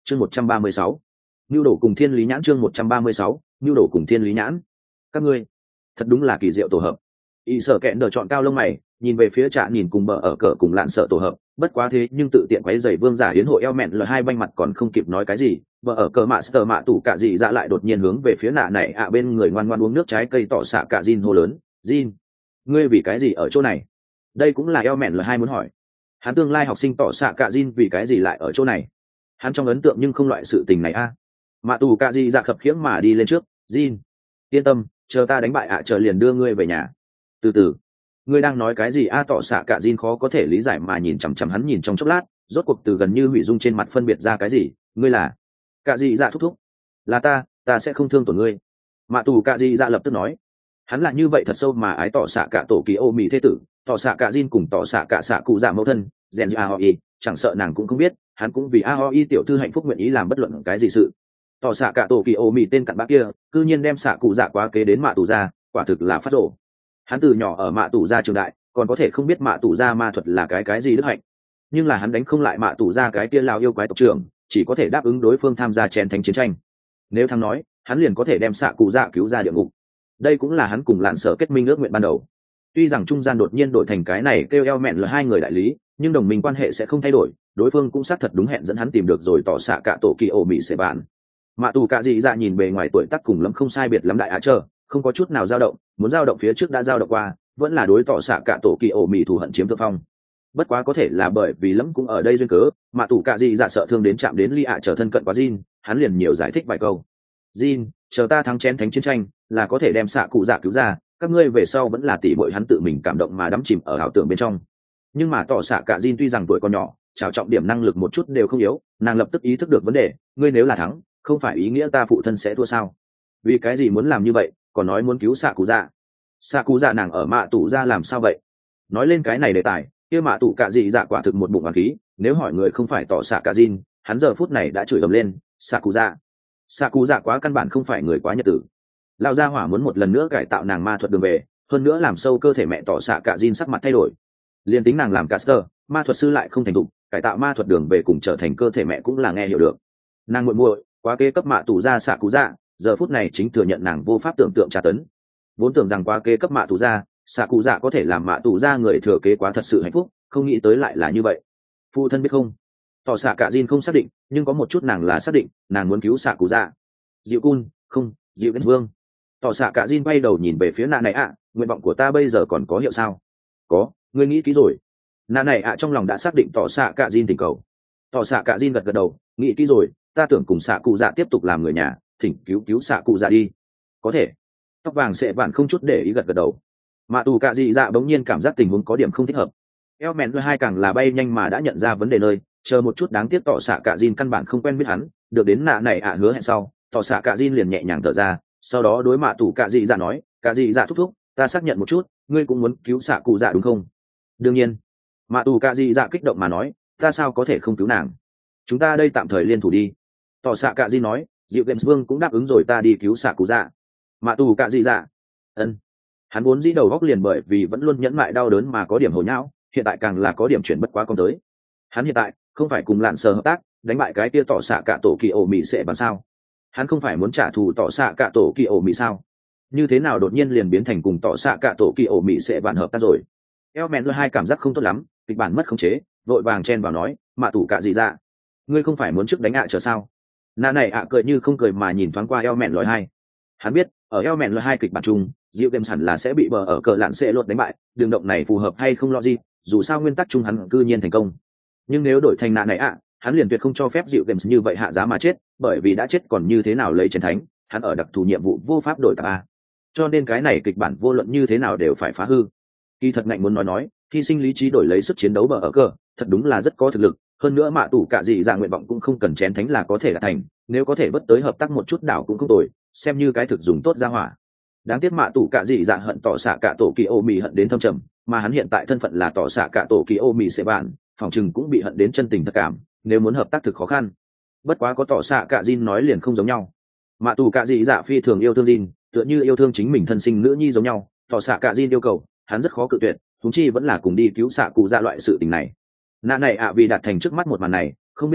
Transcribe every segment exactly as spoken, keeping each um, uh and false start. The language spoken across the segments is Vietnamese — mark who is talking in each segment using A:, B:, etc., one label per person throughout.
A: chương một trăm ba mươi sáu nhu đổ cùng thiên lý nhãn chương một trăm ba mươi sáu nhu đổ cùng thiên lý nhãn. Các ngươi thật đúng là kỳ diệu tổ hợp. Y sở kẹn đờ chọn cao lông mày, nhìn về phía Trạ nhìn cùng bờ ở cờ cùng lạn sợ tổ hợp, bất quá thế nhưng tự tiện quấy giày vương giả hiến hội eo mẹn là hai banh mặt còn không kịp nói cái gì, bờ ở cờ mạ sờ mạ tủ cả gì dạ lại đột nhiên hướng về phía nạ này ạ bên người ngoan ngoan uống nước trái cây tỏ xạ cả Jin hô lớn, Jin, ngươi vì cái gì ở chỗ này? Đây cũng là eo mẹn là hai muốn hỏi. Hắn tương lai học sinh tỏ xạ cả Jin vì cái gì lại ở chỗ này? Hắn trong ấn tượng nhưng không loại sự tình này a. À. Mạ tủ cả gì dạ khập khiễng mà đi lên trước, Jin, yên tâm, chờ ta đánh bại ạ chờ liền đưa ngươi về nhà. Từ từ, ngươi đang nói cái gì a? À, tỏ xạ cả Jin khó có thể lý giải mà nhìn chằm chằm hắn nhìn trong chốc lát, rốt cuộc từ gần như hủy dung trên mặt phân biệt ra cái gì, ngươi là cả gì dạ thúc thúc? Là ta, ta sẽ không thương tổn ngươi. Mạ tù cả gì dạ lập tức nói, hắn là như vậy thật sâu mà ái tỏ xạ cả tổ kỳ ô mỹ thế tử, tỏ xạ cả Jin cùng tỏ xạ cả xạ cụ dạ mẫu thân, rèn như aoi, chẳng sợ nàng cũng không biết, hắn cũng vì aoi tiểu thư hạnh phúc nguyện ý làm bất luận cái gì sự. Tỏ xạ cả tổ kỳ ô mỹ tên cặn bã kia, cư nhiên đem xạ cụ dạ quá kế đến mạ tù ra, quả thực là phát rổ. Hắn từ nhỏ ở mạ tù gia trường đại, còn có thể không biết mạ tù gia ma thuật là cái cái gì đức hạnh, nhưng là hắn đánh không lại mạ tù gia cái kia lao yêu quái tộc trưởng, chỉ có thể đáp ứng đối phương tham gia chén thánh chiến tranh. Nếu thắng nói, hắn liền có thể đem xạ cụ dạ cứu ra địa ngục. Đây cũng là hắn cùng lạn sở kết minh ước nguyện ban đầu. Tuy rằng trung gian đột nhiên đổi thành cái này kêu eo mẹn là hai người đại lý, nhưng đồng minh quan hệ sẽ không thay đổi, đối phương cũng xác thật đúng hẹn dẫn hắn tìm được rồi tỏ xạ cả tổ kỳ ổ mỹ sẽ bạn. Mạ tù cả dị dạ nhìn bề ngoài tuổi tác cùng lắm không sai biệt lắm đại á chờ, không có chút nào dao động, muốn dao động phía trước đã dao động qua, vẫn là đối tỏ xạ cả tổ kỳ ổ mỹ thù hận chiếm thượng phong. Bất quá có thể là bởi vì lắm cũng ở đây duyên cớ, mà tù cả gì dạ sợ thương đến chạm đến ly ạ trở thân cận quá Jin, hắn liền nhiều giải thích vài câu. Jin, chờ ta thắng chén thánh chiến tranh, là có thể đem xạ cụ dạ cứu ra, các ngươi về sau vẫn là tỷ muội hắn tự mình cảm động mà đắm chìm ở ảo tưởng bên trong. Nhưng mà tỏ xạ cả Jin tuy rằng tuổi còn nhỏ, trào trọng điểm năng lực một chút đều không yếu, nàng lập tức ý thức được vấn đề, ngươi nếu là thắng, không phải ý nghĩa ta phụ thân sẽ thua sao? Vì cái gì muốn làm như vậy, còn nói muốn cứu xạ cụ dạ? Xạ cụ dạ nàng ở mạ tù ra làm sao vậy? Nói lên cái này đề tài, kia mạ tù cả dị dạ quả thực một bụng oán khí, nếu hỏi người không phải tỏ xạ cả Jin, hắn giờ phút này đã chửi ầm lên, xạ cụ dạ. Xạ cụ dạ quá căn bản không phải người quá nhật tử. Lão gia hỏa muốn một lần nữa cải tạo nàng ma thuật đường về, hơn nữa làm sâu cơ thể mẹ tỏ xạ cả Jin sắc mặt thay đổi. Liên tính nàng làm caster, ma thuật sư lại không thành thục, cải tạo ma thuật đường về cùng trở thành cơ thể mẹ cũng là nghe hiểu được. Nàng muội muội, quá kế cấp mạ tù ra xạ cụ dạ, giờ phút này chính thừa nhận nàng vô pháp tưởng tượng tra tấn. Vốn tưởng rằng quá kế cấp mạ tù ra, xạ cụ dạ có thể làm mạ tù ra người thừa kế quá thật sự hạnh phúc, không nghĩ tới lại là như vậy. Phụ thân biết không? Tỏ xạ cả Jin không xác định, nhưng có một chút nàng là xác định, nàng muốn cứu xạ cụ dạ. Diệu cun, không, Diệu Viễn Vương. Tỏ xạ cả Jin bay đầu nhìn về phía nạ này ạ, nguyện vọng của ta bây giờ còn có hiệu sao? Có, ngươi nghĩ kỹ rồi. Nạ này ạ trong lòng đã xác định tỏ xạ cả Jin tình cầu. Tỏ xạ cả Jin gật gật đầu, nghĩ kỹ rồi, ta tưởng cùng xạ cụ dạ tiếp tục làm người nhà, thỉnh cứu cứu xạ cụ dạ đi. Có thể. Tóc vàng sẽ vạn không chút để ý gật gật đầu. Mạ tù cả dị dạ bỗng nhiên cảm giác tình huống có điểm không thích hợp. Eo mẹn đôi hai càng là bay nhanh mà đã nhận ra vấn đề nơi, chờ một chút đáng tiếc tỏ xạ cả Jin căn bản không quen biết hắn, được đến nạ này ạ hứa hẹn sau, tỏ xạ cả Jin liền nhẹ nhàng thở ra, sau đó đối mạ tù cả dị dạ nói, cả dị dạ thúc thúc, ta xác nhận một chút, ngươi cũng muốn cứu xạ cụ dạ đúng không? Đương nhiên. Mạ tù cả dị dạ kích động mà nói, ta sao có thể không cứu nàng? Chúng ta đây tạm thời liên thủ đi. Tỏ xạ cả Jin nói, Diệu Games Vương cũng đáp ứng rồi ta đi cứu xạ cụ dạ. Mạ tù cả dị dạ. Ân. Hắn vốn dĩ đầu góc liền bởi vì vẫn luôn nhẫn mại đau đớn mà có điểm hồ nhão, hiện tại càng là có điểm chuyển bất quá con tới. Hắn hiện tại không phải cùng lạn sờ hợp tác đánh bại cái kia tỏ xạ cả tổ kỳ ổ mị sẽ bàn sao? Hắn không phải muốn trả thù tỏ xạ cả tổ kỳ ổ mị sao? Như thế nào đột nhiên liền biến thành cùng tỏ xạ cả tổ kỳ ổ mị sẽ bàn hợp tác rồi? Eo mẹn đôi hai cảm giác không tốt lắm, kịch bản mất khống chế, vội vàng chen vào nói, mạ tù cả gì ra? Ngươi không phải muốn trước đánh ạ chờ sao? Nà này ạ cười như không cười mà nhìn thoáng qua eo mẹn lói hai. Hắn biết ở eo mẹn lói hai kịch bản chung, Diệu Games hẳn là sẽ bị bờ ở cờ lạn sẽ lột đánh bại, đường động này phù hợp hay không lo gì, dù sao nguyên tắc chung hắn cư nhiên thành công. Nhưng nếu đổi thành nà này ạ, hắn liền tuyệt không cho phép Diệu Games như vậy hạ giá mà chết, bởi vì đã chết còn như thế nào lấy chiến thánh, hắn ở đặc thù nhiệm vụ vô pháp đổi tập a. Cho nên cái này kịch bản vô luận như thế nào đều phải phá hư. Kỳ thật ngạnh muốn nói nói, hy sinh lý trí đổi lấy sức chiến đấu bờ ở cờ, thật đúng là rất có thực lực, hơn nữa mạ tủ cả gì dạng nguyện vọng cũng không cần chén thánh là có thể đạt thành, nếu có thể bất tới hợp tác một chút đảo cũng không tồi, xem như cái thực dùng tốt ra hỏa. Đáng tiếc mạ tủ cả gì dạng hận tỏ xạ cả tổ kỳ ô mì hận đến thâm trầm, mà hắn hiện tại thân phận là tỏ xạ cả tổ kỳ ô mì sẽ bạn, phòng chừng cũng bị hận đến chân tình thật cảm, nếu muốn hợp tác thực khó khăn. Bất quá có tỏ xạ cả Jin nói liền không giống nhau. Mạ tủ cả gì dạ phi thường yêu thương Jin, tựa như yêu thương chính mình thân sinh nữ nhi giống nhau, tỏ xạ cả Jin yêu cầu, hắn rất khó cự tuyệt, huống chi vẫn là cùng đi cứu xạ cụ dạ loại sự tình này. Nạ này ạ vì đạt thành trước mắt một màn này, không biết ngầm,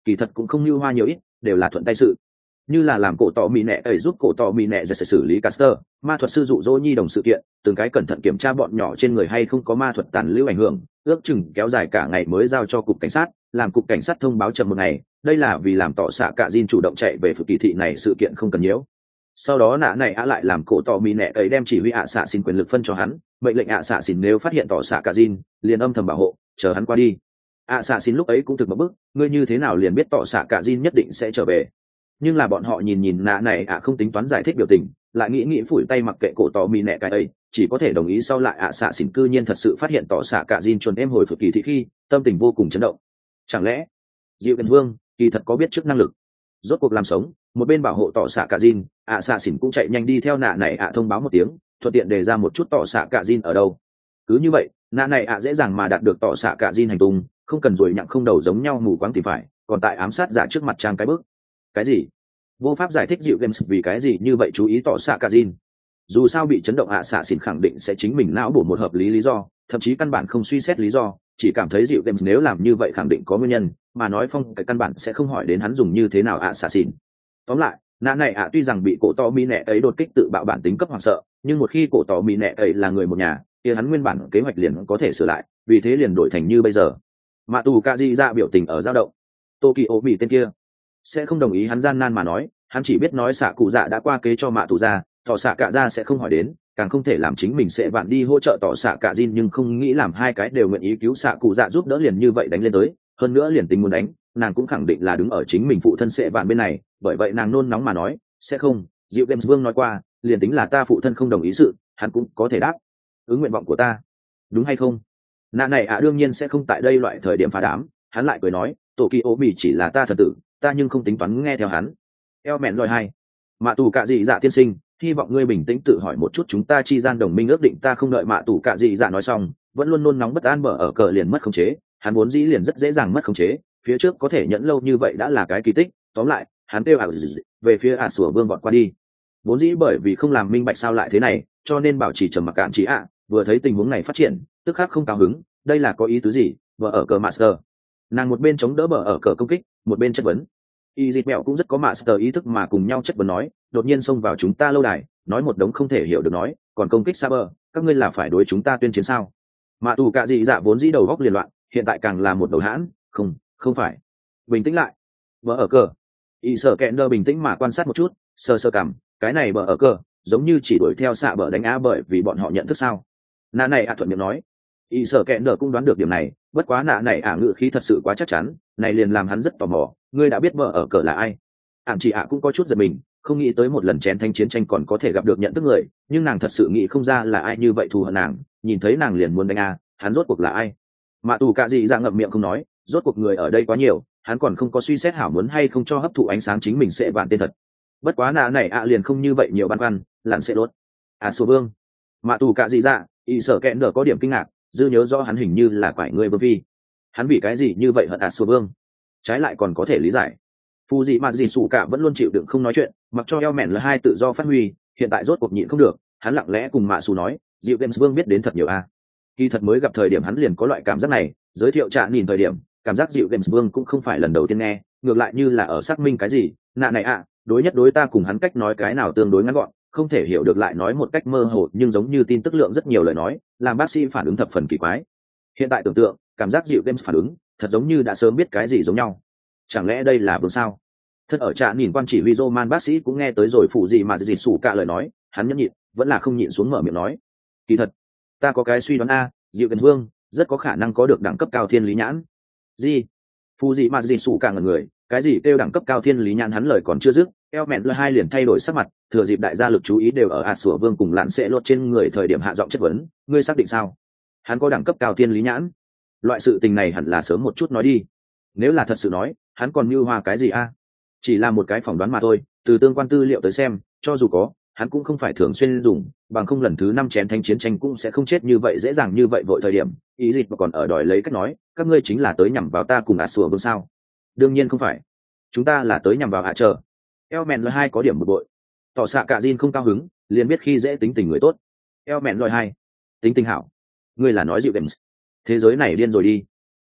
A: kỳ thật cũng không như hoa nhiều ít, đều là thuận tay sự. Như là làm cổ tỏ mì nẹ ấy giúp cổ tỏ mì nẹ ra xử lý Caster, ma thuật sư dụ dỗ nhi đồng sự kiện, từng cái cẩn thận kiểm tra bọn nhỏ trên người hay không có ma thuật tàn lưu ảnh hưởng, ước chừng kéo dài cả ngày mới giao cho cục cảnh sát, làm cục cảnh sát thông báo chậm một ngày, đây là vì làm tỏ xạ cả Jin chủ động chạy về phục kỳ thị này sự kiện không cần nhiễu. Sau đó nã này ạ lại làm cổ tỏ mì nẹ ấy đem chỉ huy ạ xạ xin quyền lực phân cho hắn, mệnh lệnh ạ xạ xin nếu phát hiện tỏ xạ cả Jin, liền âm thầm bảo hộ, chờ hắn qua đi. ạ xạ xin lúc ấy cũng thực một bức, ngươi như thế nào liền biết tỏ xạ cả Jin nhất định sẽ trở về. Nhưng là bọn họ nhìn nhìn nã này ạ không tính toán giải thích biểu tình, lại nghĩ nghĩ phủi tay mặc kệ cổ tỏ mì nẹ cái ấy, chỉ có thể đồng ý. Sau lại ạ xạ xỉn cư nhiên thật sự phát hiện tỏ xạ cả Jin chuẩn em hồi phục kỳ thị khi tâm tình vô cùng chấn động. Chẳng lẽ Diệu Gần Vương kỳ thật có biết trước năng lực, rốt cuộc làm sống một bên bảo hộ tỏ xạ cả Jin, ạ xạ xỉn cũng chạy nhanh đi theo nạ này ạ thông báo một tiếng, thuận tiện đề ra một chút tỏ xạ cả Jin ở đâu. Cứ như vậy nạ này ạ dễ dàng mà đạt được tỏ xạ cả Jin hành tung, không cần rồi nhặng không đầu giống nhau mù quáng tìm phải, còn tại ám sát giả trước mặt trang cái bước. Cái gì? Vô pháp giải thích Diệu Games vì cái gì như vậy chú ý tỏ xạ cả Jin. Dù sao bị chấn động ạ xạ xỉn khẳng định sẽ chính mình não bổ một hợp lý lý do, thậm chí căn bản không suy xét lý do, chỉ cảm thấy Diệu Games nếu làm như vậy khẳng định có nguyên nhân, mà nói phong cái căn bản sẽ không hỏi đến hắn dùng như thế nào ạ xạ xỉn. Tóm lại nã này ạ tuy rằng bị cổ tỏ mì nẹ ấy đột kích tự bạo bản tính cấp hoảng sợ, nhưng một khi cổ tỏ mì nẹ ấy là người một nhà thì hắn nguyên bản kế hoạch liền có thể sửa lại, vì thế liền đổi thành như bây giờ. Mạ tù ca di ra biểu tình ở dao động. Tokyo bị tên kia sẽ không đồng ý hắn gian nan mà nói, hắn chỉ biết nói xạ cụ dạ đã qua kế cho mạ tù ra, tỏ xạ cả ra sẽ không hỏi đến, càng không thể làm chính mình sẽ vạn đi hỗ trợ tỏ xạ cả Jin, nhưng không nghĩ làm hai cái đều nguyện ý cứu xạ cụ dạ giúp đỡ liền như vậy đánh lên tới, hơn nữa liền tính muốn đánh nàng cũng khẳng định là đứng ở chính mình phụ thân sẽ vạn bên này, bởi vậy nàng nôn nóng mà nói sẽ không. Diệu Games Vương nói qua liền tính là ta phụ thân không đồng ý sự hắn cũng có thể đáp ứng nguyện vọng của ta, đúng hay không? Nạ này ạ à, đương nhiên sẽ không tại đây loại thời điểm phá đám, hắn lại cười nói tổ kỳ ố mì chỉ là ta thần tử, ta nhưng không tính toán nghe theo hắn. Eo mẹn lòi hai mạ tù cạ dị dạ tiên sinh, hy vọng ngươi bình tĩnh tự hỏi một chút chúng ta chi gian đồng minh ước định. Ta không đợi mạ tù cạ dị dạ nói xong, vẫn luôn nôn nóng bất an bờ ở cờ liền mất khống chế, hắn vốn dĩ liền rất dễ dàng mất khống chế, phía trước có thể nhẫn lâu như vậy đã là cái kỳ tích. Tóm lại hắn kêu ảo về phía ả sủa vương vọt qua đi, vốn dĩ bởi vì không làm minh bạch sao lại thế này cho nên bảo trì trầm mặc cạn chỉ ạ, vừa thấy tình huống này phát triển tức khắc không cao hứng, đây là có ý tứ gì? Vợ ở cờ master nàng một bên chống đỡ bờ ở cờ công kích, một bên chất vấn. Y dịt mẹo cũng rất có master ý thức mà cùng nhau chất vấn nói, đột nhiên xông vào chúng ta lâu đài nói một đống không thể hiểu được nói, còn công kích Saber, các ngươi là phải đối chúng ta tuyên chiến sao? Mạ tù cạ dị dạ vốn dĩ đầu góc liền loạn, hiện tại càng là một đầu hãn. Không, không phải. Bình tĩnh lại. Vợ ở cờ. Y sở kẹn đơ bình tĩnh mà quan sát một chút, sơ sơ cảm, cái này bờ ở cờ giống như chỉ đuổi theo xạ bờ đánh á bởi vì bọn họ nhận thức sao? Nạ này ạ thuận miệng nói. Y sở kẹn đơ cũng đoán được điểm này, bất quá nạ này ạ ngự khí thật sự quá chắc chắn, này liền làm hắn rất tò mò, ngươi đã biết bờ ở cờ là ai? Ảm chị ạ cũng có chút giật mình, không nghĩ tới một lần chén thanh chiến tranh còn có thể gặp được nhận thức người, nhưng nàng thật sự nghĩ không ra là ai như vậy thù hận nàng, nhìn thấy nàng liền muốn đánh a, hắn rốt cuộc là ai? Mạ tù cạ dị dạ ngậm miệng không nói, rốt cuộc người ở đây quá nhiều, hắn còn không có suy xét hảo muốn hay không cho hấp thụ ánh sáng chính mình sẽ vạn tên thật. Bất quá nạ này ạ liền không như vậy nhiều băn khoăn, lặn sẽ lốt. À số vương. Mạ tù cạ dị dạ, y sở kẹn đờ có điểm kinh ngạc, dư nhớ rõ hắn hình như là quải người vương phi. Hắn vì cái gì như vậy hận à số vương? Trái lại còn có thể lý giải. Phù dị mà dị sủ cả vẫn luôn chịu đựng không nói chuyện, mặc cho eo mẹn là hai tự do phát huy, hiện tại rốt cuộc nhịn không được, hắn lặng lẽ cùng mạ xù nói, dịu games vương biết đến thật nhiều a. À. Khi thật mới gặp thời điểm hắn liền có loại cảm giác này, giới thiệu trạ nhìn thời điểm, cảm giác dịu games vương cũng không phải lần đầu tiên nghe, ngược lại như là ở xác minh cái gì, nạ này ạ, à, đối nhất đối ta cùng hắn cách nói cái nào tương đối ngắn gọn, không thể hiểu được lại nói một cách mơ hồ, nhưng giống như tin tức lượng rất nhiều lời nói, làm bác sĩ phản ứng thập phần kỳ quái. Hiện tại tưởng tượng, cảm giác dịu games phản ứng, thật giống như đã sớm biết cái gì giống nhau. Chẳng lẽ đây là vương sao? Thật ở trạ nhìn quan chỉ huy Roman bác sĩ cũng nghe tới rồi phụ gì mà gì sủ cả lời nói, hắn nhẫn nhịn, vẫn là không nhịn xuống mở miệng nói. Kỳ thật, ta có cái suy đoán a, Diệu Gần Vương rất có khả năng có được đẳng cấp cao thiên lý nhãn. Gì? Phụ gì mà gì sủ cả ngẩn người, cái gì kêu đẳng cấp cao thiên lý nhãn, hắn lời còn chưa dứt, eo mẹn hai liền thay đổi sắc mặt, thừa dịp đại gia lực chú ý đều ở ạt sủa vương cùng lạn sẽ lột trên người thời điểm hạ giọng chất vấn, ngươi xác định sao? Hắn có đẳng cấp cao thiên lý nhãn? Loại sự tình này hẳn là sớm một chút nói đi. Nếu là thật sự nói, hắn còn mưu hoa cái gì a? Chỉ là một cái phỏng đoán mà thôi, từ tương quan tư liệu tới xem, cho dù có, hắn cũng không phải thường xuyên dùng, bằng không lần thứ năm chén thanh chiến tranh cũng sẽ không chết như vậy dễ dàng như vậy vội thời điểm. Ý dịch mà còn ở đòi lấy cách nói, các ngươi chính là tới nhằm vào ta cùng ả sủa vương sao? Đương nhiên không phải, chúng ta là tới nhằm vào hạ chờ. Eo mẹn lời hai có điểm một bội, tỏ xạ cả Jin không cao hứng, liền biết khi dễ tính tình người tốt. Eo mẹn lời hai, tính tình hảo, ngươi là nói dịu games, thế giới này điên rồi đi.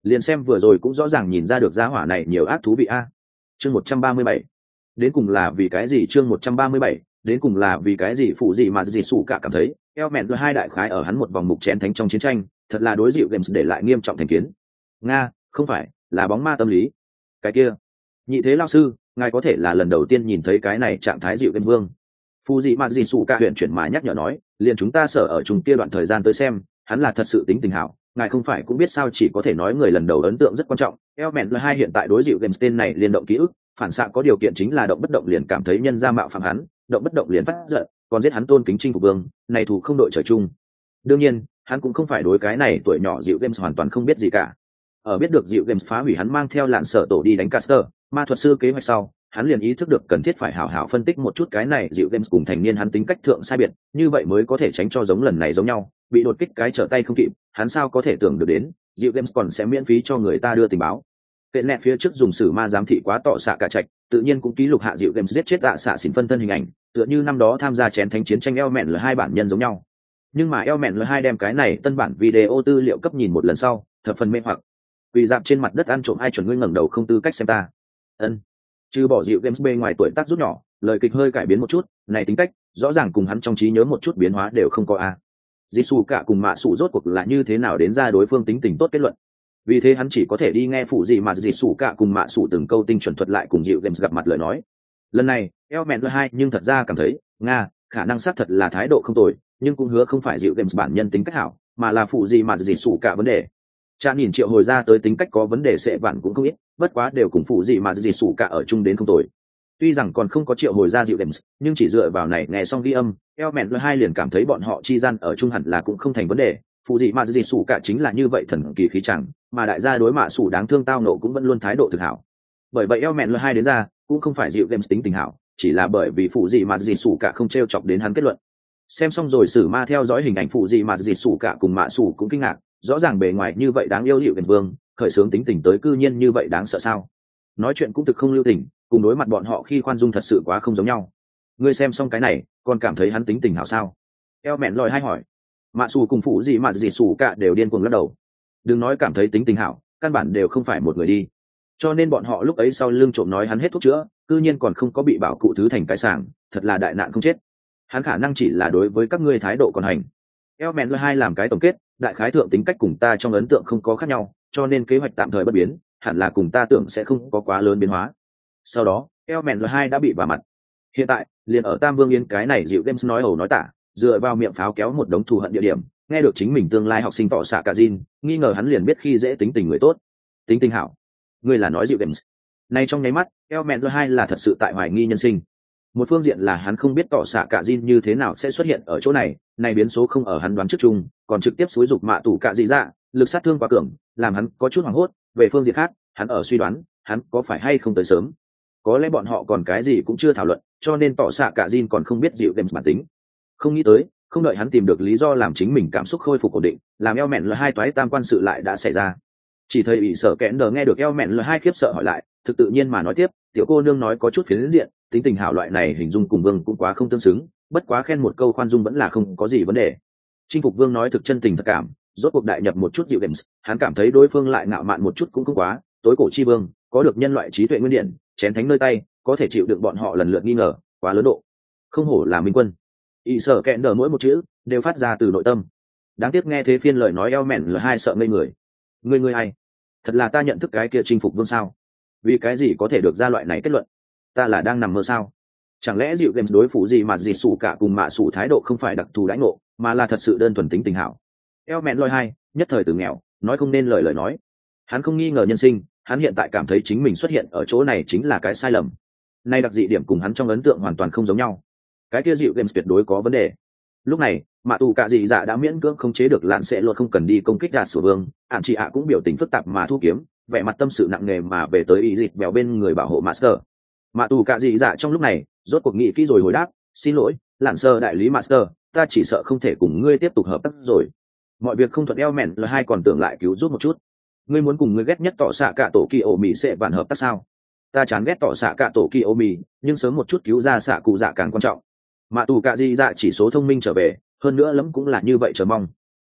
A: liền xem vừa rồi cũng rõ ràng nhìn ra được gia hỏa này nhiều ác thú vị a. Chương một trăm ba mươi bảy, đến cùng là vì cái gì? Chương một trăm ba mươi bảy, đến cùng là vì cái gì? Phụ gì mà gì sủ cả cảm thấy eo mẹn hai đại khái ở hắn một vòng mục chén thánh trong chiến tranh, thật là đối dịu games để lại nghiêm trọng thành kiến. Nga, không phải, là bóng ma tâm lý. Cái kia, nhị thế lao sư, ngài có thể là lần đầu tiên nhìn thấy cái này trạng thái dịu game vương. Phụ gì mà gì sủ cả huyện chuyển mà nhắc nhở nói, liền chúng ta sợ ở chung kia đoạn thời gian tới xem, hắn là thật sự tính tình hảo. Ngài không phải cũng biết sao, chỉ có thể nói người lần đầu ấn tượng rất quan trọng. eo mẹn hai hiện tại đối dịu games tên này liên động ký ức, phản xạ có điều kiện chính là động bất động liền cảm thấy nhân ra mạo phạm hắn, động bất động liền phát giận, còn giết hắn tôn kính chinh phục vương, này thủ không đội trời chung. Đương nhiên, hắn cũng không phải đối cái này tuổi nhỏ dịu games hoàn toàn không biết gì cả. Ở biết được dịu games phá hủy hắn mang theo lạn sở tổ đi đánh caster ma thuật sư kế hoạch sau, hắn liền ý thức được cần thiết phải hảo hảo phân tích một chút cái này dịu games cùng thành niên hắn tính cách thượng sai biệt, như vậy mới có thể tránh cho giống lần này giống nhau bị đột kích cái trở tay không kịp. Hắn sao có thể tưởng được đến dịu games còn sẽ miễn phí cho người ta đưa tình báo. Kệ nẹ phía trước dùng sử ma giám thị quá tọ xạ cả trạch, tự nhiên cũng ký lục hạ dịu games giết chết ạ xạ xỉn phân thân hình ảnh, tựa như năm đó tham gia chén thánh chiến tranh eo mẹn là hai bản nhân giống nhau. Nhưng mà eo mẹn là hai đem cái này tân bản video tư liệu cấp nhìn một lần sau, thập phần mê hoặc. Vì dạp trên mặt đất ăn trộm ai chuẩn ngươi ngẩng đầu không tư cách xem ta. Ân. Trừ bỏ dịu games bề ngoài tuổi tác rút nhỏ, lời kịch hơi cải biến một chút, này tính cách rõ ràng cùng hắn trong trí nhớ một chút biến hóa đều không có a. Dì Sù cả cùng Mạ Sù rốt cuộc là như thế nào đến ra đối phương tính tình tốt kết luận. Vì thế hắn chỉ có thể đi nghe phụ gì mà Dì Sù cả cùng Mạ Sù từng câu tinh chuẩn thuật lại cùng dịu games gặp mặt lời nói. Lần này eo mẹn hai nhưng thật ra cảm thấy nga khả năng xác thật là thái độ không tồi, nhưng cũng hứa không phải dịu games bản nhân tính cách hảo, mà là phụ gì mà Dì Sù cả vấn đề. Cha nhìn triệu hồi ra tới tính cách có vấn đề sẽ bản cũng không ít, bất quá đều cùng phụ gì mà Dì Sù cả ở chung đến không tồi. Tuy rằng còn không có triệu hồi ra dịu games, nhưng chỉ dựa vào này nghe xong ghi âm, eo mẹn hai liền cảm thấy bọn họ chi gian ở chung hẳn là cũng không thành vấn đề. Phụ gì mà Dì Sù cả chính là như vậy thần kỳ khí chẳng, mà đại gia đối Mạ Sù đáng thương tao nộ cũng vẫn luôn thái độ thực hảo. Bởi vậy eo mẹn hai đến ra cũng không phải dịu games tính tình hảo, chỉ là bởi vì phụ gì mà Dì Sù cả không treo chọc đến hắn kết luận. Xem xong rồi sử ma theo dõi hình ảnh phụ gì mà Dì Sù cả cùng Mạ Sù cũng kinh ngạc, rõ ràng bề ngoài như vậy đáng yêu dịu games vương, khởi sướng tính tình tới cư nhiên như vậy đáng sợ sao? Nói chuyện cũng thực không lưu tình, cùng đối mặt bọn họ khi khoan dung thật sự quá không giống nhau. Ngươi xem xong cái này còn cảm thấy hắn tính tình hảo sao? Eo mẹn lòi hay hỏi. Mạ Sù cùng phụ gì mà Dì Sù cả đều điên cuồng lắc đầu. Đừng nói cảm thấy tính tình hảo, căn bản đều không phải một người đi. Cho nên bọn họ lúc ấy sau lưng trộm nói hắn hết thuốc chữa, cư nhiên còn không có bị bảo cụ thứ thành cái sảng, thật là đại nạn không chết. Hắn khả năng chỉ là đối với các ngươi thái độ còn hành. Eo mẹn hai làm cái tổng kết, đại khái thượng tính cách cùng ta trong ấn tượng không có khác nhau, cho nên kế hoạch tạm thời bất biến, hẳn là cùng ta tưởng sẽ không có quá lớn biến hóa. Sau đó eo mẹn hai đã bị vả mặt. Hiện tại liền ở Tam Vương Yên cái này dịu games nói ẩu nói tả, dựa vào miệng pháo kéo một đống thù hận địa điểm, nghe được chính mình tương lai học sinh tỏ xạ cả Jin, nghi ngờ hắn liền biết khi dễ tính tình người tốt. Tính tình hảo, ngươi là nói dịu games. Nay trong nháy mắt eo mẹn hai là thật sự tại hoài nghi nhân sinh. Một phương diện là hắn không biết tỏ xạ cả Jin như thế nào sẽ xuất hiện ở chỗ này, này biến số không ở hắn đoán trước chung, còn trực tiếp xúi dục mạ tủ cả dị dạ, lực sát thương quá cường, làm hắn có chút hoảng hốt. Về phương diện khác, hắn ở suy đoán, hắn có phải hay không tới sớm. Có lẽ bọn họ còn cái gì cũng chưa thảo luận, cho nên tỏ xạ cả Jin còn không biết dịu games bản tính. Không nghĩ tới, không đợi hắn tìm được lý do làm chính mình cảm xúc khôi phục ổn định, làm eo mẹn là hai toái tam quan sự lại đã xảy ra. Chỉ thấy bị sở kẽn đờ nghe được eo mẹn là hai khiếp sợ hỏi lại, thực tự nhiên mà nói tiếp, tiểu cô nương nói có chút phiến diện, tính tình hảo loại này hình dung cùng vương cũng quá không tương xứng, bất quá khen một câu khoan dung vẫn là không có gì vấn đề. Chinh phục vương nói thực chân tình thật cảm, rốt cuộc đại nhập một chút dịu games, hắn cảm thấy đối phương lại ngạo mạn một chút cũng không quá, tối cổ chi vương có được nhân loại trí tuệ nguyên điện, chén thánh nơi tay, có thể chịu đựng bọn họ lần lượt nghi ngờ, quá lớn độ. Không hổ là minh quân. Y sở kẹn đờ mỗi một chữ đều phát ra từ nội tâm. Đáng tiếc nghe thế phiên lời nói eo mẹn là hai sợ ngây người. Ngươi ngươi ai? Thật là ta nhận thức cái kia chinh phục vương sao? Vì cái gì có thể được ra loại này kết luận? Ta là đang nằm mơ sao? Chẳng lẽ dịu games đối phủ gì mà Dì Sù cả cùng Mạ Sù thái độ không phải đặc thù đãi ngộ, mà là thật sự đơn thuần tính tình hảo? Eo mẹn lôi hai, nhất thời từ nghèo, nói không nên lời lời nói. Hắn không nghi ngờ nhân sinh, hắn hiện tại cảm thấy chính mình xuất hiện ở chỗ này chính là cái sai lầm. Nay đặc dị điểm cùng hắn trong ấn tượng hoàn toàn không giống nhau. Cái kia dịu games tuyệt đối có vấn đề. Lúc này Mạ tù cả dị dạ đã miễn cưỡng không chế được lạn sẽ luật không cần đi công kích đạt sổ vương, ạn chị ạ cũng biểu tình phức tạp mà thu kiếm, vẻ mặt tâm sự nặng nề mà về tới ý dịch bèo bên người bảo hộ master. Mạ tù cả dị dạ trong lúc này rốt cuộc nghĩ kỹ rồi hồi đáp, xin lỗi lạn sơ đại lý master, ta chỉ sợ không thể cùng ngươi tiếp tục hợp tác rồi. Mọi việc không thuận eo mẹn là hai còn tưởng lại cứu giúp một chút. Ngươi muốn cùng ngươi ghét nhất tỏ xạ cả tổ kỳ ổ mì sẽ vạn hợp tác sao? Ta chán ghét tỏ xạ cả tổ kỳ ổ mì, nhưng sớm một chút cứu ra xạ cụ dạ càng quan trọng. Mạ tù cả dị dạ chỉ số thông minh trở về, hơn nữa lắm cũng là như vậy chờ mong.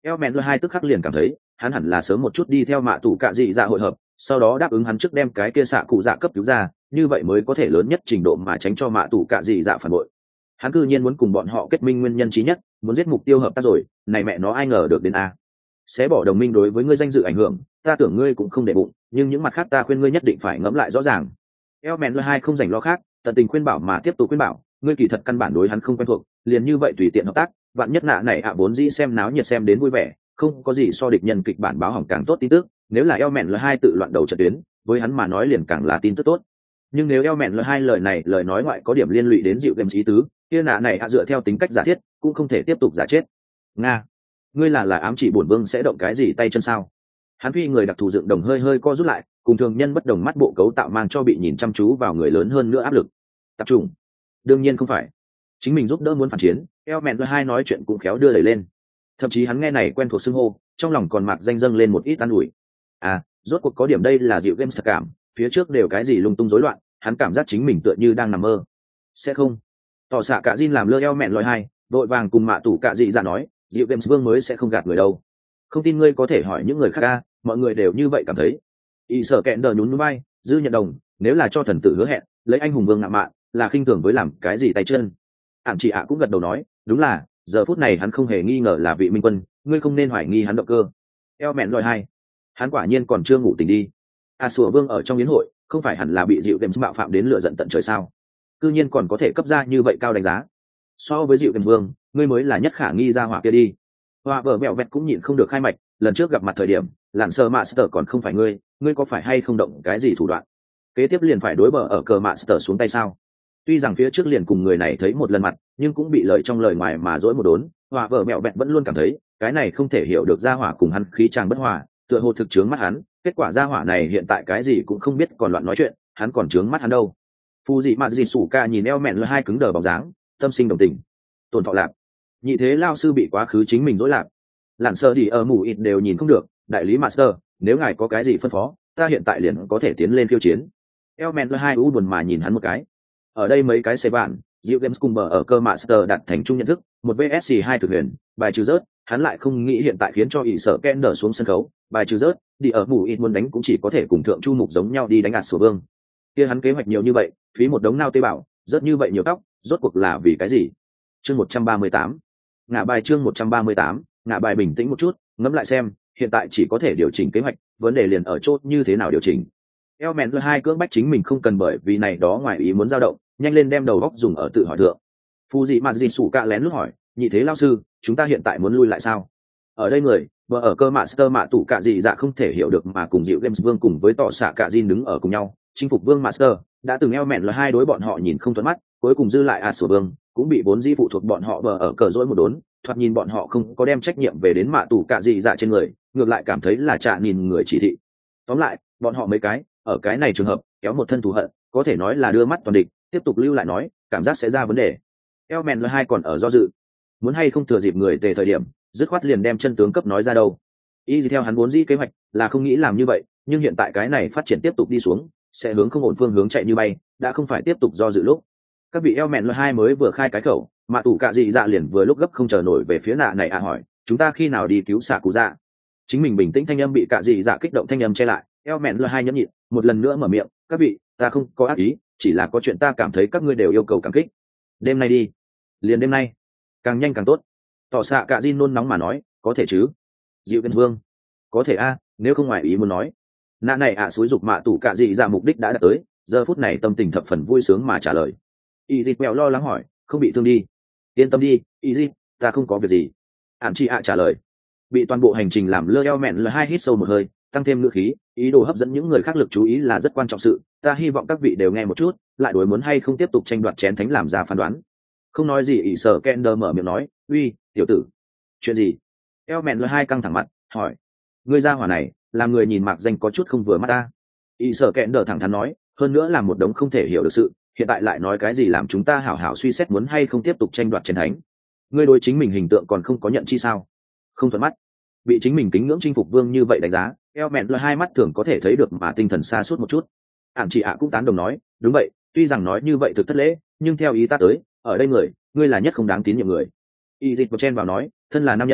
A: eo mẹn hai tức khắc liền cảm thấy hắn hẳn là sớm một chút đi theo mạ tù cạ dị dạ hội hợp, sau đó đáp ứng hắn trước đem cái kia xạ cụ dạ cấp cứu ra, như vậy mới có thể lớn nhất trình độ mà tránh cho mạ tù cạ dị dạ phản bội. Hắn cư nhiên muốn cùng bọn họ kết minh nguyên nhân chí nhất, muốn giết mục tiêu hợp tác rồi, này mẹ nó ai ngờ được đến a. Sẽ bỏ đồng minh đối với ngươi danh dự ảnh hưởng, ta tưởng ngươi cũng không để bụng, nhưng những mặt khác ta khuyên ngươi nhất định phải ngẫm lại rõ ràng. eo mẹn hai không dành lo khác, tận tình khuyên bảo mà tiếp tục khuyên bảo, ngươi kỳ thật căn bản đối hắn không quen thuộc, liền như vậy tùy tiện hợp tác, vạn nhất nạ này ạ vốn dĩ xem náo nhiệt xem đến vui vẻ, không có gì so địch nhân kịch bản báo hỏng càng tốt tin tức, nếu là eo mẹn hai tự loạn đầu trận tuyến, với hắn mà nói liền càng là tin tức tốt. Nhưng nếu eo mẹn hai lời này lời nói ngoại có điểm liên lụy đến dịu game ý tứ, kia nạ này ạ dựa theo tính cách giả thiết, cũng không thể tiếp tục giả chết. Nga, ngươi là là ám chỉ bổn vương sẽ động cái gì tay chân sao? Hắn phi người đặc thù dựng đồng hơi hơi co rút lại, cùng thường nhân bất đồng mắt bộ cấu tạo mang cho bị nhìn chăm chú vào người lớn hơn nữa áp lực. Tập trung. Đương nhiên không phải. Chính mình giúp đỡ muốn phản chiến, eo mẹn hai nói chuyện cũng khéo đưa đẩy lên. Thậm chí hắn nghe này quen thuộc xưng hô, trong lòng còn mạc danh dâng lên một ít an ủi. À, rốt cuộc có điểm đây là dịu game thật cảm, phía trước đều cái gì lung tung rối loạn, hắn cảm giác chính mình tựa như đang nằm mơ. Sẽ không. Tỏ xạ cả Jin làm lơ eo mẹn lòi hai, vội vàng cùng mạ tủ cả dị dạ nói, dịu game vương mới sẽ không gạt người đâu. Không tin ngươi có thể hỏi những người khác a, mọi người đều như vậy cảm thấy. Y sở kẹn đờ nhún nhún vai, dư nhận đồng, nếu là cho thần tử hứa hẹn, lấy anh hùng vương ngạo mạn, là khinh thường với làm cái gì tay chân. Ản chị ạ cũng gật đầu nói, đúng là, giờ phút này hắn không hề nghi ngờ là vị minh quân, ngươi không nên hoài nghi hắn động cơ. Eo mẹn lòi hai, hắn quả nhiên còn chưa ngủ tỉnh đi. A sủa vương ở trong yến hội, không phải hẳn là bị dịu game bạo phạm đến lửa giận tận trời sao? Cư nhiên còn có thể cấp ra như vậy cao đánh giá. So với dịu game vương, ngươi mới là nhất khả nghi ra hỏa kia đi. Hoa vợ mẹo vẹt cũng nhịn không được khai mạch, lần trước gặp mặt thời điểm, lặn sơ master còn không phải ngươi, ngươi có phải hay không động cái gì thủ đoạn? Kế tiếp liền phải đối bờ ở cờ master xuống tay sao? Tuy rằng phía trước liền cùng người này thấy một lần mặt, nhưng cũng bị lời trong lời ngoài mà dỗi một đốn. Hoa vợ mẹo vẹt vẫn luôn cảm thấy cái này không thể hiểu được gia hỏa cùng hắn khí trang bất hòa, tựa hồ thực chướng mắt hắn. Kết quả gia hỏa này hiện tại cái gì cũng không biết còn loạn nói chuyện, hắn còn chướng mắt hắn đâu. Phu dị mà dị sủ ca nhìn eo mẹn lơ hai cứng đờ bóng dáng, tâm sinh đồng tình. Tổn thọ lạp, nhị thế lao sư bị quá khứ chính mình dối lạp. Lặn sơ đi ở mù ít đều nhìn không được, đại lý master, nếu ngài có cái gì phân phó, ta hiện tại liền có thể tiến lên khiêu chiến. eo mẹn lơ hai u buồn mà nhìn hắn một cái. Ở đây mấy cái xe bạn, Diệu Games cùng bờ ở cơ master đặt thành chung nhận thức, một vs hai thực huyền, bài trừ rớt, hắn lại không nghĩ hiện tại khiến cho ỷ sở Kender xuống sân khấu, bài trừ rớt, đi ở mù ít muốn đánh cũng chỉ có thể cùng thượng chu mục giống nhau đi đánh ạt sổ vương. Kia hắn kế hoạch nhiều như vậy, phí một đống nao tế bào, rớt như vậy nhiều tóc, rốt cuộc là vì cái gì? Chương một trăm ba mươi tám. Ngã bài chương một trăm ba mươi tám, ngã bài bình tĩnh một chút, ngẫm lại xem, hiện tại chỉ có thể điều chỉnh kế hoạch, vấn đề liền ở chỗ như thế nào điều chỉnh. Elmen hai cưỡng bách chính mình không cần bởi vì này đó ngoài ý muốn dao động, nhanh lên đem đầu góc dùng ở tự hỏi thượng. Phu dị mà dị sủ cạ lén lút hỏi, nhị thế lao sư, chúng ta hiện tại muốn lui lại sao? Ở đây người, vợ ở cơ master mạ tủ cạ dị dạ không thể hiểu được mà cùng dịu games vương cùng với tỏ xạ cạ Jin đứng ở cùng nhau, chinh phục vương master, đã từng Elmen là hai đối bọn họ nhìn không thuận mắt, cuối cùng dư lại a sổ vương, cũng bị bốn di phụ thuộc bọn họ vợ ở cờ dỗi một đốn, thoạt nhìn bọn họ không có đem trách nhiệm về đến mạ tủ cạ dị dạ trên người, ngược lại cảm thấy là trả nhìn người chỉ thị. Tóm lại, bọn họ mấy cái, ở cái này trường hợp, kéo một thân thù hận, có thể nói là đưa mắt toàn địch, tiếp tục lưu lại nói, cảm giác sẽ ra vấn đề. Elmen hai còn ở do dự, muốn hay không thừa dịp người tề thời điểm, dứt khoát liền đem chân tướng cấp nói ra đâu. Y theo hắn vốn dĩ kế hoạch là không nghĩ làm như vậy, nhưng hiện tại cái này phát triển tiếp tục đi xuống, sẽ hướng không ổn phương hướng chạy như bay, đã không phải tiếp tục do dự lúc. Các vị Elmen hai mới vừa khai cái khẩu, mạ tủ cạ dị dạ liền vừa lúc gấp không chờ nổi về phía nạ này à hỏi, chúng ta khi nào đi cứu xạ cụ dạ? Chính mình bình tĩnh thanh âm bị cạ dị dạ kích động thanh âm che lại, Elmen hai nhẫn nhịn, một lần nữa mở miệng, các vị, ta không có ác ý, chỉ là có chuyện ta cảm thấy các ngươi đều yêu cầu cảm kích. Đêm nay đi, liền đêm nay, càng nhanh càng tốt. Tỏ xạ cạ Jin nôn nóng mà nói, có thể chứ? Dịu Games vương, có thể a, nếu không ngoài ý muốn nói. Nạ này ạ à xúi dục mạ tủ cạ dị dạ mục đích đã đạt tới, giờ phút này tâm tình thập phần vui sướng mà trả lời. Y dịp mèo lo lắng hỏi, không bị thương đi? Yên tâm đi, Y dịp, ta không có việc gì. Ản chị ạ trả lời. Bị toàn bộ hành trình làm lơ eo mẹn là hai hít sâu một hơi, tăng thêm ngữ khí, ý đồ hấp dẫn những người khác lực chú ý là rất quan trọng sự. Ta hy vọng các vị đều nghe một chút, lại đối muốn hay không tiếp tục tranh đoạt chén thánh làm ra phán đoán. Không nói gì, ỷ sở Kender mở miệng nói, uy, tiểu tử, chuyện gì? Eo mẹn là hai căng thẳng mặt, hỏi, ngươi ra hỏa này, làm người nhìn mạc danh có chút không vừa mắt ta. ỷ sở Kender thẳng thắn nói, hơn nữa là một đống không thể hiểu được sự, hiện tại lại nói cái gì làm chúng ta hảo hảo suy xét muốn hay không tiếp tục tranh đoạt chén thánh. Ngươi đối chính mình hình tượng còn không có nhận chi sao? Không thuận mắt. Bị chính mình kính ngưỡng chinh phục vương như vậy đánh giá, eo mẹn là hai mắt thường có thể thấy được mà tinh thần xa suốt một chút. Ản chị ạ cũng tán đồng nói, đúng vậy, tuy rằng nói như vậy thực thất lễ, nhưng theo ý ta tới, ở đây người, ngươi là nhất không đáng tín nhiệm người. Y dịch một chen vào nói, thân là nam nhân,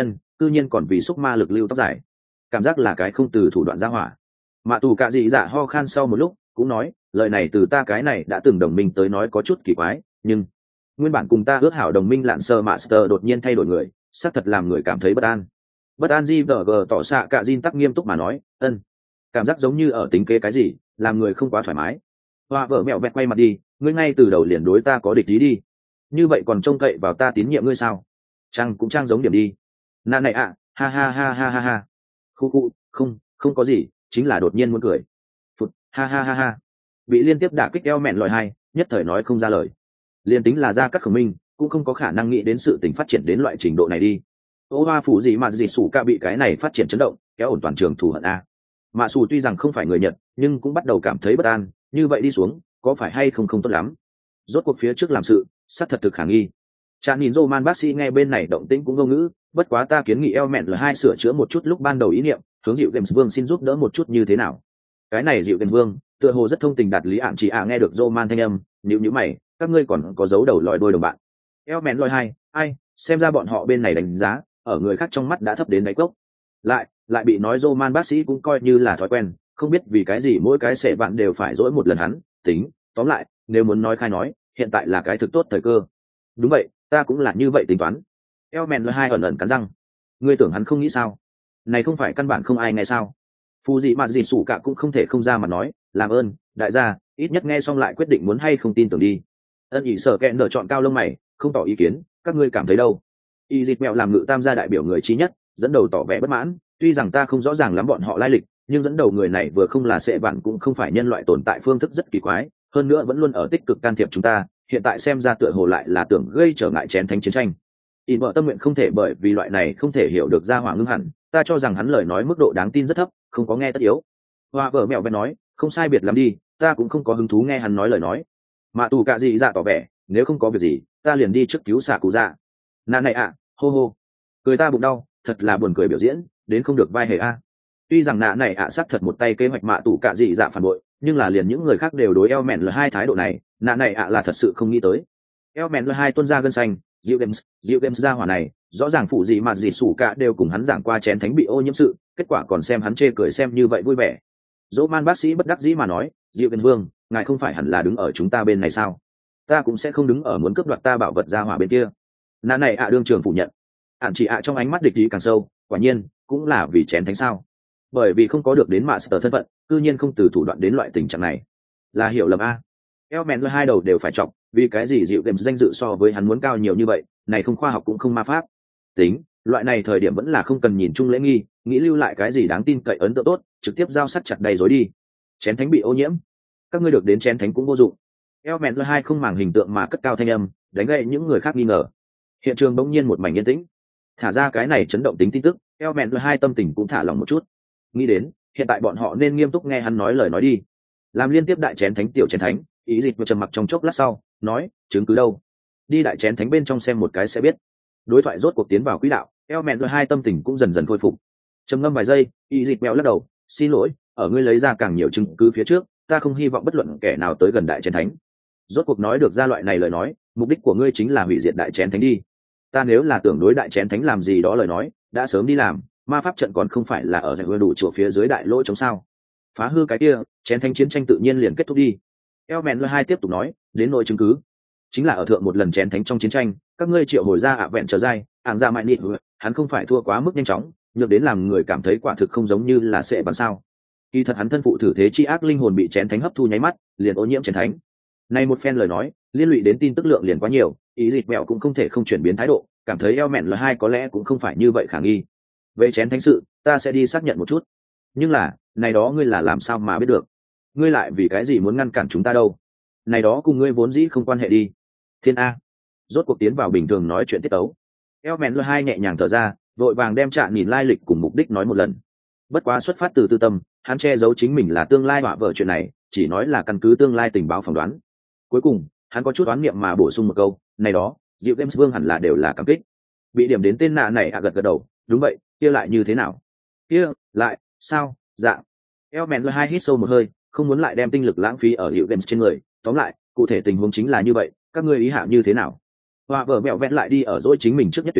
A: cư nhiên còn vì xúc ma lực lưu tóc dài, cảm giác là cái không từ thủ đoạn ra hỏa. Mạ tù cạ dị dạ ho khan sau một lúc cũng nói, lời này từ ta cái này đã từng đồng minh tới nói có chút kỳ quái, nhưng nguyên bản cùng ta ước hảo đồng minh lạn sơ master đột nhiên thay đổi người, xác thật làm người cảm thấy bất an. Bất an gì vờ gờ tỏ xạ cạ Jin tắc nghiêm túc mà nói, ân, cảm giác giống như ở tính kế cái gì, làm người không quá thoải mái. Hoa vợ mẹo vẹt quay mặt đi, ngươi ngay từ đầu liền đối ta có địch ý đi, như vậy còn trông cậy vào ta tín nhiệm ngươi sao? Trang cũng trang giống điểm đi. Nà này ạ, ha ha ha ha ha ha. Khu khu, không, không có gì, chính là đột nhiên muốn cười. Phụt, ha ha ha ha. Bị liên tiếp đả kích eo mẹn lòi hai, nhất thời nói không ra lời. Liên tính là ra các khẩu minh, cũng không có khả năng nghĩ đến sự tình phát triển đến loại trình độ này đi. Ô hoa phủ gì mà gì sủ ca bị cái này phát triển chấn động, kéo ổn toàn trường thù hận a. Mạ Sủ tuy rằng không phải người Nhật, nhưng cũng bắt đầu cảm thấy bất an, như vậy đi xuống, có phải hay không không tốt lắm. Rốt cuộc phía trước làm sự, sát thật thực khả nghi. Cha nhìn Roman bác sĩ nghe bên này động tĩnh cũng vô ngữ, bất quá ta kiến nghị eo mẹn là hai sửa chữa một chút lúc ban đầu ý niệm, hướng dịu Games Vương xin giúp đỡ một chút như thế nào. Cái này dịu Games Vương, tựa hồ rất thông tình đạt lý ạn chỉ à nghe được Roman thanh âm, nhíu nhíu mày, các ngươi còn có dấu đầu lòi đôi đồng bạn. Eo mẹn lòi hai, ai, xem ra bọn họ bên này đánh giá, ở người khác trong mắt đã thấp đến đáy cốc. Lại, lại bị nói Roman bác sĩ cũng coi như là thói quen, không biết vì cái gì mỗi cái sệ bạn đều phải dỗi một lần hắn, tính, tóm lại, nếu muốn nói khai nói, hiện tại là cái thực tốt thời cơ. Đúng vậy, ta cũng là như vậy tính toán. Elmen hai ẩn ẩn cắn răng. Ngươi tưởng hắn không nghĩ sao? Này không phải căn bản không ai nghe sao? Phù dị mà dị sủ cả cũng không thể không ra mà nói, làm ơn, đại gia, ít nhất nghe xong lại quyết định muốn hay không tin tưởng đi. Ân ỉ sở kẹn nở chọn cao lông mày, không tỏ ý kiến, các ngươi cảm thấy đâu? Y dịch mẹo làm ngự tam gia đại biểu người trí nhất, dẫn đầu tỏ vẻ bất mãn, tuy rằng ta không rõ ràng lắm bọn họ lai lịch, nhưng dẫn đầu người này vừa không là sệ bạn cũng không phải nhân loại tồn tại phương thức rất kỳ quái, hơn nữa vẫn luôn ở tích cực can thiệp chúng ta, hiện tại xem ra tựa hồ lại là tưởng gây trở ngại chén thánh chiến tranh. In vợ tâm nguyện không thể bởi vì loại này không thể hiểu được ra hỏa ngưng hẳn, ta cho rằng hắn lời nói mức độ đáng tin rất thấp, không có nghe tất yếu. Hoa vợ mẹo bên nói, không sai biệt lắm đi, ta cũng không có hứng thú nghe hắn nói lời nói. Mạ tù cạ dị dạ tỏ vẻ, nếu không có việc gì, ta liền đi trước cứu xạ cụ dạ. Nà này ạ, à, hô hô, cười ta bụng đau, thật là buồn cười biểu diễn, đến không được vai hề a. Tuy rằng nà này ạ à xác thật một tay kế hoạch mạ tù cạ dị dạ phản bội, nhưng là liền những người khác đều đối eo mẹn là hai thái độ này, nà này ạ à là thật sự không nghĩ tới. Eo mẹn là hai tuân ra gân xanh, Diệu Games, Diệu Games ra hỏa này, rõ ràng phụ gì mà gì sủ cả đều cùng hắn giảng qua chén thánh bị ô nhiễm sự, kết quả còn xem hắn chê cười xem như vậy vui vẻ. Dỗ man bác sĩ bất đắc dĩ mà nói, Diệu Games Vương, ngài không phải hẳn là đứng ở chúng ta bên này sao? Ta cũng sẽ không đứng ở muốn cướp đoạt ta bảo vật ra hỏa bên kia. Nà này ạ à đương trường phủ nhận. Ản chỉ ạ à trong ánh mắt địch ý càng sâu, quả nhiên, cũng là vì chén thánh sao? Bởi vì không có được đến master thân phận, cư nhiên không từ thủ đoạn đến loại tình trạng này, là hiểu lầm a. Eo mẹn hai đầu đều phải chọc, vì cái gì Diệu Games danh dự so với hắn muốn cao nhiều như vậy, này không khoa học cũng không ma pháp. Tính, loại này thời điểm vẫn là không cần nhìn chung lễ nghi, nghĩ lưu lại cái gì đáng tin cậy ấn tượng tốt, trực tiếp giao sắt chặt đầy rối đi. Chén thánh bị ô nhiễm, các ngươi được đến chén thánh cũng vô dụng. Eo mẹn hai không màng hình tượng mà cất cao thanh âm, đánh gậy những người khác nghi ngờ. Hiện trường bỗng nhiên một mảnh yên tĩnh. Thả ra cái này chấn động tính tin tức, Eo mẹn hai tâm tình cũng thả lòng một chút. Nghĩ đến, hiện tại bọn họ nên nghiêm túc nghe hắn nói lời nói đi. Làm liên tiếp đại chén thánh tiểu chén thánh, ý dịch vừa trầm mặc trong chốc lát sau, nói, chứng cứ đâu? Đi đại chén thánh bên trong xem một cái sẽ biết. Đối thoại rốt cuộc tiến vào quỹ đạo, eo mẹn hai tâm tình cũng dần dần khôi phục. Trầm ngâm vài giây, ý dịch mèo lắc đầu, xin lỗi, ở ngươi lấy ra càng nhiều chứng cứ phía trước, ta không hy vọng bất luận kẻ nào tới gần đại chén thánh. Rốt cuộc nói được ra loại này lời nói, mục đích của ngươi chính là hủy diệt đại chén thánh đi. Ta nếu là tưởng đối đại chén thánh làm gì đó lời nói, đã sớm đi làm, ma pháp trận còn không phải là ở giải đủ chỗ phía dưới đại lỗ chống sao? Phá hư cái kia, chén thánh chiến tranh tự nhiên liền kết thúc đi. Elmen hai tiếp tục nói, đến nội chứng cứ, chính là ở thượng một lần chén thánh trong chiến tranh, các ngươi triệu hồi ra ạ vẹn trở dai, ảng ra mại nị, hắn không phải thua quá mức nhanh chóng, nhược đến làm người cảm thấy quả thực không giống như là sẽ bằng sao. Kỳ thật hắn thân phụ thử thế chi ác linh hồn bị chén thánh hấp thu nháy mắt, liền ô nhiễm chén thánh. Này một phen lời nói, liên lụy đến tin tức lượng liền quá nhiều, ý dịch mẹo cũng không thể không chuyển biến thái độ, cảm thấy Elmen hai có lẽ cũng không phải như vậy khả nghi. Về chén thánh sự, ta sẽ đi xác nhận một chút. Nhưng là, này đó ngươi là làm sao mà biết được? Ngươi lại vì cái gì muốn ngăn cản chúng ta đâu? Này đó cùng ngươi vốn dĩ không quan hệ đi. Thiên A. Rốt cuộc tiến vào bình thường nói chuyện tiết tấu. Elmen hai nhẹ nhàng thở ra, vội vàng đem Trạ nhìn lai lịch cùng mục đích nói một lần. Bất quá xuất phát từ tư tâm, hắn che giấu chính mình là tương lai họa vợ chuyện này, chỉ nói là căn cứ tương lai tình báo phỏng đoán. Cuối cùng, hắn có chút đoán niệm mà bổ sung một câu, này đó, Diệu Games Vương hẳn là đều là cảm kích. Bị điểm đến tên nạ này à gật gật đầu, đúng vậy, kia lại như thế nào? Kia, lại, sao, dạ. Elmen hai hít sâu một hơi, không muốn lại đem tinh lực lãng phí ở Diệu Games trên người, tóm lại, cụ thể tình huống chính là như vậy, các ngươi ý hạ như thế nào? Hoa vợ mẹo vẹn lại đi ở dỗi chính mình trước nhất tuyến,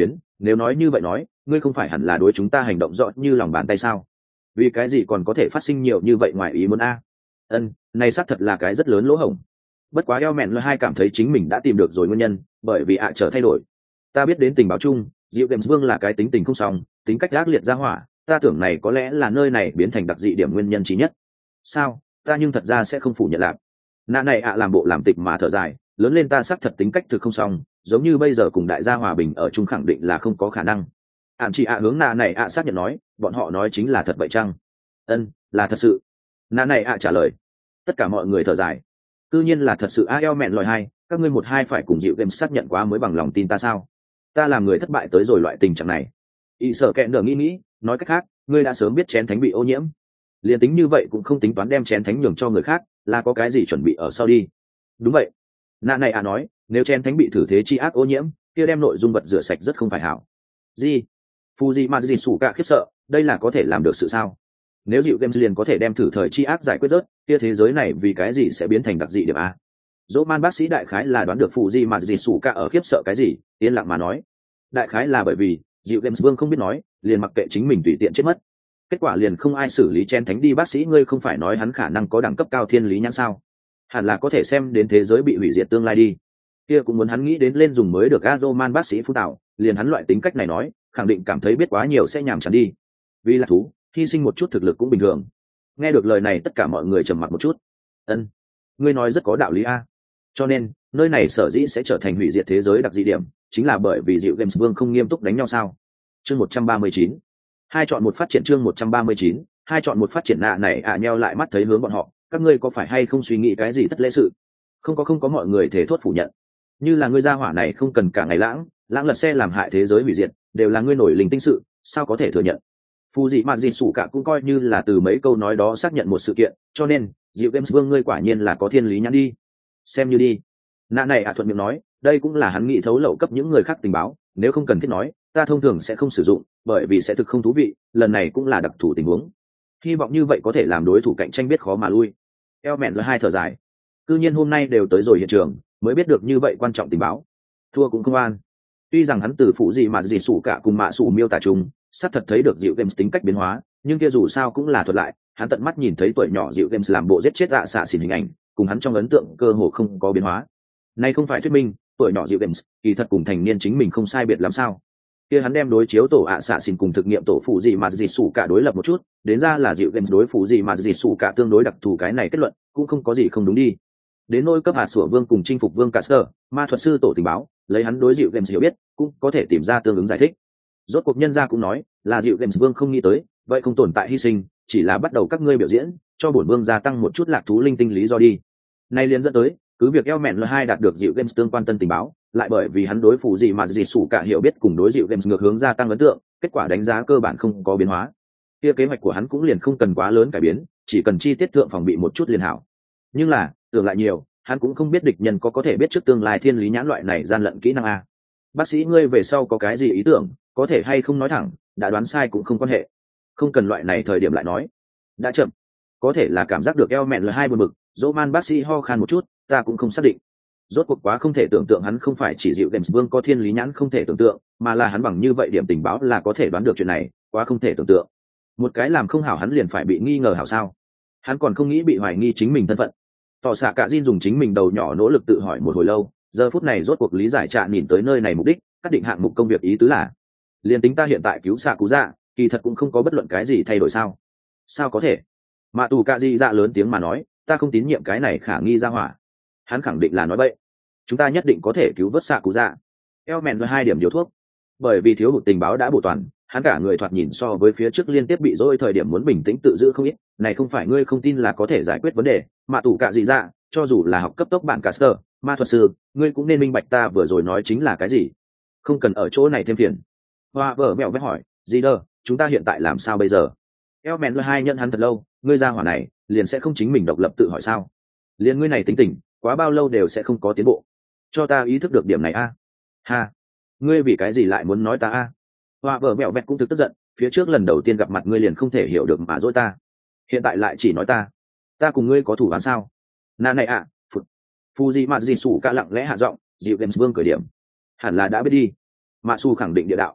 A: nếu nói như vậy nói ngươi không phải hẳn là đối chúng ta hành động rõ như lòng bàn tay sao? Vì cái gì còn có thể phát sinh nhiều như vậy ngoài ý muốn a? Ân, này xác thật là cái rất lớn lỗ hổng. Bất quá eo mẹn là hai cảm thấy chính mình đã tìm được rồi nguyên nhân, bởi vì ạ trở thay đổi. Ta biết đến tình báo chung, Diệu Games Vương là cái tính tình không xong, tính cách ác liệt ra hỏa, ta tưởng này có lẽ là nơi này biến thành đặc dị điểm nguyên nhân chí nhất. Sao? Ta nhưng thật ra sẽ không phủ nhận lạc. Nã này ạ làm bộ làm tịch mà thở dài, lớn lên ta xác thật tính cách thực không xong, giống như bây giờ cùng đại gia hòa bình ở chung khẳng định là không có khả năng. Ản chị ạ hướng nã này ạ xác nhận nói, bọn họ nói chính là thật vậy chăng? Ân, là thật sự. Nã này ạ trả lời. Tất cả mọi người thở dài. Tự nhiên là thật sự a eo mẹn lòi hai, các ngươi một hai phải cùng Diệu Games xác nhận quá mới bằng lòng tin ta sao? Ta làm người thất bại tới rồi loại tình trạng này. Y sở kẹn đờ nghĩ nghĩ, nói cách khác, ngươi đã sớm biết chén thánh bị ô nhiễm. Liên tính như vậy cũng không tính toán đem chén thánh nhường cho người khác, là có cái gì chuẩn bị ở sau đi. Đúng vậy. Nạ này à nói, nếu chén thánh bị thử thế chi ác ô nhiễm, kia đem nội dung vật rửa sạch rất không phải hảo. Gì? Fuji mà gì sủ cả khiếp sợ, đây là có thể làm được sự sao? Nếu Diệu Games liền có thể đem thử thời chi ác giải quyết rớt, kia thế giới này vì cái gì sẽ biến thành đặc dị điểm a? Dỗ man bác sĩ đại khái là đoán được Fuji mà gì sủ cả ở khiếp sợ cái gì, yên lặng mà nói. Đại khái là bởi vì Diệu Games Vương không biết nói, liền mặc kệ chính mình tùy tiện chết mất. Kết quả liền không ai xử lý chen thánh đi. Bác sĩ ngươi không phải nói hắn khả năng có đẳng cấp cao thiên lý nhãn sao? Hẳn là có thể xem đến thế giới bị hủy diệt tương lai đi. Kia cũng muốn hắn nghĩ đến lên dùng mới được Azoman bác sĩ phun tạo, liền hắn loại tính cách này nói, khẳng định cảm thấy biết quá nhiều sẽ nhàm chán đi. Vì là thú, hy sinh một chút thực lực cũng bình thường. Nghe được lời này tất cả mọi người trầm mặc một chút. Ân, ngươi nói rất có đạo lý a. Cho nên nơi này sở dĩ sẽ trở thành hủy diệt thế giới đặc dị điểm, chính là bởi vì Diệu Games Vương không nghiêm túc đánh nhau sao? Chương một trăm ba mươi chín, hai chọn một phát triển. Chương một trăm ba mươi chín, hai chọn một phát triển. Nạ này ạ à nheo lại mắt thấy hướng bọn họ, các ngươi có phải hay không suy nghĩ cái gì thất lễ sự? Không có không có mọi người thể thốt phủ nhận. Như là ngươi gia hỏa này không cần cả ngày lãng, lãng lật xe làm hại thế giới hủy diệt, đều là ngươi nổi linh tinh sự, sao có thể thừa nhận? Phù dị mà dị sủ cả cũng coi như là từ mấy câu nói đó xác nhận một sự kiện, cho nên Diệu Games Vương ngươi quả nhiên là có thiên lý nhãn đi. Xem như đi. Nạ này ạ à thuận miệng nói, đây cũng là hắn nghĩ thấu lậu cấp những người khác tình báo, nếu không cần thiết nói, ta thông thường sẽ không sử dụng, bởi vì sẽ thực không thú vị, lần này cũng là đặc thù tình huống. Hy vọng như vậy có thể làm đối thủ cạnh tranh biết khó mà lui. Eo mẹn là hai thở dài. Cư nhiên hôm nay đều tới rồi hiện trường, mới biết được như vậy quan trọng tình báo. Thua cũng không an. Tuy rằng hắn từ phụ gì mà gì sủ cả cùng mạ sủ miêu tả chung, sắp thật thấy được Diệu Games tính cách biến hóa, nhưng kia dù sao cũng là thuật lại, hắn tận mắt nhìn thấy tuổi nhỏ Diệu Games làm bộ giết chết ạ xạ xỉn hình ảnh, cùng hắn trong ấn tượng cơ hồ không có biến hóa. Nay không phải thuyết minh, tuổi nhỏ Diệu Games kỳ thật cùng thành niên chính mình không sai biệt lắm sao? Kia hắn đem đối chiếu tổ ạ xạ xỉn cùng thực nghiệm tổ phụ gì mà gì sủ cả đối lập một chút, đến ra là Diệu Games đối phụ gì mà gì sủ cả tương đối đặc thù, cái này kết luận cũng không có gì không đúng đi. Đến nôi cấp hạt sủa vương cùng chinh phục vương Caster, ma thuật sư tổ tình báo, lấy hắn đối Diệu Games hiểu biết, cũng có thể tìm ra tương ứng giải thích. Rốt cuộc nhân gia cũng nói, là Diệu Games vương không nghĩ tới, vậy không tồn tại hy sinh, chỉ là bắt đầu các ngươi biểu diễn, cho bổn vương gia tăng một chút lạc thú linh tinh lý do đi. Nay liền dẫn tới, cứ việc eo mẹn l hai đạt được Diệu Games tương quan tân tình báo, lại bởi vì hắn đối phụ gì mà gì sủ cả hiểu biết cùng đối Diệu Games ngược hướng gia tăng ấn tượng, kết quả đánh giá cơ bản không có biến hóa. Kia kế hoạch của hắn cũng liền không cần quá lớn cải biến, chỉ cần chi tiết thượng phòng bị một chút liền hảo. Nhưng là, tưởng lại nhiều, hắn cũng không biết địch nhân có có thể biết trước tương lai thiên lý nhãn loại này gian lận kỹ năng a. Bác sĩ ngươi về sau có cái gì ý tưởng, có thể hay không nói thẳng, đã đoán sai cũng không quan hệ, không cần loại này thời điểm lại nói, đã chậm. Có thể là cảm giác được eo mẹn l hai buồn bực, dỗ man bác sĩ ho khan một chút, ta cũng không xác định. Rốt cuộc quá không thể tưởng tượng, hắn không phải chỉ Diệu Games vương có thiên lý nhãn không thể tưởng tượng, mà là hắn bằng như vậy điểm tình báo là có thể đoán được chuyện này, quá không thể tưởng tượng. Một cái làm không hảo hắn liền phải bị nghi ngờ hảo sao? Hắn còn không nghĩ bị hoài nghi chính mình thân phận. Tỏ xạ cả Jin dùng chính mình đầu nhỏ nỗ lực tự hỏi một hồi lâu, giờ phút này rốt cuộc lý giải Trạ nhìn tới nơi này mục đích, xác định hạng mục công việc ý tứ là, liền tính ta hiện tại cứu xạ cú dạ, kỳ thật cũng không có bất luận cái gì thay đổi sao? Sao có thể? Mạ tù cạ Di dạ lớn tiếng mà nói, ta không tín nhiệm cái này khả nghi ra hỏa. Hắn khẳng định là nói bậy. Chúng ta nhất định có thể cứu vớt xạ cú dạ. Eo mẹn với hai điểm điều thuốc, bởi vì thiếu hụt tình báo đã bổ toàn, hắn cả người thoạt nhìn so với phía trước liên tiếp bị dỗi thời điểm muốn bình tĩnh tự giữ không ít. Này không phải ngươi không tin là có thể giải quyết vấn đề, Mạ tù cạ Di dạ, cho dù là học cấp tốc bản caster, ma thuật sư, ngươi cũng nên minh bạch ta vừa rồi nói chính là cái gì. Không cần ở chỗ này thêm phiền. Hoa vợ mẹo vét hỏi, gì đơ, chúng ta hiện tại làm sao bây giờ? Eo mẹn với hai nhận hắn thật lâu, ngươi ra hỏa này liền sẽ không chính mình độc lập tự hỏi sao? Liền ngươi này tính tình, quá bao lâu đều sẽ không có tiến bộ. Cho ta ý thức được điểm này a. À? Ha, ngươi vì cái gì lại muốn nói ta a? À? Hoa vợ mẹo vét cũng thực tức giận, phía trước lần đầu tiên gặp mặt ngươi liền không thể hiểu được mà dối ta, hiện tại lại chỉ nói ta, ta cùng ngươi có thủ án sao? Nà này ạ, phụt. Phu gì mà gì sủ cả lặng lẽ hạ giọng, Diệu Games vương cởi điểm, hẳn là đã biết đi. Mạ Su khẳng định địa đạo,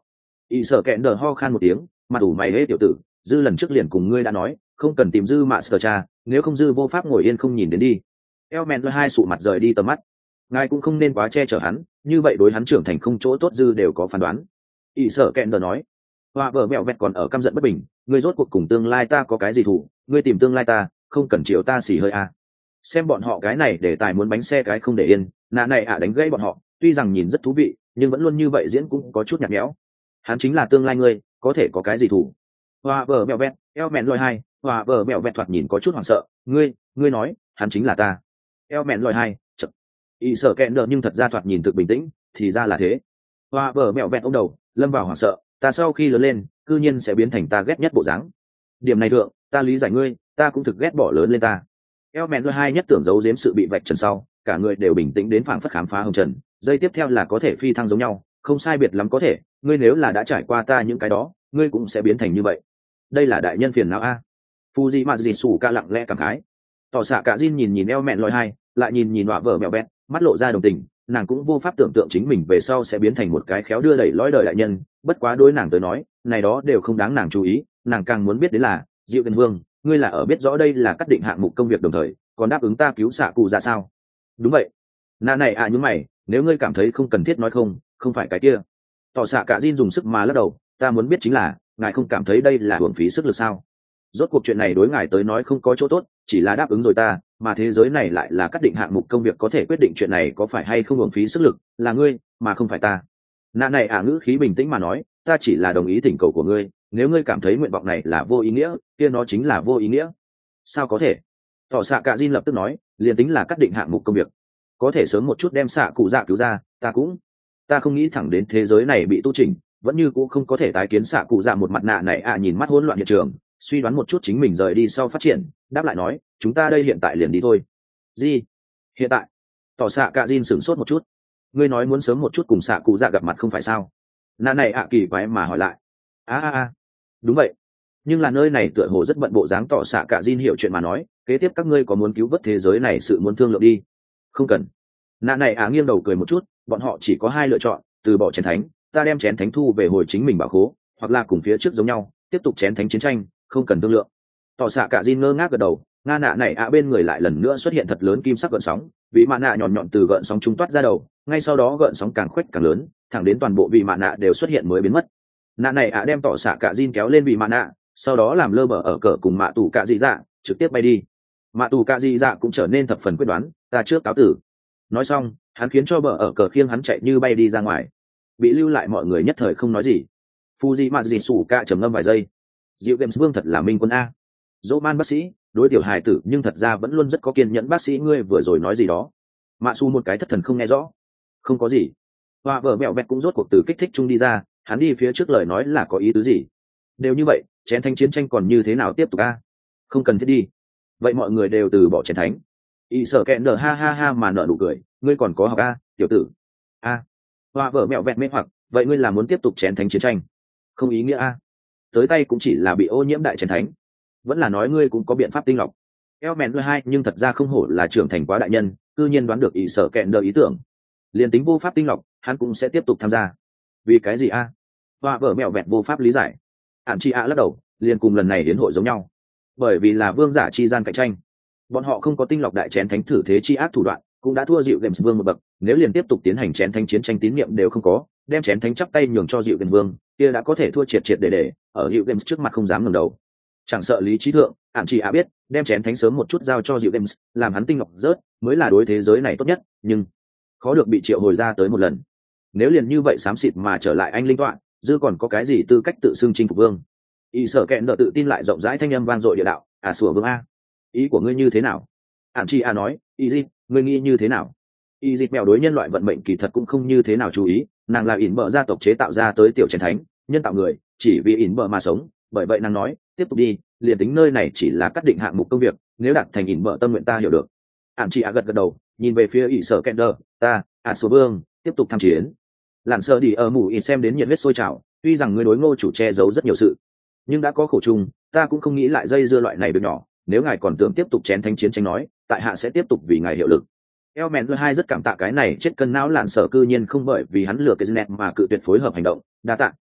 A: Y sở kẹn đờ ho khan một tiếng, mặt ủ mày hế tiểu tử, dư lần trước liền cùng ngươi đã nói không cần tìm dư mạ sờ cha, nếu không dư vô pháp ngồi yên không nhìn đến đi. Eo mẹn lôi hai sụ mặt rời đi tầm mắt. Ngài cũng không nên quá che chở hắn, như vậy đối hắn trưởng thành không chỗ tốt dư đều có phán đoán. Y sở kẹn đờ nói. Hoa vợ mẹo vẹt còn ở căm giận bất bình, ngươi rốt cuộc cùng tương lai ta có cái gì thủ, ngươi tìm tương lai ta, không cần chiều ta xì hơi à. Xem bọn họ cái này để tài muốn bánh xe cái không để yên, nạ này ạ đánh gãy bọn họ, tuy rằng nhìn rất thú vị, nhưng vẫn luôn như vậy diễn cũng có chút nhạt nhẽo. Hắn chính là tương lai ngươi, có thể có cái gì thủ? Hoa vợ mẹo vẹt, eo mẹn lôi hai, hoa vợ mẹo vẹt thoạt nhìn có chút hoảng sợ, ngươi, ngươi nói, hắn chính là ta. Eo mẹn lôi hai, chật. Y sở kẹn đờ nhưng thật ra thoạt nhìn thực bình tĩnh, thì ra là thế. Hoa vợ mẹo vẹt ông đầu, lâm vào hoảng sợ, ta sau khi lớn lên, cư nhiên sẽ biến thành ta ghét nhất bộ dáng. Điểm này thượng, ta lý giải ngươi, ta cũng thực ghét bỏ lớn lên ta. Eo mẹn lôi hai nhất tưởng giấu giếm sự bị vạch trần sau, cả người đều bình tĩnh đến phảng phất khám phá hồng trần, dây tiếp theo là có thể phi thăng giống nhau, không sai biệt lắm có thể, ngươi nếu là đã trải qua ta những cái đó, ngươi cũng sẽ biến thành như vậy. Đây là đại nhân phiền não a. Fuji mà gì sủ ca lặng lẽ cảm khái. Tỏ xạ cả Jin nhìn nhìn eo mẹn lôi hai, lại nhìn nhìn họa vợ mẹo bẹt, mắt lộ ra đồng tình, nàng cũng vô pháp tưởng tượng chính mình về sau sẽ biến thành một cái khéo đưa đẩy lõi đời đại nhân, bất quá đối nàng tới nói, này đó đều không đáng nàng chú ý, nàng càng muốn biết đến là, Diệu Cần Vương, ngươi là ở biết rõ đây là cắt định hạng mục công việc đồng thời, còn đáp ứng ta cứu xạ cụ ra sao? Đúng vậy. Nà này à nhúng mày, nếu ngươi cảm thấy không cần thiết nói không, không phải cái kia. Tỏ xạ cả Jin dùng sức mà lắc đầu, ta muốn biết chính là, ngài không cảm thấy đây là hưởng phí sức lực sao? Rốt cuộc chuyện này đối ngài tới nói không có chỗ tốt, chỉ là đáp ứng rồi ta, mà thế giới này lại là cắt định hạng mục công việc có thể quyết định chuyện này có phải hay không hưởng phí sức lực, là ngươi, mà không phải ta. Nà này à ngữ khí bình tĩnh mà nói, ta chỉ là đồng ý thỉnh cầu của ngươi, nếu ngươi cảm thấy nguyện vọng này là vô ý nghĩa, kia nó chính là vô ý nghĩa. Sao có thể? Tỏ xạ cả Jin lập tức nói, liền tính là cắt định hạng mục công việc, có thể sớm một chút đem xạ cụ dạ cứu ra, ta cũng, ta không nghĩ thẳng đến thế giới này bị tu chỉnh, vẫn như cũng không có thể tái kiến xạ cụ dạ một mặt nạ này à nhìn mắt hỗn loạn hiện trường, suy đoán một chút chính mình rời đi sau phát triển, đáp lại nói, chúng ta đây hiện tại liền đi thôi. Gì? Hiện tại? Tỏ xạ cả Jin sửng sốt một chút. Ngươi nói muốn sớm một chút cùng xạ cụ dạ gặp mặt không phải sao? Nạ này ạ kỳ quái mà hỏi lại. A a a, đúng vậy. Nhưng là nơi này tựa hồ rất bận bộ dáng tỏ xạ cả Jin hiểu chuyện mà nói, kế tiếp các ngươi có muốn cứu vớt thế giới này sự muốn thương lượng đi. Không cần. Nạ này ạ nghiêng đầu cười một chút, bọn họ chỉ có hai lựa chọn, từ bỏ chén thánh, ta đem chén thánh thu về hồi chính mình bảo khố, hoặc là cùng phía trước giống nhau, tiếp tục chén thánh chiến tranh, không cần thương lượng. Tỏ xạ cả Jin ngơ ngác gật đầu, nga nạ này ạ bên người lại lần nữa xuất hiện thật lớn kim sắc gợn sóng, vị mạ nạ nhọn nhọn từ gợn sóng trung toát ra đầu, ngay sau đó gợn sóng càng khuếch càng lớn, thẳng đến toàn bộ vị mạ nạ đều xuất hiện mới biến mất. Nạ này ạ đem tỏ xạ cả Jin kéo lên vị mạ nạ, sau đó làm lơ bờ ở cờ cùng mạ tù cả dị dạ, trực tiếp bay đi. Mạ tù cả dị dạ cũng trở nên thập phần quyết đoán, ta trước cáo tử. Nói xong, hắn khiến cho bờ ở cờ khiêng hắn chạy như bay đi ra ngoài. Bị lưu lại mọi người nhất thời không nói gì. Fuji mà dị sủ cả trầm ngâm vài giây. Diệu Games Vương thật là minh quân a. Dỗ man bác sĩ, đối tiểu hài tử nhưng thật ra vẫn luôn rất có kiên nhẫn, bác sĩ ngươi vừa rồi nói gì đó. Mạ su một cái thất thần không nghe rõ. Không có gì. Hoa vợ mẹo bẹt cũng rốt cuộc từ kích thích chung đi ra, hắn đi phía trước lời nói là có ý tứ gì. Đều như vậy, chén thánh chiến tranh còn như thế nào tiếp tục a? Không cần thiết đi. Vậy mọi người đều từ bỏ chén thánh. Y sở kẹn nở ha ha ha mà nở nụ cười, ngươi còn có học a, tiểu tử. A. Hoa vợ mẹo bẹt mê hoặc, vậy ngươi là muốn tiếp tục chén thánh chiến tranh? Không ý nghĩa a. Tới tay cũng chỉ là bị ô nhiễm đại chén thánh, vẫn là nói ngươi cũng có biện pháp tinh lọc. Eo mẹn đôi hai nhưng thật ra không hổ là trưởng thành quá đại nhân, cư nhiên đoán được ý sở kẹn đờ ý tưởng. Liên tính vô pháp tinh lọc, hắn cũng sẽ tiếp tục tham gia. Vì cái gì a? Hoa vợ mẹo vẹt vô pháp lý giải. Ản chi a lắc đầu, liền cùng lần này đến hội giống nhau. Bởi vì là vương giả chi gian cạnh tranh, bọn họ không có tinh lọc đại chén thánh thử thế chi ác thủ đoạn, cũng đã thua Dịu Games Vương một bậc. Nếu liền tiếp tục tiến hành chén thánh chiến tranh tín nhiệm đều không có, đem chén thánh chắp tay nhường cho Dịu Games Vương, kia đã có thể thua triệt triệt để để, ở Dịu Games trước mặt không dám ngẩng đầu. Chẳng sợ lý trí thượng, Ản chỉ a biết, đem chén thánh sớm một chút giao cho Dịu Games, làm hắn tinh lọc rớt, mới là đối thế giới này tốt nhất, nhưng khó được bị triệu hồi ra tới một lần. Nếu liền như vậy xám xịt mà trở lại anh linh tọa, dư còn có cái gì tư cách tự xưng chinh phục vương? Y sở kẹn đỡ tự tin lại rộng rãi thanh âm vang dội địa đạo, à sủa vương a, ý của ngươi như thế nào? Ản chi a nói, y dịp, ngươi nghĩ như thế nào? Y dịp mèo đối nhân loại vận mệnh kỳ thật cũng không như thế nào chú ý, nàng là ỉn bờ gia tộc chế tạo ra tới tiểu chén thánh, nhân tạo người, chỉ vì ỉn bờ mà sống, bởi vậy nàng nói, tiếp tục đi, liền tính nơi này chỉ là cắt định hạng mục công việc, nếu đạt thành ỉn bờ tâm nguyện ta hiểu được. Ản chi a gật gật đầu, nhìn về phía y sở kẹn đỡ, ta, à sủa vương, tiếp tục tham chiến. Lặn sợ đi ở mù ít xem đến nhiệt huyết sôi trào, tuy rằng ngươi đối Ngô chủ che giấu rất nhiều sự, nhưng đã có khổ chung, ta cũng không nghĩ lại dây dưa loại này được nhỏ, nếu ngài còn tưởng tiếp tục chén thánh chiến tranh nói, tại hạ sẽ tiếp tục vì ngài hiệu lực. Eo mẹn hai rất cảm tạ cái này chết cân não lạn sở cư nhiên không bởi vì hắn lừa cái net mà cự tuyệt phối hợp hành động, đa tạ.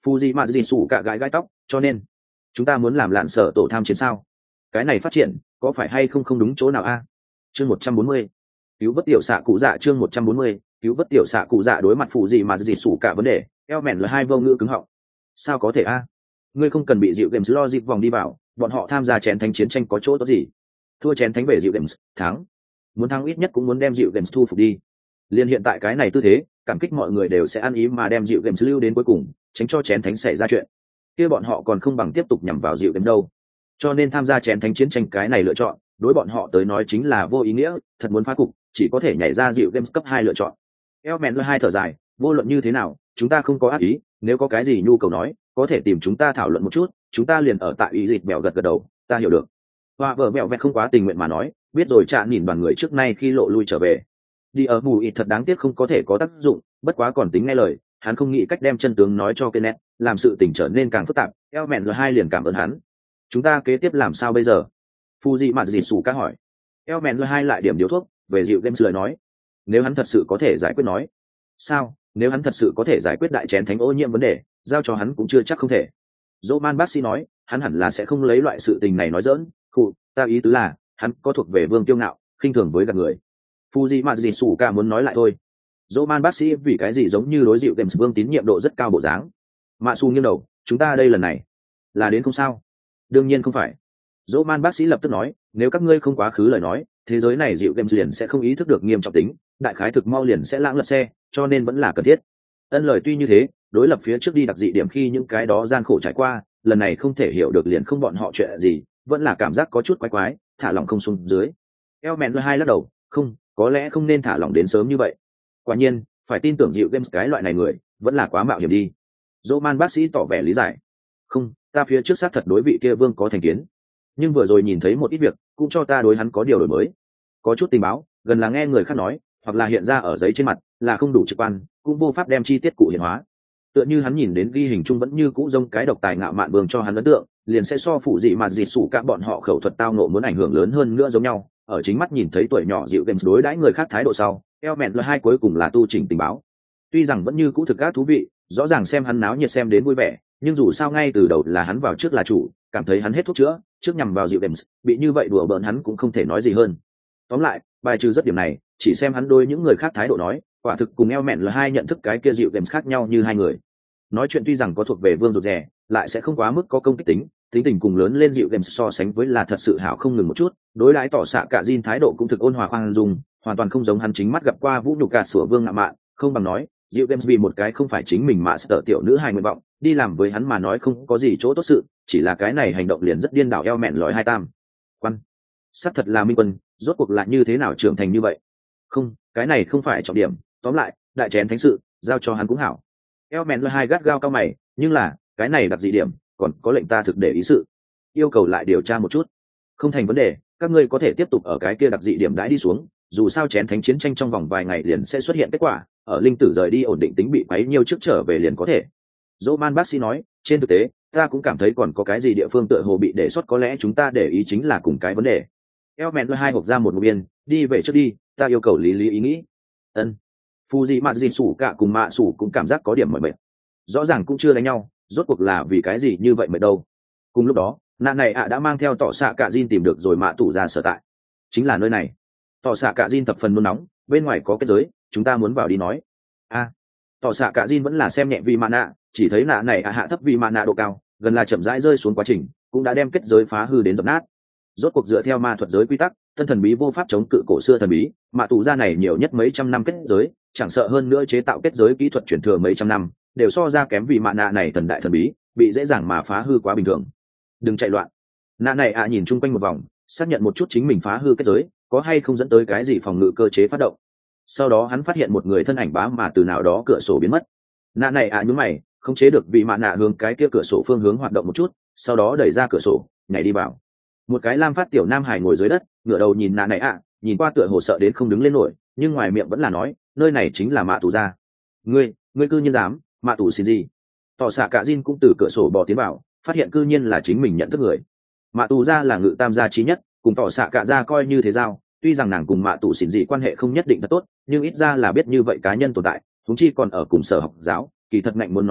A: Fuji mà gì sủ cả gái gái tóc, cho nên chúng ta muốn làm lạn sở tổ tham chiến sao? Cái này phát triển có phải hay không không đúng chỗ nào a? Chương một trăm bốn mươi, cứu vớt tiểu xạ cụ dạ. Chương một trăm bốn mươi, cứu vớt tiểu xạ cụ dạ. Đối mặt Fuji mà gì sủ cả vấn đề, eo mèn là hai vô ngữ cứng họng. Sao có thể a? Ngươi không cần bị dịu games lo dịp vòng đi vào, bọn họ tham gia chén thánh chiến tranh có chỗ tốt gì? Thua chén thánh về dịu games, thắng. Muốn thắng ít nhất cũng muốn đem dịu games thu phục đi. Liên hiện tại cái này tư thế, cảm kích mọi người đều sẽ ăn ý mà đem dịu games lưu đến cuối cùng, tránh cho chén thánh xảy ra chuyện. Kia bọn họ còn không bằng tiếp tục nhằm vào dịu games đâu. Cho nên tham gia chén thánh chiến tranh cái này lựa chọn, đối bọn họ tới nói chính là vô ý nghĩa, thật muốn phá cục, chỉ có thể nhảy ra dịu games cấp hai lựa chọn. Elmen hai thở dài, vô luận như thế nào, chúng ta không có ác ý, nếu có cái gì nhu cầu nói, có thể tìm chúng ta thảo luận một chút, chúng ta liền ở tại ý dịch bèo gật gật đầu, ta hiểu được. Hoa vợ mẹo vẹt không quá tình nguyện mà nói, biết rồi chạ nhìn đoàn người trước nay khi lộ lui trở về. Đi ở mù ít thật đáng tiếc không có thể có tác dụng, bất quá còn tính nghe lời, hắn không nghĩ cách đem chân tướng nói cho Kenneth, làm sự tình trở nên càng phức tạp. Elmen hai liền cảm ơn hắn. Chúng ta kế tiếp làm sao bây giờ? Fuji mà gì sủ ca hỏi. Elmen hai lại điểm điếu thuốc, về dịu games lời nói. Nếu hắn thật sự có thể giải quyết nói. Sao? Nếu hắn thật sự có thể giải quyết đại chén thánh ô nhiễm vấn đề, giao cho hắn cũng chưa chắc không thể. Roman bác sĩ nói, hắn hẳn là sẽ không lấy loại sự tình này nói giỡn. Khụ, ta ý tứ là, hắn có thuộc về vương kiêu ngạo, khinh thường với gạt người. Fuji mà gì sủ ca muốn nói lại thôi. Roman bác sĩ vì cái gì giống như đối dịu games vương tín nhiệm độ rất cao bộ dáng. Mạ Su nghiêng đầu, chúng ta đây lần này là đến không sao? Đương nhiên không phải. Roman bác sĩ lập tức nói, nếu các ngươi không quá khứ lời nói, thế giới này dịu games liền sẽ không ý thức được nghiêm trọng tính, đại khái thực mau liền sẽ lãng lật xe, cho nên vẫn là cần thiết. Ân lời tuy như thế, đối lập phía trước đi đặc dị điểm khi những cái đó gian khổ trải qua, lần này không thể hiểu được liền không bọn họ chuyện gì, vẫn là cảm giác có chút quái quái, thả lỏng không xuống dưới. Elmen hai lắc đầu, không, có lẽ không nên thả lỏng đến sớm như vậy. Quả nhiên, phải tin tưởng dịu games cái loại này người, vẫn là quá mạo hiểm đi. Roman bác sĩ tỏ vẻ lý giải. Không, ta phía trước xác thật đối vị kia vương có thành kiến, nhưng vừa rồi nhìn thấy một ít việc, cũng cho ta đối hắn có điều đổi mới. Có chút tình báo, gần là nghe người khác nói, hoặc là hiện ra ở giấy trên mặt, là không đủ trực quan, cũng vô pháp đem chi tiết cụ hiện hóa. Tựa như hắn nhìn đến ghi hình chung vẫn như cũ rông cái độc tài ngạo mạn vương cho hắn ấn tượng, liền sẽ so phụ dị mà dịt sủ các bọn họ khẩu thuật tao nộ muốn ảnh hưởng lớn hơn nữa giống nhau. Ở chính mắt nhìn thấy tuổi nhỏ dịu games đối đãi người khác thái độ sau, Elmen hai cuối cùng là tu chỉnh tình báo. Tuy rằng vẫn như cũ thực gác thú vị, rõ ràng xem hắn náo nhiệt xem đến vui vẻ, nhưng dù sao ngay từ đầu là hắn vào trước là chủ, cảm thấy hắn hết thuốc chữa, trước nhằm vào dịu games, bị như vậy đùa bỡn hắn cũng không thể nói gì hơn. Tóm lại, bài trừ rất điểm này, chỉ xem hắn đối những người khác thái độ nói, quả thực cùng Elmen là hai nhận thức cái kia dịu games khác nhau như hai người. Nói chuyện tuy rằng có thuộc về vương rụt rè, lại sẽ không quá mức có công kích tính, tính tình cùng lớn lên dịu games so sánh với là thật sự hảo không ngừng một chút, đối đãi tỏ xạ cả Jin thái độ cũng thực ôn hòa khoan dung, hoàn toàn không giống hắn chính mắt gặp qua vũ nhục cả sủa vương ngạo mạn, không bằng nói, dịu games vì một cái không phải chính mình mà sợ tiểu nữ hài nguyện vọng, đi làm với hắn mà nói không có gì chỗ tốt sự, chỉ là cái này hành động liền rất điên đảo eo mẹn lói hai tam. Quan, xác thật là minh quân, rốt cuộc lại như thế nào trưởng thành như vậy? Không, cái này không phải trọng điểm, tóm lại, đại chén thánh sự, giao cho hắn cũng hảo. Eo mẹn hai gắt gao cao mày, nhưng là, cái này đặc dị điểm, còn có lệnh ta thực để ý sự. Yêu cầu lại điều tra một chút. Không thành vấn đề, các ngươi có thể tiếp tục ở cái kia đặc dị điểm đãi đi xuống, dù sao chén thánh chiến tranh trong vòng vài ngày liền sẽ xuất hiện kết quả, ở linh tử rời đi ổn định tính bị quấy nhiêu trước trở về liền có thể. Roman bác sĩ nói, trên thực tế, ta cũng cảm thấy còn có cái gì địa phương tựa hồ bị đề xuất, có lẽ chúng ta để ý chính là cùng cái vấn đề. Elmen hai hộp ra một mục biên, đi về trước đi, ta yêu cầu lý lý ý nghĩ. Ân. Fuji mà gì sủ cả cùng mạ sủ cũng cảm giác có điểm mỏi mệt. Rõ ràng cũng chưa đánh nhau, rốt cuộc là vì cái gì như vậy mệt đâu. Cùng lúc đó, nạn này ạ đã mang theo tỏ xạ cả Jin tìm được rồi mạ tủ ra sở tại. Chính là nơi này. Tỏ xạ cả Jin tập phần nôn nóng, bên ngoài có kết giới, chúng ta muốn vào đi nói. A. À, tỏ xạ cả Jin vẫn là xem nhẹ vì mạ nạ, chỉ thấy nạ này ạ hạ thấp vì mạ nạ độ cao, gần là chậm rãi rơi xuống quá trình, cũng đã đem kết giới phá hư đến dập nát. Rốt cuộc dựa theo ma thuật giới quy tắc, tân thần bí vô pháp chống cự cổ xưa thần bí, mạ tủ ra này nhiều nhất mấy trăm năm kết giới, chẳng sợ hơn nữa chế tạo kết giới kỹ thuật truyền thừa mấy trăm năm, đều so ra kém vì mạ nạ này thần đại thần bí, bị dễ dàng mà phá hư quá bình thường. Đừng chạy loạn. Nạ này ạ nhìn chung quanh một vòng, xác nhận một chút chính mình phá hư kết giới có hay không dẫn tới cái gì phòng ngự cơ chế phát động. Sau đó hắn phát hiện một người thân ảnh bá mà từ nào đó cửa sổ biến mất. Nạ này ạ nhún mày, không chế được vị mạ nạ hướng cái kia cửa sổ phương hướng hoạt động một chút, sau đó đẩy ra cửa sổ, nhảy đi vào. Một cái lam phát tiểu nam hải ngồi dưới đất, ngửa đầu nhìn nạ này ạ, nhìn qua tựa hồ sợ đến không đứng lên nổi, nhưng ngoài miệng vẫn là nói, nơi này chính là mạ tù gia. Ngươi, ngươi cư nhiên dám, mạ tù xin gì? Tỏ xạ cả Jin cũng từ cửa sổ bò tiến vào, phát hiện cư nhiên là chính mình nhận thức người. Mạ tù gia là ngự tam gia trí nhất, cùng tỏ xạ cả gia coi như thế giao, tuy rằng nàng cùng mạ tù xỉn dị quan hệ không nhất định thật tốt, nhưng ít ra là biết như vậy cá nhân tồn tại, chúng chi còn ở cùng sở học giáo, kỳ thật ngạnh muốn nói nói,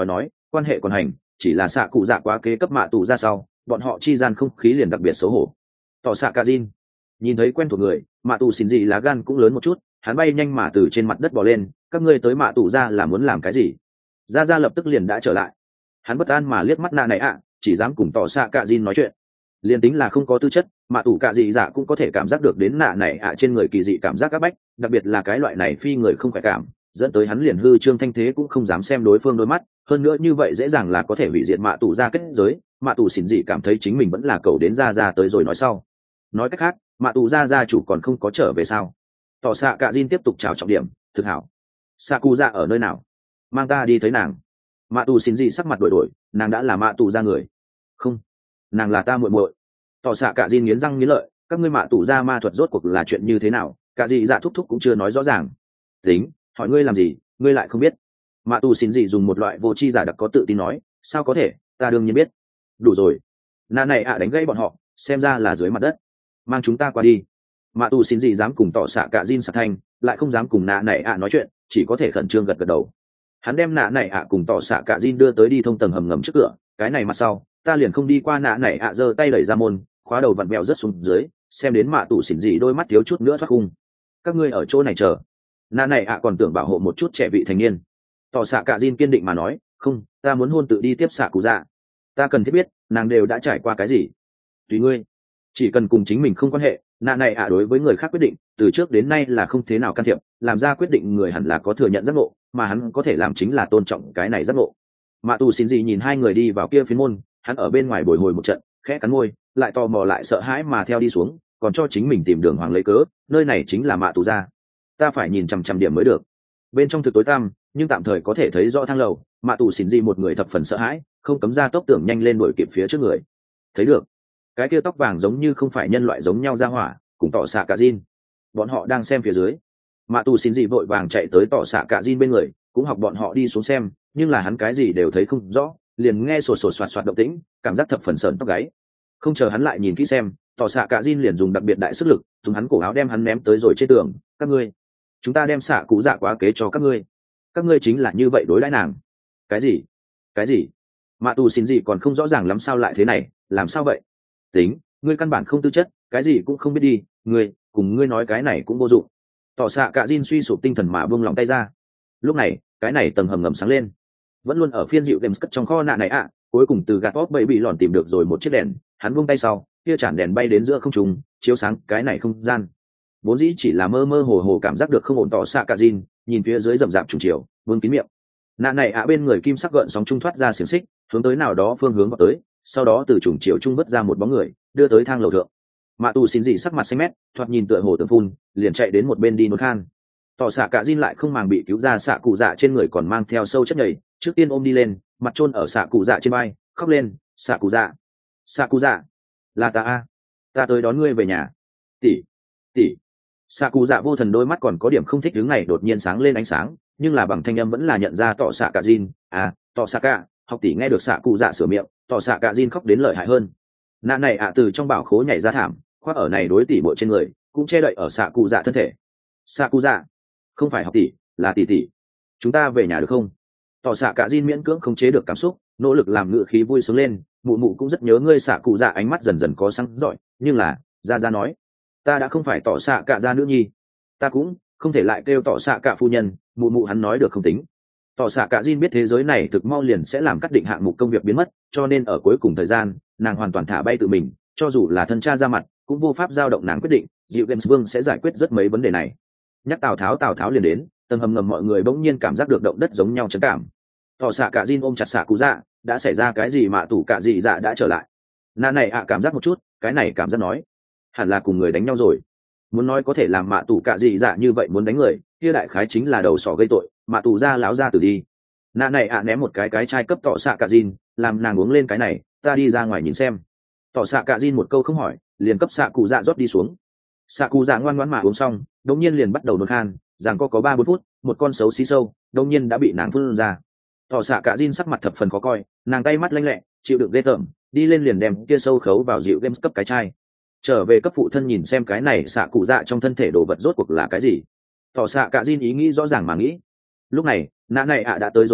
A: quan hệ còn hành, chỉ là xạ cụ dạ quá kế cấp mạ tù ra sau bọn họ chi gian không khí liền đặc biệt xấu hổ. Tỏ xạ cả Jin nhìn thấy quen thuộc người, mạ tù xin gì lá gan cũng lớn một chút, hắn bay nhanh mà từ trên mặt đất bò lên. Các ngươi tới mạ tù ra là muốn làm cái gì? Ra ra lập tức liền đã trở lại. Hắn bất an mà liếc mắt nạ này ạ, chỉ dám cùng tỏ xạ cả Jin nói chuyện. Liên tính là không có tư chất, mạ tù cả dị dạ cũng có thể cảm giác được đến nạ này ạ trên người kỳ dị cảm giác các bách, đặc biệt là cái loại này phi người không khỏe cảm, dẫn tới hắn liền hư trương thanh thế cũng không dám xem đối phương đôi mắt. Hơn nữa như vậy dễ dàng là có thể hủy diệt mạ tù ra kết giới. Mạ tù xỉn dị cảm thấy chính mình vẫn là cầu đến ra ra tới rồi nói sau. Nói cách khác, mạ tù ra ra chủ còn không có trở về sao? Tỏ xạ cả Jin tiếp tục chào trọng điểm. Thực hảo. Xạ cụ dạ ở nơi nào? Mang ta đi thấy nàng. Mạ tù xỉn dị sắc mặt đổi đổi, nàng đã là mạ tù ra người. Không, nàng là ta muội muội. Tỏ xạ cả Jin nghiến răng nghiến lợi, các ngươi mạ tù ra ma thuật rốt cuộc là chuyện như thế nào? Cả dị dạ thúc thúc cũng chưa nói rõ ràng. Tính, hỏi ngươi làm gì, ngươi lại không biết. Mạ tù xỉn dị dùng một loại vô tri giả đặc có tự tin nói, sao có thể, ta đương nhiên biết. Đủ rồi. Nà này ạ đánh gãy bọn họ, xem ra là dưới mặt đất. Mang chúng ta qua đi. Mạ tù xỉn dị dám cùng tỏ xạ cả Jin sạc thanh, lại không dám cùng nà này ạ nói chuyện, chỉ có thể khẩn trương gật gật đầu. Hắn đem nà này ạ cùng tỏ xạ cả Jin đưa tới đi thông tầng hầm ngầm trước cửa, cái này mặt sau ta liền không đi qua. Nà này ạ giơ tay đẩy ra môn, khóa đầu vặn mèo rất xuống dưới, xem đến mạ tù xỉn dị đôi mắt thiếu chút nữa thoát khung. Các ngươi ở chỗ này chờ. Nà này ạ còn tưởng bảo hộ một chút trẻ vị thành niên. Tỏ xạ cả Jin kiên định mà nói, không, ta muốn hôn tự đi tiếp xạ cụ dạ. Ta cần thiết biết nàng đều đã trải qua cái gì. Tùy ngươi, chỉ cần cùng chính mình không quan hệ. Nà này ạ đối với người khác quyết định từ trước đến nay là không thế nào can thiệp, làm ra quyết định người hẳn là có thừa nhận giác ngộ, mà hắn có thể làm chính là tôn trọng cái này giác ngộ. Mạ tù xin gì nhìn hai người đi vào kia phiến môn, hắn ở bên ngoài bồi hồi một trận, khẽ cắn môi, lại tò mò lại sợ hãi mà theo đi xuống, còn cho chính mình tìm đường hoàng lấy cớ, nơi này chính là mạ tù ra, ta phải nhìn chằm chằm điểm mới được. Bên trong thực tối tăm, nhưng tạm thời có thể thấy rõ thang lầu. Mạ tù xin gì một người thập phần sợ hãi, không cấm ra tốc tưởng nhanh lên đuổi kịp phía trước người. Thấy được cái kia tóc vàng giống như không phải nhân loại giống nhau ra hỏa, cùng tỏ xạ cả Jin, bọn họ đang xem phía dưới. Mạ tù xin gì vội vàng chạy tới tỏ xạ cả Jin bên người, cũng học bọn họ đi xuống xem, nhưng là hắn cái gì đều thấy không rõ, liền nghe sột sột soạt soạt động tĩnh, cảm giác thập phần sờn tóc gáy. Không chờ hắn lại nhìn kỹ xem, tỏ xạ cả Jin liền dùng đặc biệt đại sức lực thùng hắn cổ áo đem hắn ném tới rồi trên tường. Các ngươi, chúng ta đem xạ cụ dạ quá kế cho các ngươi, các ngươi chính là như vậy đối đãi nàng. Cái gì? Cái gì? Mạ tù xin gì còn không rõ ràng lắm sao lại thế này, làm sao vậy? Tính, ngươi căn bản không tư chất, cái gì cũng không biết đi, ngươi cùng ngươi nói cái này cũng vô dụng. Tỏ xạ cả Jin suy sụp tinh thần mà buông lòng tay ra. Lúc này cái này tầng hầm ngầm sáng lên, vẫn luôn ở phiên dịu đèn cất trong kho nạ này ạ. À, cuối cùng từ gạt bóp bậy bị lòn tìm được rồi một chiếc đèn, hắn buông tay sau, kia chản đèn bay đến giữa không trung, chiếu sáng cái này không gian. Vốn dĩ chỉ là mơ mơ hồ hồ cảm giác được không ổn tỏ xạ cả Jin, nhìn phía dưới rậm rạp trùng chiều, vương kín miệng. Nạ này ạ à bên người kim sắc gợn sóng trung thoát ra xiềng xích, hướng tới nào đó phương hướng vào tới, sau đó từ trùng chiều trung vứt ra một bóng người, đưa tới thang lầu thượng. Mạ tù xin dị sắc mặt xanh mét, thoạt nhìn tựa hồ tượng phun, liền chạy đến một bên đi nôn khan. Tỏ xạ cả Jin lại không màng bị cứu ra, xạ cụ dạ trên người còn mang theo sâu chất nhầy, trước tiên ôm đi lên, mặt chôn ở xạ cụ dạ trên vai, khóc lên, xạ cụ dạ, xạ cụ dạ, là ta a, ta tới đón ngươi về nhà. Tỷ, tỷ. Xạ cụ dạ vô thần đôi mắt còn có điểm không thích đứng này đột nhiên sáng lên ánh sáng, nhưng là bằng thanh âm vẫn là nhận ra tỏ xạ cả Jin. À, tỏ xạ cả, học tỷ nghe được xạ cụ dạ sửa miệng, tỏ xạ cả Jin khóc đến lợi hại hơn. Nạ này ạ à từ trong bảo khố nhảy ra thảm, khoác ở này đối tỷ bộ trên người, cũng che đậy ở xạ cụ dạ thân thể. Xạ cụ dạ, không phải học tỷ, là tỷ tỷ, chúng ta về nhà được không? Tỏ xạ cả Jin miễn cưỡng không chế được cảm xúc, nỗ lực làm ngựa khí vui sướng lên. Mụ mụ cũng rất nhớ ngươi. Xạ cụ dạ ánh mắt dần dần có sáng giỏi, nhưng là ra ra nói, ta đã không phải tỏ xạ cả gia nữ nhi, ta cũng không thể lại kêu tỏ xạ cả phu nhân. Mụ mụ hắn nói được không tính. Tỏ xạ cả Jin biết thế giới này thực mau liền sẽ làm cắt định hạng mục công việc biến mất, cho nên ở cuối cùng thời gian nàng hoàn toàn thả bay tự mình, cho dù là thân cha ra mặt cũng vô pháp giao động nàng quyết định. Dịu Games Vương sẽ giải quyết rất mấy vấn đề này. Nhắc Tào Tháo, Tào Tháo liền đến. Tầng hầm ngầm mọi người bỗng nhiên cảm giác được động đất giống nhau chấn cảm. Tỏ xạ cả Jin ôm chặt xạ cụ dạ, đã xảy ra cái gì mà tủ cả dị dạ đã trở lại. Nà này ạ à cảm giác một chút, cái này cảm giác nói hẳn là cùng người đánh nhau rồi. Muốn nói có thể làm mạ tủ cả dị dạ như vậy muốn đánh người, kia đại khái chính là đầu sỏ gây tội, mạ tù ra láo ra từ đi. Nà này ạ à ném một cái cái chai cấp tỏ xạ cả Jin, làm nàng uống lên cái này, ta đi ra ngoài nhìn xem. Tỏ xạ cả Jin một câu không hỏi, liền cấp xạ cụ dạ rót đi xuống. Xạ cụ dạ ngoan ngoãn mà uống xong, đống nhiên liền bắt đầu nôn khan, rằng có có ba bốn phút, một con xấu xí sâu đống nhiên đã bị nàng phun ra. Tỏ xạ cả Jin sắc mặt thập phần khó coi, nàng tay mắt lanh lẹ, chịu đựng ghê tởm, đi lên liền đem kia sâu khấu vào dịu Games cấp cái chai. Trở về cấp phụ thân nhìn xem cái này xạ cụ dạ trong thân thể đồ vật rốt cuộc là cái gì. Tỏ xạ cả Jin ý nghĩ rõ ràng mà nghĩ. Lúc này nã này ạ đã tới rồi cửa,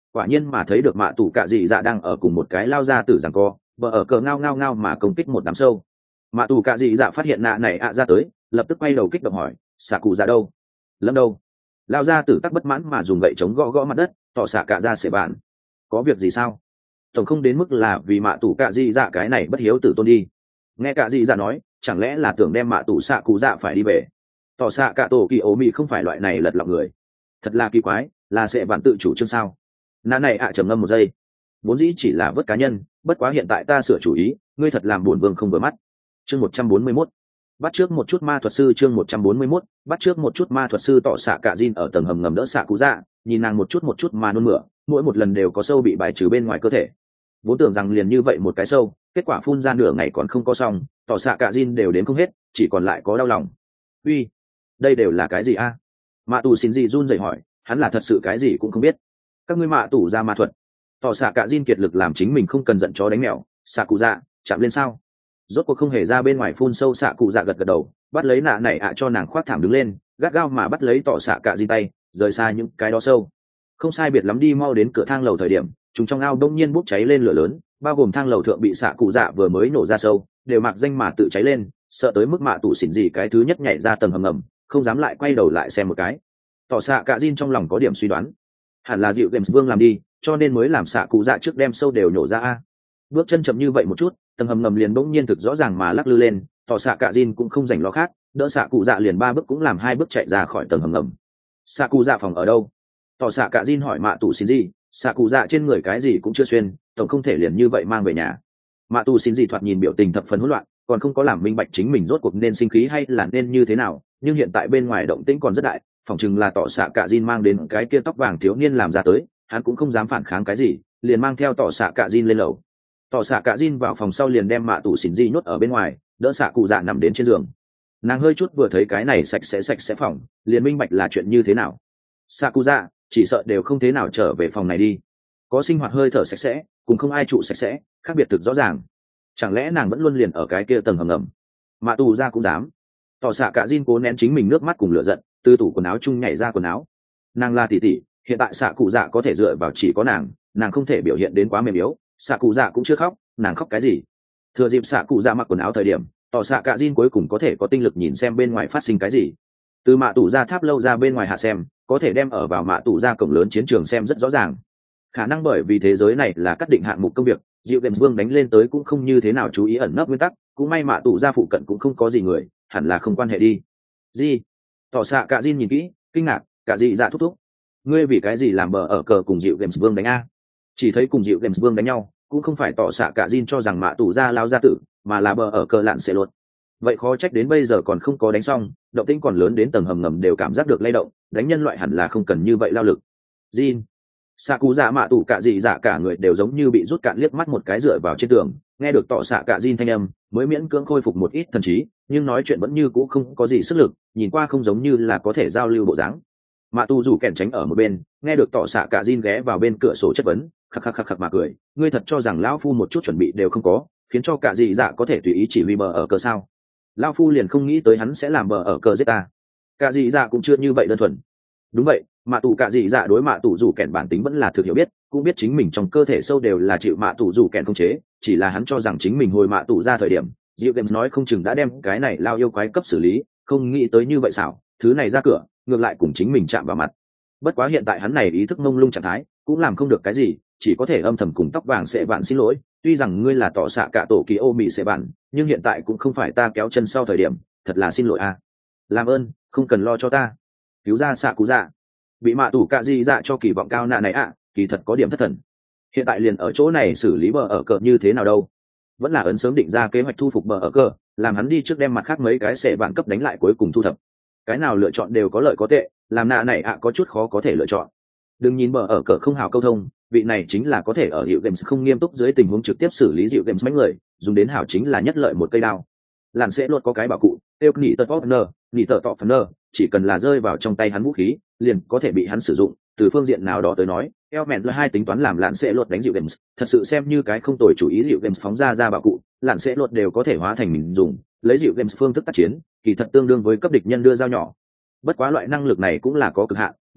A: quả nhiên mà thấy được mạ tù cạ dị dạ đang ở cùng một cái lao ra tử giằng co vợ ở cờ ngao ngao ngao mà công kích một đám sâu. Mạ tù cạ dị dạ phát hiện nạ này ạ ra tới, lập tức quay đầu kích động hỏi xạ cụ dạ đâu, lâm đâu. Lao ra tử tắc bất mãn mà dùng gậy chống gõ gõ mặt đất, tỏ xạ cạ ra sẽ bạn có việc gì sao, tổng không đến mức là vì mạ tù cạ dị dạ cái này bất hiếu tử tôn đi. Nghe cạ dị dạ nói, chẳng lẽ là tưởng đem mạ tù xạ cụ dạ phải đi về. Tỏ xạ cạ tổ kỳ ố mị không phải loại này lật lọng người, thật là kỳ quái, là sẽ bạn tự chủ trương sao. Nạ này ạ trầm ngâm một giây, vốn dĩ chỉ là vớt cá nhân, bất quá hiện tại ta sửa chủ ý, ngươi thật làm buồn vương không vừa mắt. Chương một trăm bốn mươi mốt, bắt trước một chút ma thuật sư. Chương một trăm bốn mươi mốt, bắt trước một chút ma thuật sư. Tỏ xạ cạ Jin ở tầng hầm ngầm đỡ xạ cụ dạ, nhìn nàng một chút một chút mà nôn mửa, mỗi một lần đều có sâu bị bài trừ bên ngoài cơ thể. Vốn tưởng rằng liền như vậy một cái sâu, kết quả phun ra nửa ngày còn không có xong, tỏ xạ cạ Jin đều đến không hết, chỉ còn lại có đau lòng. Uy, đây đều là cái gì a? Mạ tù xin gì run rẩy hỏi, hắn là thật sự cái gì cũng không biết. Các ngươi mạ tù ra ma thuật. Tỏ xạ cạ Jin kiệt lực làm chính mình không cần giận chó đánh mèo, xạ cụ dạ chạm lên sao. Rốt cuộc không hề ra bên ngoài phun sâu. Xạ cụ dạ gật gật đầu, bắt lấy nạ này ạ cho nàng khoác thảm đứng lên, gắt gao mà bắt lấy tỏ xạ cạ Jin tay, rời xa những cái đó sâu. Không sai biệt lắm đi mau đến cửa thang lầu thời điểm, chúng trong ao đông nhiên bốc cháy lên lửa lớn, bao gồm thang lầu thượng bị xạ cụ dạ vừa mới nổ ra sâu đều mặc danh mà tự cháy lên, sợ tới mức mạ tù xỉn gì cái thứ nhất nhảy ra tầng hầm ngầm, không dám lại quay đầu lại xem một cái. Tỏ xạ cạ Jin trong lòng có điểm suy đoán, hẳn là dịu games vương làm đi, cho nên mới làm xạ cụ dạ trước đem sâu đều nhổ ra a. Bước chân chậm như vậy một chút, tầng hầm ngầm liền bỗng nhiên thực rõ ràng mà lắc lư lên, tỏ xạ cạ Jin cũng không rảnh lo khác, đỡ xạ cụ dạ liền ba bước cũng làm hai bước chạy ra khỏi tầng hầm ngầm. Xạ cụ dạ phòng ở đâu? Tỏ xạ cạ Jin hỏi mạ tù xỉn gì, xạ cụ dạ trên người cái gì cũng chưa xuyên, tổng không thể liền như vậy mang về nhà. Mạ tù xỉn gì thoạt nhìn biểu tình thập phần hỗn loạn, còn không có làm minh bạch chính mình rốt cuộc nên sinh khí hay là nên như thế nào, nhưng hiện tại bên ngoài động tĩnh còn rất đại, phỏng chừng là tỏ xạ cạ Jin mang đến cái kia tóc vàng thiếu niên làm ra tới, hắn cũng không dám phản kháng cái gì, liền mang theo tỏ xạ cạ Jin lên lầu. Tỏ xạ cạ Jin vào phòng sau liền đem mạ tù xỉn gì nhốt ở bên ngoài, đỡ xạ cụ dạ nằm đến trên giường. Nàng hơi chút vừa thấy cái này sạch sẽ sạch sẽ phòng, liền minh bạch là chuyện như thế nào. Xạ cụ dạ chỉ sợ đều không thế nào trở về phòng này đi, có sinh hoạt hơi thở sạch sẽ cùng không ai trụ sạch sẽ khác biệt thực rõ ràng. Chẳng lẽ nàng vẫn luôn liền ở cái kia tầng hầm ngầm? Mạ tù ra cũng dám. Tỏ xạ cạ Jin cố nén chính mình nước mắt cùng lửa giận, từ tủ quần áo chung nhảy ra quần áo. Nàng là tỷ tỷ, hiện tại xạ cụ dạ có thể dựa vào chỉ có nàng, nàng không thể biểu hiện đến quá mềm yếu. Xạ cụ dạ cũng chưa khóc, nàng khóc cái gì? Thừa dịp xạ cụ dạ mặc quần áo thời điểm, tỏ xạ cạ Jin cuối cùng có thể có tinh lực nhìn xem bên ngoài phát sinh cái gì. Từ mạ tù ra tháp lâu ra bên ngoài hạ xem, có thể đem ở vào mạ tù ra cổng lớn chiến trường xem rất rõ ràng. Khả năng bởi vì thế giới này là cắt định hạng mục công việc, Diệu Games Vương đánh lên tới cũng không như thế nào chú ý ẩn nấp nguyên tắc, cũng may mạ tù ra phụ cận cũng không có gì người, hẳn là không quan hệ đi. Gì? Tỏ xạ cạ Jin nhìn kỹ, kinh ngạc, cả dị dạ thúc thúc. Ngươi vì cái gì làm bờ ở cờ cùng Diệu Games Vương đánh a? Chỉ thấy cùng Diệu Games Vương đánh nhau, cũng không phải tỏ xạ cạ Jin cho rằng mạ tù ra lao ra tử, mà là bờ ở cờ lạn sẽ lột. Vậy khó trách đến bây giờ còn không có đánh xong, động tĩnh còn lớn đến tầng hầm ngầm đều cảm giác được lay động, đánh nhân loại hẳn là không cần như vậy lao lực. Jin, xạ cụ dạ mạ tù cả dị dạ cả người đều giống như bị rút cạn liếc mắt một cái dựa vào trên tường, nghe được tỏ xạ cạ Jin thanh âm mới miễn cưỡng khôi phục một ít thần trí, nhưng nói chuyện vẫn như cũ không có gì sức lực, nhìn qua không giống như là có thể giao lưu bộ dáng. Mạ tù rủ kèn tránh ở một bên, nghe được tỏ xạ cạ Jin ghé vào bên cửa sổ chất vấn, khắc khắc khắc khắc mà cười, ngươi thật cho rằng lão phu một chút chuẩn bị đều không có, khiến cho cả dị dạ có thể tùy ý chỉ huy bờ ở cờ sao? Lão phu liền không nghĩ tới hắn sẽ làm bờ ở cờ giết ta. Cả dị dạ cũng chưa như vậy đơn thuần. Đúng vậy, mạ tù cả dị dạ đối mạ tù rủ kèn bản tính vẫn là thực hiểu biết, cũng biết chính mình trong cơ thể sâu đều là chịu mạ tù rủ kèn không chế, chỉ là hắn cho rằng chính mình hồi mạ tù ra thời điểm, Diệu Games nói không chừng đã đem cái này lao yêu quái cấp xử lý, không nghĩ tới như vậy xảo, thứ này ra cửa, ngược lại cùng chính mình chạm vào mặt. Bất quá hiện tại hắn này ý thức mông lung trạng thái, cũng làm không được cái gì, chỉ có thể âm thầm cùng tóc vàng sẽ bạn xin lỗi, tuy rằng ngươi là tỏ xạ cả tổ kỳ ô mị sẽ bạn, nhưng hiện tại cũng không phải ta kéo chân sau thời điểm, thật là xin lỗi a. Làm ơn, không cần lo cho ta. Cứu ra xạ cú dạ. Bị mạ tủ cạ di dạ cho kỳ vọng cao nạ này ạ, kỳ thật có điểm thất thần. Hiện tại liền ở chỗ này xử lý bờ ở cờ như thế nào đâu? Vẫn là ấn sớm định ra kế hoạch thu phục bờ ở cờ, làm hắn đi trước đem mặt khác mấy cái sẽ bạn cấp đánh lại cuối cùng thu thập. Cái nào lựa chọn đều có lợi có tệ, làm nạ này ạ có chút khó có thể lựa chọn. Đừng nhìn bờ ở cờ không hào câu thông, vị này chính là có thể ở hiệu games không nghiêm túc dưới tình huống trực tiếp xử lý dịu games mấy người, dùng đến hảo chính là nhất lợi một cây đao. Làn sẽ luôn có cái bảo cụ, tiêu nỉ tờ top nơ, nỉ tờ top nơ, chỉ cần là rơi vào trong tay hắn vũ khí, liền có thể bị hắn sử dụng. Từ phương diện nào đó tới nói, Elmen là hai tính toán làm lạn sẽ luật đánh dịu games, thật sự xem như cái không tồi chủ ý. Dịu games phóng ra ra bảo cụ, lạn sẽ luật đều có thể hóa thành mình dùng, lấy dịu games phương thức tác chiến, kỳ thật tương đương với cấp địch nhân đưa dao nhỏ. Bất quá loại năng lực này cũng là có cực hạn,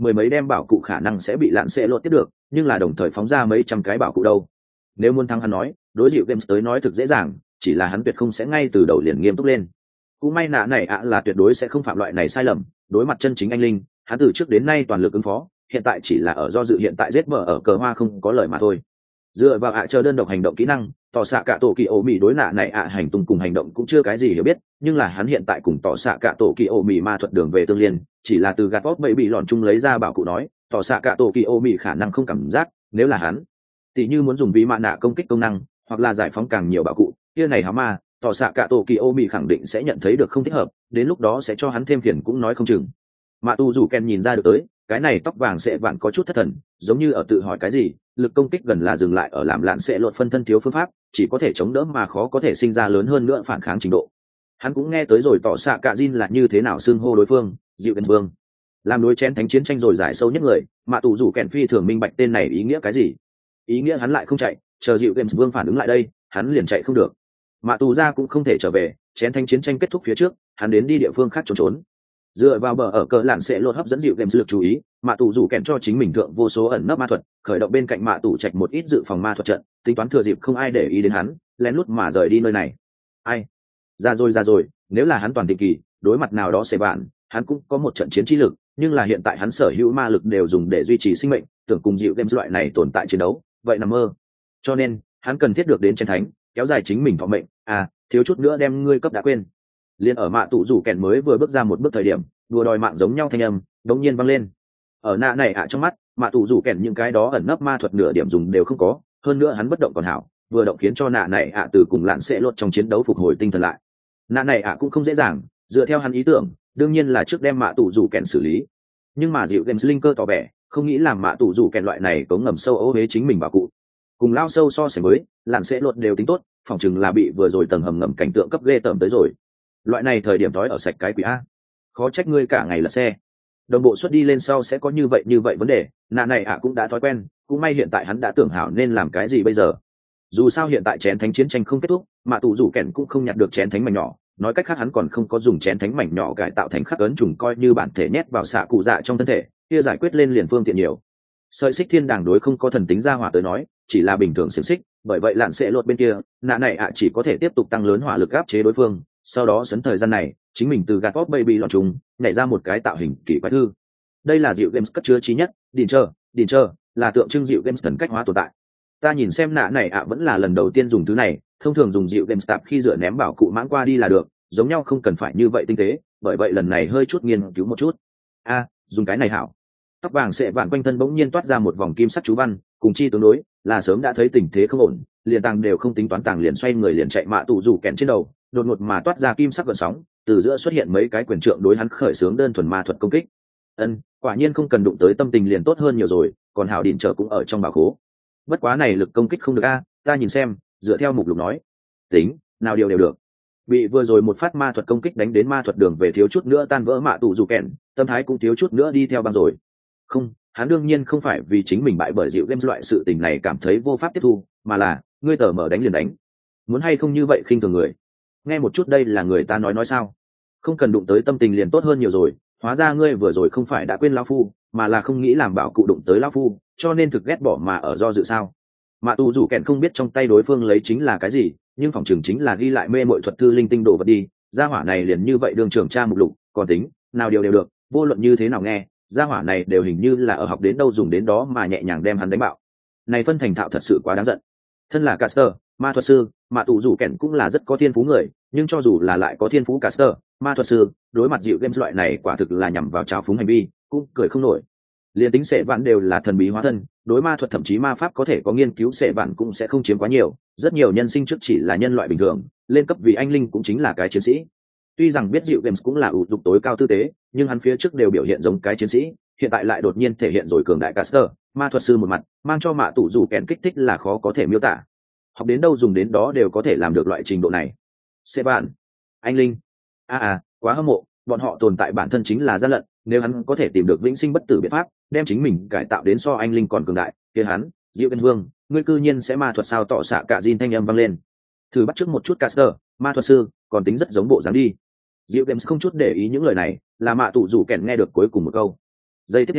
A: mười mấy đem bảo cụ khả năng sẽ bị lạn sẽ lột tiếp được, nhưng là đồng thời phóng ra mấy trăm cái bảo cụ đâu. Nếu muốn thắng hắn nói, đối dịu games tới nói thực dễ dàng, chỉ là hắn tuyệt không sẽ ngay từ đầu liền nghiêm túc lên. Cũng may nạ này ạ là tuyệt đối sẽ không phạm loại này sai lầm, đối mặt chân chính anh linh, hắn từ trước đến nay toàn lực ứng phó, hiện tại chỉ là ở do dự hiện tại giết mở ở cờ hoa không có lời mà thôi. Dựa vào ạ chờ đơn độc hành động kỹ năng, tỏ xạ cả tổ kỳ ổ mì đối nạ này ạ hành tung cùng hành động cũng chưa cái gì hiểu biết, nhưng là hắn hiện tại cùng tỏ xạ cả tổ kỳ ổ mì ma thuật đường về tương liên, chỉ là từ gạt bóp bậy bị lọn chung lấy ra bảo cụ nói, tỏ xạ cả tổ kỳ ổ mì khả năng không cảm giác, nếu là hắn tỷ như muốn dùng vi mạ nạ công kích công năng hoặc là giải phóng càng nhiều bảo cụ kia này há ma tỏ xạ cả tổ kỳ ô mì khẳng định sẽ nhận thấy được không thích hợp, đến lúc đó sẽ cho hắn thêm phiền cũng nói không chừng. Mạ tu dù ken nhìn ra được tới cái này tóc vàng sẽ vạn có chút thất thần, giống như ở tự hỏi cái gì, lực công kích gần là dừng lại ở làm lạn sẽ lột phân thân thiếu phương pháp, chỉ có thể chống đỡ mà khó có thể sinh ra lớn hơn nữa phản kháng trình độ. Hắn cũng nghe tới rồi tỏ xạ cả Jin là như thế nào xưng hô đối phương, dịu gần vương làm đối chén thánh chiến tranh rồi giải sâu nhất người. Mạ tu dù kèn phi thường minh bạch tên này ý nghĩa cái gì, ý nghĩa hắn lại không chạy, chờ dịu games vương phản ứng lại đây hắn liền chạy không được. Mạ tù ra cũng không thể trở về, chén thanh chiến tranh kết thúc phía trước hắn đến đi địa phương khác trốn trốn. Dựa vào bờ ở cờ lạn sẽ lột hấp dẫn dịu games lực chú ý, mạ tù rủ kèn cho chính mình thượng vô số ẩn nấp ma thuật, khởi động bên cạnh mạ tù trạch một ít dự phòng ma thuật trận, tính toán thừa dịp không ai để ý đến hắn lén lút mà rời đi nơi này. Ai ra rồi ra rồi, nếu là hắn toàn định kỳ đối mặt nào đó sẽ bạn hắn cũng có một trận chiến trí lực, nhưng là hiện tại hắn sở hữu ma lực đều dùng để duy trì sinh mệnh, tưởng cùng dịu games loại này tồn tại chiến đấu vậy nằm mơ. Cho nên hắn cần thiết được đến chiến thánh kéo dài chính mình thọ mệnh, à thiếu chút nữa đem ngươi cấp đã quên. Liên ở mạ tụ rủ kèn mới vừa bước ra một bước thời điểm, đùa đòi mạng giống nhau thanh âm đống nhiên vang lên. Ở nạ này ạ trong mắt, mạ tụ rủ kèn những cái đó ẩn nấp ma thuật nửa điểm dùng đều không có, hơn nữa hắn bất động còn hảo, vừa động khiến cho nạ này ạ từ cùng lạn sẽ lột trong chiến đấu phục hồi tinh thần lại. Nạ này ạ cũng không dễ dàng, dựa theo hắn ý tưởng đương nhiên là trước đem mạ tụ rủ kèn xử lý, nhưng mà dịu games linh cơ tỏ vẻ không nghĩ làm mạ tụ rủ kèn loại này cống ngầm sâu ấu hế chính mình vào cụ, cùng lao sâu so sánh với lạn sẽ lột đều tính tốt, phòng chừng là bị vừa rồi tầng hầm ngầm cảnh tượng cấp ghê tởm tới rồi. Loại này thời điểm đói ở sạch cái quỷ a, khó trách ngươi cả ngày lật xe. Đồng bộ xuất đi lên sau sẽ có như vậy như vậy vấn đề, nạ này ạ cũng đã thói quen, cũng may hiện tại hắn đã tưởng hảo nên làm cái gì bây giờ. Dù sao hiện tại chén thánh chiến tranh không kết thúc, mạ tụ rủ kèn cũng không nhặt được chén thánh mảnh nhỏ, nói cách khác hắn còn không có dùng chén thánh mảnh nhỏ cải tạo thành khắc ấn trùng coi như bản thể nhét vào xạ cụ dạ trong thân thể, kia giải quyết lên liền phương tiện nhiều. Sợi xích thiên đàng đối không có thần tính ra hỏa tới nói chỉ là bình thường xiềng xích, bởi vậy lạn sẽ lột bên kia nạ này ạ chỉ có thể tiếp tục tăng lớn hỏa lực áp chế đối phương, sau đó sấn thời gian này chính mình từ gạt pop baby lọt trùng nhảy ra một cái tạo hình kỳ quái thư. Đây là dịu games cất chứa trí nhất, đìn chờ đìn chờ là tượng trưng dịu games thần cách hóa tồn tại. Ta nhìn xem nạ này ạ vẫn là lần đầu tiên dùng thứ này, thông thường dùng dịu games tạp khi dựa ném bảo cụ mãn qua đi là được, giống nhau không cần phải như vậy tinh tế, bởi vậy lần này hơi chút nghiên cứu một chút. A dùng cái này hảo. Tóc vàng sệ vạn quanh thân bỗng nhiên toát ra một vòng kim sắc chú văn, cùng chi tương đối là sớm đã thấy tình thế không ổn, liền tàng đều không tính toán tàng liền xoay người liền chạy mạ tụ rủ kèn trên đầu, đột ngột mà toát ra kim sắc gợn sóng, từ giữa xuất hiện mấy cái quyền trượng đối hắn khởi xướng đơn thuần ma thuật công kích. Ân, quả nhiên không cần đụng tới tâm tình liền tốt hơn nhiều rồi, còn hảo đỉnh trở cũng ở trong bảo khố. Bất quá này lực công kích không được a, ta nhìn xem, dựa theo mục lục nói, tính, nào điều đều được. Bị vừa rồi một phát ma thuật công kích đánh đến ma thuật đường về thiếu chút nữa tan vỡ mạ tụ rủ kèn, tâm thái cũng thiếu chút nữa đi theo băng rồi. Không, hắn đương nhiên không phải vì chính mình bại bởi dịu games loại sự tình này cảm thấy vô pháp tiếp thu, mà là ngươi tờ mở đánh liền đánh, muốn hay không như vậy khinh thường người. Nghe một chút đây là người ta nói nói sao, không cần đụng tới tâm tình liền tốt hơn nhiều rồi, hóa ra ngươi vừa rồi không phải đã quên lão phu, mà là không nghĩ làm bảo cụ đụng tới lão phu, cho nên thực ghét bỏ mà ở do dự sao. Mạ tù rủ kẹn không biết trong tay đối phương lấy chính là cái gì, nhưng phòng trường chính là ghi lại mê mội thuật thư linh tinh đồ vật đi, gia hỏa này liền như vậy đường trưởng tra mục lục, còn tính nào điều đều được, vô luận như thế nào nghe gia hỏa này đều hình như là ở học đến đâu dùng đến đó mà nhẹ nhàng đem hắn đánh bạo. Này phân thành thạo thật sự quá đáng giận. Thân là caster ma thuật sư, mạ tù rủ kẹn cũng là rất có thiên phú người, nhưng cho dù là lại có thiên phú caster ma thuật sư, đối mặt dịu games loại này quả thực là nhằm vào trào phúng hành vi, cũng cười không nổi. Liên tính sệ vạn đều là thần bí hóa thân, đối ma thuật thậm chí ma pháp có thể có nghiên cứu sệ vạn cũng sẽ không chiếm quá nhiều, rất nhiều nhân sinh trước chỉ là nhân loại bình thường, lên cấp vì anh linh cũng chính là cái chiến sĩ. Tuy rằng biết dịu games cũng là ủ dục tối cao tư tế, nhưng hắn phía trước đều biểu hiện giống cái chiến sĩ, hiện tại lại đột nhiên thể hiện rồi cường đại caster ma thuật sư một mặt, mang cho mạ tụ rủ kẹn kích thích là khó có thể miêu tả. Học đến đâu dùng đến đó đều có thể làm được loại trình độ này. Sệ vạn anh linh a à, à quá hâm mộ, bọn họ tồn tại bản thân chính là gian lận, nếu hắn có thể tìm được vĩnh sinh bất tử biện pháp, đem chính mình cải tạo đến so anh linh còn cường đại, kia hắn dịu games vương ngươi cư nhiên sẽ ma thuật sao tỏ xạ cả Jin thanh âm vang lên. Thử bắt trước một chút caster ma thuật sư còn tính rất giống bộ dáng đi. Dịu games không chút để ý những lời này, là mạ tụ rủ kẹn nghe được cuối cùng một câu. Giây tiếp theo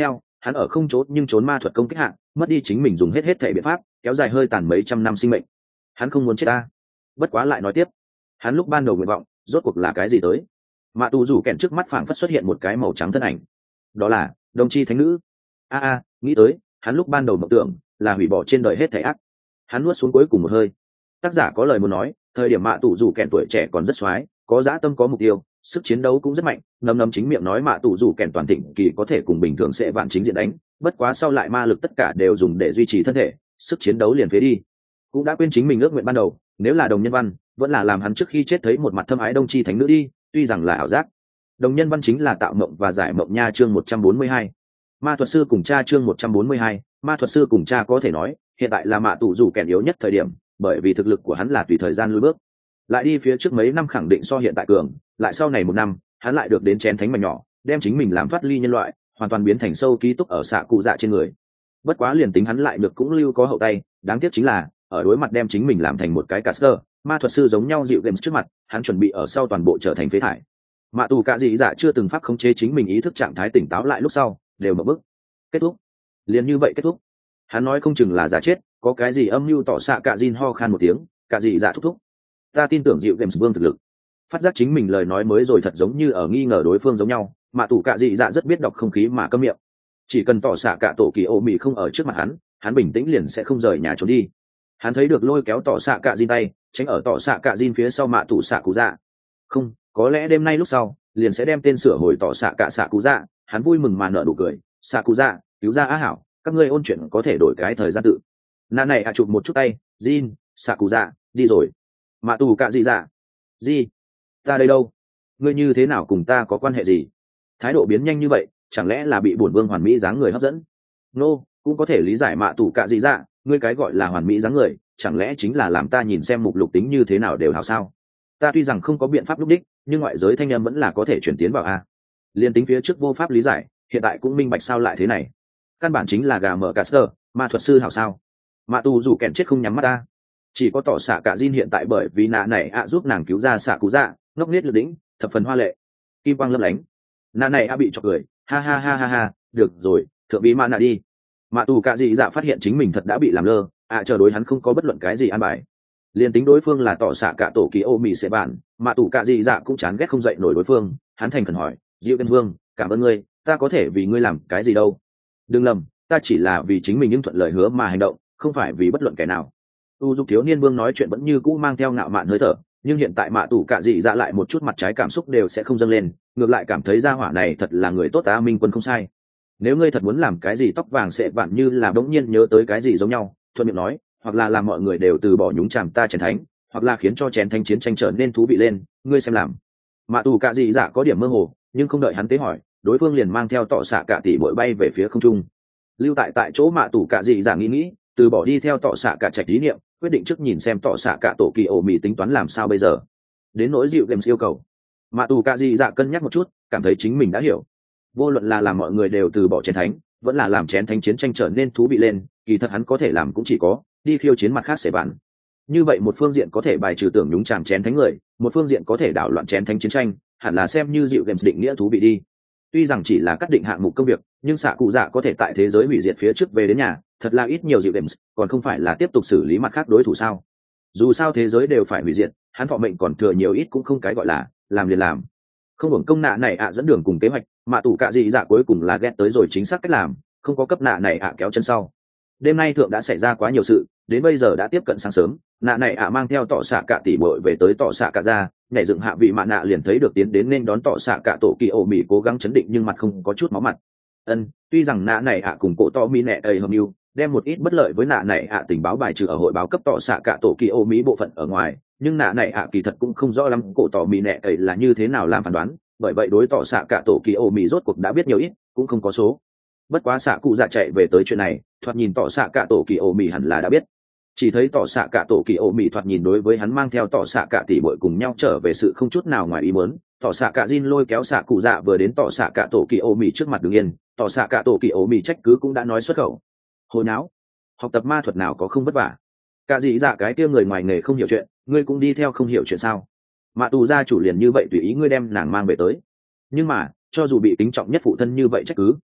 A: hắn ở không trốn nhưng trốn ma thuật công kích hạng mất đi chính mình dùng hết hết thể biện pháp kéo dài hơi tàn mấy trăm năm sinh mệnh. Hắn không muốn chết ta. Bất quá lại nói tiếp, hắn lúc ban đầu nguyện vọng rốt cuộc là cái gì tới? Mạ tù rủ kèn trước mắt phảng phất xuất hiện một cái màu trắng thân ảnh, đó là đồng chi thánh nữ. a a nghĩ tới hắn lúc ban đầu mộng tưởng là hủy bỏ trên đời hết thể ác. Hắn nuốt xuống cuối cùng một hơi. Tác giả có lời muốn nói, thời điểm mạ tù rủ kèn tuổi trẻ còn rất xoái, có dã tâm có mục tiêu, sức chiến đấu cũng rất mạnh. Nấm nấm chính miệng nói mạ tù rủ kèn toàn thịnh kỳ có thể cùng bình thường sẽ vạn chính diện đánh, bất quá sau lại ma lực tất cả đều dùng để duy trì thân thể, sức chiến đấu liền phế đi. Cũng đã quên chính mình ước nguyện ban đầu, nếu là đồng nhân văn vẫn là làm hắn trước khi chết thấy một mặt thâm ái đông chi thánh nữ đi, tuy rằng là ảo giác. Đồng nhân văn chính là tạo mộng và giải mộng nha. Chương một trăm bốn mươi hai, ma thuật sư cùng cha. Chương một trăm bốn mươi hai, ma thuật sư cùng cha. Có thể nói hiện tại là mạ tù rủ kèn yếu nhất thời điểm, bởi vì thực lực của hắn là tùy thời gian lùi bước, lại đi phía trước mấy năm khẳng định so hiện tại cường, lại sau này một năm hắn lại được đến chén thánh mảnh nhỏ, đem chính mình làm thoát ly nhân loại, hoàn toàn biến thành sâu ký túc ở xạ cụ dạ trên người. Bất quá liền tính hắn lại được cũng lưu có hậu tay, đáng tiếc chính là ở đối mặt đem chính mình làm thành một cái caster ma thuật sư giống nhau dịu games trước mặt, hắn chuẩn bị ở sau toàn bộ trở thành phế thải. Mạ tù cạ dị dạ chưa từng pháp khống chế chính mình ý thức trạng thái tỉnh táo lại lúc sau đều mở bức kết thúc, liền như vậy kết thúc. Hắn nói không chừng là giả chết, có cái gì âm mưu tỏ xạ cạ dìn ho khan một tiếng, cạ dị dạ thúc thúc ta tin tưởng dịu games vương thực lực. Phát giác chính mình lời nói mới rồi thật giống như ở nghi ngờ đối phương giống nhau, mạ tù cạ dị dạ rất biết đọc không khí mà câm miệng. Chỉ cần tỏ xạ cạ tổ kỳ ô mì không ở trước mặt hắn, hắn bình tĩnh liền sẽ không rời nhà trốn đi. Hắn thấy được lôi kéo tỏ xạ cạ dìn tay, tránh ở tỏ xạ cạ dìn phía sau mạ tù xạ cụ dạ. Không, có lẽ đêm nay lúc sau liền sẽ đem tên sửa hồi tỏ xạ cạ xạ cụ dạ. Hắn vui mừng mà nở nụ cười, xạ cụ dạ cứu ra á hảo, các ngươi ôn chuyện có thể đổi cái thời gian tự. Nà này à chụp một chút tay, Jin, xạ cụ dạ đi rồi. Mạ tù cạ dị dạ, gì ta đây đâu, ngươi như thế nào cùng ta có quan hệ gì? Thái độ biến nhanh như vậy, chẳng lẽ là bị bổn vương hoàn mỹ dáng người hấp dẫn? Nô, cũng có thể lý giải mạ tù cạ dị dạ, ngươi cái gọi là hoàn mỹ dáng người chẳng lẽ chính là làm ta nhìn xem mục lục tính như thế nào đều hảo sao? Ta tuy rằng không có biện pháp lúc đích, nhưng ngoại giới thanh âm vẫn là có thể chuyển tiến vào a. Liên tính phía trước vô pháp lý giải, hiện tại cũng minh bạch sao lại thế này. Căn bản chính là gà mở caster ma thuật sư hảo sao? Mạ tù dù kèn chết không nhắm mắt ta. Chỉ có tỏ xạ cả Jin hiện tại bởi vì nạ này ạ giúp nàng cứu ra xạ cú dạ, ngốc nghếch lực đỉnh, thập phần hoa lệ, kim quang lấp lánh. Nạ này ạ bị chọc cười, ha ha ha ha ha, được rồi, thượng bí mạ nạ đi. Mạ tù cạ dị dạ phát hiện chính mình thật đã bị làm lơ, ạ chờ đối hắn không có bất luận cái gì an bài. Liên tính đối phương là tỏ xạ cả tổ kỳ ô mì sẽ bạn, mạ tù cạ dị dạ cũng chán ghét không dậy nổi đối phương. Hắn thành khẩn hỏi, Diệu Viên Vương, cảm ơn ngươi, ta có thể vì ngươi làm cái gì đâu? Đừng lầm, ta chỉ là vì chính mình những thuận lời hứa mà hành động, không phải vì bất luận kẻ nào. Tu dục thiếu niên vương nói chuyện vẫn như cũ mang theo ngạo mạn hơi thở, nhưng hiện tại mạ tù cạ dị dạ lại một chút mặt trái cảm xúc đều sẽ không dâng lên, ngược lại cảm thấy gia hỏa này thật là người tốt. Ta minh quân không sai, nếu ngươi thật muốn làm cái gì tóc vàng sẽ vạn như là bỗng nhiên nhớ tới cái gì giống nhau, thuận miệng nói, hoặc là làm mọi người đều từ bỏ nhúng chàm ta chén thánh, hoặc là khiến cho chén thánh chiến tranh trở nên thú vị lên, ngươi xem làm. Mạ tù cạ dị dạ có điểm mơ hồ, nhưng không đợi hắn tế hỏi, đối phương liền mang theo tọ xạ cạ tỷ bội bay về phía không trung. Lưu tại tại chỗ mạ tù cạ dị dạ nghĩ nghĩ, từ bỏ đi theo tọ xạ cạ trạch lý niệm, quyết định trước nhìn xem tọ xạ cạ tổ kỳ ổ mì tính toán làm sao bây giờ. Đến nỗi dịu games yêu cầu, mạ tù cạ dị dạ cân nhắc một chút, cảm thấy chính mình đã hiểu. Vô luận là làm mọi người đều từ bỏ chén thánh, vẫn là làm chén thánh chiến tranh trở nên thú vị lên, kỳ thật hắn có thể làm cũng chỉ có đi khiêu chiến mặt khác sẽ bạn. Như vậy một phương diện có thể bài trừ tưởng nhúng chàm chén thánh người, một phương diện có thể đảo loạn chén thánh chiến tranh, hẳn là xem như dịu games định nghĩa thú vị đi. Tuy rằng chỉ là cắt định hạng mục công việc, nhưng xạ cụ dạ có thể tại thế giới hủy diệt phía trước về đến nhà, thật là ít nhiều dịu games, còn không phải là tiếp tục xử lý mặt khác đối thủ sao? Dù sao thế giới đều phải hủy diệt, hắn thọ mệnh còn thừa nhiều ít cũng không cái gọi là làm liền làm. Không hưởng công nạ này ạ dẫn đường cùng kế hoạch, mạ tù cạ dị dạ cuối cùng là ghét tới rồi chính xác cách làm, không có cấp nạ này ạ kéo chân sau. Đêm nay thượng đã xảy ra quá nhiều sự, đến bây giờ đã tiếp cận sáng sớm, nạ này ạ mang theo tọ xạ cạ tỷ bội về tới tọ xạ cạ ra, nhảy dựng hạ vị mạ nạ liền thấy được tiến đến nên đón tọ xạ cạ tổ kỳ ổ mì cố gắng chấn định nhưng mặt không có chút máu mặt. Ân, tuy rằng nạ này ạ cùng cổ to mi nẹ ầy hầm yêu đem một ít bất lợi với nạ này ạ tình báo bài trừ ở hội báo cấp tọ xạ cạ tổ kỳ ổ mỹ bộ phận ở ngoài, nhưng nạ này ạ kỳ thật cũng không rõ lắm cổ tỏ mì nẹ ầy là như thế nào làm phán đoán, bởi vậy đối tỏ xạ cạ tổ kỳ ổ mì rốt cuộc đã biết nhiều ít cũng không có số. Bất quá xạ cụ dạ chạy về tới chuyện này, thoạt nhìn tỏ xạ cạ tổ kỳ ổ mì hẳn là đã biết. Chỉ thấy tỏ xạ cạ tổ kỳ ổ mì thoạt nhìn đối với hắn mang theo tỏ xạ cạ tỷ bội cùng nhau trở về sự không chút nào ngoài ý muốn. Tỏ xạ cạ Jin lôi kéo xạ cụ dạ vừa đến tỏ xạ cạ tổ kỳ ổ mì trước mặt đứng yên, tỏ xạ cạ tổ kỳ ổ mì trách cứ cũng đã nói xuất khẩu. Hồi não, học tập ma thuật nào có không vất vả? Cả dị dạ cái kia người ngoài nghề không hiểu chuyện, ngươi cũng đi theo không hiểu chuyện sao? Mạ tù gia chủ liền như vậy tùy ý ngươi đem nàng mang về tới. Nhưng mà cho dù bị kính trọng nhất phụ thân như vậy trách cứ,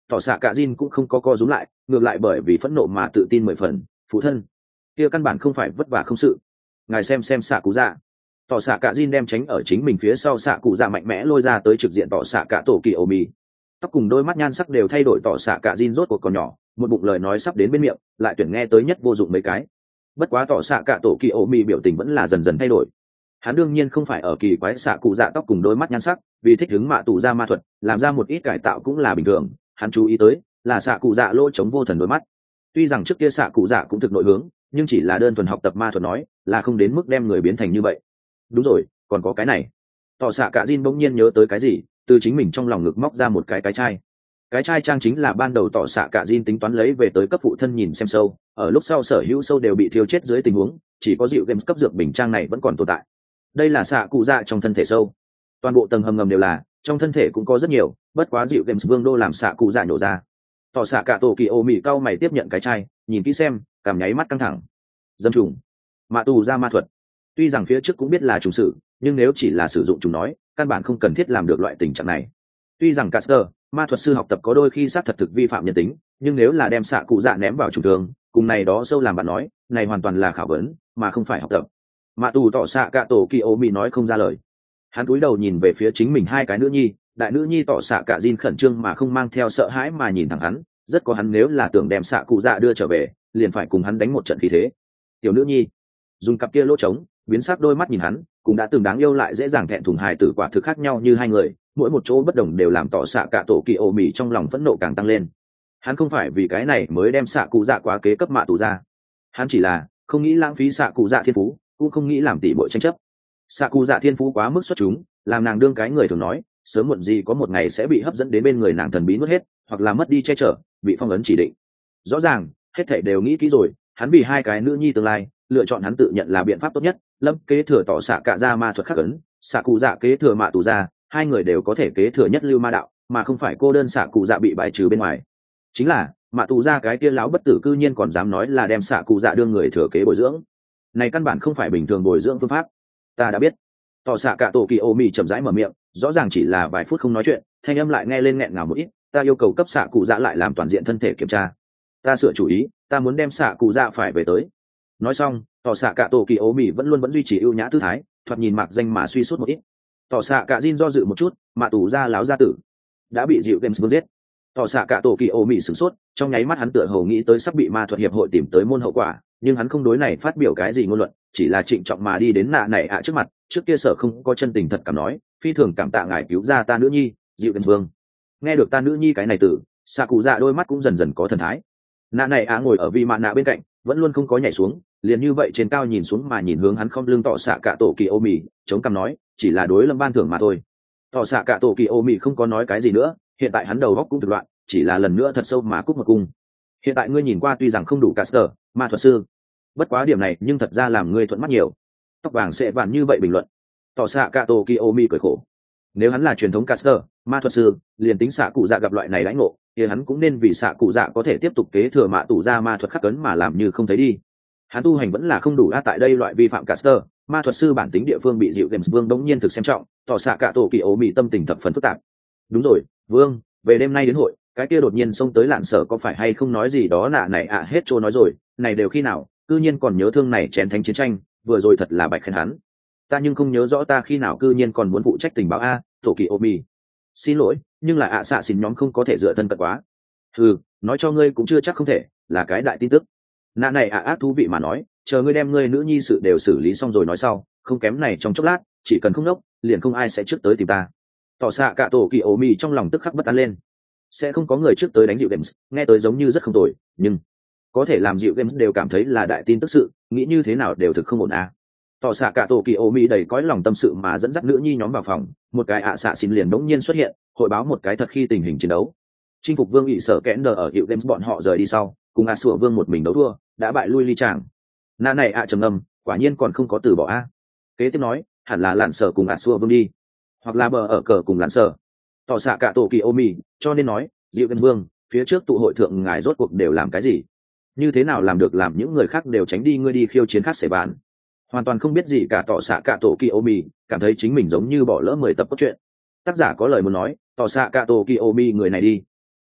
A: tỏ xạ cả Jin cũng không có co rúm lại, ngược lại bởi vì phẫn nộ mà tự tin mười phần. Phụ thân, kia căn bản không phải vất vả không sự. Ngài xem xem xạ cụ dạ. Tỏ xạ cả Jin đem tránh ở chính mình phía sau xạ cụ dạ mạnh mẽ lôi ra tới trực diện tỏ xạ cả tổ kỳ ô mì. Tóc cùng đôi mắt nhan sắc đều thay đổi, tỏ xạ cả Jin rốt cuộc còn nhỏ, một bụng lời nói sắp đến bên miệng, lại tuyển nghe tới nhất vô dụng mấy cái. Bất quá tỏ xạ cả tổ kỳ ô mì biểu tình vẫn là dần dần thay đổi. Hắn đương nhiên không phải ở kỳ quái xạ cụ dạ tóc cùng đôi mắt nhan sắc, vì thích ứng mạ tù ra ma thuật, làm ra một ít cải tạo cũng là bình thường. Hắn chú ý tới là xạ cụ dạ lỗ chống vô thần đôi mắt. Tuy rằng trước kia xạ cụ dạ cũng thực nội hướng, nhưng chỉ là đơn thuần học tập ma thuật nói, là không đến mức đem người biến thành như vậy. Đúng rồi, còn có cái này. Tỏ xạ cả Jin bỗng nhiên nhớ tới cái gì, từ chính mình trong lòng ngực móc ra một cái cái chai. Cái chai trang chính là ban đầu tỏ xạ cả Jin tính toán lấy về tới cấp phụ thân nhìn xem sâu, ở lúc sau sở hữu sâu đều bị thiêu chết dưới tình huống, chỉ có dịu games cấp dược bình trang này vẫn còn tồn tại. Đây là xạ cụ dạ trong thân thể sâu, toàn bộ tầng hầm ngầm đều là, trong thân thể cũng có rất nhiều, bất quá dịu games vương đô làm xạ cụ dạ nhổ ra. Tỏ xạ cả tổ kỳ ô mì cao mày tiếp nhận cái chai, nhìn kỹ xem, cảm nháy mắt căng thẳng. Dâm trùng, mạ tù ra ma thuật. Tuy rằng phía trước cũng biết là trùng sự, nhưng nếu chỉ là sử dụng trùng nói, căn bản không cần thiết làm được loại tình trạng này. Tuy rằng Caster, ma thuật sư học tập có đôi khi xác thật thực vi phạm nhân tính, nhưng nếu là đem xạ cụ dạ ném vào trùng thường, cùng này đó sâu làm bạn nói, này hoàn toàn là khảo vấn, mà không phải học tập. Mạ tù tỏ xạ cả tổ kỳ ô mì nói không ra lời. Hắn cúi đầu nhìn về phía chính mình hai cái nữ nhi, đại nữ nhi tỏ xạ cả Jin khẩn trương mà không mang theo sợ hãi mà nhìn thẳng hắn, rất có hắn nếu là tưởng đem xạ cụ dạ đưa trở về, liền phải cùng hắn đánh một trận khí thế. Tiểu nữ nhi dùng cặp kia lỗ trống, biến sắc đôi mắt nhìn hắn, cũng đã từng đáng yêu lại dễ dàng thẹn thùng hài tử quả thực khác nhau như hai người, mỗi một chỗ bất đồng đều làm tỏ xạ cả tổ kỳ ô mì trong lòng phẫn nộ càng tăng lên. Hắn không phải vì cái này mới đem xạ cụ dạ quá kế cấp mạ tù ra, hắn chỉ là không nghĩ lãng phí xạ cụ dạ thiên phú, cũng không nghĩ làm tỷ bội tranh chấp. Xạ cụ dạ thiên phú quá mức xuất chúng, làm nàng đương cái người thường nói, sớm muộn gì có một ngày sẽ bị hấp dẫn đến bên người nàng thần bí nuốt hết, hoặc là mất đi che chở, bị phong ấn chỉ định. Rõ ràng hết thảy đều nghĩ kỹ rồi, hắn vì hai cái nữ nhi tương lai lựa chọn hắn tự nhận là biện pháp tốt nhất, lâm kế thừa tỏ xạ cả ra ma thuật khắc ấn, xạ cụ dạ kế thừa mạ tù ra, hai người đều có thể kế thừa nhất lưu ma đạo, mà không phải cô đơn xạ cụ dạ bị bài trừ bên ngoài. Chính là mạ tù ra cái kia lão bất tử cư nhiên còn dám nói là đem xạ cụ dạ đương người thừa kế bồi dưỡng, này căn bản không phải bình thường bồi dưỡng phương pháp. Ta đã biết. Tỏ xạ cả tổ kỳ ô mì chậm rãi mở miệng, rõ ràng chỉ là vài phút không nói chuyện, thanh âm lại nghe lên nghẹn ngào một ít. Ta yêu cầu cấp xạ cụ dạ lại làm toàn diện thân thể kiểm tra. Ta sửa chủ ý, ta muốn đem xạ cụ dạ phải về tới. Nói xong, tỏ xạ cả tổ kỳ ô mì vẫn luôn vẫn duy trì ưu nhã tư thái, thoạt nhìn mạc danh mà suy sút một ít. Tỏ xạ cả Jin do dự một chút, mạ tù ra láo gia tử đã bị dịu games vương giết. Tỏ xạ cả tổ kỳ ô mì sửng sốt, trong nháy mắt hắn tựa hồ nghĩ tới sắp bị ma thuật hiệp hội tìm tới môn hậu quả, nhưng hắn không đối này phát biểu cái gì ngôn luận, chỉ là trịnh trọng mà đi đến nạ này ạ trước mặt, trước kia sở không có chân tình thật cảm nói, phi thường cảm tạ ngài cứu ra ta nữ nhi, dịu games vương. Nghe được ta nữ nhi cái này từ, xạ cụ dạ đôi mắt cũng dần dần có thần thái. Nạ này ạ ngồi ở vị mạn nạ bên cạnh, vẫn luôn không có nhảy xuống, liền như vậy trên cao nhìn xuống mà nhìn hướng hắn không lưng tỏ xạ cả tổ kỳ ô mì, chống cằm nói, chỉ là đối lâm ban thưởng mà thôi. Tỏ xạ cả tổ kỳ ô mì không có nói cái gì nữa, hiện tại hắn đầu góc cũng thực loạn, chỉ là lần nữa thật sâu mà cúc một cung. Hiện tại ngươi nhìn qua tuy rằng không đủ caster, ma thuật sư, bất quá điểm này nhưng thật ra làm ngươi thuận mắt nhiều. Tóc vàng sẽ vàng như vậy bình luận. Tỏ xạ cả tổ kỳ ô mì cười khổ. Nếu hắn là truyền thống caster, ma thuật sư, liền tính xạ cụ dạ gặp loại này lãnh ngộ, thì hắn cũng nên vì xạ cụ dạ có thể tiếp tục kế thừa mạ tù ra ma thuật khắc cấn mà làm như không thấy đi. Hắn tu hành vẫn là không đủ a, tại đây loại vi phạm caster, ma thuật sư bản tính địa phương bị dịu games vương đống nhiên thực xem trọng, tỏ xạ cả tổ kỳ ố mì tâm tình thập phần phức tạp. Đúng rồi, vương, về đêm nay đến hội, cái kia đột nhiên xông tới lạn sở có phải hay không nói gì đó nạ này ạ à, hết trôi nói rồi, này đều khi nào, cư nhiên còn nhớ thương này chén thánh chiến tranh, vừa rồi thật là bạch khen hắn. Ta nhưng không nhớ rõ ta khi nào cư nhiên còn muốn phụ trách tình báo a, tổ kỳ ố mì. Xin lỗi, nhưng là ạ xạ xin nhóm không có thể dựa thân cận quá. Ừ, nói cho ngươi cũng chưa chắc không thể, là cái đại tin tức. Nạ này ạ à, ác thú vị mà nói, chờ ngươi đem ngươi nữ nhi sự đều xử lý xong rồi nói sau, không kém này trong chốc lát, chỉ cần không nốc, liền không ai sẽ trước tới tìm ta. Tỏ xạ cả tổ kỳ ố mì trong lòng tức khắc bất an lên. Sẽ không có người trước tới đánh dịu games, nghe tới giống như rất không tồi, nhưng có thể làm dịu games đều cảm thấy là đại tin tức sự, nghĩ như thế nào đều thực không ổn à. Tỏ xạ cả tổ kỳ ô mỹ đầy cõi lòng tâm sự mà dẫn dắt nữ nhi nhóm vào phòng, một cái ạ xạ xin liền đống nhiên xuất hiện, hội báo một cái thật khi tình hình chiến đấu. Chinh phục vương ỵ sở kẽn đờ ở hiệu games bọn họ rời đi sau, cùng ạ sủa vương một mình đấu thua, đã bại lui ly tràng. Nã này ạ trầm ngâm, quả nhiên còn không có từ bỏ a. Kế tiếp nói, hẳn là lạn sở cùng ạ sủa vương đi, hoặc là bờ ở cờ cùng lạn sở. Tỏ xạ cả tổ kỳ ô mỹ, cho nên nói, dịu games vương, phía trước tụ hội thượng ngài rốt cuộc đều làm cái gì? Như thế nào làm được làm những người khác đều tránh đi ngươi đi khiêu chiến khác sẽ bán? Hoàn toàn không biết gì cả tỏ xạ cả tổ Kiyomi, cảm thấy chính mình giống như bỏ lỡ mười tập cốt truyện. Tác giả có lời muốn nói, tỏ xạ cả tổ Kiyomi người này đi.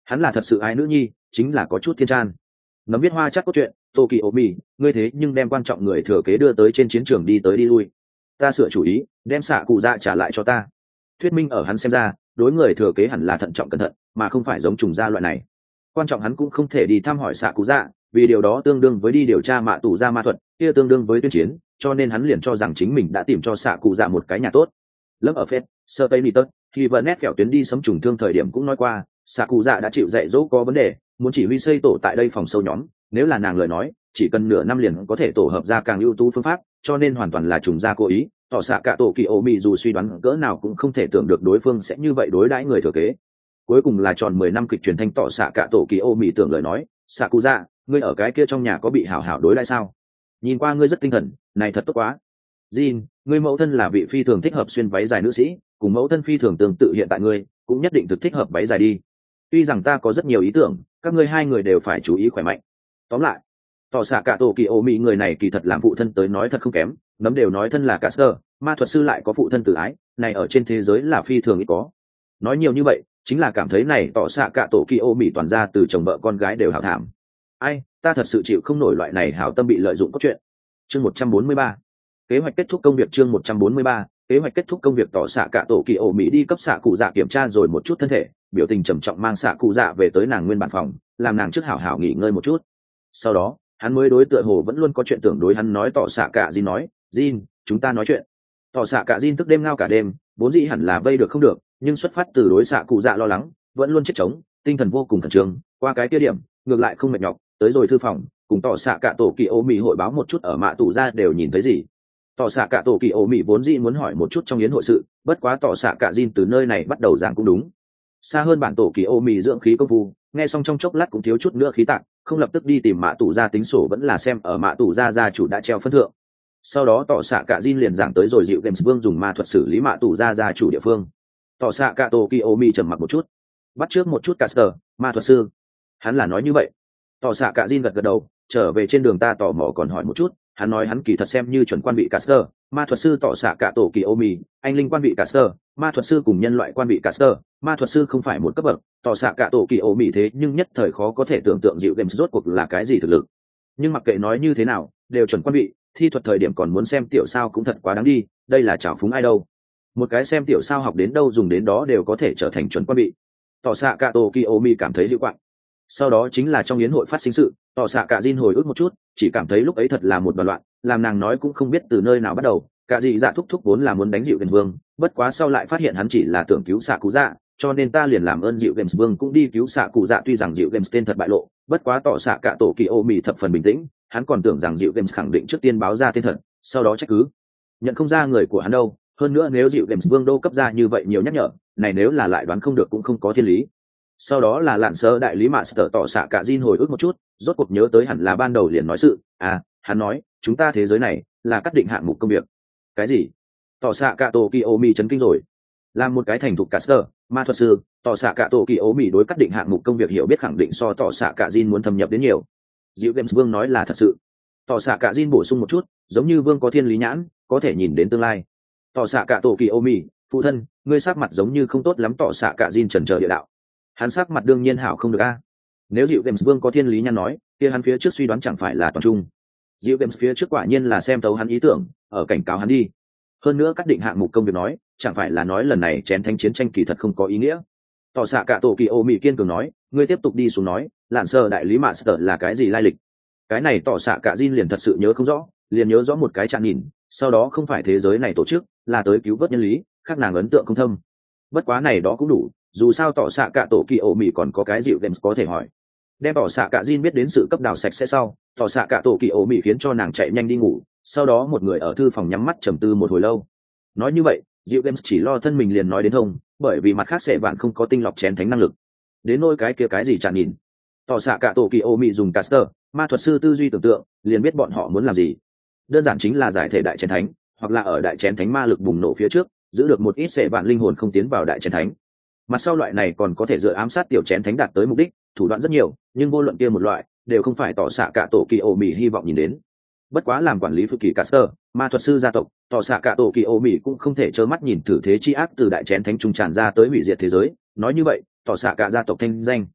A: hắn là thật sự ái nữ nhi, chính là có chút thiên tràn. Nấm biết hoa chắc cốt truyện, Tokyo Mi, ngươi thế nhưng đem quan trọng người thừa kế đưa tới trên chiến trường đi tới đi lui. Ta sửa chủ ý, đem xạ cụ dạ trả lại cho ta. Thuyết minh ở hắn xem ra, đối người thừa kế hẳn là thận trọng cẩn thận, mà không phải giống trùng gia loại này. Quan trọng hắn cũng không thể đi thăm hỏi xạ cụ dạ, vì điều đó tương đương với đi điều tra mạ tù gia ma thuật, kia tương đương với tuyên chiến, cho nên hắn liền cho rằng chính mình đã tìm cho xạ cụ dạ một cái nhà tốt. Lớp ở phép, sơ tây nít khi vẫn nét phèo tuyến đi sấm trùng thương thời điểm cũng nói qua, xạ cụ dạ đã chịu dạy dỗ có vấn đề, muốn chỉ huy xây tổ tại đây phòng sâu nhóm, nếu là nàng lời nói, chỉ cần nửa năm liền có thể tổ hợp ra càng ưu tú phương pháp, cho nên hoàn toàn là trùng gia cố ý. Tỏ xạ cả tổ kỳ ô mì dù suy đoán cỡ nào cũng không thể tưởng được đối phương sẽ như vậy đối đãi người thừa kế. Cuối cùng là tròn mười năm kịch truyền thanh tỏ xạ cả tổ kỳ ô mì tưởng lời nói, xạ cụ dạ, ngươi ở cái kia trong nhà có bị hảo hảo đối đãi sao? Nhìn qua ngươi rất tinh thần, này thật tốt quá. Jin, ngươi mẫu thân là vị phi thường thích hợp xuyên váy dài nữ sĩ, cùng mẫu thân phi thường tương tự hiện tại ngươi, cũng nhất định thực thích hợp váy dài đi. Tuy rằng ta có rất nhiều ý tưởng, các ngươi hai người đều phải chú ý khỏe mạnh. Tóm lại, tỏ xạ cả tổ kỳ ô mì người này kỳ thật làm phụ thân tới nói thật không kém, nấm đều nói thân là Caster, ma thuật sư lại có phụ thân tự ái, này ở trên thế giới là phi thường ít có. Nói nhiều như vậy, chính là cảm thấy này tỏ xạ cả tổ kỳ ô mì toàn ra từ chồng vợ con gái đều hảo thảm. Ai, ta thật sự chịu không nổi loại này hảo tâm bị lợi dụng cốt truyện. Chương một trăm bốn mươi ba. Kế hoạch kết thúc công việc chương một trăm bốn mươi ba. Kế hoạch kết thúc công việc tỏ xạ cả tổ kỳ ô mì đi cấp xạ cụ dạ kiểm tra rồi một chút thân thể, biểu tình trầm trọng mang xạ cụ dạ về tới nàng nguyên bản phòng, làm nàng trước hảo hảo nghỉ ngơi một chút. Sau đó, hắn mới đối tựa hồ vẫn luôn có chuyện tưởng đối hắn nói tỏ xạ cả Jin nói, Jin, chúng ta nói chuyện. Tỏ xạ cả Jin thức đêm ngao cả đêm, vốn dĩ hẳn là vây được không được, nhưng xuất phát từ đối xạ cụ dạ lo lắng, vẫn luôn chết chống, tinh thần vô cùng khẩn trương, qua cái kia điểm, ngược lại không mệt nhọc, tới rồi thư phòng, cùng tỏ xạ cả tổ kỳ ô mì hội báo một chút ở mạ tù ra đều nhìn thấy gì. Tỏ xạ cả tổ kỳ ô mì vốn dĩ muốn hỏi một chút trong yến hội sự, bất quá tỏ xạ cả Jin từ nơi này bắt đầu giảng cũng đúng. Xa hơn bản tổ kỳ ô mì dưỡng khí công phu, nghe xong trong chốc lát cũng thiếu chút nữa khí tạng, không lập tức đi tìm mạ tù ra tính sổ vẫn là xem ở mạ tù ra gia chủ đã treo phân thượng. Sau đó tỏ xạ cả Jin liền giảng tới rồi dịu games vương dùng ma thuật xử lý mạ tù ra gia chủ địa phương. Tỏ xạ cả tổ kỳ ô mì trầm mặc một chút, bắt trước một chút caster ma thuật sư, hắn là nói như vậy. Tỏ xạ cả Jin gật gật đầu, trở về trên đường ta tò mò còn hỏi một chút, hắn nói hắn kỳ thật xem như chuẩn quan vị caster ma thuật sư. Tỏ xạ cả tổ kỳ ô mì, anh linh quan vị caster ma thuật sư cùng nhân loại quan vị caster ma thuật sư không phải một cấp bậc. Tỏ xạ cả tổ kỳ ô mì thế nhưng nhất thời khó có thể tưởng tượng dịu games rốt cuộc là cái gì thực lực. Nhưng mặc kệ nói như thế nào, đều chuẩn quan vị, thi thuật thời điểm còn muốn xem tiểu sao cũng thật quá đáng đi, đây là trào phúng ai đâu. Một cái xem tiểu sao học đến đâu dùng đến đó đều có thể trở thành chuẩn quan vị. Tỏ xạ cả tổ kỳ ô mì cảm thấy hữu quạng. Sau đó chính là trong yến hội phát sinh sự, tỏ xạ cả Jin hồi ức một chút, chỉ cảm thấy lúc ấy thật là một đoàn loạn, làm nàng nói cũng không biết từ nơi nào bắt đầu. Cả dị dạ thúc thúc vốn là muốn đánh dịu games vương, bất quá sau lại phát hiện hắn chỉ là tưởng cứu xạ cụ dạ, cho nên ta liền làm ơn dịu games vương cũng đi cứu xạ cụ dạ. Tuy rằng dịu games tên thật bại lộ, bất quá tỏ xạ cả tổ kỳ ô mì thập phần bình tĩnh, hắn còn tưởng rằng dịu games khẳng định trước tiên báo ra tên thật, sau đó trách cứ nhận không ra người của hắn đâu. Hơn nữa nếu dịu games vương đô cấp ra như vậy nhiều nhắc nhở, này nếu là lại đoán không được cũng không có thiên lý. Sau đó là lạn sơ đại lý mạ sở tỏ xạ cả Jin hồi ức một chút, rốt cuộc nhớ tới hẳn là ban đầu liền nói sự, à, hắn nói, chúng ta thế giới này là cắt định hạng mục công việc. Cái gì? Tỏ xạ cả tổ kỳ ô mì chấn kinh rồi. Làm một cái thành thục caster ma thuật sư, tỏ xạ cả tổ kỳ ô mì đối cắt định hạng mục công việc hiểu biết khẳng định so tỏ xạ cả Jin muốn thâm nhập đến nhiều. Diệu games vương nói là thật sự. Tỏ xạ cả Jin bổ sung một chút, giống như vương có thiên lý nhãn, có thể nhìn đến tương lai. Tỏ xạ cả tổ kỳ ô mì, phụ thân, ngươi sắc mặt giống như không tốt lắm. Tỏ xạ cả Jin chần chờ địa đạo. Hắn sắc mặt đương nhiên hảo không được a. Nếu Diệu games vương có thiên lý nhãn nói, kia hắn phía trước suy đoán chẳng phải là toàn trung. Diệu games phía trước quả nhiên là xem thấu hắn ý tưởng, ở cảnh cáo hắn đi. Hơn nữa cắt định hạng mục công việc nói, chẳng phải là nói lần này chén thánh chiến tranh kỳ thật không có ý nghĩa. Tỏ xạ cả tổ kỳ ô mì kiên cường nói, ngươi tiếp tục đi xuống nói, lạn sơ đại lý mạ sở là cái gì lai lịch. Cái này tỏ xạ cả Jin liền thật sự nhớ không rõ, liền nhớ rõ một cái trạng nhìn, sau đó không phải thế giới này tổ chức, là tới cứu vớt nhân lý, khác nàng ấn tượng không thâm. Bất quá này đó cũng đủ, dù sao tỏ xạ cả tổ kỳ ô mì còn có cái dịu games có thể hỏi. Đem tỏ xạ cả Jin biết đến sự cấp đào sạch sẽ sau, tỏ xạ cả tổ kỳ ô mì khiến cho nàng chạy nhanh đi ngủ, sau đó một người ở thư phòng nhắm mắt trầm tư một hồi lâu. Nói như vậy, dịu games chỉ lo thân mình liền nói đến thông, bởi vì mặt khác sẽ bạn không có tinh lọc chén thánh năng lực. Đến nỗi cái kia cái gì chẳng nhìn. Tỏ xạ cả tổ kỳ ô mì dùng caster ma thuật sư tư duy tưởng tượng, liền biết bọn họ muốn làm gì. Đơn giản chính là giải thể đại chén thánh, hoặc là ở đại chén thánh ma lực bùng nổ phía trước, giữ được một ít sẽ bạn linh hồn không tiến vào đại chén thánh. Mặt sau loại này còn có thể dựa ám sát tiểu chén thánh đạt tới mục đích, thủ đoạn rất nhiều, nhưng vô luận kia một loại đều không phải tỏ xạ cả tổ kỳ ô mì hy vọng nhìn đến. Bất quá làm quản lý phụ kỳ caster ma thuật sư gia tộc, tỏ xạ cả tổ kỳ ô mì cũng không thể trơ mắt nhìn thử thế chi ác từ đại chén thánh trung tràn ra tới hủy diệt thế giới. Nói như vậy, tỏ xạ cả gia tộc thanh danh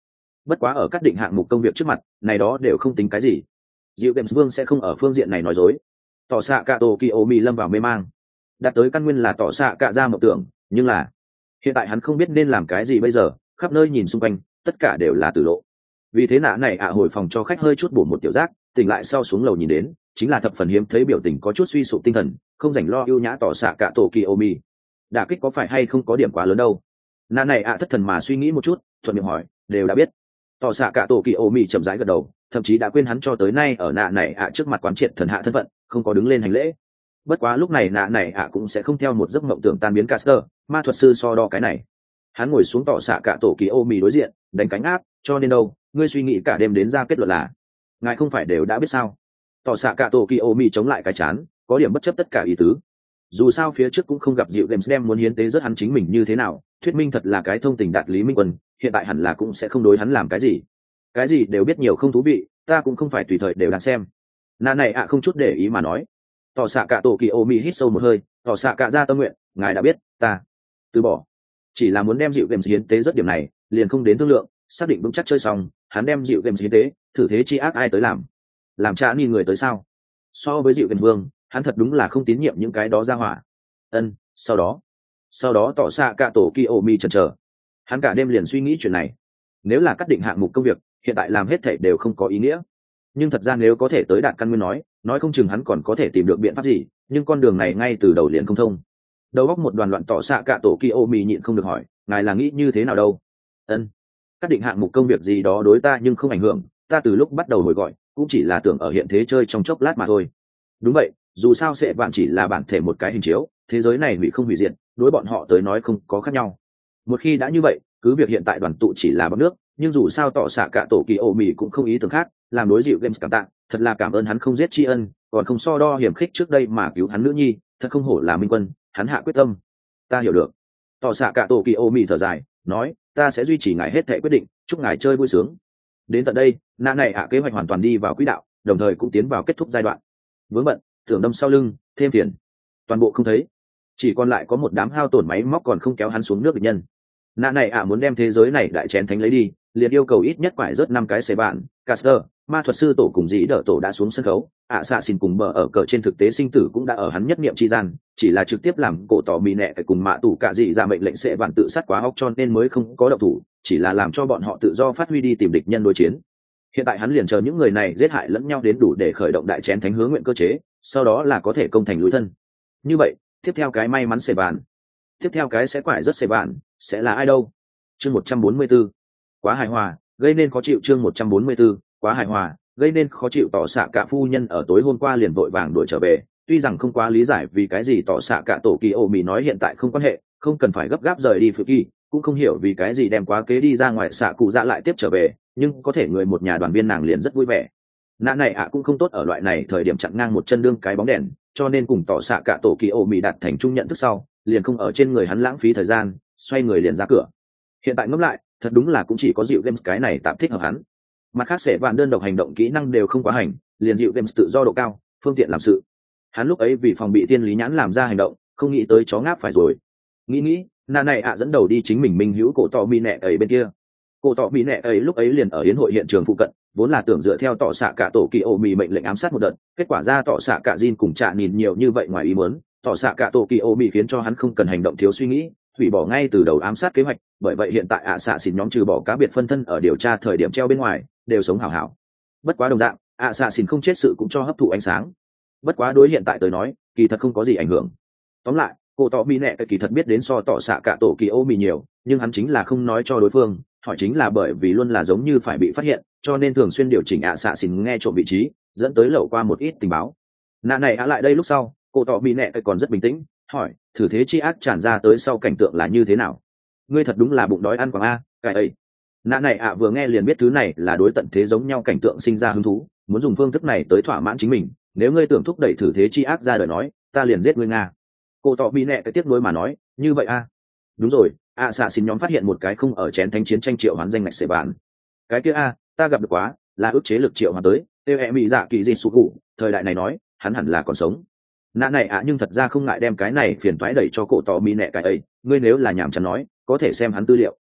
A: Bất quá ở các định hạng mục công việc trước mặt này đó đều không tính cái gì. Diệu Games Vương sẽ không ở phương diện này nói dối. Tỏ xạ cả tổ kỳ ô mì lâm vào mê mang. Đạt tới căn nguyên là tỏ xạ cả ra mộng tưởng, nhưng là hiện tại hắn không biết nên làm cái gì bây giờ, khắp nơi nhìn xung quanh tất cả đều là tử lộ. Vì thế nã này ạ hồi phòng cho khách hơi chút bổ một tiểu giác, tỉnh lại sau xuống lầu nhìn đến chính là thập phần hiếm thấy biểu tình có chút suy sụp tinh thần, không rảnh lo ưu nhã tỏ xạ cả tổ kỳ ô mì. Đả kích có phải hay không có điểm quá lớn đâu. Nã này ạ thất thần mà suy nghĩ một chút, thuận miệng hỏi, đều đã biết. Tỏ xạ cả tổ kỳ ô mì chậm rãi gật đầu, thậm chí đã quên hắn cho tới nay ở nã này ạ trước mặt quán triệt thần hạ thân phận, không có đứng lên hành lễ. Bất quá lúc này nã này ạ cũng sẽ không theo một giấc mộng tưởng tan biến caster, ma thuật sư so đo cái này. Hắn ngồi xuống tỏ xạ cả tổ kỳ ô mì đối diện, đánh cánh áp, cho nên đâu, ngươi suy nghĩ cả đêm đến ra kết luận là ngài không phải đều đã biết sao. Tỏ xạ cả tổ kỳ ô mì chống lại cái chán, có điểm bất chấp tất cả ý tứ. Dù sao phía trước cũng không gặp dịu games đem muốn hiến tế rất hắn chính mình như thế nào, thuyết minh thật là cái thông tình đạt lý minh quân, hiện tại hẳn là cũng sẽ không đối hắn làm cái gì. Cái gì đều biết nhiều không thú vị, ta cũng không phải tùy thời đều đang xem. Nà này ạ không chút để ý mà nói. Tỏ xạ cả tổ kỳ ô mì hít sâu một hơi, tỏ xạ cả ra tâm nguyện, ngài đã biết, ta từ bỏ. Chỉ là muốn đem dịu games hiến tế rất điểm này, liền không đến thương lượng, xác định vững chắc chơi xong, hắn đem dịu games hiến tế, thử thế chi ác ai tới làm? Làm trả ni người tới sao? So với dịu games vương, hắn thật đúng là không tín nhiệm những cái đó ra hỏa. Ân, sau đó, sau đó tỏ xạ cả tổ kỳ ô mi chần chờ. Hắn cả đêm liền suy nghĩ chuyện này. Nếu là cắt định hạng mục công việc, hiện tại làm hết thảy đều không có ý nghĩa. Nhưng thật ra nếu có thể tới đạt căn nguyên nói, nói không chừng hắn còn có thể tìm được biện pháp gì, nhưng con đường này ngay từ đầu liền không thông. Đầu óc một đoàn loạn tỏ xạ cả tổ kỳ ô mi nhịn không được hỏi, ngài là nghĩ như thế nào đâu? Ân, cắt định hạng mục công việc gì đó đối ta nhưng không ảnh hưởng, ta từ lúc bắt đầu hồi gọi cũng chỉ là tưởng ở hiện thế chơi trong chốc lát mà thôi. Đúng vậy, dù sao sẽ bạn chỉ là bản thể một cái hình chiếu, thế giới này hủy không hủy diệt, đối bọn họ tới nói không có khác nhau. Một khi đã như vậy, cứ việc hiện tại đoàn tụ chỉ là bọt nước, nhưng dù sao tỏ xạ cả tổ kỳ ô mì cũng không ý tưởng khác, làm đối dịu games cảm tạ, thật là cảm ơn hắn không giết tri ân, còn không so đo hiểm khích trước đây mà cứu hắn nữ nhi, thật không hổ là minh quân, hắn hạ quyết tâm. Ta hiểu được. Tỏ xạ cả tổ kỳ ô mì thở dài, nói, ta sẽ duy trì ngài hết thệ quyết định, chúc ngài chơi vui sướng. Đến tận đây, nã này ạ kế hoạch hoàn toàn đi vào quỹ đạo, đồng thời cũng tiến vào kết thúc giai đoạn. Vướng bận, tưởng đâm sau lưng, thêm phiền, toàn bộ không thấy, chỉ còn lại có một đám hao tổn máy móc còn không kéo hắn xuống nước địch nhân. Nã này ạ muốn đem thế giới này đại chén thánh lấy đi, liền yêu cầu ít nhất phải rớt năm cái xế bạn. Caster, ma thuật sư tổ cùng dĩ đỡ tổ đã xuống sân khấu, ạ xạ xin cùng bờ ở cờ trên thực tế sinh tử cũng đã ở hắn nhất niệm chi gian, chỉ là trực tiếp làm cổ tỏ mì nẹ phải cùng mạ tủ cả dị ra mệnh lệnh sẽ bạn tự sát quá hóc cho nên mới không có động thủ, chỉ là làm cho bọn họ tự do phát huy đi tìm địch nhân đối chiến. Hiện tại hắn liền chờ những người này giết hại lẫn nhau đến đủ để khởi động đại chén thánh hướng nguyện cơ chế, sau đó là có thể công thành lũi thân. Như vậy, tiếp theo cái may mắn xề bàn, tiếp theo cái sẽ quải rất xề bàn, sẽ là ai đâu? Chương một trăm bốn mươi bốn, quá hài hòa, gây nên khó chịu. Chương một trăm bốn mươi bốn, quá hài hòa, gây nên khó chịu. Tỏ xạ cả phu nhân ở tối hôm qua liền vội vàng đuổi trở về, tuy rằng không quá lý giải vì cái gì tỏ xạ cả tổ kỳ ô mì nói hiện tại không quan hệ, không cần phải gấp gáp rời đi phụ kỳ, cũng không hiểu vì cái gì đem quá kế đi ra ngoài xạ cụ dạ lại tiếp trở về, nhưng có thể người một nhà đoàn viên nàng liền rất vui vẻ. Nã này ạ cũng không tốt ở loại này thời điểm chặn ngang một chân đương cái bóng đèn, cho nên cùng tỏ xạ cả tổ kỳ ô mì đạt thành chung nhận thức sau, liền không ở trên người hắn lãng phí thời gian, xoay người liền ra cửa. Hiện tại ngẫm lại, thật đúng là cũng chỉ có dịu games cái này tạm thích hợp hắn. Mặt khác sẽ vạn đơn độc hành động kỹ năng đều không quá hành, liền dịu games tự do độ cao, phương tiện làm sự. Hắn lúc ấy vì phòng bị tiên lý nhãn làm ra hành động, không nghĩ tới chó ngáp phải rồi. Nghĩ nghĩ, nà này ạ dẫn đầu đi chính mình minh hữu cổ tỏ mỹ nẹ ấy bên kia. Cổ tỏ mỹ nẹ ấy lúc ấy liền ở yến hội hiện trường phụ cận, vốn là tưởng dựa theo tỏ xạ cả tổ kỳ ô mì mệnh lệnh ám sát một đợt, kết quả ra tỏ xạ cả Jin cùng Trạ nhìn nhiều như vậy ngoài ý muốn, tỏ xạ cả tổ kỳ ô mì khiến cho hắn không cần hành động thiếu suy nghĩ, hủy bỏ ngay từ đầu ám sát kế hoạch, bởi vậy hiện tại ạ xạ xỉn nhóm trừ bỏ cá biệt phân thân ở điều tra thời điểm treo bên ngoài, đều sống hảo hảo. Bất quá đồng dạng, ạ xạ xỉn không chết sự cũng cho hấp thụ ánh sáng. Bất quá đối hiện tại tới nói, kỳ thật không có gì ảnh hưởng. Tóm lại, cô tỏ mỹ nẹ kỳ thật biết đến so tỏ xạ cả tổ kỳ ô mì nhiều, nhưng hắn chính là không nói cho đối phương, hỏi chính là bởi vì luôn là giống như phải bị phát hiện, cho nên thường xuyên điều chỉnh ạ xạ xỉn nghe trộm vị trí, dẫn tới lậu qua một ít tình báo. Nạ này ạ lại đây lúc sau, cô tỏ mỹ nẹ còn rất bình tĩnh, hỏi thử thế chi ác tràn ra tới sau cảnh tượng là như thế nào. Ngươi thật đúng là bụng đói ăn quảng a cái ấy. Nạ này ạ vừa nghe liền biết thứ này là đối tận thế giống nhau cảnh tượng sinh ra hứng thú, muốn dùng phương thức này tới thỏa mãn chính mình. Nếu ngươi tưởng thúc đẩy thử thế chi ác ra đời nói, ta liền giết ngươi nga. Cô tỏ bị nẹ cái tiếc nuối mà nói, như vậy a. Đúng rồi, ạ xạ xin nhóm phát hiện một cái không ở chén thánh chiến tranh triệu hoán danh ngạch xệ bản. Cái kia a, ta gặp được quá, là ức chế lực triệu hoán tới, tiêu e mỹ dạ kỳ gì sụt cụ, thời đại này nói, hắn hẳn là còn sống. Nạ này ạ nhưng thật ra không ngại đem cái này phiền toái đẩy cho cổ tỏ mỹ nẹ cái ấy, ngươi nếu là nhảm chán nói, có thể xem hắn tư liệu.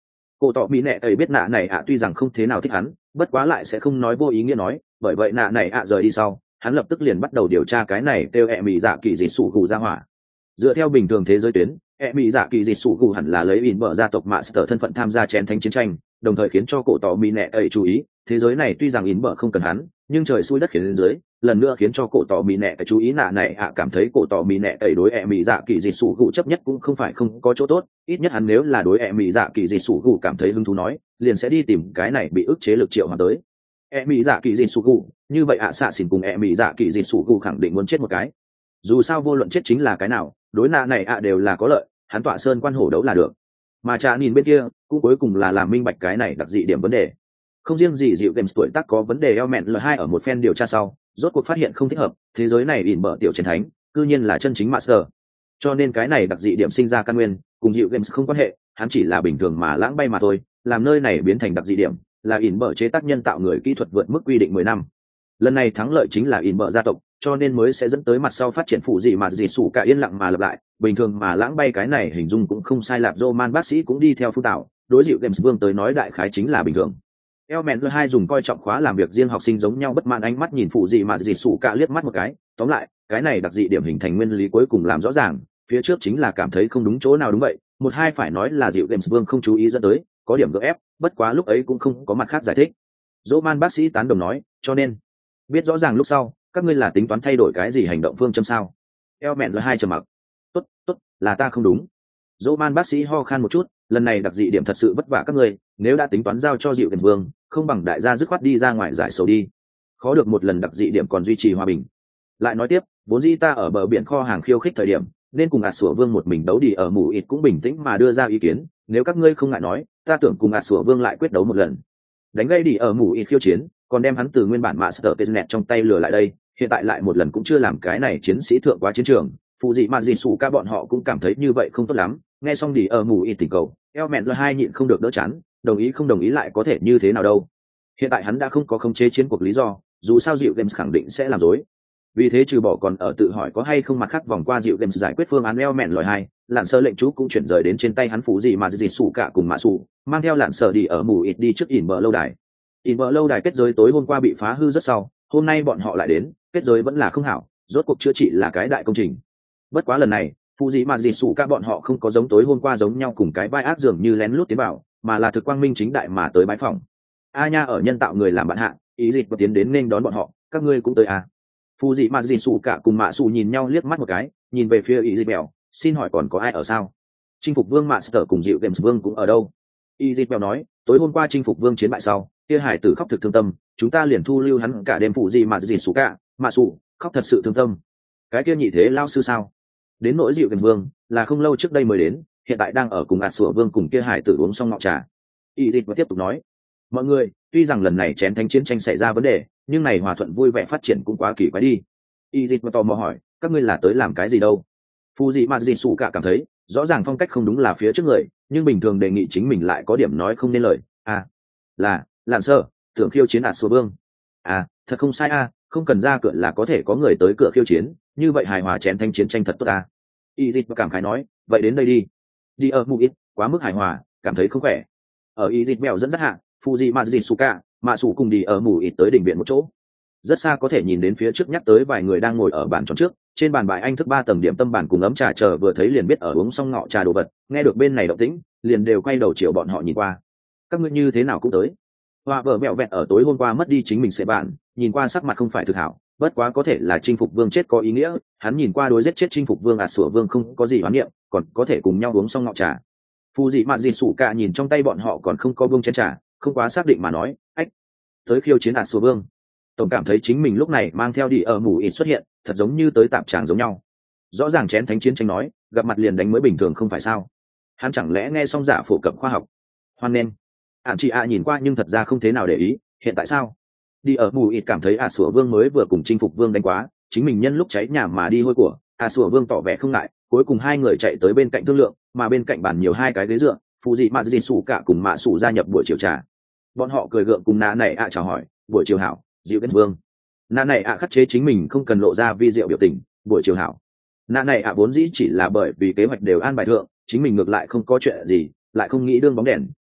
A: Cổ tỏ mỹ nệ ấy biết nạ này ạ tuy rằng không thế nào thích hắn, bất quá lại sẽ không nói vô ý nghĩa nói, bởi vậy nạ này ạ rời đi sau, hắn lập tức liền bắt đầu điều tra cái này kêu ẹ mỹ dạ kỳ dị sủ gù ra hỏa. Dựa theo bình thường thế giới tuyến, ẹ mỹ dạ kỳ dị sủ gù hẳn là lấy ỉn bờ gia tộc master thân phận tham gia chén thánh chiến tranh, đồng thời khiến cho cổ tỏ mỹ nệ ấy chú ý, thế giới này tuy rằng ỉn bờ không cần hắn, nhưng trời xui đất khiến lên dưới, lần nữa khiến cho cổ tỏ mỹ nệ chú ý nạ này ạ cảm thấy cổ tỏ mỹ nệ ấy đối ẹ mỹ dạ kỳ dị sủ gù chấp nhất cũng không phải không có chỗ tốt, ít nhất hắn nếu là đối ẹ mỹ dạ kỳ dị sủ gù cảm thấy hứng thú nói, liền sẽ đi tìm cái này bị ức chế lực triệu hoàn tới. E mỹ dạ kỳ dị sủ gù, như vậy ạ xạ xỉn cùng e mỹ dạ kỳ dị sủ gù khẳng định muốn chết một cái. Dù sao vô luận chết chính là cái nào, đối nạ này ạ đều là có lợi, hắn tọa sơn quan hổ đấu là được. Mà trà nhìn bên kia, cũng cuối cùng là làm minh bạch cái này đặc dị điểm vấn đề. Không riêng gì dịu games tuổi tác có vấn đề eo mẹn l hai ở một phen điều tra sau, rốt cuộc phát hiện không thích hợp, thế giới này ỉn bở tiểu chiến thánh, cư nhiên là chân chính master. Cho nên cái này đặc dị điểm sinh ra căn nguyên, cùng dịu games không quan hệ, hắn chỉ là bình thường mà lãng bay mà thôi, làm nơi này biến thành đặc dị điểm, là ỉn bở chế tác nhân tạo người kỹ thuật vượt mức quy định mười năm. Lần này thắng lợi chính là ỉn bở gia tộc, cho nên mới sẽ dẫn tới mặt sau phát triển phụ gì mà gì sủ cả yên lặng mà lập lại, bình thường mà lãng bay cái này hình dung cũng không sai, lạc Roman bác sĩ cũng đi theo phu tạo, đối dịu games vương tới nói đại khái chính là bình thường. Elmen hai dùng coi trọng khóa làm việc riêng học sinh giống nhau bất mãn ánh mắt nhìn phụ gì mà gì sủ cả liếc mắt một cái, tóm lại, cái này đặc dị điểm hình thành nguyên lý cuối cùng làm rõ ràng, phía trước chính là cảm thấy không đúng chỗ nào đúng vậy, một hai phải nói là dịu games vương không chú ý dẫn tới, có điểm gỡ ép, bất quá lúc ấy cũng không có mặt khác giải thích. Roman bác sĩ tán đồng nói, cho nên biết rõ ràng lúc sau, các ngươi là tính toán thay đổi cái gì hành động phương châm sao? Elmen hai trầm mặc. Tốt, tốt, là ta không đúng. Roman bác sĩ ho khan một chút, lần này đặc dị điểm thật sự vất vả các ngươi, nếu đã tính toán giao cho dịu games vương, không bằng đại gia dứt khoát đi ra ngoài giải sầu đi. Khó được một lần đặc dị điểm còn duy trì hòa bình. Lại nói tiếp, vốn dĩ ta ở bờ biển kho hàng khiêu khích thời điểm, nên cùng ạt sủa vương một mình đấu đi ở mù ít cũng bình tĩnh mà đưa ra ý kiến, nếu các ngươi không ngại nói, ta tưởng cùng ạt sủa vương lại quyết đấu một lần. Đánh gây đi ở mù ít khiêu chiến, còn đem hắn từ nguyên bản master Pesnet trong tay lừa lại đây, hiện tại lại một lần cũng chưa làm cái này chiến sĩ thượng quá chiến trường, phụ dị mà dị sủ ca bọn họ cũng cảm thấy như vậy không tốt lắm. Nghe xong đi ở mù ít tình cầu, Elmen hai nhịn không được đỡ chán, đồng ý không đồng ý lại có thể như thế nào đâu. Hiện tại hắn đã không có khống chế chiến cuộc lý do, dù sao dịu games khẳng định sẽ làm dối, vì thế trừ bỏ còn ở tự hỏi có hay không mặt khác vòng qua dịu games giải quyết phương án eo mẹn lòi hai, lạn sơ lệnh chú cũng chuyển rời đến trên tay hắn phụ gì mà gì sủ cả cùng mạ sủ, mang theo lạn sơ đi ở mù ít đi trước ỉn bờ lâu đài. Ỉn bờ lâu đài kết giới tối hôm qua bị phá hư rất sau, hôm nay bọn họ lại đến, kết giới vẫn là không hảo, rốt cuộc chữa trị là cái đại công trình. Bất quá lần này phụ gì mà gì sủ cả bọn họ không có giống tối hôm qua giống nhau cùng cái vai ác dường như lén lút tiến vào, mà là thực quang minh chính đại mà tới bái phòng. A nha ở nhân tạo người làm bạn hạ, ý dịch và tiến đến nên đón bọn họ, các ngươi cũng tới à? Phù dị mà dị sủ cả cùng mạ sủ nhìn nhau liếc mắt một cái, nhìn về phía ý dịch bèo, xin hỏi còn có ai ở sao? Chinh phục vương mạ sở cùng dịu games vương cũng ở đâu? Ý dịch bèo nói, tối hôm qua chinh phục vương chiến bại sau, kia hải tử khóc thực thương tâm, chúng ta liền thu lưu hắn cả đêm. Phù dị mà dị sủ cả, mạ sủ khóc thật sự thương tâm. Cái kia nhị thế lao sư sao? Đến nỗi dịu games vương là không lâu trước đây mới đến, hiện tại đang ở cùng ạt sủa vương cùng kia hải tử uống xong ngọ trà. Ý dịch và tiếp tục nói, mọi người, tuy rằng lần này chén thánh chiến tranh xảy ra vấn đề, nhưng này hòa thuận vui vẻ phát triển cũng quá kỳ quái đi. Y dịch và tò mò hỏi, các ngươi là tới làm cái gì đâu? Phu dị mà dị sủ cả cảm thấy rõ ràng phong cách không đúng là phía trước người, nhưng bình thường đề nghị chính mình lại có điểm nói không nên lời. À, là lạn sơ tưởng khiêu chiến ạt sủa vương. À, thật không sai à, không cần ra cửa là có thể có người tới cửa khiêu chiến, như vậy hài hòa chén thánh chiến tranh thật tốt à. Y dịch và cảm khái nói, vậy đến đây đi. Đi ở mù ít quá mức hài hòa, cảm thấy không khỏe. Ở Y dịch mèo dẫn dắt hạ, Fuji Mazisuka, mạ sủ cùng đi ở mù ít tới đỉnh viện một chỗ. Rất xa có thể nhìn đến phía trước nhắc tới vài người đang ngồi ở bàn tròn trước, trên bàn bài anh thức ba tầng điểm tâm bàn cùng ấm trà chờ vừa thấy liền biết ở uống xong ngọ trà đồ vật, nghe được bên này động tĩnh, liền đều quay đầu chiều bọn họ nhìn qua. Các ngươi như thế nào cũng tới? Hoa vợ mẹo vẹn ở tối hôm qua mất đi chính mình sẽ bạn, nhìn qua sắc mặt không phải thực hảo, bất quá có thể là chinh phục vương chết có ý nghĩa, hắn nhìn qua đối giết chết chinh phục vương ạt sủa vương không có gì hoán niệm, còn có thể cùng nhau uống xong ngọ trà. Fuji Mazisuka nhìn trong tay bọn họ còn không có vương chén trà, không quá xác định mà nói, ách, tới khiêu chiến ạt sủa vương. Tổng cảm thấy chính mình lúc này mang theo đi ở mù ít xuất hiện, thật giống như tới tạm tràng giống nhau. Rõ ràng chén thánh chiến tranh nói, gặp mặt liền đánh mới bình thường không phải sao? Hắn chẳng lẽ nghe xong giả phổ cập khoa học? Hoan nên, ạn chị ạ nhìn qua nhưng thật ra không thế nào để ý, hiện tại sao? Đi ở mù ít cảm thấy ạt sủa vương mới vừa cùng chinh phục vương đánh quá, chính mình nhân lúc cháy nhà mà đi hôi của, ạt sủa vương tỏ vẻ không ngại, cuối cùng hai người chạy tới bên cạnh thương lượng, mà bên cạnh bàn nhiều hai cái ghế dựa, phụ dị mạ dị sủ cả cùng mạ sủ gia nhập buổi chiều trà. Bọn họ cười gượng cùng nà này ạ chào hỏi, buổi chiều hảo, dịu games vương. Nà này ạ khắc chế chính mình không cần lộ ra vi diệu biểu tình, buổi chiều hảo. Nà này ạ vốn dĩ chỉ là bởi vì kế hoạch đều an bài thượng, chính mình ngược lại không có chuyện gì, lại không nghĩ đương bóng đèn,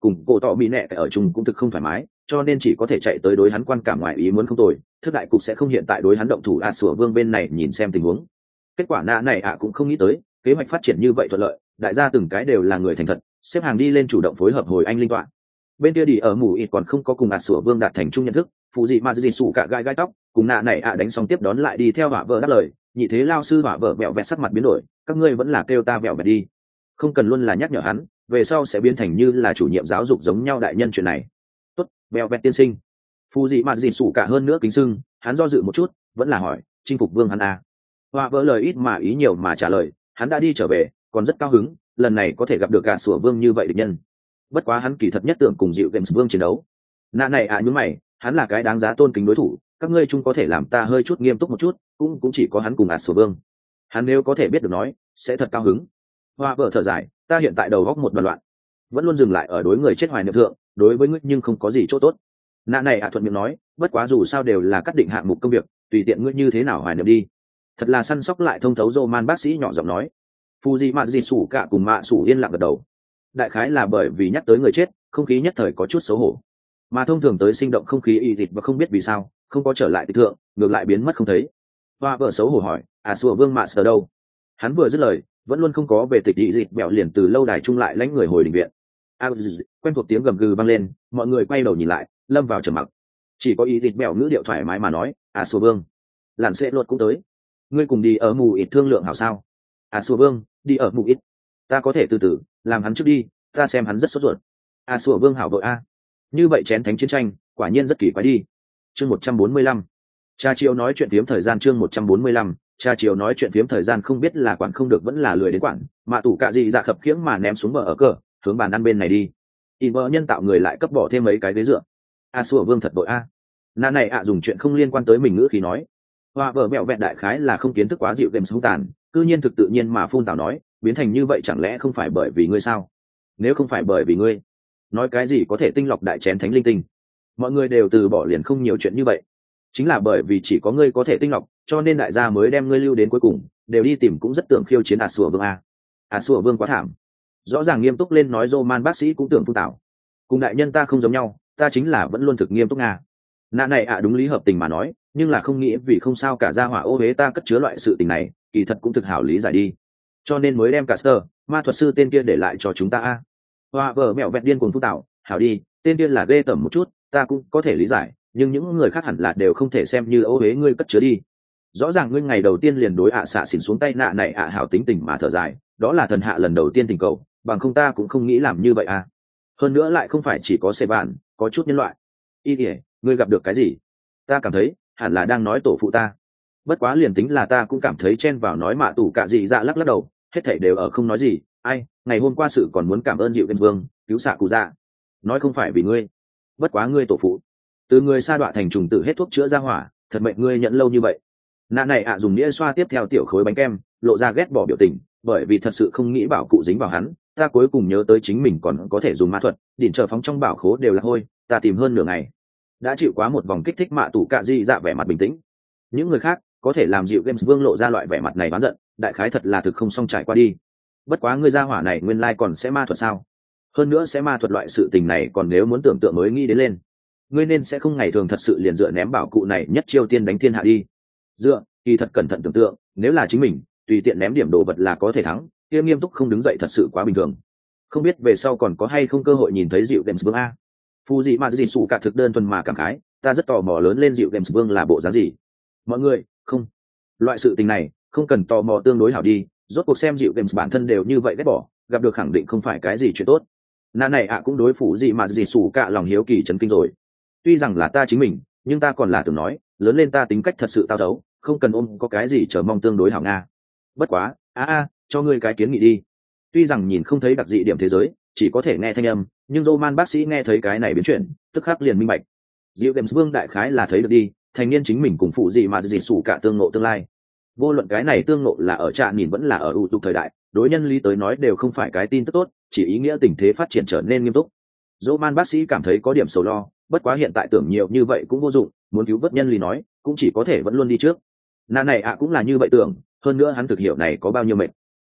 A: cùng cổ tỏ bị nẹ ở chung cũng thực không thoải mái, cho nên chỉ có thể chạy tới đối hắn quan cảm ngoài ý muốn không tồi, thức đại cục sẽ không hiện tại đối hắn động thủ a sủa vương bên này nhìn xem tình huống. Kết quả nạ này ạ cũng không nghĩ tới kế hoạch phát triển như vậy thuận lợi, đại gia từng cái đều là người thành thật, xếp hàng đi lên chủ động phối hợp hồi anh linh tọa. Bên kia đi ở mù ít còn không có cùng a sủa vương đạt thành chung nhận thức, phụ dị mà dị sủ cả gai gai tóc, cùng nạ này ạ đánh xong tiếp đón lại đi theo hỏa vợ đáp lời, nhị thế lao sư hỏa vợ vẹo vẹt sắc mặt biến đổi, các ngươi vẫn là kêu ta vẹo vẹt đi, không cần luôn là nhắc nhở hắn, về sau sẽ biến thành như là chủ nhiệm giáo dục giống nhau đại nhân chuyện này. Tốt, vẹo vẹt tiên sinh. Phụ dị mà dị sủ cả hơn nữa kính sưng, hắn do dự một chút, vẫn là hỏi, chinh phục vương hắn à. Hỏa vợ lời ít mà ý nhiều mà trả lời, hắn đã đi trở về, còn rất cao hứng, lần này có thể gặp được cả sủa vương như vậy địch nhân. Bất quá hắn kỳ thật nhất tưởng cùng dịu games vương chiến đấu. Nạ này à nhướng mày, hắn là cái đáng giá tôn kính đối thủ, các ngươi chung có thể làm ta hơi chút nghiêm túc một chút, cũng cũng chỉ có hắn cùng ạt sủa vương. Hắn nếu có thể biết được nói, sẽ thật cao hứng. Hoa vợ thở dài, ta hiện tại đầu góc một đoàn loạn, vẫn luôn dừng lại ở đối người chết hoài niệm thượng, đối với ngươi nhưng không có gì chỗ tốt. Nạ này à thuận miệng nói, bất quá dù sao đều là cắt định hạng mục công việc, tùy tiện ngươi như thế nào hoài niệm đi. Thật là săn sóc lại thông thấu Roman bác sĩ nhỏ giọng nói. Fuji mạ gì sủ cả cùng mạ sủ yên lặng gật đầu. Đại khái là bởi vì nhắc tới người chết, không khí nhất thời có chút xấu hổ, mà thông thường tới sinh động không khí y thịt và không biết vì sao không có trở lại tịch thượng, ngược lại biến mất không thấy. Hoa vợ xấu hổ hỏi, à sủa vương mạ sờ đâu? Hắn vừa dứt lời, vẫn luôn không có về tịch y thịt bẹo liền từ lâu đài trung lại lãnh người hồi đình viện. À, quen thuộc tiếng gầm gừ vang lên, mọi người quay đầu nhìn lại, lâm vào trầm mặc. Chỉ có y thịt bẹo ngữ điệu thoải mái mà nói, à sủa vương, làn sẽ luật cũng tới, ngươi cùng đi ở mù ít thương lượng hảo sao? À sủa vương, đi ở mù ít, ta có thể từ từ làm hắn trước đi, ta xem hắn rất sốt ruột. À sủa vương hảo vội a, như vậy chén thánh chiến tranh quả nhiên rất kỳ quái đi. Chương một trăm bốn mươi lăm, cha chiều nói chuyện phiếm thời gian. Chương một trăm bốn mươi lăm, cha chiều nói chuyện phiếm thời gian. Không biết là quản không được vẫn là lười đến quản, mạ tủ cạ dị dạ khập khiễng mà ném xuống bờ ở cờ, hướng bàn ăn bên này đi. In bờ nhân tạo người lại cấp bỏ thêm mấy cái ghế dựa. A sủa vương thật bội a. Nà này ạ dùng chuyện không liên quan tới mình ngữ khí nói. Hoa vợ mẹo vẹn đại khái là không kiến thức quá dịu game sống tàn, cư nhiên thực tự nhiên mà phun tào nói, biến thành như vậy chẳng lẽ không phải bởi vì ngươi sao? Nếu không phải bởi vì ngươi, nói cái gì có thể tinh lọc đại chén thánh linh tinh, mọi người đều từ bỏ liền không nhiều chuyện như vậy. Chính là bởi vì chỉ có ngươi có thể tinh lọc, cho nên đại gia mới đem ngươi lưu đến cuối cùng, đều đi tìm cũng rất tưởng khiêu chiến à sủa vương a. À sủa vương quá thảm. Rõ ràng nghiêm túc lên nói Roman bác sĩ cũng tưởng phun tảo. Cùng đại nhân ta không giống nhau, ta chính là vẫn luôn thực nghiêm túc nga. Nạ này ạ đúng lý hợp tình mà nói, nhưng là không nghĩ vì không sao cả gia hỏa ô hế ta cất chứa loại sự tình này, kỳ thật cũng thực hảo lý giải đi. Cho nên mới đem Caster, ma thuật sư tên kia để lại cho chúng ta a. Hoa vợ mẹo vẹt điên cuồng phun tảo, hảo đi, tên kia là ghê tởm một chút, ta cũng có thể lý giải, nhưng những người khác hẳn là đều không thể xem như ô hế ngươi cất chứa đi. Rõ ràng ngươi ngày đầu tiên liền đối ạ xạ xỉn xuống tay nạ này ạ hảo tính tình mà thở dài, đó là thần hạ lần đầu tiên tình cầu, bằng không ta cũng không nghĩ làm như vậy à. Hơn nữa lại không phải chỉ có xe bạn, có chút nhân loại. Y kìa, ngươi gặp được cái gì? Ta cảm thấy hẳn là đang nói tổ phụ ta. Bất quá liền tính là ta cũng cảm thấy chen vào nói mạ tủ cả gì dạ lắc lắc đầu, hết thảy đều ở không nói gì. Ai, ngày hôm qua sự còn muốn cảm ơn dịu game vương cứu xạ cụ dạ, nói không phải vì ngươi, bất quá ngươi tổ phụ từ người sa đọa thành trùng tử hết thuốc chữa ra hỏa, thật mệnh ngươi nhận lâu như vậy. Nạ này ạ dùng đĩa xoa tiếp theo tiểu khối bánh kem, lộ ra ghét bỏ biểu tình, bởi vì thật sự không nghĩ bảo cụ dính vào hắn, ta cuối cùng nhớ tới chính mình còn có thể dùng ma thuật, đỉnh chờ phóng trong bảo khố đều là hôi, ta tìm hơn nửa ngày đã chịu quá một vòng kích thích. Mạ tủ cạ di dạ vẻ mặt bình tĩnh, những người khác có thể làm dịu games vương lộ ra loại vẻ mặt này bán giận, đại khái thật là thực không xong trải qua đi. Bất quá ngươi gia hỏa này nguyên lai còn sẽ ma thuật sao? Hơn nữa sẽ ma thuật loại sự tình này còn nếu muốn tưởng tượng mới nghĩ đến lên, ngươi nên sẽ không ngày thường thật sự liền dựa ném bảo cụ này nhất chiêu tiên đánh thiên hạ đi. Dựa, kỳ thật cẩn thận tưởng tượng, nếu là chính mình tùy tiện ném điểm đồ vật là có thể thắng, kia nghiêm túc không đứng dậy thật sự quá bình thường. Không biết về sau còn có hay không cơ hội nhìn thấy dịu games vương a. Phu gì mà gì sụ cả thực đơn thuần mà cảm khái, ta rất tò mò lớn lên dịu games vương là bộ dáng gì. Mọi người không, loại sự tình này không cần tò mò tương đối hảo đi, rốt cuộc xem dịu games bản thân đều như vậy ghét bỏ, gặp được khẳng định không phải cái gì chuyện tốt. Nà này ạ cũng đối phủ gì mà gì sụ cả lòng hiếu kỳ chấn kinh rồi. Tuy rằng là ta chính mình, nhưng ta còn là tưởng nói, lớn lên ta tính cách thật sự tao đấu, không cần ôm có cái gì chờ mong tương đối hảo nga. Bất quá, a a, cho ngươi cái kiến nghị đi. Tuy rằng nhìn không thấy đặc dị điểm thế giới, chỉ có thể nghe thanh âm, nhưng Roman bác sĩ nghe thấy cái này biến chuyển, tức khắc liền minh bạch. Diệu Games Vương đại khái là thấy được đi, thành niên chính mình cùng phụ gì mà gì sủ cả tương ngộ tương lai. Vô luận cái này tương ngộ là ở trạ nhìn vẫn là ở ưu tục thời đại, đối nhân lý tới nói đều không phải cái tin tức tốt, chỉ ý nghĩa tình thế phát triển trở nên nghiêm túc. Roman bác sĩ cảm thấy có điểm sầu lo, bất quá hiện tại tưởng nhiều như vậy cũng vô dụng, muốn cứu vớt nhân lý nói, cũng chỉ có thể vẫn luôn đi trước. Nà này ạ cũng là như vậy tưởng, hơn nữa hắn thực hiểu này có bao nhiêu mệt.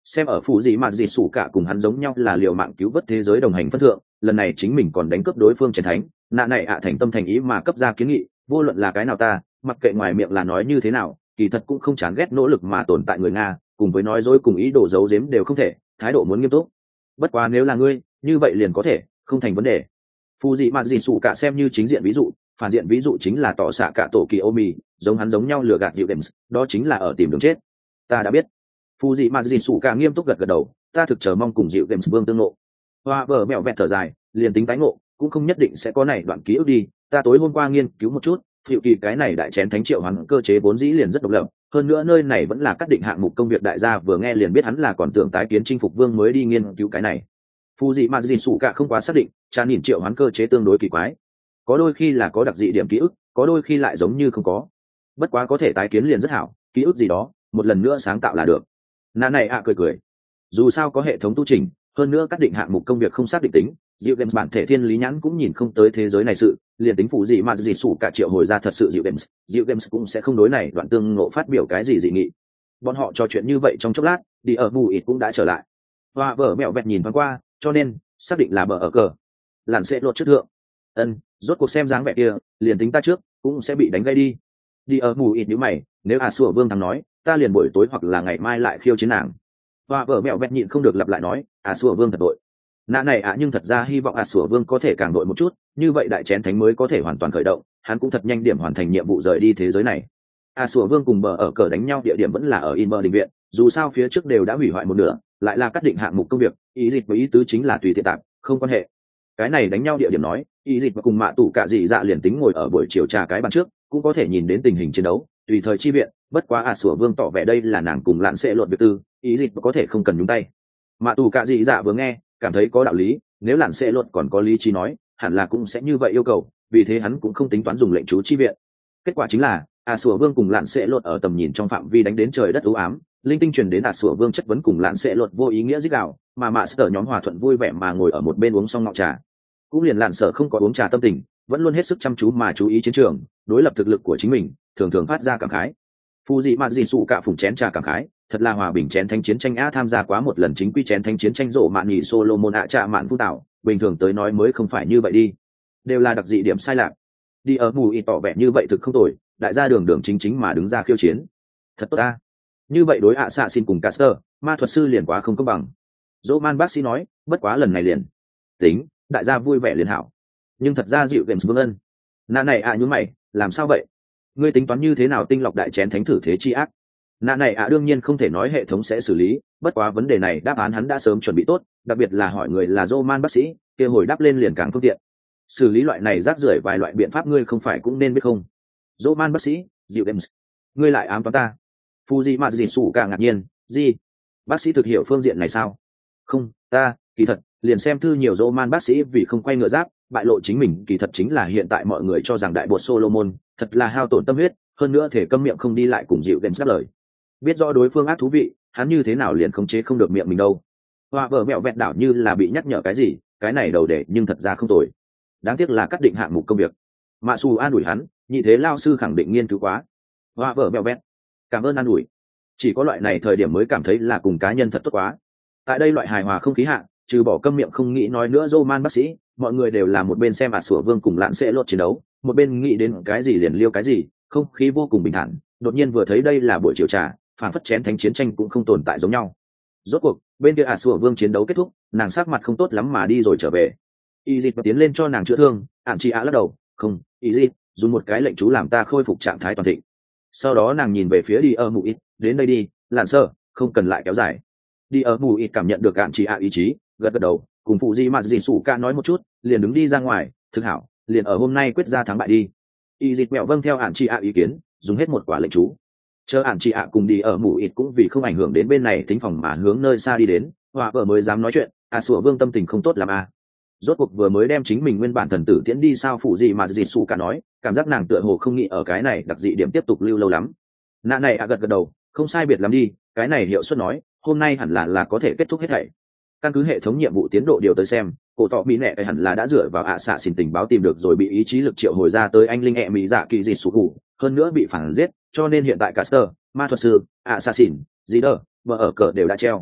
A: xem ở phụ gì mà gì sủ cả cùng hắn giống nhau là liều mạng cứu vớt thế giới đồng hành phân thượng, lần này chính mình còn đánh cướp đối phương chén thánh, nạ này ạ thành tâm thành ý mà cấp ra kiến nghị, vô luận là cái nào ta mặc kệ ngoài miệng là nói như thế nào, kỳ thật cũng không chán ghét nỗ lực mà tồn tại người Nga, cùng với nói dối cùng ý đồ giấu giếm đều không thể, thái độ muốn nghiêm túc. Bất quá nếu là ngươi, như vậy liền có thể, không thành vấn đề. Phụ gì mà gì sủ cả xem như chính diện ví dụ, phản diện ví dụ chính là tỏ xạ cả tổ kỳ Omi, giống hắn giống nhau lừa gạt dịu Games, đó chính là ở tìm đường chết. Ta đã biết. Phụ gì mà gì sủ cả nghiêm túc gật gật đầu, ta thực chờ mong cùng dịu Games vương tương ngộ. Hoa vợ mẹo vẹt thở dài, liền tính tái ngộ, cũng không nhất định sẽ có này đoạn ký ức đi. Ta tối hôm qua nghiên cứu một chút, hiệu kỳ cái này đại chén thánh triệu hắn cơ chế vốn dĩ liền rất độc lập, hơn nữa nơi này vẫn là cắt định hạng mục công việc đại gia vừa nghe liền biết hắn là còn tưởng tái kiến chinh phục vương mới đi nghiên cứu cái này. Phụ gì mà gì sủ cả không quá xác định, cha nhìn triệu hoán cơ chế tương đối kỳ quái, có đôi khi là có đặc dị điểm ký ức, có đôi khi lại giống như không có. Bất quá có thể tái kiến liền rất hảo, ký ức gì đó một lần nữa sáng tạo là được. Nà này ạ cười cười, dù sao có hệ thống tu trình, hơn nữa các định hạng mục công việc không xác định tính, Diệu Games bản thể thiên lý nhãn cũng nhìn không tới thế giới này sự, liền tính phụ gì mà gì sủ cả triệu hồi ra thật sự Diệu Games, Diệu Games cũng sẽ không đối này đoạn tương ngộ phát biểu cái gì dị nghị. Bọn họ trò chuyện như vậy trong chốc lát, đi ở bù ít cũng đã trở lại. Và vợ mẹo vẹt nhìn thoáng qua, cho nên xác định là bờ ở cờ, làn sẽ lột trước thượng. Ân, rốt cuộc xem dáng vẻ kia, liền tính ta trước cũng sẽ bị đánh gây đi. Đi ở bù ít nhíu mày, nếu à sủa vương thắng nói, ta liền buổi tối hoặc là ngày mai lại khiêu chiến nàng. Và vợ mẹo vẹt nhịn không được lặp lại nói, à sủa vương thật đội. Nã này ạ à, nhưng thật ra hy vọng à sủa vương có thể càng đội một chút, như vậy đại chén thánh mới có thể hoàn toàn khởi động, hắn cũng thật nhanh điểm hoàn thành nhiệm vụ rời đi thế giới này. À sủa vương cùng bờ ở cờ đánh nhau địa điểm vẫn là ở Inver đình viện, dù sao phía trước đều đã hủy hoại một nửa, lại là cắt định hạng mục công việc, ý dịch với ý tứ chính là tùy tiện tạm, không quan hệ. Cái này đánh nhau địa điểm nói, ý dịch và cùng mạ tủ cả dị dạ liền tính ngồi ở buổi chiều trà cái bàn trước, cũng có thể nhìn đến tình hình chiến đấu, tùy thời chi viện. Bất quá à sủa vương tỏ vẻ đây là nàng cùng lạn sẽ lột việc tư, ý dịch có thể không cần nhúng tay. Mạ tủ cả dị dạ vừa nghe, cảm thấy có đạo lý, nếu lạn sẽ lột còn có lý trí nói, hẳn là cũng sẽ như vậy yêu cầu, vì thế hắn cũng không tính toán dùng lệnh chú chi viện. Kết quả chính là à sủa vương cùng lạn sẽ lột ở tầm nhìn trong phạm vi đánh đến trời đất u ám, linh tinh truyền đến à sủa vương chất vấn cùng lạn sẽ lột vô ý nghĩa dích đạo, mà mạ sở nhóm hòa thuận vui vẻ mà ngồi ở một bên uống xong ngọ trà. Cũng liền lạn sở không có uống trà tâm tình, vẫn luôn hết sức chăm chú mà chú ý chiến trường, đối lập thực lực của chính mình, thường thường phát ra cảm khái. Phu dị mà dị sụ cả phùng chén trà cảm khái, thật là hòa bình chén thánh chiến tranh a, tham gia quá một lần chính quy chén thánh chiến tranh rộ mạn nhị Solomon ạ trà mạn phu tạo, bình thường tới nói mới không phải như vậy đi, đều là đặc dị điểm sai lạc. Đi ở mù y tỏ vẻ như vậy thực không tồi, đại gia đường đường chính chính mà đứng ra khiêu chiến, thật tốt ta. Như vậy đối ạ xạ xin cùng Caster, ma thuật sư liền quá không công bằng. Dỗ man bác sĩ nói, bất quá lần này liền tính đại gia vui vẻ liền hảo, nhưng thật ra dịu Games vương ân. Nạ này ạ à nhún mày, làm sao vậy? Ngươi tính toán như thế nào tinh lọc đại chén thánh thử thế chi ác? Nạ này ạ à đương nhiên không thể nói hệ thống sẽ xử lý, bất quá vấn đề này đáp án hắn đã sớm chuẩn bị tốt, đặc biệt là hỏi người là Dỗ man bác sĩ, kia hồi đáp lên liền càng phương tiện. Xử lý loại này rác rưởi vài loại biện pháp ngươi không phải cũng nên biết không? Dỗ man bác sĩ, dịu Games, ngươi lại ám toán ta? Phu gì mà gì sủ cả ngạc nhiên, gì? Bác sĩ thực hiểu phương diện này sao? Không, ta kỳ thật liền xem thư nhiều dỗ man bác sĩ vì không quay ngựa giáp bại lộ chính mình, kỳ thật chính là hiện tại mọi người cho rằng đại bột Solomon thật là hao tổn tâm huyết, hơn nữa thể câm miệng không đi lại cùng dịu Games đáp lời, biết rõ đối phương ác thú vị, hắn như thế nào liền khống chế không được miệng mình đâu. Hoa vợ mẹo vẹn đảo như là bị nhắc nhở cái gì, cái này đầu để nhưng thật ra không tồi, đáng tiếc là cắt định hạng mục công việc. Mạ xù an ủi hắn, nhị thế lao sư khẳng định nghiên cứu quá. Hoa vợ mẹo vẹn cảm ơn an ủi, chỉ có loại này thời điểm mới cảm thấy là cùng cá nhân thật tốt quá. Tại đây loại hài hòa không khí hạ, trừ bỏ câm miệng không nghĩ nói nữa Roman bác sĩ, mọi người đều là một bên xem ả sủa vương cùng lạn sẽ lột chiến đấu, một bên nghĩ đến cái gì liền liêu cái gì, không khí vô cùng bình thản. Đột nhiên vừa thấy đây là buổi chiều trà, phản phất chén thánh chiến tranh cũng không tồn tại giống nhau. Rốt cuộc bên kia ả sủa vương chiến đấu kết thúc, nàng sắc mặt không tốt lắm mà đi rồi trở về. Y Dịp tiến lên cho nàng chữa thương, ảm chị ạ lắc đầu, không, Y Dịp dùng một cái lệnh chú làm ta khôi phục trạng thái toàn thịnh. Sau đó nàng nhìn về phía đi ở mụ ít, đến đây đi, lạn sơ, không cần lại kéo dài. Đi ở mù ít cảm nhận được ạn chị ạ ý chí, gật gật đầu, cùng phụ gì mà gì sủ ca nói một chút, liền đứng đi ra ngoài, thực hảo, liền ở hôm nay quyết ra thắng bại đi. Y dịch mẹo vâng theo ạn chị ạ ý kiến, dùng hết một quả lệnh chú. Chờ ạn chị ạ cùng đi ở mù ít cũng vì không ảnh hưởng đến bên này thính phòng mà hướng nơi xa đi đến, hòa vợ mới dám nói chuyện, à sủa vương tâm tình không tốt làm à. Rốt cuộc vừa mới đem chính mình nguyên bản thần tử tiễn đi sao phụ gì mà gì sủ ca nói, cảm giác nàng tựa hồ không nghĩ ở cái này đặc dị điểm tiếp tục lưu lâu lắm. Nạ này ạ gật gật đầu, không sai biệt lắm đi, cái này hiệu suất nói, hôm nay hẳn là là có thể kết thúc hết thảy. Căn cứ hệ thống nhiệm vụ tiến độ điều tới xem, cổ tọ mỹ nệ hẳn là đã dựa vào ạ xạ xin tình báo tìm được rồi bị ý chí lực triệu hồi ra tới anh linh ẹ mỹ dạ kỳ dị sụp hủ, hơn nữa bị phản giết, cho nên hiện tại Caster, ma thuật sư, ạ xạ xỉn, dí đờ, vợ ở cờ đều đã treo.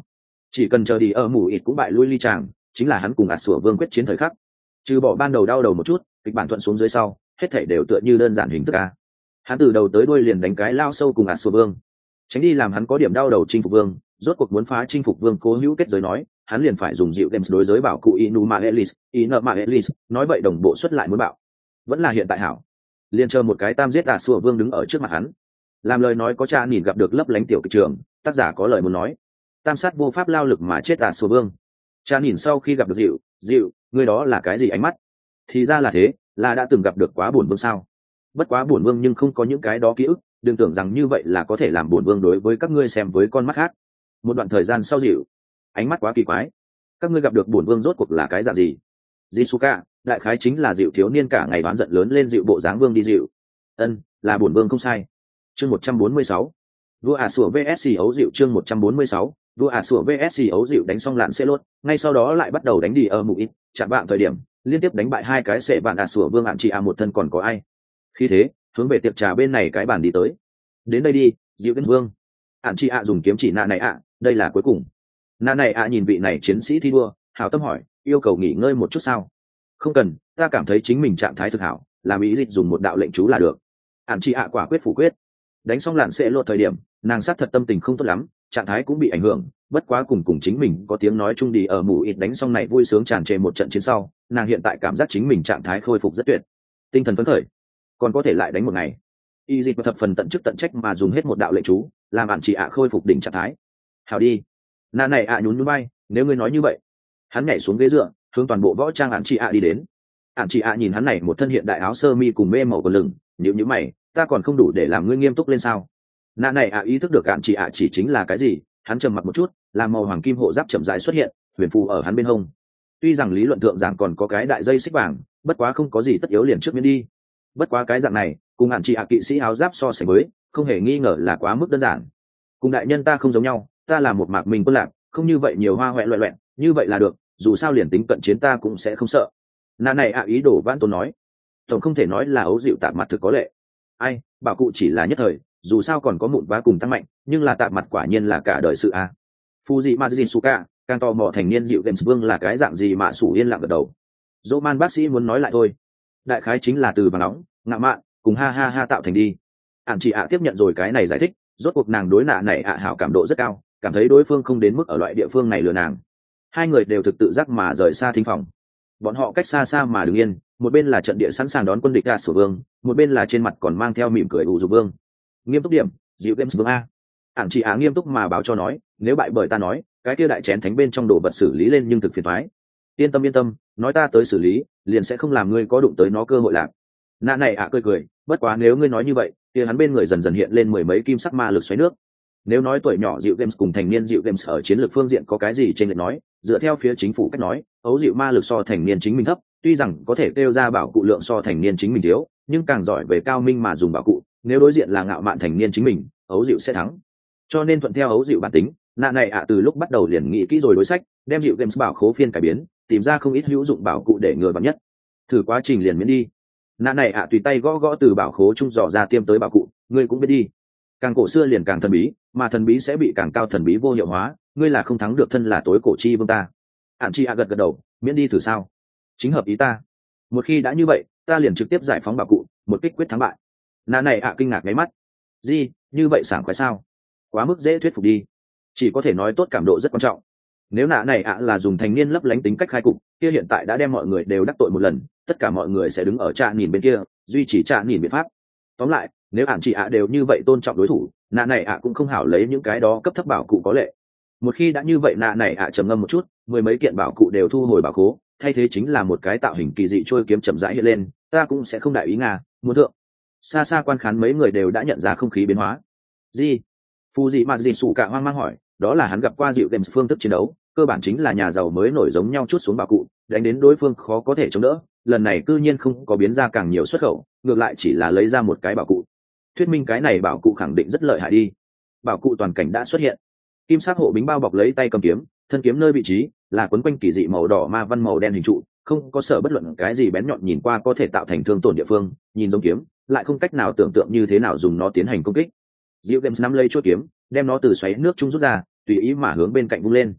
A: chỉ cần chờ đi ở mù ít cũng bại lui ly tràng, chính là hắn cùng ạt sủa vương quyết chiến thời khắc. Trừ bỏ ban đầu đau đầu một chút, kịch bản thuận xuống dưới sau, hết thảy đều tựa như đơn giản hình thức a. Hắn từ đầu tới đuôi liền đánh cái lao sâu cùng ạt sủa vương, tránh đi làm hắn có điểm đau đầu chinh phục vương, rốt cuộc muốn phá chinh phục vương cố hữu kết giới nói, hắn liền phải dùng dịu đem đối giới bảo cụ Inuma Elis, Inuma Elis, nói vậy đồng bộ xuất lại muốn bạo. Vẫn là hiện tại hảo. Liên chờ một cái tam giết ạt sủa vương đứng ở trước mặt hắn. Làm lời nói có cha nhìn gặp được lấp lánh tiểu kịch trường, tác giả có lời muốn nói. Tam sát vô pháp lao lực mà chết ạt sủa vương. Cha nhìn sau khi gặp được dịu, dịu, người đó là cái gì ánh mắt? Thì ra là thế, là đã từng gặp được quá bổn vương sao? Bất quá bổn vương nhưng không có những cái đó ký ức, đừng tưởng rằng như vậy là có thể làm bổn vương đối với các ngươi xem với con mắt khác. Một đoạn thời gian sau dịu, ánh mắt quá kỳ quái. Các ngươi gặp được bổn vương rốt cuộc là cái dạng gì? Jisuka, đại khái chính là dịu thiếu niên cả ngày đoán giận lớn lên dịu bộ dáng vương đi dịu. Ân, là bổn vương không sai. Chương một trăm bốn mươi sáu. Vua ả sủa vê ét ấu dịu chương một trăm bốn mươi sáu. Vua ả sủa vê ét ấu dịu đánh xong lạn xe lốt, ngay sau đó lại bắt đầu đánh đi ở mục ít, chạm bạn thời điểm, liên tiếp đánh bại hai cái sệ bạn ả sủa vương ạn chị à một thân còn có ai. Khi thế, hướng về tiệc trà bên này cái bàn đi tới. Đến đây đi, dịu đến vương. Ạn chị ạ dùng kiếm chỉ nạ này ạ, đây là cuối cùng. Nạ này ạ nhìn vị này chiến sĩ thi đua, hảo tâm hỏi, yêu cầu nghỉ ngơi một chút sao? Không cần, ta cảm thấy chính mình trạng thái thực hảo, làm ý dịch dùng một đạo lệnh chú là được. Ạn chị ạ quả quyết phủ quyết. Đánh xong lạn sẽ lột thời điểm, nàng sát thật tâm tình không tốt lắm, trạng thái cũng bị ảnh hưởng, bất quá cùng cùng chính mình có tiếng nói chung đi ở mù ít đánh xong này vui sướng tràn trề một trận chiến sau, nàng hiện tại cảm giác chính mình trạng thái khôi phục rất tuyệt, tinh thần phấn khởi, còn có thể lại đánh một ngày. Y dịch thập phần tận chức tận trách mà dùng hết một đạo lệnh chú, làm ạn chị ạ khôi phục đỉnh trạng thái. Hảo đi. Nà này ạ nhún nhún bay, nếu ngươi nói như vậy. Hắn nhảy xuống ghế dựa, hướng toàn bộ võ trang ạn chị ạ đi đến. Ạn chị ạ nhìn hắn này một thân hiện đại áo sơ mi cùng mê màu quần lửng, nhíu nhíu mày, ta còn không đủ để làm ngươi nghiêm túc lên sao? Nà này ạ ý thức được ạn chị ạ chỉ chính là cái gì, hắn trầm mặc một chút, làm màu hoàng kim hộ giáp chậm rãi xuất hiện, huyền phù ở hắn bên hông. Tuy rằng lý luận thượng giảng còn có cái đại dây xích vàng, bất quá không có gì tất yếu liền trước miễn đi. Bất quá cái dạng này, cùng ạn chị ạ kỵ sĩ áo giáp so sánh với, không hề nghi ngờ là quá mức đơn giản. Cùng đại nhân ta không giống nhau, ta là một mạc mình quân lạc, không như vậy nhiều hoa hoẹ loẹ loẹn, như vậy là được, dù sao liền tính cận chiến ta cũng sẽ không sợ. Nà này ạ ý đồ vãn tôn nói, tổng không thể nói là ấu dịu tạm mặt thực có lệ. Ai, bảo cụ chỉ là nhất thời, dù sao còn có mụn vá cùng tăng mạnh, nhưng là tạm mặt quả nhiên là cả đời sự a. Fuji Majisuka, càng tò mò thành niên dịu Games Vương là cái dạng gì mà sủ yên lặng gật đầu. Dỗ man bác sĩ muốn nói lại thôi. Đại khái chính là từ vàng nóng, ngạ mạn, cùng ha ha ha tạo thành đi. Ản chị ạ tiếp nhận rồi cái này giải thích, rốt cuộc nàng đối nạ này ạ hảo cảm độ rất cao, cảm thấy đối phương không đến mức ở loại địa phương này lừa nàng. Hai người đều thực tự giác mà rời xa thính phòng. Bọn họ cách xa xa mà đứng yên, một bên là trận địa sẵn sàng đón quân địch gạt sổ vương, một bên là trên mặt còn mang theo mỉm cười ủ dục vương. Nghiêm túc điểm, dịu Games Vương a. Ản chị á nghiêm túc mà báo cho nói, nếu bại bởi ta nói, cái kia đại chén thánh bên trong đồ vật xử lý lên nhưng thực phiền toái. Yên tâm yên tâm, nói ta tới xử lý, liền sẽ không làm ngươi có đụng tới nó cơ hội lạc. Nạ này ạ cười cười, bất quá nếu ngươi nói như vậy, thì hắn bên người dần dần hiện lên mười mấy kim sắc ma lực xoáy nước. Nếu nói tuổi nhỏ dịu Games cùng thành niên dịu Games ở chiến lược phương diện có cái gì trên lệch nói, dựa theo phía chính phủ cách nói, ấu dịu ma lực so thành niên chính mình thấp, tuy rằng có thể kêu ra bảo cụ lượng so thành niên chính mình thiếu, nhưng càng giỏi về cao minh mà dùng bảo cụ, nếu đối diện là ngạo mạn thành niên chính mình, ấu dịu sẽ thắng. Cho nên thuận theo ấu dịu bản tính, nạ này ạ từ lúc bắt đầu liền nghĩ kỹ rồi đối sách, đem dịu Games bảo khố phiên cải biến, tìm ra không ít hữu dụng bảo cụ để ngừa bắn nhất. Thử quá trình liền miễn đi. Nạ này ạ tùy tay gõ gõ từ bảo khố trung dò ra tiêm tới bảo cụ, ngươi cũng biết đi. Càng cổ xưa liền càng thần bí, mà thần bí sẽ bị càng cao thần bí vô hiệu hóa, ngươi là không thắng được thân là tối cổ chi vương ta. Ản chi ạ gật gật đầu, miễn đi thử sao? Chính hợp ý ta. Một khi đã như vậy, ta liền trực tiếp giải phóng bảo cụ, một kích quyết thắng bại. Nạ này ạ kinh ngạc ngáy mắt. Gì, như vậy sảng khoái sao? Quá mức dễ thuyết phục đi. Chỉ có thể nói tốt cảm độ rất quan trọng. Nếu nạ này ạ là dùng thành niên lấp lánh tính cách khai cục, kia hiện tại đã đem mọi người đều đắc tội một lần, tất cả mọi người sẽ đứng ở trạ nhìn bên kia, duy trì trạ nhìn biện pháp. Tóm lại, nếu ản chị ạ đều như vậy tôn trọng đối thủ, nạ này ạ cũng không hảo lấy những cái đó cấp thấp bảo cụ có lệ. Một khi đã như vậy nạ này ạ trầm ngâm một chút, mười mấy kiện bảo cụ đều thu hồi bảo khố, thay thế chính là một cái tạo hình kỳ dị trôi kiếm chậm rãi hiện lên, ta cũng sẽ không đại ý nga, muốn thượng. Xa xa quan khán mấy người đều đã nhận ra không khí biến hóa. Gì? Phu gì mà gì sủ cả hoang mang hỏi, đó là hắn gặp qua dịu Games phương thức chiến đấu, cơ bản chính là nhà giàu mới nổi giống nhau chút xuống bảo cụ, đánh đến đối phương khó có thể chống đỡ, lần này cư nhiên không có biến ra càng nhiều xuất khẩu, ngược lại chỉ là lấy ra một cái bảo cụ. Thuyết minh cái này bảo cụ khẳng định rất lợi hại đi. Bảo cụ toàn cảnh đã xuất hiện. Kim sắc hộ bính bao bọc lấy tay cầm kiếm, thân kiếm nơi vị trí là quấn quanh kỳ dị màu đỏ ma văn màu đen hình trụ, không có sở bất luận cái gì bén nhọn nhìn qua có thể tạo thành thương tổn địa phương, nhìn giống kiếm, lại không cách nào tưởng tượng như thế nào dùng nó tiến hành công kích. Diệu Games nắm lấy chuôi kiếm, đem nó từ xoáy nước trung rút ra, tùy ý mà hướng bên cạnh vung lên.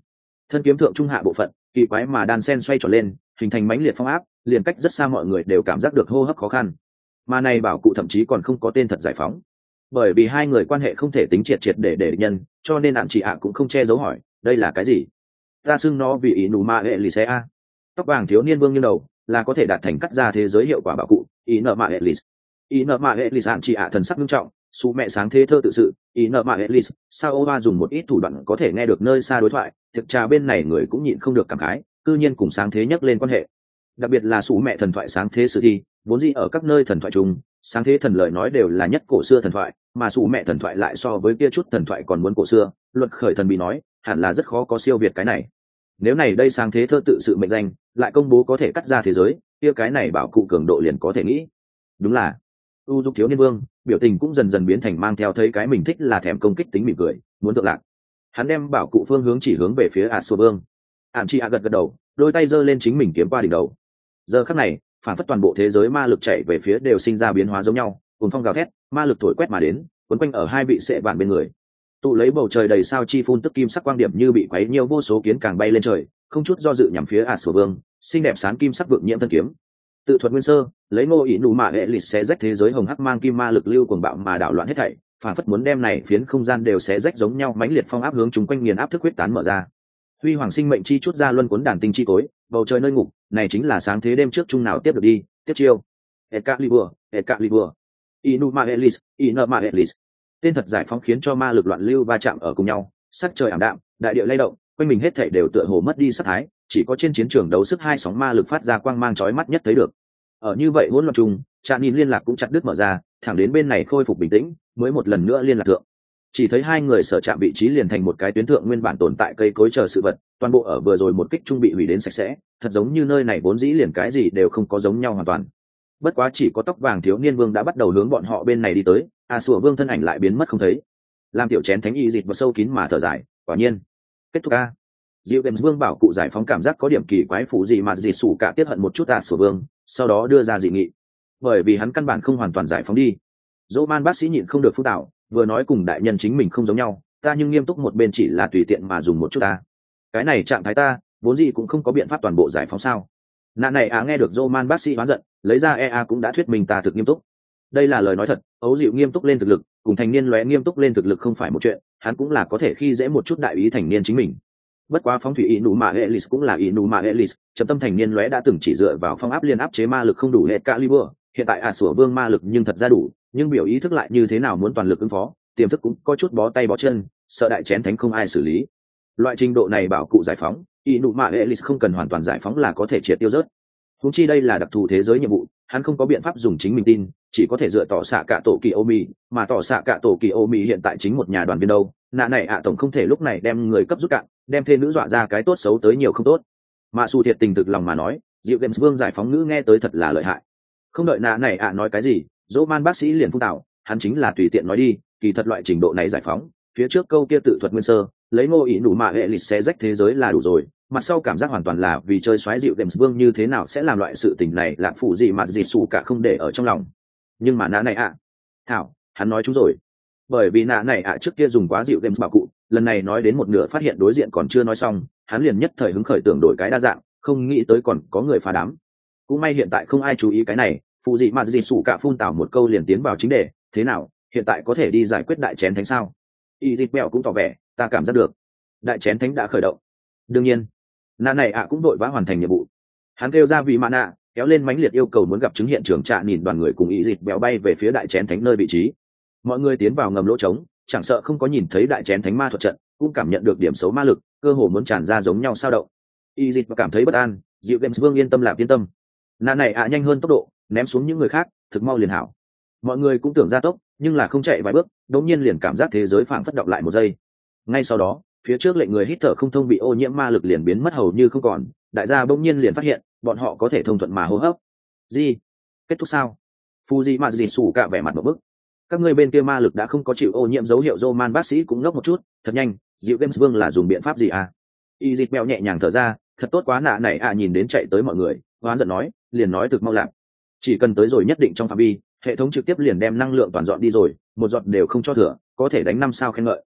A: thân kiếm thượng trung hạ bộ phận kỳ quái mà đan sen xoay tròn lên, hình thành mãnh liệt phong áp, liền cách rất xa mọi người đều cảm giác được hô hấp khó khăn. Mà này bảo cụ thậm chí còn không có tên thật giải phóng, bởi vì hai người quan hệ không thể tính triệt triệt để để địch nhân, cho nên ạn chị ạ cũng không che giấu hỏi đây là cái gì. Ta xưng nó vì ý nụ ma hệ lì xe a. Tóc vàng thiếu niên vương như đầu là có thể đạt thành cắt ra thế giới hiệu quả bảo cụ ý nợ ma hệ lì. Ý nợ ma hệ lì ạn chị ạ thần sắc nghiêm trọng, sú mẹ sáng thế thơ tự sự ý nợ ma hệ lì. Sao Oba dùng một ít thủ đoạn có thể nghe được nơi xa đối thoại, thực trà bên này người cũng nhịn không được cảm khái, cư nhiên cùng sáng thế nhắc lên quan hệ. Đặc biệt là sú mẹ thần thoại sáng thế sử thi, vốn dĩ ở các nơi thần thoại chung, sáng thế thần lời nói đều là nhất cổ xưa thần thoại, mà sú mẹ thần thoại lại so với kia chút thần thoại còn muốn cổ xưa, luật khởi thần bị nói hẳn là rất khó có siêu việt cái này. Nếu này đây sáng thế thơ tự sự mệnh danh lại công bố có thể cắt ra thế giới, kia cái này bảo cụ cường độ liền có thể nghĩ. Đúng là u dục thiếu niên vương biểu tình cũng dần dần biến thành mang theo thấy cái mình thích là thèm công kích tính mỉm cười, muốn thượng lạc. Hắn đem bảo cụ phương hướng chỉ hướng về phía ả sô vương. ảm chi a gật gật đầu, đôi tay giơ lên chính mình kiếm qua đỉnh đầu. Giờ khắc này phản phất toàn bộ thế giới ma lực chạy về phía đều sinh ra biến hóa giống nhau, cuốn phong gào thét, ma lực thổi quét mà đến, quấn quanh ở hai vị sệ vạn bên người. Tụ lấy bầu trời đầy sao chi phun tức kim sắc quang điểm như bị quấy nhiều vô số kiến càng bay lên trời, không chút do dự nhằm phía ả sổ vương, xinh đẹp sáng kim sắc vượng nhiễm thân kiếm. Tự thuật nguyên sơ, lấy ngô ỷ nụ mạ hệ lịch xé rách thế giới hồng hắc mang kim ma lực lưu cuồng bạo mà đảo loạn hết thảy, phản phất muốn đem này phiến không gian đều xé rách giống nhau, mãnh liệt phong áp hướng chúng quanh nghiền áp thức huyết tán mở ra. Huy hoàng sinh mệnh chi chút ra luân cuốn đàn tinh chi cối, bầu trời nơi ngục, này chính là sáng thế đêm trước chung nào tiếp được đi, tiếp chiêu. Excalibur, Excalibur. Inuma Elis, Inuma Elis. Tên thật giải phóng khiến cho ma lực loạn lưu va chạm ở cùng nhau, sắc trời ảm đạm, đại địa lay động, quanh mình hết thảy đều tựa hồ mất đi sắc thái, chỉ có trên chiến trường đấu sức hai sóng ma lực phát ra quang mang chói mắt nhất thấy được. Ở như vậy hỗn loạn chung, Trạm nhìn liên lạc cũng chặt đứt mở ra, thẳng đến bên này khôi phục bình tĩnh, mới một lần nữa liên lạc thượng. Chỉ thấy hai người sở chạm vị trí liền thành một cái tuyến thượng nguyên bản tồn tại cây cối chờ sự vật, toàn bộ ở vừa rồi một kích trung bị hủy đến sạch sẽ, thật giống như nơi này vốn dĩ liền cái gì đều không có giống nhau hoàn toàn. Bất quá chỉ có tóc vàng thiếu niên vương đã bắt đầu hướng bọn họ bên này đi tới, a sủa vương thân ảnh lại biến mất không thấy. Làm tiểu chén thánh y dịch vào sâu kín mà thở dài, quả nhiên kết thúc a. Diệu Games vương bảo cụ giải phóng cảm giác có điểm kỳ quái phụ gì mà gì sủ cả tiếp hận một chút a sủa vương, sau đó đưa ra dị nghị, bởi vì hắn căn bản không hoàn toàn giải phóng đi. Dỗ man bác sĩ nhịn không được phúc tạo, vừa nói cùng đại nhân chính mình không giống nhau, ta nhưng nghiêm túc một bên chỉ là tùy tiện mà dùng một chút ta. Cái này trạng thái ta vốn gì cũng không có biện pháp toàn bộ giải phóng sao. Nạn này à nghe được Roman bác sĩ oán giận, lấy ra e a cũng đã thuyết minh ta thực nghiêm túc. Đây là lời nói thật, ấu dịu nghiêm túc lên thực lực, cùng thành niên lóe nghiêm túc lên thực lực không phải một chuyện, hắn cũng là có thể khi dễ một chút đại ý thành niên chính mình. Bất quá phóng thủy ý nụ mà Elis cũng là ý nụ mà Elis, chấm tâm thành niên lóe đã từng chỉ dựa vào phong áp liên áp chế ma lực không đủ hệ Excalibur, hiện tại à sủa vương ma lực nhưng thật ra đủ, nhưng biểu ý thức lại như thế nào muốn toàn lực ứng phó, tiềm thức cũng có chút bó tay bó chân, sợ đại chén thánh không ai xử lý. Loại trình độ này bảo cụ giải phóng, ý nụ mà Elis không cần hoàn toàn giải phóng là có thể triệt tiêu rớt. Huống chi đây là đặc thù thế giới nhiệm vụ, hắn không có biện pháp dùng chính mình tin, chỉ có thể dựa tỏ xạ cả tổ kỳ Omi, mà tỏ xạ cả tổ kỳ Omi hiện tại chính một nhà đoàn viên đâu, nạ này ạ tổng không thể lúc này đem người cấp rút cạn, đem thê nữ dọa ra cái tốt xấu tới nhiều không tốt. Mà Su thiệt tình thực lòng mà nói, Diệu Games vương giải phóng ngữ nghe tới thật là lợi hại. Không đợi nạ này ạ nói cái gì, dỗ man bác sĩ liền phun tạo, hắn chính là tùy tiện nói đi, kỳ thật loại trình độ này giải phóng, phía trước câu kia tự thuật nguyên sơ, lấy ngô ý đủ mạ hệ lịch xé rách thế giới là đủ rồi, mặt sau cảm giác hoàn toàn là vì chơi xoáy Dịu Games vương như thế nào sẽ làm loại sự tình này, làm phụ gì mà gì xù cả không để ở trong lòng. Nhưng mà nạ này ạ, thảo, hắn nói chúng rồi, bởi vì nạ này ạ trước kia dùng quá Dịu Games bảo cụ, lần này nói đến một nửa phát hiện đối diện còn chưa nói xong, hắn liền nhất thời hứng khởi tưởng đổi cái đa dạng, không nghĩ tới còn có người phá đám. Cũng may hiện tại không ai chú ý cái này, phụ gì mà gì sủ cả phun tảo một câu liền tiến vào chính đề, thế nào, hiện tại có thể đi giải quyết đại chén thánh sao? Y dịch bèo cũng tỏ vẻ, ta cảm giác được, đại chén thánh đã khởi động. Đương nhiên, nạ này ạ cũng đội vã hoàn thành nhiệm vụ. Hắn kêu ra vì mạ nạ, kéo lên mãnh liệt yêu cầu muốn gặp chứng hiện trường trạ nhìn đoàn người cùng y dịch bèo bay về phía đại chén thánh nơi vị trí. Mọi người tiến vào ngầm lỗ trống, chẳng sợ không có nhìn thấy đại chén thánh ma thuật trận, cũng cảm nhận được điểm xấu ma lực, cơ hồ muốn tràn ra giống nhau sao động. Y dịch cảm thấy bất an, Dịu Games vương yên tâm làm yên tâm. Nạ này ạ nhanh hơn tốc độ, ném xuống những người khác, thực mau liền hảo. Mọi người cũng tưởng ra tốc, nhưng là không chạy vài bước, đột nhiên liền cảm giác thế giới phảng phất động lại một giây. Ngay sau đó, phía trước lệnh người hít thở không thông bị ô nhiễm ma lực liền biến mất hầu như không còn, đại gia bỗng nhiên liền phát hiện, bọn họ có thể thông thuận mà hô hấp. Gì? Kết thúc sao? Fuji mà gì sủ cả vẻ mặt một bức. Các ngươi bên kia ma lực đã không có chịu ô nhiễm dấu hiệu, Roman bác sĩ cũng ngốc một chút, thật nhanh, Dịu Games vương là dùng biện pháp gì à? Y dịch bèo nhẹ nhàng thở ra, thật tốt quá nạ này à, nhìn đến chạy tới mọi người, hoán giận nói, liền nói thực mau lạc. Chỉ cần tới rồi nhất định trong phạm vi, hệ thống trực tiếp liền đem năng lượng toàn dọn đi rồi, một giọt đều không cho thừa, có thể đánh năm sao khen ngợi.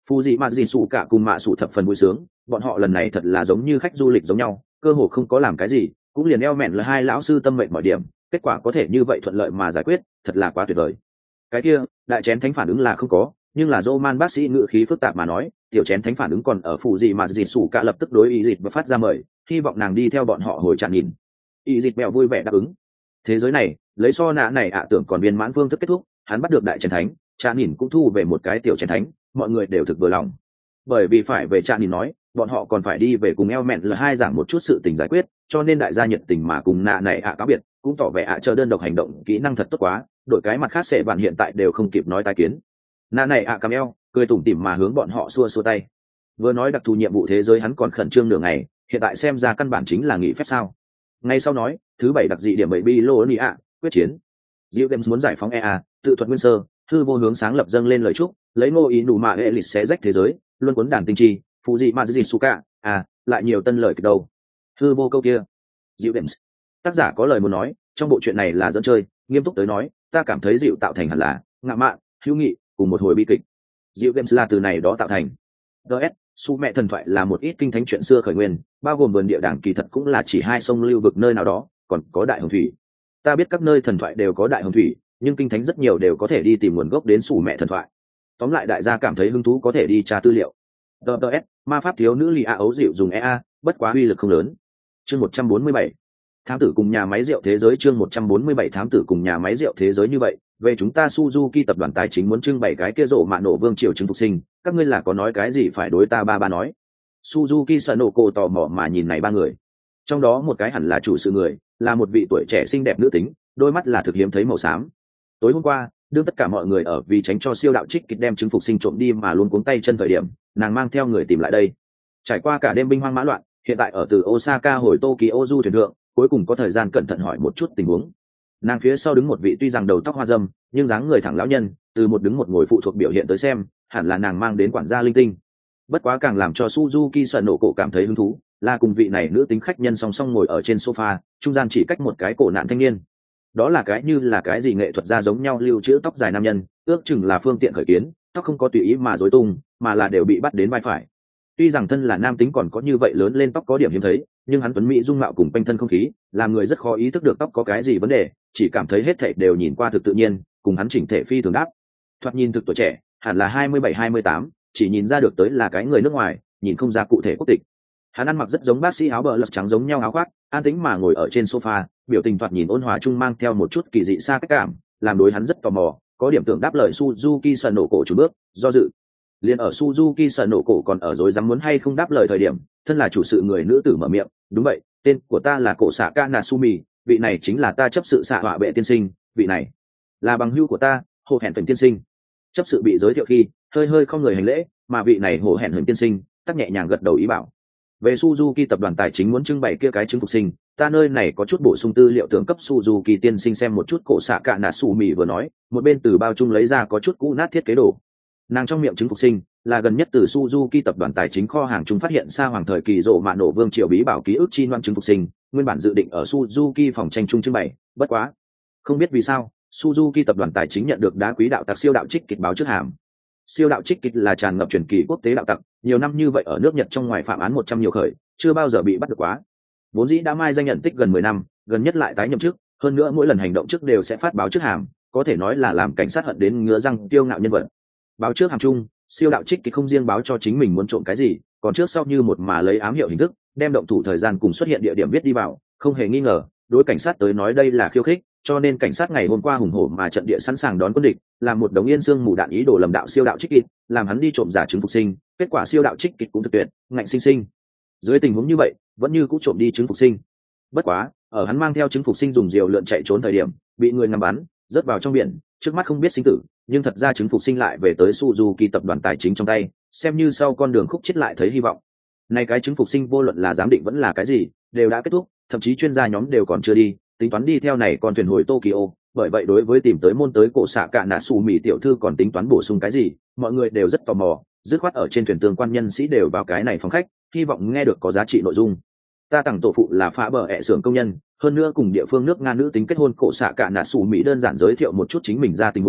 A: Phù dị mà dị sủ cả cùng mạ sủ thập phần vui sướng, bọn họ lần này thật là giống như khách du lịch giống nhau, cơ hồ không có làm cái gì, cũng liền eo mẹn là hai lão sư tâm mệnh mọi điểm, kết quả có thể như vậy thuận lợi mà giải quyết, thật là quá tuyệt vời. Cái kia, đại chén thánh phản ứng là không có, nhưng là Roman bác sĩ ngữ khí phức tạp mà nói, tiểu chén thánh phản ứng còn ở phụ gì mà dị sủ cả lập tức đối ý dịch và phát ra mời, hy vọng nàng đi theo bọn họ hồi trạng nhìn. Ý dịch bèo vui vẻ đáp ứng. Thế giới này, lấy so nã này ạ tưởng còn viên mãn phương thức kết thúc, hắn bắt được đại chén thánh, trạng nhìn cũng thu về một cái tiểu chén thánh, mọi người đều thực vừa lòng. Bởi vì phải về trạng nhìn nói, bọn họ còn phải đi về cùng eo mẹn là hai giảng một chút sự tình giải quyết, cho nên đại gia nhiệt tình mà cùng nạ này ạ cáo biệt, cũng tỏ vẻ ạ chờ đơn độc hành động kỹ năng thật tốt quá, đội cái mặt khác sẽ bạn hiện tại đều không kịp nói tái kiến. Nạ này ạ à cam eo, cười tủm tỉm mà hướng bọn họ xua xua tay. Vừa nói đặc thù nhiệm vụ thế giới hắn còn khẩn trương nửa ngày, hiện tại xem ra căn bản chính là nghỉ phép sao. Ngay sau nói, thứ bảy đặc dị điểm bảy bi lô ni ạ, quyết chiến. Diệu Games muốn giải phóng e a, tự thuật nguyên sơ, thư vô hướng sáng lập dâng lên lời chúc, lấy ngô ý nụ mạ hệ lịch xé rách thế giới, luôn cuốn đàn tinh chi, phụ dị mà dị suka, à, lại nhiều tân lời kịch đầu. Thư vô câu kia. Diệu Games. Tác giả có lời muốn nói, trong bộ truyện này là dẫn chơi, nghiêm túc tới nói, ta cảm thấy Diệu tạo thành hẳn là ngạo mạn, hữu nghị, cùng một hồi bi kịch. Diệu Games là từ này đó tạo thành. đê ét, su mẹ thần thoại là một ít kinh thánh chuyện xưa khởi nguyên, bao gồm vườn địa đàng kỳ thật cũng là chỉ hai sông lưu vực nơi nào đó, còn có đại hồng thủy. Ta biết các nơi thần thoại đều có đại hồng thủy, nhưng kinh thánh rất nhiều đều có thể đi tìm nguồn gốc đến su mẹ thần thoại. Tóm lại đại gia cảm thấy hứng thú có thể đi tra tư liệu. đê ét, ma pháp thiếu nữ lì a ấu dịu dùng e a, bất quá uy lực không lớn. Chương một trăm bốn mươi bảy. Thám tử cùng nhà máy rượu thế giới chương một trăm bốn mươi bảy thám tử cùng nhà máy rượu thế giới như vậy, về chúng ta Suzuki tập đoàn tài chính muốn trưng bày cái kia rộ mạ nổ vương triều chứng phục sinh, các ngươi là có nói cái gì phải đối ta ba ba nói. Suzuki sợ nổ cổ tò mò mà nhìn này ba người. Trong đó một cái hẳn là chủ sự người, là một vị tuổi trẻ xinh đẹp nữ tính, đôi mắt là thực hiếm thấy màu xám. Tối hôm qua, đương tất cả mọi người ở vì tránh cho siêu đạo trích kịch đem chứng phục sinh trộm đi mà luôn cuống tay chân thời điểm, nàng mang theo người tìm lại đây. Trải qua cả đêm binh hoang mã loạn, hiện tại ở từ Osaka hồi Tokyo du thuyền thượng, cuối cùng có thời gian cẩn thận hỏi một chút tình huống. Nàng phía sau đứng một vị tuy rằng đầu tóc hoa râm, nhưng dáng người thẳng lão nhân, từ một đứng một ngồi phụ thuộc biểu hiện tới xem, hẳn là nàng mang đến quản gia linh tinh. Bất quá càng làm cho Suzuki sợ nổ cổ cảm thấy hứng thú, là cùng vị này nữ tính khách nhân song song ngồi ở trên sofa, trung gian chỉ cách một cái cổ nạn thanh niên. Đó là cái như là cái gì nghệ thuật gia giống nhau lưu trữ tóc dài nam nhân, ước chừng là phương tiện khởi kiến, tóc không có tùy ý mà rối tung, mà là đều bị bắt đến vai phải. Tuy rằng thân là nam tính còn có như vậy lớn lên tóc có điểm hiếm thấy, nhưng hắn tuấn mỹ dung mạo cùng quanh thân không khí, làm người rất khó ý thức được tóc có cái gì vấn đề, chỉ cảm thấy hết thảy đều nhìn qua thực tự nhiên, cùng hắn chỉnh thể phi thường đáp. Thoạt nhìn thực tuổi trẻ, hẳn là hai mươi bảy hai mươi tám, chỉ nhìn ra được tới là cái người nước ngoài, nhìn không ra cụ thể quốc tịch. Hắn ăn mặc rất giống bác sĩ áo bờ lật trắng giống nhau áo khoác, an tĩnh mà ngồi ở trên sofa, biểu tình thoạt nhìn ôn hòa chung mang theo một chút kỳ dị xa cách cảm, làm đối hắn rất tò mò, có điểm tưởng đáp lời Suzuki sợ nổ cổ chủ bước, do dự. Liên ở Suzuki sợ nổ cổ còn ở rối rắm muốn hay không đáp lời thời điểm, thân là chủ sự người nữ tử mở miệng, đúng vậy, tên của ta là cổ xạ Ka Natsumi, vị này chính là ta chấp sự xạ họa bệ tiên sinh, vị này là bằng hữu của ta, hồ hẹn huỳnh tiên sinh. Chấp sự bị giới thiệu khi hơi hơi không người hành lễ, mà vị này hồ hẹn huỳnh tiên sinh tắc nhẹ nhàng gật đầu ý bảo. Về Suzuki tập đoàn tài chính muốn trưng bày kia cái chứng phục sinh, ta nơi này có chút bổ sung tư liệu tưởng cấp Suzuki tiên sinh xem một chút. Cổ xạ Ka Natsumi vừa nói, một bên từ bao chung lấy ra có chút cũ nát thiết kế đồ. Nàng trong miệng chứng phục sinh là gần nhất từ Suzuki tập đoàn tài chính kho hàng chúng phát hiện sa hoàng thời kỳ rộ mạ nổ vương triều bí bảo ký ức chi loan chứng phục sinh, nguyên bản dự định ở Suzuki phòng tranh trung trưng bày, bất quá không biết vì sao Suzuki tập đoàn tài chính nhận được đá quý đạo tặc siêu đạo trích kịch báo trước hàm. Siêu đạo trích kịch là tràn ngập truyền kỳ quốc tế đạo tặc, nhiều năm như vậy ở nước Nhật trong ngoài phạm án một trăm nhiều khởi, chưa bao giờ bị bắt được quá. Vốn dĩ đã mai danh nhận tích gần mười năm, gần nhất lại tái nhậm chức, hơn nữa mỗi lần hành động trước đều sẽ phát báo trước hàm, có thể nói là làm cảnh sát hận đến ngứa răng tiêu ngạo nhân vật. Báo trước hàm chung, siêu đạo trích kịch không riêng báo cho chính mình muốn trộm cái gì, còn trước sau như một mà lấy ám hiệu hình thức, đem động thủ thời gian cùng xuất hiện địa điểm viết đi vào, không hề nghi ngờ, đối cảnh sát tới nói đây là khiêu khích, cho nên cảnh sát ngày hôm qua hùng hổ mà trận địa sẵn sàng đón quân địch, làm một đống yên xương mù đạn ý đồ lầm đạo siêu đạo trích kịch, làm hắn đi trộm giả chứng phục sinh, kết quả siêu đạo trích kịch cũng thực tuyệt, ngạnh sinh sinh. Dưới tình huống như vậy, vẫn như cũ trộm đi chứng phục sinh. Bất quá, ở hắn mang theo chứng phục sinh dùng diều lượn chạy trốn thời điểm, bị người ngắm bắn, rớt vào trong biển, trước mắt không biết sinh tử, nhưng thật ra chứng phục sinh lại về tới Suzuki tập đoàn tài chính trong tay, xem như sau con đường khúc chết lại thấy hy vọng. Này cái chứng phục sinh vô luận là giám định vẫn là cái gì, đều đã kết thúc, thậm chí chuyên gia nhóm đều còn chưa đi, tính toán đi theo này con thuyền hồi Tokyo, bởi vậy đối với tìm tới môn tới cổ xạ cả nạ sủ mì tiểu thư còn tính toán bổ sung cái gì, mọi người đều rất tò mò, dứt khoát ở trên thuyền tương quan nhân sĩ đều vào cái này phòng khách, hy vọng nghe được có giá trị nội dung. Ta tặng tổ phụ là phá bờ ẹ xưởng công nhân, hơn nữa cùng địa phương nước Nga nữ tính kết hôn. Cổ xạ cả nạ sủ mỹ đơn giản giới thiệu một chút chính mình ra tình huống,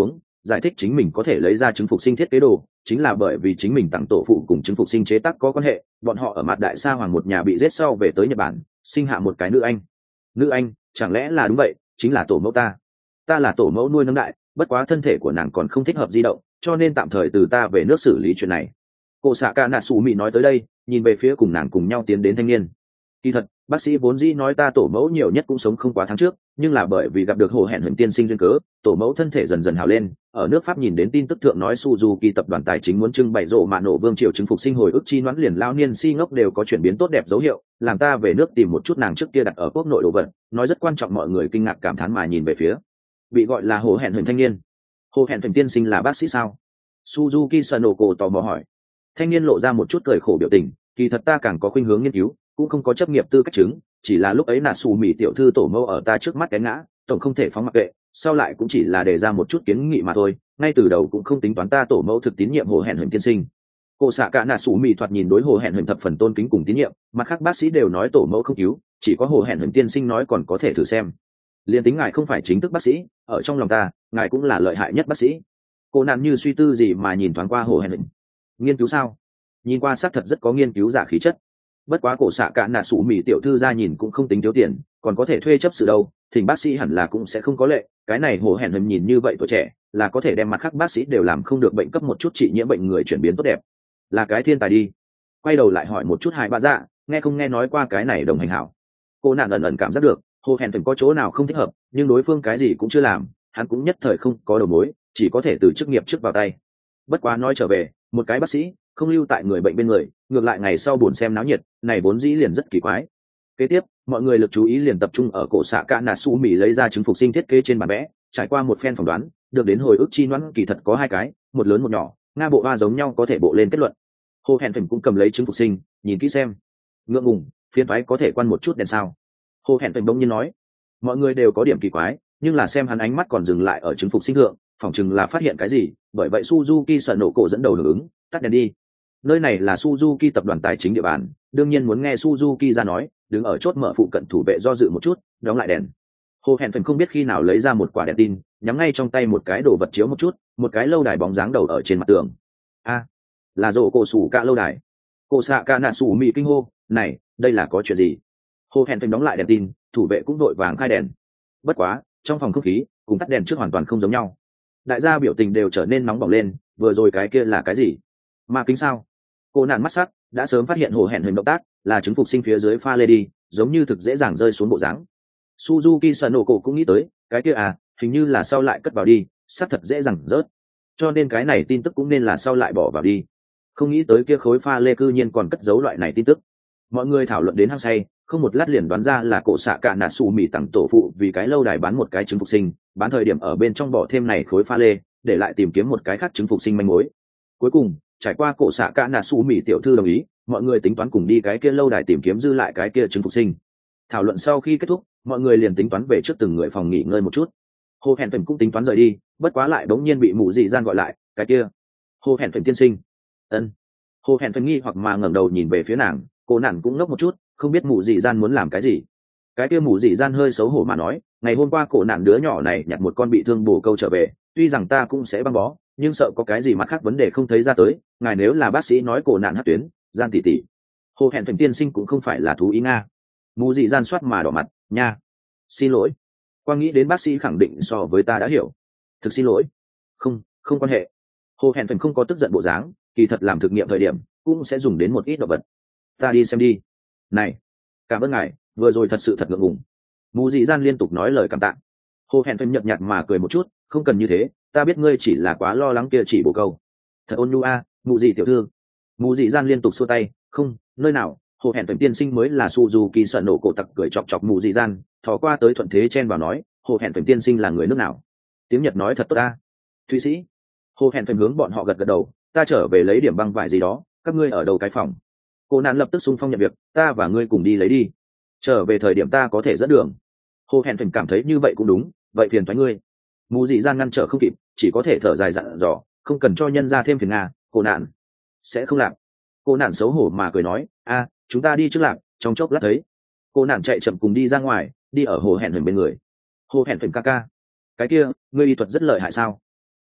A: giải thích chính mình có thể lấy ra chứng phục sinh thiết kế đồ chính là bởi vì chính mình tặng tổ phụ cùng chứng phục sinh chế tác có quan hệ. Bọn họ ở mặt đại sa hoàng một nhà bị giết sau về tới Nhật Bản, sinh hạ một cái nữ anh. Nữ anh chẳng lẽ là đúng vậy, chính là tổ mẫu ta. Ta là tổ mẫu nuôi nấng đại, bất quá thân thể của nàng còn không thích hợp di động, cho nên tạm thời từ ta về nước xử lý chuyện này. Cô xạ ca nạ xù mị nói tới đây, nhìn về phía cùng nàng cùng nhau tiến đến thanh niên. Kỳ thật bác sĩ vốn dĩ nói ta tổ mẫu nhiều nhất cũng sống không quá tháng trước, nhưng là bởi vì gặp được hồ hẹn huỳnh tiên sinh duyên cớ, tổ mẫu thân thể dần dần hào lên. Ở nước Pháp nhìn đến tin tức thượng nói Suzuki tập đoàn tài chính muốn trưng bày rộ mạ nổ vương triều chứng phục sinh hồi ức chi noãn liền lao niên si ngốc đều có chuyển biến tốt đẹp dấu hiệu, làm ta về nước tìm một chút nàng trước kia đặt ở quốc nội đồ vật, nói rất quan trọng. Mọi người kinh ngạc cảm thán mà nhìn về phía bị gọi là hồ hẹn huỳnh thanh niên. Hồ hẹn huỳnh tiên sinh là bác sĩ sao? Suzuki Sanoko tò mò hỏi. Thanh niên lộ ra một chút cười khổ biểu tình, kỳ thật ta càng có khuynh hướng nghiên cứu, cũng không có chấp nghiệp tư cách chứng, chỉ là lúc ấy nà xù mì tiểu thư tổ mẫu ở ta trước mắt té ngã, tổng không thể phóng mặc kệ, sau lại cũng chỉ là đề ra một chút kiến nghị mà thôi, ngay từ đầu cũng không tính toán ta tổ mẫu thực tín nhiệm hồ hẹn huỳnh tiên sinh. Cô xạ cả nà xù mì thoạt nhìn đối hồ hẹn huỳnh thập phần tôn kính cùng tín nhiệm, mặt khác bác sĩ đều nói tổ mẫu không cứu, chỉ có hồ hẹn huỳnh tiên sinh nói còn có thể thử xem. Liên tính ngài không phải chính thức bác sĩ, ở trong lòng ta ngài cũng là lợi hại nhất bác sĩ. Cô nạn như suy tư gì mà nhìn thoáng qua hồ hẹn huỳnh. Nghiên cứu sao? Nhìn qua xác thật rất có nghiên cứu giả khí chất. Bất quá cổ xạ cả nạ sủ mì tiểu thư ra nhìn cũng không tính thiếu tiền, còn có thể thuê chấp sự đâu, thỉnh bác sĩ hẳn là cũng sẽ không có lệ. Cái này hồ hẹn huỳnh nhìn như vậy tuổi trẻ, là có thể đem mặt khác bác sĩ đều làm không được bệnh cấp một chút trị nhiễm bệnh người chuyển biến tốt đẹp, là cái thiên tài đi. Quay đầu lại hỏi một chút hai bà dạ, nghe không nghe nói qua cái này đồng hành hảo. Cô nạn ẩn ẩn cảm giác được hồ hẹn huỳnh có chỗ nào không thích hợp, nhưng đối phương cái gì cũng chưa làm, hắn cũng nhất thời không có đầu mối, chỉ có thể từ chức nghiệp trước vào tay. Bất quá nói trở về, một cái bác sĩ không lưu tại người bệnh bên người, ngược lại ngày sau buồn xem náo nhiệt, này vốn dĩ liền rất kỳ quái. Kế tiếp mọi người lực chú ý liền tập trung ở cổ xạ cả nà su mì lấy ra chứng phục sinh thiết kế trên bản vẽ, trải qua một phen phỏng đoán, được đến hồi ức chi đoán kỳ thật có hai cái, một lớn một nhỏ, nga bộ ba giống nhau có thể bộ lên kết luận. Hồ hẹn huỳnh cũng cầm lấy chứng phục sinh nhìn kỹ xem, ngượng ngùng, phiên toái có thể quan một chút đèn sao? Hồ hẹn huỳnh bỗng nhiên nói. Mọi người đều có điểm kỳ quái, nhưng là xem hắn ánh mắt còn dừng lại ở chứng phục sinh thượng, phỏng chừng là phát hiện cái gì, bởi vậy Suzuki sợ nổ cổ dẫn đầu hưởng ứng, tắt đèn đi. Nơi này là Suzuki tập đoàn tài chính địa bàn, đương nhiên muốn nghe Suzuki ra nói, đứng ở chốt mở phụ cận thủ vệ do dự một chút, đóng lại đèn. Hồ hẹn thuần không biết khi nào lấy ra một quả đèn tin, nhắm ngay trong tay một cái đồ vật chiếu một chút, một cái lâu đài bóng dáng đầu ở trên mặt tường. A, à, là rổ cổ sủ cả lâu đài. Cổ xạ cả nạ sủ mì kinh hô, này, đây là có chuyện gì? Hồ hẹn thuần đóng lại đèn tin, thủ vệ cũng đội vàng khai đèn. Bất quá, trong phòng không khí cùng tắt đèn trước hoàn toàn không giống nhau. Đại gia biểu tình đều trở nên nóng bỏng lên, vừa rồi cái kia là cái gì? Ma kính sao? Cô nạn mắt sắc đã sớm phát hiện hồ hẹn hình động tác là chứng phục sinh phía dưới pha lê đi, giống như thực dễ dàng rơi xuống bộ dáng. Suzuki Sanoko cũng nghĩ tới, cái kia à, hình như là sau lại cất vào đi, xác thật dễ dàng rớt. Cho nên cái này tin tức cũng nên là sau lại bỏ vào đi. Không nghĩ tới kia khối pha lê cư nhiên còn cất giấu loại này tin tức. Mọi người thảo luận đến hăng say, không một lát liền đoán ra là cổ xạ cả nà sủ mì tặng tổ phụ vì cái lâu đài bán một cái chứng phục sinh, bán thời điểm ở bên trong bỏ thêm này khối pha lê, để lại tìm kiếm một cái khác chứng phục sinh manh mối. Cuối cùng trải qua cổ xạ cả nà sủ mì tiểu thư đồng ý, mọi người tính toán cùng đi cái kia lâu đài tìm kiếm dư lại cái kia chứng phục sinh. Thảo luận sau khi kết thúc, mọi người liền tính toán về trước từng người phòng nghỉ ngơi một chút. Hồ hẹn tuần cũng tính toán rời đi, bất quá lại đống nhiên bị mụ dị gian gọi lại, cái kia Hồ hẹn tuần tiên sinh. Ân. Hồ hẹn tuần nghi hoặc mà ngẩng đầu nhìn về phía nàng, cô nàng cũng ngốc một chút, không biết mụ dị gian muốn làm cái gì. Cái kia mụ dị gian hơi xấu hổ mà nói, ngày hôm qua cổ nạn đứa nhỏ này nhặt một con bị thương bổ câu trở về, tuy rằng ta cũng sẽ băng bó, nhưng sợ có cái gì mặt khác vấn đề không thấy ra tới, ngài nếu là bác sĩ nói cổ nạn hát tuyến, gian tỷ tỷ. Hồ hẹn tuần tiên sinh cũng không phải là thú ý nga. Mụ dị gian soát mà đỏ mặt, nha. Xin lỗi. Quang nghĩ đến bác sĩ khẳng định so với ta đã hiểu. Thực xin lỗi. Không, không quan hệ. Hồ hẹn tuần không có tức giận bộ dáng, kỳ thật làm thực nghiệm thời điểm cũng sẽ dùng đến một ít đồ vật. Ta đi xem đi. Này, cảm ơn ngài, vừa rồi thật sự thật ngượng ngùng. Mù dị gian liên tục nói lời cảm tạ. Hồ hẹn tuần nhợt nhạt mà cười một chút, không cần như thế, ta biết ngươi chỉ là quá lo lắng kia chỉ bổ câu. Thật ôn nhu a, mù dị tiểu thư. Mù dị gian liên tục xua tay, không, nơi nào, Hồ hẹn tuần tiên sinh mới là Suzuki sợ nổ cổ tặc cười chọc chọc mù dị gian, thò qua tới thuận thế chen vào nói, Hồ hẹn tuần tiên sinh là người nước nào? Tiếng Nhật nói thật tốt ta. Thụy Sĩ. Hồ hẹn tuần hướng bọn họ gật gật đầu, ta trở về lấy điểm băng vải gì đó, các ngươi ở đầu cái phòng. Cô nạn lập tức xung phong nhận việc, ta và ngươi cùng đi lấy đi, trở về thời điểm ta có thể dẫn đường. Hồ hẹn tuần cảm thấy như vậy cũng đúng, vậy phiền thoái ngươi. Mù dị gian ngăn trở không kịp, chỉ có thể thở dài dặn dò, không cần cho nhân ra thêm phiền nga. Cô nạn sẽ không làm. Cô nạn xấu hổ mà cười nói, a, chúng ta đi trước làm, trong chốc lát thấy. Cô nạn chạy chậm cùng đi ra ngoài, đi ở hồ hẹn tuần bên người. Hồ hẹn tuần ca ca, cái kia ngươi y thuật rất lợi hại sao?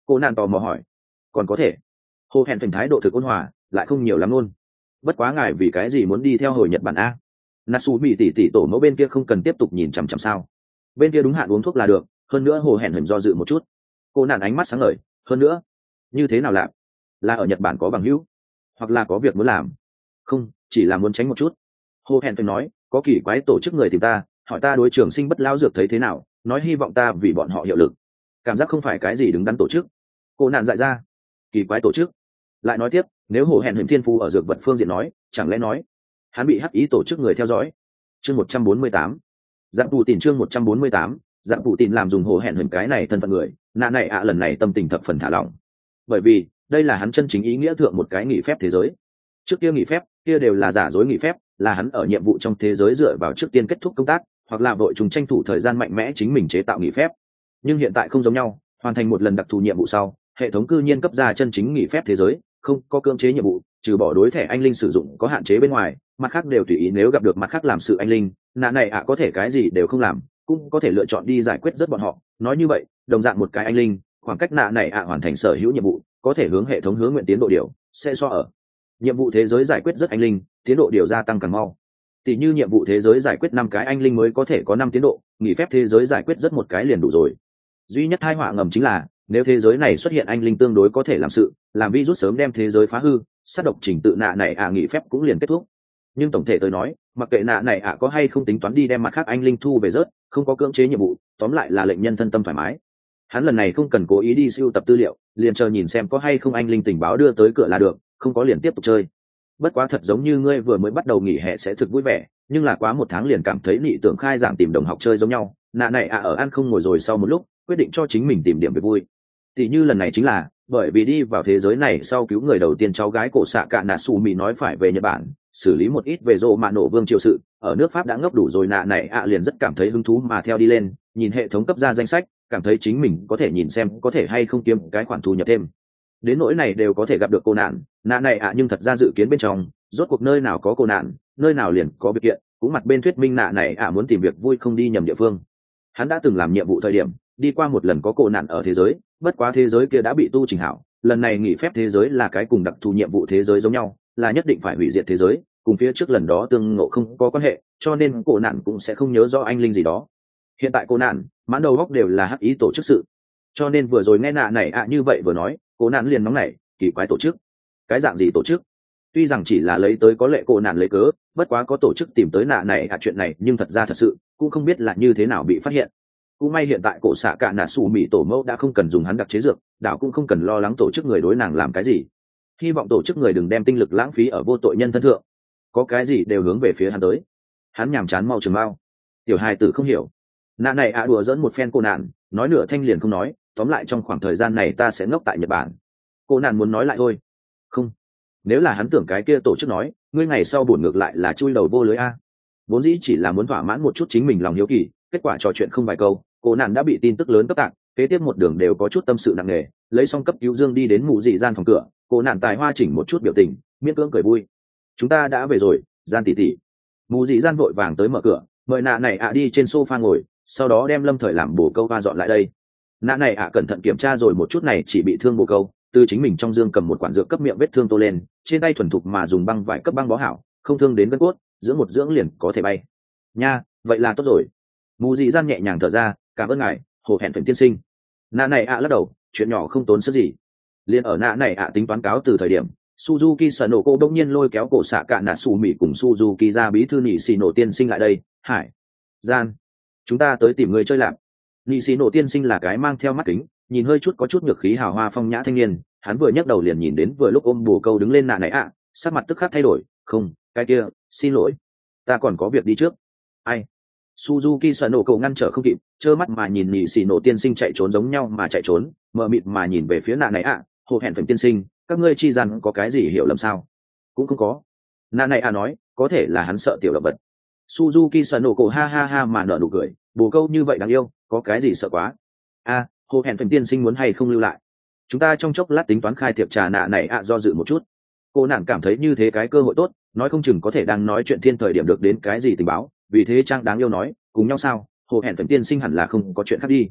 A: Cô nạn tò mò hỏi. Còn có thể. Hồ hẹn thành thái độ thực ôn hòa, lại không nhiều lắm luôn. Bất quá ngài vì cái gì muốn đi theo hồi Nhật Bản a? Natsu bị tỷ tỷ tổ mẫu bên kia không cần tiếp tục nhìn chằm chằm sao? Bên kia đúng hạn uống thuốc là được, hơn nữa hồ hẹn hình do dự một chút. Cô nạn ánh mắt sáng ngời, hơn nữa, như thế nào làm? Là ở Nhật Bản có bằng hữu, hoặc là có việc muốn làm? Không, chỉ là muốn tránh một chút. Hồ hẹn hình nói, có kỳ quái tổ chức người tìm ta, hỏi ta đối trường sinh bất lao dược thấy thế nào, nói hy vọng ta vì bọn họ hiệu lực. Cảm giác không phải cái gì đứng đắn tổ chức. Cô nạn dại ra, kỳ quái tổ chức. Lại nói tiếp, nếu hồ hẹn hình thiên phu ở dược vật phương diện nói, chẳng lẽ nói hắn bị hắc ý tổ chức người theo dõi? Chương một trăm bốn mươi tám, dạng tù tìm chương một trăm bốn mươi tám, dạng tù tìm làm dùng hồ hẹn hình cái này thân phận người, nạ này ạ lần này tâm tình thập phần thả lỏng, bởi vì đây là hắn chân chính ý nghĩa thượng một cái nghỉ phép thế giới. Trước kia nghỉ phép kia đều là giả dối nghỉ phép, là hắn ở nhiệm vụ trong thế giới dựa vào trước tiên kết thúc công tác, hoặc là vội trùng tranh thủ thời gian mạnh mẽ chính mình chế tạo nghỉ phép. Nhưng hiện tại không giống nhau, hoàn thành một lần đặc thù nhiệm vụ sau, hệ thống cư nhiên cấp ra chân chính nghỉ phép thế giới, không có cưỡng chế nhiệm vụ, trừ bỏ đối thẻ anh linh sử dụng có hạn chế bên ngoài, mặt khác đều tùy ý. Nếu gặp được mặt khác làm sự anh linh, nạ này ạ có thể cái gì đều không làm, cũng có thể lựa chọn đi giải quyết rất bọn họ. Nói như vậy, đồng dạng một cái anh linh, khoảng cách nạ này ạ hoàn thành sở hữu nhiệm vụ, có thể hướng hệ thống hướng nguyện tiến độ điều sẽ so ở nhiệm vụ thế giới giải quyết rất anh linh, tiến độ điều gia tăng càng mau. Tỷ như nhiệm vụ thế giới giải quyết năm cái anh linh mới có thể có năm tiến độ, nghỉ phép thế giới giải quyết rất một cái liền đủ rồi. Duy nhất tai họa ngầm chính là, nếu thế giới này xuất hiện anh linh tương đối có thể làm sự, làm virus sớm đem thế giới phá hư, sát độc trình tự nạ này ạ nghỉ phép cũng liền kết thúc. Nhưng tổng thể tôi nói, mặc kệ nạ này ạ có hay không tính toán đi đem mặt khác anh linh thu về rớt, không có cưỡng chế nhiệm vụ, tóm lại là lệnh nhân thân tâm thoải mái. Hắn lần này không cần cố ý đi sưu tập tư liệu, liền chờ nhìn xem có hay không anh linh tình báo đưa tới cửa là được, không có liền tiếp tục chơi. Bất quá thật giống như ngươi vừa mới bắt đầu nghỉ hè sẽ thực vui vẻ, nhưng là quá một tháng liền cảm thấy nị tưởng khai giảng tìm đồng học chơi giống nhau. Nạ này ạ ở ăn không ngồi rồi sau một lúc, quyết định cho chính mình tìm điểm về vui. Tỷ như lần này chính là bởi vì đi vào thế giới này sau cứu người đầu tiên cháu gái cổ xạ cả nạ xù mì nói phải về Nhật Bản xử lý một ít về rộ mạ nổ vương triều sự, ở nước Pháp đã ngốc đủ rồi. Nạ này ạ liền rất cảm thấy hứng thú mà theo đi lên, nhìn hệ thống cấp ra danh sách, cảm thấy chính mình có thể nhìn xem có thể hay không kiếm cái khoản thu nhập thêm. Đến nỗi này đều có thể gặp được cô nạn, nạ này ạ nhưng thật ra dự kiến bên trong, rốt cuộc nơi nào có cô nạn, nơi nào liền có việc kiện, cũng mặt bên thuyết minh nạ này ạ muốn tìm việc vui không đi nhầm địa phương. Hắn đã từng làm nhiệm vụ thời điểm đi qua một lần có cô nạn ở thế giới, bất quá thế giới kia đã bị tu trình hảo. Lần này nghỉ phép thế giới là cái cùng đặc thù nhiệm vụ thế giới giống nhau, là nhất định phải hủy diệt thế giới, cùng phía trước lần đó tương ngộ không có quan hệ, cho nên cô nạn cũng sẽ không nhớ rõ anh linh gì đó. Hiện tại cô nạn mãn đầu góc đều là hắc ý tổ chức sự, cho nên vừa rồi nghe nạ này ạ như vậy vừa nói, cô nạn liền nóng nảy, kỳ quái tổ chức, cái dạng gì tổ chức? Tuy rằng chỉ là lấy tới có lệ cô nạn lấy cớ, bất quá có tổ chức tìm tới nạ này ạ chuyện này, nhưng thật ra thật sự cũng không biết là như thế nào bị phát hiện. Cũng may hiện tại cổ xạ cả nạ xù mì tổ mẫu đã không cần dùng hắn đặc chế dược, đảo cũng không cần lo lắng tổ chức người đối nàng làm cái gì. Hy vọng tổ chức người đừng đem tinh lực lãng phí ở vô tội nhân thân thượng, có cái gì đều hướng về phía hắn tới. Hắn nhàm chán mau trường mau. Tiểu hài tử không hiểu, nạ này ạ đùa dẫn một phen cô nạn, nói nửa thanh liền không nói. Tóm lại trong khoảng thời gian này ta sẽ ngốc tại Nhật Bản. Cô nạn muốn nói lại thôi. Không, nếu là hắn tưởng cái kia tổ chức nói, ngươi ngày sau buồn ngược lại là chui đầu vô lưới a. Vốn dĩ chỉ là muốn thỏa mãn một chút chính mình lòng hiếu kỳ, kết quả trò chuyện không vài câu, cô nạn đã bị tin tức lớn cấp tạc, kế tiếp một đường đều có chút tâm sự nặng nề. Lấy xong cấp cứu dương đi đến mụ dị gian phòng cửa, cô nạn tài hoa chỉnh một chút biểu tình, miễn cưỡng cười vui. Chúng ta đã về rồi, gian tỷ tỷ. Mụ dị gian vội vàng tới mở cửa, mời nạ này ạ đi trên sofa ngồi, sau đó đem lâm thời làm bồ câu va dọn lại đây. Nạ này ạ cẩn thận kiểm tra rồi một chút này chỉ bị thương bồ câu, từ chính mình trong dương cầm một quản dược cấp miệng vết thương tô lên, trên tay thuần thục mà dùng băng vải cấp băng bó hảo, không thương đến gân cốt, dưỡng một dưỡng liền có thể bay. Nha, vậy là tốt rồi. Mù dị gian nhẹ nhàng thở ra, cảm ơn ngài, hồ hẹn thuận tiên sinh. Nạ này ạ lắc đầu, chuyện nhỏ không tốn sức gì. Liên ở nạ này ạ tính toán cáo từ thời điểm, Suzuki sở nổ cô đông nhiên lôi kéo cổ xạ cả nạ xù mỉ cùng Suzuki ra bí thư nhị xì nổ tiên sinh lại đây. Hải, gian, chúng ta tới tìm người chơi lạc. Nhị xì nổ tiên sinh là cái mang theo mắt kính, nhìn hơi chút có chút nhược khí hào hoa phong nhã thanh niên. Hắn vừa nhấc đầu liền nhìn đến vừa lúc ôm bồ câu đứng lên nạ này ạ, sắc mặt tức khắc thay đổi. Không, cái kia, xin lỗi, ta còn có việc đi trước. Ai? Suzuki sợ nổ cậu ngăn trở không kịp, trơ mắt mà nhìn nhị xì nổ tiên sinh chạy trốn giống nhau mà chạy trốn, mờ mịt mà nhìn về phía nạ này ạ. Hồ hẹn thuận tiên sinh, các ngươi chi rằng có cái gì hiểu lầm sao? Cũng không có. Nạ này ạ nói, có thể là hắn sợ tiểu động vật. Suzuki sợ nổ cậu ha ha ha mà nở nụ cười, bồ câu như vậy đáng yêu, có cái gì sợ quá? A, à, hồ hẹn thuận tiên sinh muốn hay không lưu lại? Chúng ta trong chốc lát tính toán khai tiệc trà. Nạ này ạ do dự một chút. Cô nàng cảm thấy như thế cái cơ hội tốt, nói không chừng có thể đang nói chuyện thiên thời điểm được đến cái gì tình báo, vì thế trang đáng yêu nói, cùng nhau sao? Hồ hẹn thuận tiên sinh hẳn là không có chuyện khác đi.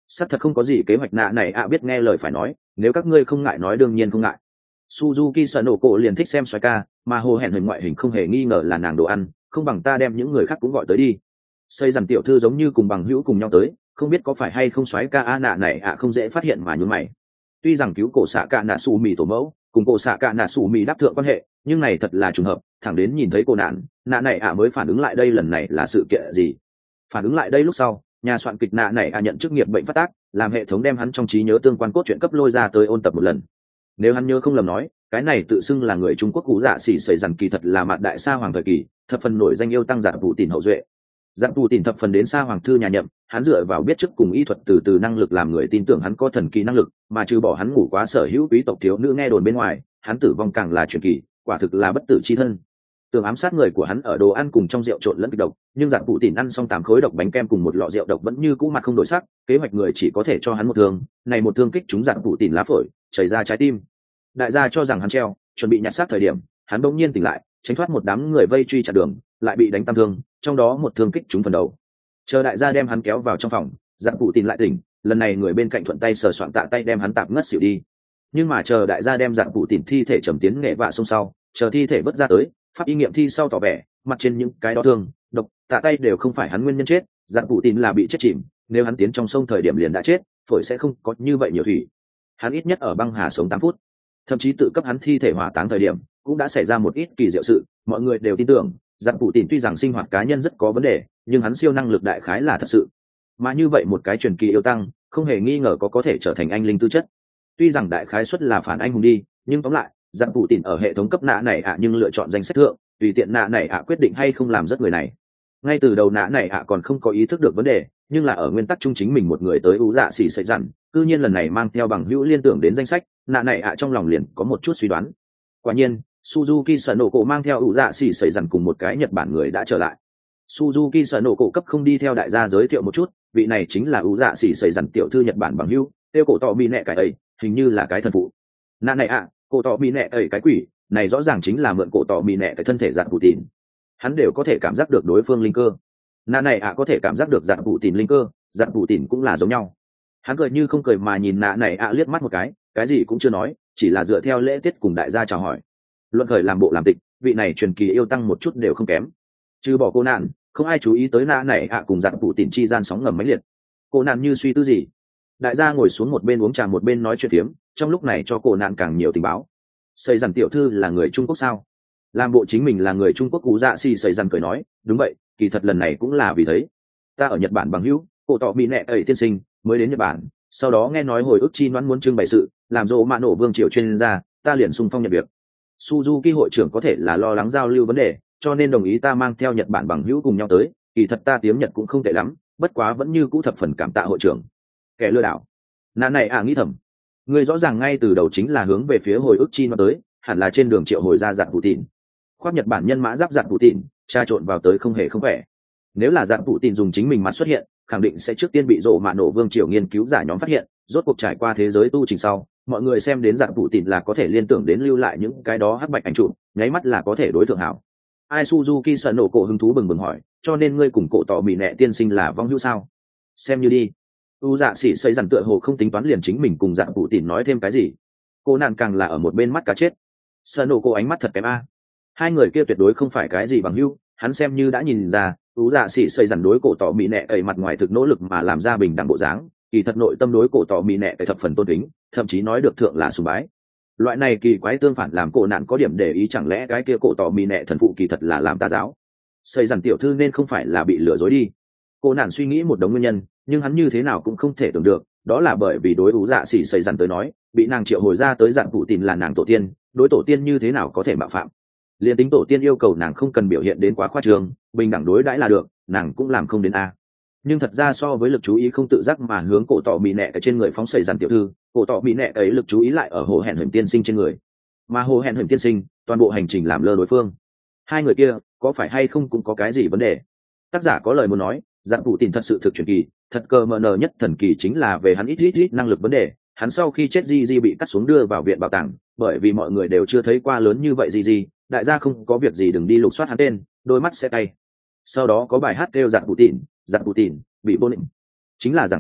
A: xác thật không có gì kế hoạch nạ này ạ biết nghe lời phải nói, nếu các ngươi không ngại nói đương nhiên không ngại. Suzuki Sanoko liền thích xem xoáy ca, mà hồ hẹn hình ngoại hình không hề nghi ngờ là nàng đồ ăn, không bằng ta đem những người khác cũng gọi tới đi. Xây dằn tiểu thư giống như cùng bằng hữu cùng nhau tới, không biết có phải hay không xoáy ca a nạ này ạ không dễ phát hiện mà nhún mày. Tuy rằng cứu cổ xạ cả nạ sủ mì tổ mẫu, cùng cổ xạ cả nạ sủ mì đáp thượng quan hệ, nhưng này thật là trùng hợp, thẳng đến nhìn thấy cô nạn, nạ này ạ mới phản ứng lại đây lần này là sự kiện gì. Phản ứng lại đây lúc sau, nhà soạn kịch nạ này ạ nhận chức nghiệp bệnh phát tác, làm hệ thống đem hắn trong trí nhớ tương quan cốt truyện cấp lôi ra tới ôn tập một lần. Nếu hắn nhớ không lầm nói, cái này tự xưng là người Trung Quốc cũ dạ xỉ xảy rằng kỳ thật là mạt đại sa hoàng thời kỳ, thập phần nổi danh yêu tăng giản vụ tiền hậu duệ. Giản vụ tiền thập phần đến sa hoàng thư nhà nhậm, hắn dựa vào biết chức cùng y thuật từ từ năng lực làm người tin tưởng hắn có thần kỳ năng lực, mà trừ bỏ hắn ngủ quá sở hữu quý tộc thiếu nữ nghe đồn bên ngoài, hắn tử vong càng là truyền kỳ, quả thực là bất tử chi thân. Tưởng ám sát người của hắn ở đồ ăn cùng trong rượu trộn lẫn kịch độc, nhưng giản vụ tiền ăn xong tám khối độc bánh kem cùng một lọ rượu độc vẫn như cũ mặt không đổi sắc, kế hoạch người chỉ có thể cho hắn một thương, này một thương kích trúng giản vụ tiền lá phổi, chảy ra trái tim. Đại gia cho rằng hắn treo, chuẩn bị nhặt xác thời điểm, hắn bỗng nhiên tỉnh lại, tránh thoát một đám người vây truy chặn đường, lại bị đánh tam thương, trong đó một thương kích trúng phần đầu. Chờ đại gia đem hắn kéo vào trong phòng, giản vụ tiền lại tỉnh, lần này người bên cạnh thuận tay sờ soạn tạ tay đem hắn tạm ngất xỉu đi. Nhưng mà chờ đại gia đem giản vụ tiền thi thể trầm tiến nghệ vạ sông sau, chờ thi thể vớt ra tới, pháp y nghiệm thi sau tỏ vẻ, mặt trên những cái đó thương, độc, tạ tay đều không phải hắn nguyên nhân chết, giản vụ tiền là bị chết chìm, nếu hắn tiến trong sông thời điểm liền đã chết, phổi sẽ không có như vậy nhiều thủy. Hắn ít nhất ở băng hà sống tám phút. Thậm chí tự cấp hắn thi thể hỏa táng thời điểm cũng đã xảy ra một ít kỳ diệu sự, mọi người đều tin tưởng giản vụ tiền tuy rằng sinh hoạt cá nhân rất có vấn đề, nhưng hắn siêu năng lực đại khái là thật sự. Mà như vậy một cái truyền kỳ yêu tăng không hề nghi ngờ có có thể trở thành anh linh tư chất. Tuy rằng đại khái suất là phản anh hùng đi, nhưng tóm lại giản vụ tiền ở hệ thống cấp nạ này ạ nhưng lựa chọn danh sách thượng, tùy tiện nạ này ạ quyết định hay không làm rất người này. Ngay từ đầu nạ này ạ còn không có ý thức được vấn đề, nhưng là ở nguyên tắc chung chính mình một người tới ú dạ xỉ xảy dặn, cư nhiên lần này mang theo bằng hữu liên tưởng đến danh sách, nạ này ạ trong lòng liền có một chút suy đoán. Quả nhiên Suzuki Sanoko mang theo ủ dạ xỉ xảy dặn cùng một cái Nhật Bản người đã trở lại. Suzuki Sanoko cấp không đi theo đại gia giới thiệu một chút, vị này chính là ủ dạ xỉ xảy dặn tiểu thư Nhật Bản bằng hữu, tiêu cổ tọ mi nẹ cái ấy, hình như là cái thần phụ. Nạ này ạ, cổ tọ mi nẹ ấy cái quỷ, này rõ ràng chính là mượn cổ tọ mi nẹ cái thân thể giản vụ tiền. Hắn đều có thể cảm giác được đối phương linh cơ. Nạ này ạ có thể cảm giác được giản vụ tiền linh cơ, giản vụ tiền cũng là giống nhau. Hắn cười như không cười mà nhìn nạ này ạ liếc mắt một cái, cái gì cũng chưa nói, chỉ là dựa theo lễ tiết cùng đại gia chào hỏi. Luận khởi làm bộ làm tịch, vị này truyền kỳ yêu tăng một chút đều không kém. Trừ bỏ cô nạn, không ai chú ý tới nạ này ạ cùng giản vụ tiền chi gian sóng ngầm mãnh liệt. Cô nạn như suy tư gì, đại gia ngồi xuống một bên uống trà một bên nói chuyện phiếm, trong lúc này cho cô nạn càng nhiều tình báo. Xây dằn tiểu thư là người Trung Quốc sao? Làm bộ chính mình là người Trung Quốc cú dạ xì xây dằn cười nói, đúng vậy, kỳ thật lần này cũng là vì thấy ta ở Nhật Bản bằng hữu, cổ tọ bị nẹ ẩy tiên sinh mới đến Nhật Bản, sau đó nghe nói hồi ức chi đoán muốn trưng bày sự, làm rộ mạ nổ vương triều chuyên gia, ta liền xung phong nhận việc. Suzuki hội trưởng có thể là lo lắng giao lưu vấn đề, cho nên đồng ý ta mang theo Nhật Bản bằng hữu cùng nhau tới, kỳ thật ta tiếng Nhật cũng không tệ lắm, bất quá vẫn như cũ thập phần cảm tạ hội trưởng. Kẻ lừa đảo. Nã này à nghĩ thầm, người rõ ràng ngay từ đầu chính là hướng về phía hồi ức chi đoán tới, hẳn là trên đường triệu hồi ra giản Putin. Khoác Nhật Bản nhân mã giáp giản Putin, tra trộn vào tới không hề không khỏe. Nếu là giản Putin dùng chính mình mặt xuất hiện, khẳng định sẽ trước tiên bị rộ mạ nổ vương triều nghiên cứu giả nhóm phát hiện. Rốt cuộc trải qua thế giới tu trình sau, mọi người xem đến giản Putin là có thể liên tưởng đến lưu lại những cái đó hắc bạch ảnh trụ, nháy mắt là có thể đối tượng hảo. Ai Suzuki sợ nổ cổ hứng thú bừng bừng hỏi, cho nên ngươi cùng cổ tỏ mì nẹ tiên sinh là vong hữu sao? Xem như đi. U dạ sĩ xây dằn tựa hồ không tính toán liền chính mình cùng giản Putin nói thêm cái gì. Cô nàng càng là ở một bên mắt cá chết. Sợ nổ cổ ánh mắt thật kém a. Hai người kia tuyệt đối không phải cái gì bằng hữu, hắn xem như đã nhìn ra, U dạ sĩ xây dằn đối cổ tỏ mì nẹ ấy mặt ngoài thực nỗ lực mà làm ra bình đẳng bộ dáng, kỳ thật nội tâm đối cổ tỏ mì nẹ ấy thập phần tôn kính, thậm chí nói được thượng là sùng bái. Loại này kỳ quái tương phản làm cổ nạn có điểm để ý, chẳng lẽ cái kia cổ tỏ mì nẹ thần phụ kỳ thật là làm tà giáo? Xây dằn tiểu thư nên không phải là bị lừa dối đi. Cô nạn suy nghĩ một đống nguyên nhân, nhưng hắn như thế nào cũng không thể tưởng được, đó là bởi vì đối U dạ sĩ xây dằn tới nói, bị nàng triệu hồi ra tới dạng phụ tin là nàng tổ tiên, đối tổ tiên như thế nào có thể mạo phạm? Liên tính tổ tiên yêu cầu nàng không cần biểu hiện đến quá khoa trương, bình đẳng đối đãi là được, nàng cũng làm không đến a. Nhưng thật ra so với lực chú ý không tự giác mà hướng cổ tỏ mì nẹ ở trên người phóng sẩy dàn tiểu thư, cổ tỏ mì nẹ ấy lực chú ý lại ở hồ hẹn hửng tiên sinh trên người, mà hồ hẹn hửng tiên sinh toàn bộ hành trình làm lơ đối phương. Hai người kia có phải hay không cũng có cái gì vấn đề? Tác giả có lời muốn nói, dạng phụ tin thật sự thực truyền kỳ, thật cơ mờ nờ nhất thần kỳ chính là về hắn ít ít ít năng lực vấn đề. Hắn sau khi chết di di bị cắt xuống đưa vào viện bảo tàng, bởi vì mọi người đều chưa thấy qua lớn như vậy di di, đại gia không có việc gì đừng đi lục soát hắn tên, đôi mắt sẽ tay. Sau đó có bài hát kêu dạng phụ tin, dạng phụ tin bị bôn định, chính là rằng hắn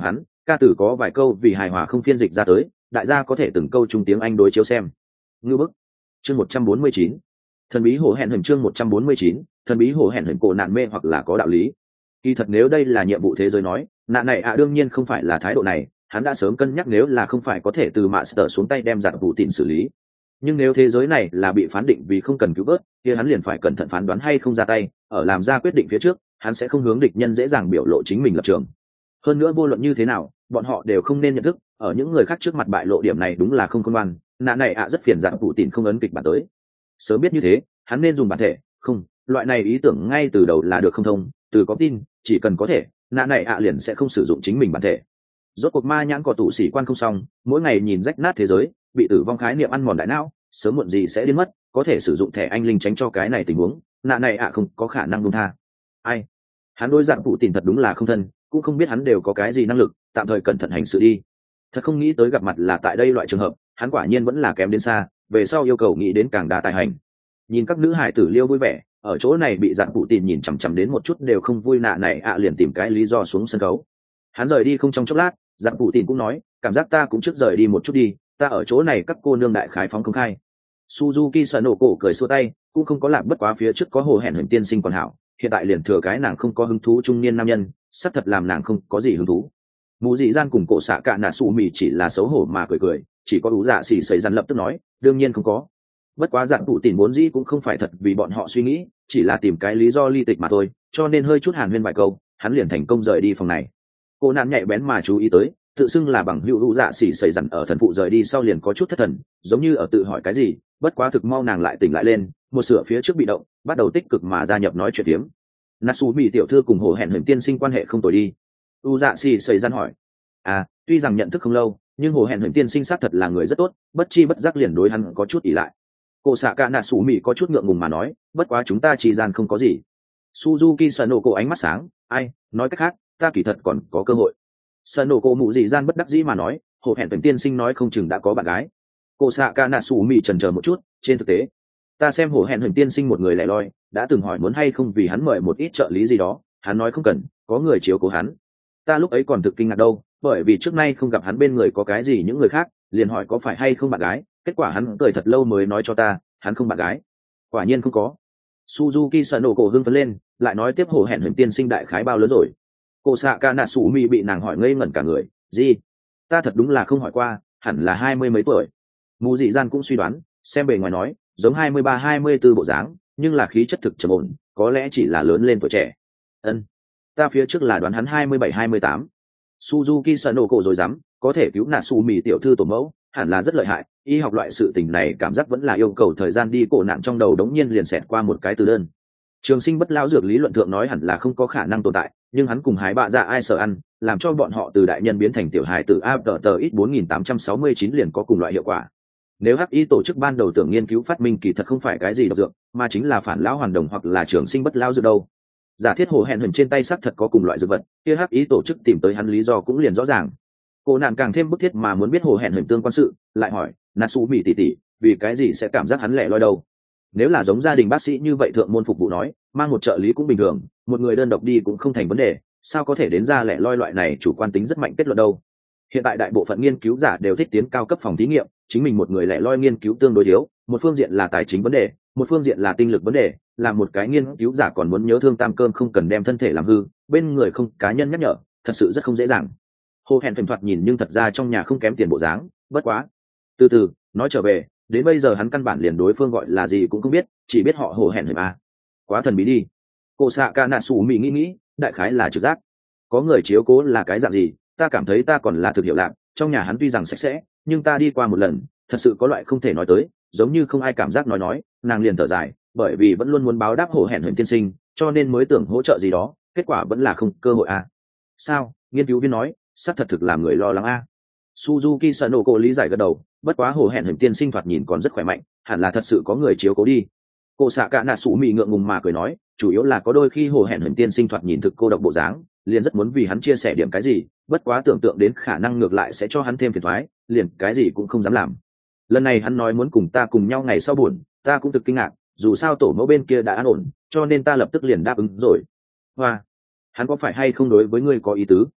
A: ca tử có vài câu vì hài hòa không phiên dịch ra tới, đại gia có thể từng câu trung tiếng Anh đối chiếu xem. Ngư bức. Chương một trăm bốn mươi chín. Thần bí hổ hẹn hình chương một trăm bốn mươi chín, thần bí hổ hẹn hình cổ nạn mê hoặc là có đạo lý. Kỳ thật nếu đây là nhiệm vụ thế giới nói, nạn này ạ đương nhiên không phải là thái độ này, hắn đã sớm cân nhắc nếu là không phải có thể từ Master xuống tay đem giặt vụ tịn xử lý. Nhưng nếu thế giới này là bị phán định vì không cần cứu vớt, kia hắn liền phải cẩn thận phán đoán hay không ra tay, ở làm ra quyết định phía trước, hắn sẽ không hướng địch nhân dễ dàng biểu lộ chính mình lập trường. Hơn nữa vô luận như thế nào, bọn họ đều không nên nhận thức, ở những người khác trước mặt bại lộ điểm này đúng là không khôn ngoan, nạn này ạ rất phiền giặt vụ tịn không ấn kịch bản tới. Sớm biết như thế, hắn nên dùng bản thể, không, loại này ý tưởng ngay từ đầu là được không thông, từ có tin, chỉ cần có thể, nạn này ạ liền sẽ không sử dụng chính mình bản thể. Rốt cuộc ma nhãn cỏ tủ sĩ quan không xong, mỗi ngày nhìn rách nát thế giới, bị tử vong khái niệm ăn mòn đại não, sớm muộn gì sẽ điên mất, có thể sử dụng thẻ anh linh tránh cho cái này tình huống, nạn này ạ không có khả năng buông tha. Ai? Hắn đối dạng phụ tình thật đúng là không thân, cũng không biết hắn đều có cái gì năng lực, tạm thời cẩn thận hành sự đi. Thật không nghĩ tới gặp mặt là tại đây loại trường hợp, hắn quả nhiên vẫn là kém đến xa, về sau yêu cầu nghĩ đến càng đa tài hành. Nhìn các nữ hải tử liêu vui vẻ, ở chỗ này bị dạng phụ tình nhìn chằm chằm đến một chút đều không vui, nạ này ạ liền tìm cái lý do xuống sân khấu. Hắn rời đi không trong chốc lát, dạng phụ tình cũng nói, cảm giác ta cũng trước rời đi một chút đi, ta ở chỗ này các cô nương đại khái phóng công khai. Suzuki sợ nổ cổ cười xua tay, cũng không có làm bất quá phía trước có hồ hẹn hình tiên sinh còn hảo, hiện tại liền thừa cái nàng không có hứng thú trung niên nam nhân, sắp thật làm nàng không có gì hứng thú. Mù dị gian cùng cổ xạ cả nạ sụ mì chỉ là xấu hổ mà cười cười, chỉ có ú dạ xỉ xảy dằn lập tức nói, đương nhiên không có. Bất quá dạng tụ tìm bốn dĩ cũng không phải thật vì bọn họ suy nghĩ, chỉ là tìm cái lý do ly tịch mà thôi, cho nên hơi chút hàn huyên vài câu, hắn liền thành công rời đi phòng này. Cô nạn nhạy bén mà chú ý tới, tự xưng là bằng hữu ú dạ xỉ xảy dằn ở thần phụ rời đi sau liền có chút thất thần, giống như ở tự hỏi cái gì, bất quá thực mau nàng lại tỉnh lại lên, một sửa phía trước bị động, bắt đầu tích cực mà gia nhập nói chuyện tiếm. Natsu bị tiểu thư cùng hồ hẹn hình tiên sinh quan hệ không tồi đi. U dạ xỉ xảy dằn hỏi. À, tuy rằng nhận thức không lâu, nhưng hồ hẹn hình tiên sinh xác thật là người rất tốt, bất chi bất giác liền đối hắn có chút ỷ lại. Cô xạ cả nạ sủ mị có chút ngượng ngùng mà nói, bất quá chúng ta chỉ gian không có gì. Suzuki Sanoko ánh mắt sáng, ai, nói cách khác, ta kỳ thật còn có cơ hội. Sanoko mụ dị gian bất đắc dĩ mà nói, hồ hẹn hình tiên sinh nói không chừng đã có bạn gái. Cô xạ cả nạ sủ mị chần chờ một chút, trên thực tế, ta xem hồ hẹn hình tiên sinh một người lẻ loi, đã từng hỏi muốn hay không vì hắn mời một ít trợ lý gì đó, hắn nói không cần, có người chiếu cố hắn. Ta lúc ấy còn thực kinh ngạc đâu, bởi vì trước nay không gặp hắn bên người có cái gì những người khác, liền hỏi có phải hay không bạn gái, kết quả hắn cười thật lâu mới nói cho ta, hắn không bạn gái. Quả nhiên không có. Suzuki Sanoko hưng phấn lên, lại nói tiếp hồ hẹn hình tiên sinh đại khái bao lớn rồi. Cô xạ ca nạ sủ mi bị nàng hỏi ngây ngẩn cả người, gì? Ta thật đúng là không hỏi qua, hẳn là hai mươi mấy tuổi. Mù dị gian cũng suy đoán, xem bề ngoài nói, giống hai mươi ba hai mươi bốn bộ dáng, nhưng là khí chất thực trầm ổn, có lẽ chỉ là lớn lên tuổi trẻ. Ân, ta phía trước là đoán hắn hai mươi bảy hai mươi tám. Suzuki Sanoko rồi dám, có thể cứu nạ su mì tiểu thư tổ mẫu, hẳn là rất lợi hại. Y học loại sự tình này cảm giác vẫn là yêu cầu thời gian đi, cổ nạn trong đầu đống nhiên liền xẹt qua một cái từ đơn. Trường sinh bất lão dược lý luận thượng nói hẳn là không có khả năng tồn tại, nhưng hắn cùng hái bạ dạ ai sợ ăn, làm cho bọn họ từ đại nhân biến thành tiểu hài từ a tờ tờ ít bốn nghìn tám trăm sáu mươi chín liền có cùng loại hiệu quả. Nếu hắc y tổ chức ban đầu tưởng nghiên cứu phát minh kỳ thật không phải cái gì độc dược, mà chính là phản lão hoàn đồng hoặc là trường sinh bất lão dược đâu. Giả thiết hồ hẹn hình trên tay xác thật có cùng loại dược vật, kia hắc ý tổ chức tìm tới hắn lý do cũng liền rõ ràng. Cô nạn càng thêm bức thiết mà muốn biết hồ hẹn hình tương quan sự, lại hỏi, Natsu mỹ tỷ tỷ, vì cái gì sẽ cảm giác hắn lẻ loi đâu? Nếu là giống gia đình bác sĩ như vậy thượng môn phục vụ nói, mang một trợ lý cũng bình thường, một người đơn độc đi cũng không thành vấn đề, sao có thể đến ra lẻ loi loại này chủ quan tính rất mạnh kết luận đâu? Hiện tại đại bộ phận nghiên cứu giả đều thích tiến cao cấp phòng thí nghiệm, chính mình một người lẻ loi nghiên cứu tương đối thiếu, một phương diện là tài chính vấn đề, một phương diện là tinh lực vấn đề, là một cái nghiên cứu giả còn muốn nhớ thương tam cơm không cần đem thân thể làm hư, bên người không cá nhân nhắc nhở, thật sự rất không dễ dàng. Hồ hẹn thèm thoạt nhìn nhưng thật ra trong nhà không kém tiền bộ dáng, bất quá. Từ từ, nói trở về, đến bây giờ hắn căn bản liền đối phương gọi là gì cũng không biết, chỉ biết họ hồ hẹn thèm à. Quá thần bí đi. Cô xạ ca nạ sủ mị nghĩ nghĩ, đại khái là trực giác. Có người chiếu cố là cái dạng gì, ta cảm thấy ta còn là thực hiệu lạc, trong nhà hắn tuy rằng sạch sẽ, nhưng ta đi qua một lần, thật sự có loại không thể nói tới, giống như không ai cảm giác nói nói, nàng liền thở dài, bởi vì vẫn luôn muốn báo đáp hổ hẹn hẹn tiên sinh, cho nên mới tưởng hỗ trợ gì đó, kết quả vẫn là không cơ hội à. Sao? Nghiên cứu viên nói, sắp thật thực làm người lo lắng à. Suzuki Sanoko lý giải gật đầu, bất quá hổ hẹn hẹn tiên sinh thoạt nhìn còn rất khỏe mạnh, hẳn là thật sự có người chiếu cố đi. Cô xạ cả nạ sủ mị ngượng ngùng mà cười nói, chủ yếu là có đôi khi hổ hẹn hẹn tiên sinh thoạt nhìn thực cô độc bộ dáng, liền rất muốn vì hắn chia sẻ điểm cái gì, bất quá tưởng tượng đến khả năng ngược lại sẽ cho hắn thêm phiền toái, liền cái gì cũng không dám làm. Lần này hắn nói muốn cùng ta cùng nhau ngày sau buồn, ta cũng thực kinh ngạc, dù sao tổ mẫu bên kia đã an ổn, cho nên ta lập tức liền đáp ứng rồi. Hoa, hắn có phải hay không đối với ngươi có ý tứ?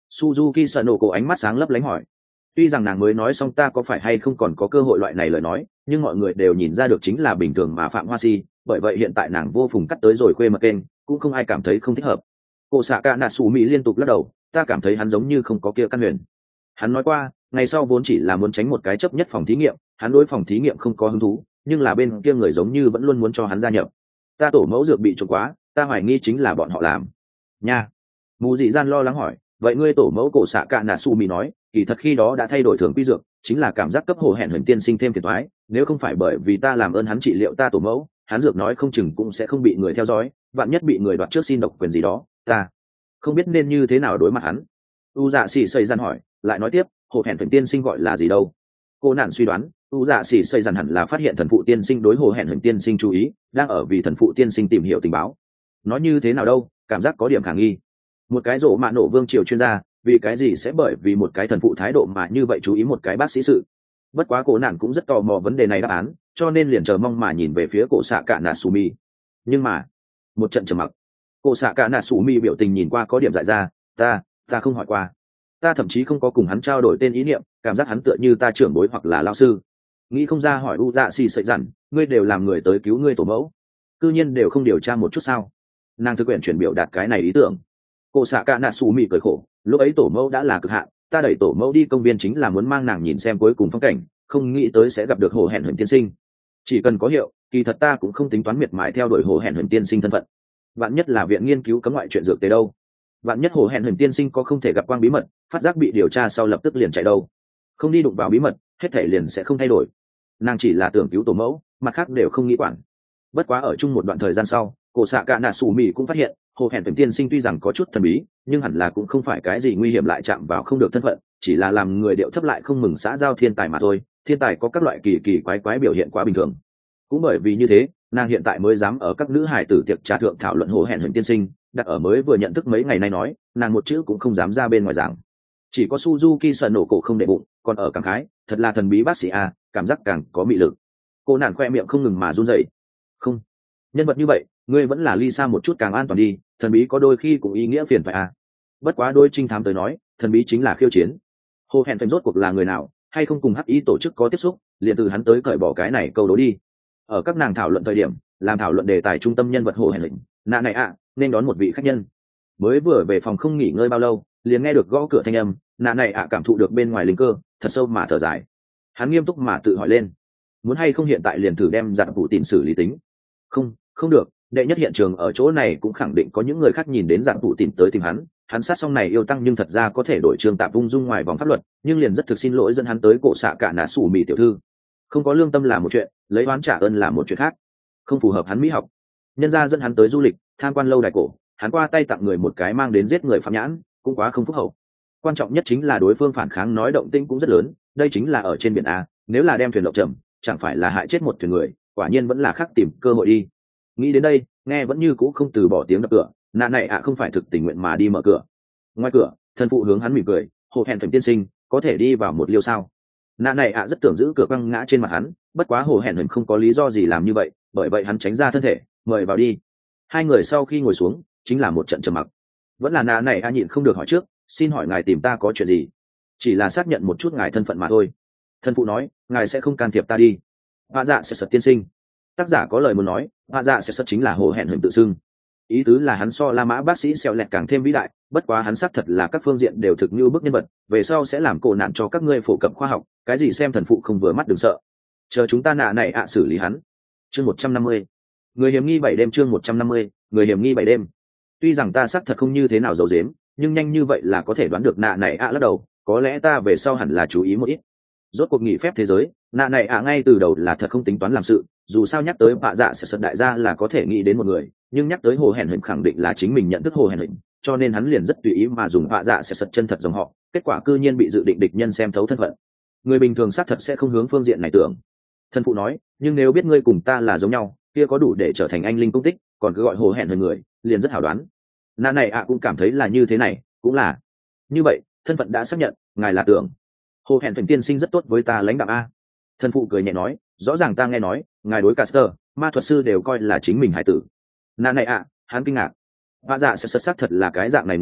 A: Suzuki sợ nổ cổ ánh mắt sáng lấp lánh hỏi. Tuy rằng nàng mới nói xong ta có phải hay không còn có cơ hội loại này lời nói, nhưng mọi người đều nhìn ra được chính là bình thường mà Phạm Hoa Si, bởi vậy hiện tại nàng vô phùng cắt tới rồi khuê mật kênh, cũng không ai cảm thấy không thích hợp. Cổ xạ cả nạt sủ mỹ liên tục lắc đầu, ta cảm thấy hắn giống như không có kia căn huyền. Hắn nói qua, ngày sau vốn chỉ là muốn tránh một cái chấp nhất phòng thí nghiệm, hắn đối phòng thí nghiệm không có hứng thú, nhưng là bên kia người giống như vẫn luôn muốn cho hắn gia nhập. Ta tổ mẫu dược bị trộm quá, ta hoài nghi chính là bọn họ làm. Nha. Mù dị gian lo lắng hỏi, vậy ngươi tổ mẫu cổ xạ cả nạt sủ mỹ nói, kỳ thật khi đó đã thay đổi thường quy dược, chính là cảm giác cấp hồ hẹn huyền tiên sinh thêm phiền toái, nếu không phải bởi vì ta làm ơn hắn trị liệu ta tổ mẫu, hắn dược nói không chừng cũng sẽ không bị người theo dõi, vạn nhất bị người đoạt trước xin độc quyền gì đó, ta không biết nên như thế nào đối mặt hắn. U dạ xỉ xây dằn hỏi, lại nói tiếp, hồ hẹn huyền tiên sinh gọi là gì đâu? Cô nạn suy đoán, u dạ xỉ xây dằn hẳn là phát hiện thần phụ tiên sinh đối hồ hẹn huyền tiên sinh chú ý, đang ở vì thần phụ tiên sinh tìm hiểu tình báo. Nói như thế nào đâu, cảm giác có điểm khả nghi. Một cái rộ mạ nổ vương triều chuyên gia, vì cái gì sẽ bởi vì một cái thần phụ thái độ mà như vậy chú ý một cái bác sĩ sự. Bất quá cổ nạn cũng rất tò mò vấn đề này đáp án, cho nên liền chờ mong mà nhìn về phía cổ xạ cả nạ sù mi. Nhưng mà một trận trầm mặc. Cổ xạ cả nạ sù mi biểu tình nhìn qua có điểm dại ra, ta ta không hỏi qua, ta thậm chí không có cùng hắn trao đổi tên ý niệm, cảm giác hắn tựa như ta trưởng bối hoặc là lao sư. Nghĩ không ra hỏi u dạ xì sợi dặn, ngươi đều làm người tới cứu ngươi tổ mẫu, cư nhiên đều không điều tra một chút sao? Nàng thực quyển chuyển biểu đạt cái này ý tưởng. Cổ xạ cả nạ sù mi cười khổ, lúc ấy tổ mẫu đã là cực hạn, ta đẩy tổ mẫu đi công viên chính là muốn mang nàng nhìn xem cuối cùng phong cảnh, không nghĩ tới sẽ gặp được hồ hẹn huyền tiên sinh. Chỉ cần có hiệu, kỳ thật ta cũng không tính toán miệt mài theo đuổi hồ hẹn huyền tiên sinh thân phận. Vạn nhất là viện nghiên cứu cấm ngoại chuyện dược tế đâu? Vạn nhất hồ hẹn huyền tiên sinh có không thể gặp quang bí mật, phát giác bị điều tra sau lập tức liền chạy đâu? Không đi đụng vào bí mật, hết thể liền sẽ không thay đổi. Nàng chỉ là tưởng cứu tổ mẫu, mặt khác đều không nghĩ quản. Bất quá ở chung một đoạn thời gian sau, cổ xạ cả nạ sủ mì cũng phát hiện, hồ hẹn huyền tiên sinh tuy rằng có chút thần bí, nhưng hẳn là cũng không phải cái gì nguy hiểm lại chạm vào không được thân phận, chỉ là làm người điệu thấp lại không mừng xã giao thiên tài mà thôi. Thiên tài có các loại kỳ kỳ quái quái biểu hiện quá bình thường. Cũng bởi vì như thế, nàng hiện tại mới dám ở các nữ hài tử tiệc trà thượng thảo luận hồ hẹn huyền tiên sinh, đặt ở mới vừa nhận thức mấy ngày nay nói, nàng một chữ cũng không dám ra bên ngoài giảng. Chỉ có Suzuki sợ nổ cổ không để bụng, còn ở cảm khái, thật là thần bí bác sĩ a, cảm giác càng có mị lực. Cô nàng khoe miệng không ngừng mà run rẩy. Không, nhân vật như vậy, ngươi vẫn là ly xa một chút càng an toàn đi, thần bí có đôi khi cũng ý nghĩa phiền phải à. Bất quá đôi trinh thám tới nói, thần bí chính là khiêu chiến. Hồ hẹn thành rốt cuộc là người nào, hay không cùng hắc ý tổ chức có tiếp xúc, liền từ hắn tới cởi bỏ cái này câu đố đi. Ở các nàng thảo luận thời điểm, làm thảo luận đề tài trung tâm nhân vật hồ hẹn lệnh, nạ này ạ, nên đón một vị khách nhân. Mới vừa về phòng không nghỉ ngơi bao lâu, liền nghe được gõ cửa thanh âm, nạ này ạ cảm thụ được bên ngoài linh cơ, thật sâu mà thở dài. Hắn nghiêm túc mà tự hỏi lên, muốn hay không hiện tại liền thử đem giặt vụ tìm xử lý tính. Không, không được, đệ nhất hiện trường ở chỗ này cũng khẳng định có những người khác nhìn đến dạng phụ tìm tới tìm hắn, hắn sát xong này yêu tăng nhưng thật ra có thể đổi trường tạm ung dung ngoài vòng pháp luật, nhưng liền rất thực xin lỗi dẫn hắn tới cổ xạ cả nạ sủ mì tiểu thư. Không có lương tâm là một chuyện, lấy oán trả ơn là một chuyện khác, không phù hợp hắn mỹ học. Nhân gia dẫn hắn tới du lịch, tham quan lâu đài cổ, hắn qua tay tặng người một cái mang đến giết người phạm nhãn, cũng quá không phúc hậu. Quan trọng nhất chính là đối phương phản kháng nói động tĩnh cũng rất lớn, đây chính là ở trên biển a, nếu là đem thuyền lộng chậm, chẳng phải là hại chết một thuyền người, quả nhiên vẫn là khác tìm cơ hội đi. Nghĩ đến đây, nghe vẫn như cũ không từ bỏ tiếng đập cửa, nạ này ạ không phải thực tình nguyện mà đi mở cửa. Ngoài cửa, thần phụ hướng hắn mỉm cười, hồ hẹn thuần tiên sinh, có thể đi vào một liêu sao? Nạ này ạ rất tưởng giữ cửa quăng ngã trên mặt hắn, bất quá hồ hẹn thuần không có lý do gì làm như vậy, bởi vậy hắn tránh ra thân thể, mời vào đi. Hai người sau khi ngồi xuống, chính là một trận trầm mặc. Vẫn là nạ này ạ nhịn không được hỏi trước, xin hỏi ngài tìm ta có chuyện gì? Chỉ là xác nhận một chút ngài thân phận mà thôi. Thần phụ nói, ngài sẽ không can thiệp ta đi. Hạ dạ sẽ sật tiên sinh. Tác giả có lời muốn nói, hạ dạ sẽ sật chính là hồ hẹn hưởng tự xưng. Ý tứ là hắn so La Mã bác sĩ xèo lẹt càng thêm vĩ đại, bất quá hắn xác thật là các phương diện đều thực như bức nhân vật, về sau sẽ làm cổ nạn cho các ngươi phổ cập khoa học, cái gì xem thần phụ không vừa mắt đừng sợ. Chờ chúng ta nạ này ạ xử lý hắn. Chương một trăm năm mươi. Người hiểm nghi bảy đêm chương một trăm năm mươi, người hiểm nghi bảy đêm. Tuy rằng ta xác thật không như thế nào giấu giếm, nhưng nhanh như vậy là có thể đoán được nạ này ạ lắc đầu, có lẽ ta về sau hẳn là chú ý một ít. Rốt cuộc nghỉ phép thế giới, nạ này ạ ngay từ đầu là thật không tính toán làm sự, dù sao nhắc tới bạ dạ sẽ sật đại gia là có thể nghĩ đến một người, nhưng nhắc tới hồ hẹn hình khẳng định là chính mình nhận thức hồ hẹn hình, cho nên hắn liền rất tùy ý mà dùng bạ dạ sẽ sật chân thật dòng họ, kết quả cư nhiên bị dự định địch nhân xem thấu thân phận. Người bình thường xác thật sẽ không hướng phương diện này tưởng. Thân phụ nói, nhưng nếu biết ngươi cùng ta là giống nhau, kia có đủ để trở thành anh linh công tích, còn cứ gọi hồ hẹn hình người, liền rất hảo đoán. Nạ này ạ cũng cảm thấy là như thế này, cũng là như vậy, thân phận đã xác nhận, ngài là tưởng hồ hẹn thành tiên sinh rất tốt với ta lãnh đạo a. Thân phụ cười nhẹ nói, rõ ràng ta nghe nói ngài đối Caster ma thuật sư đều coi là chính mình hải tử. Nạ này ạ, hắn kinh ngạc, và dạ sẽ xuất sắc thật là cái dạng này người,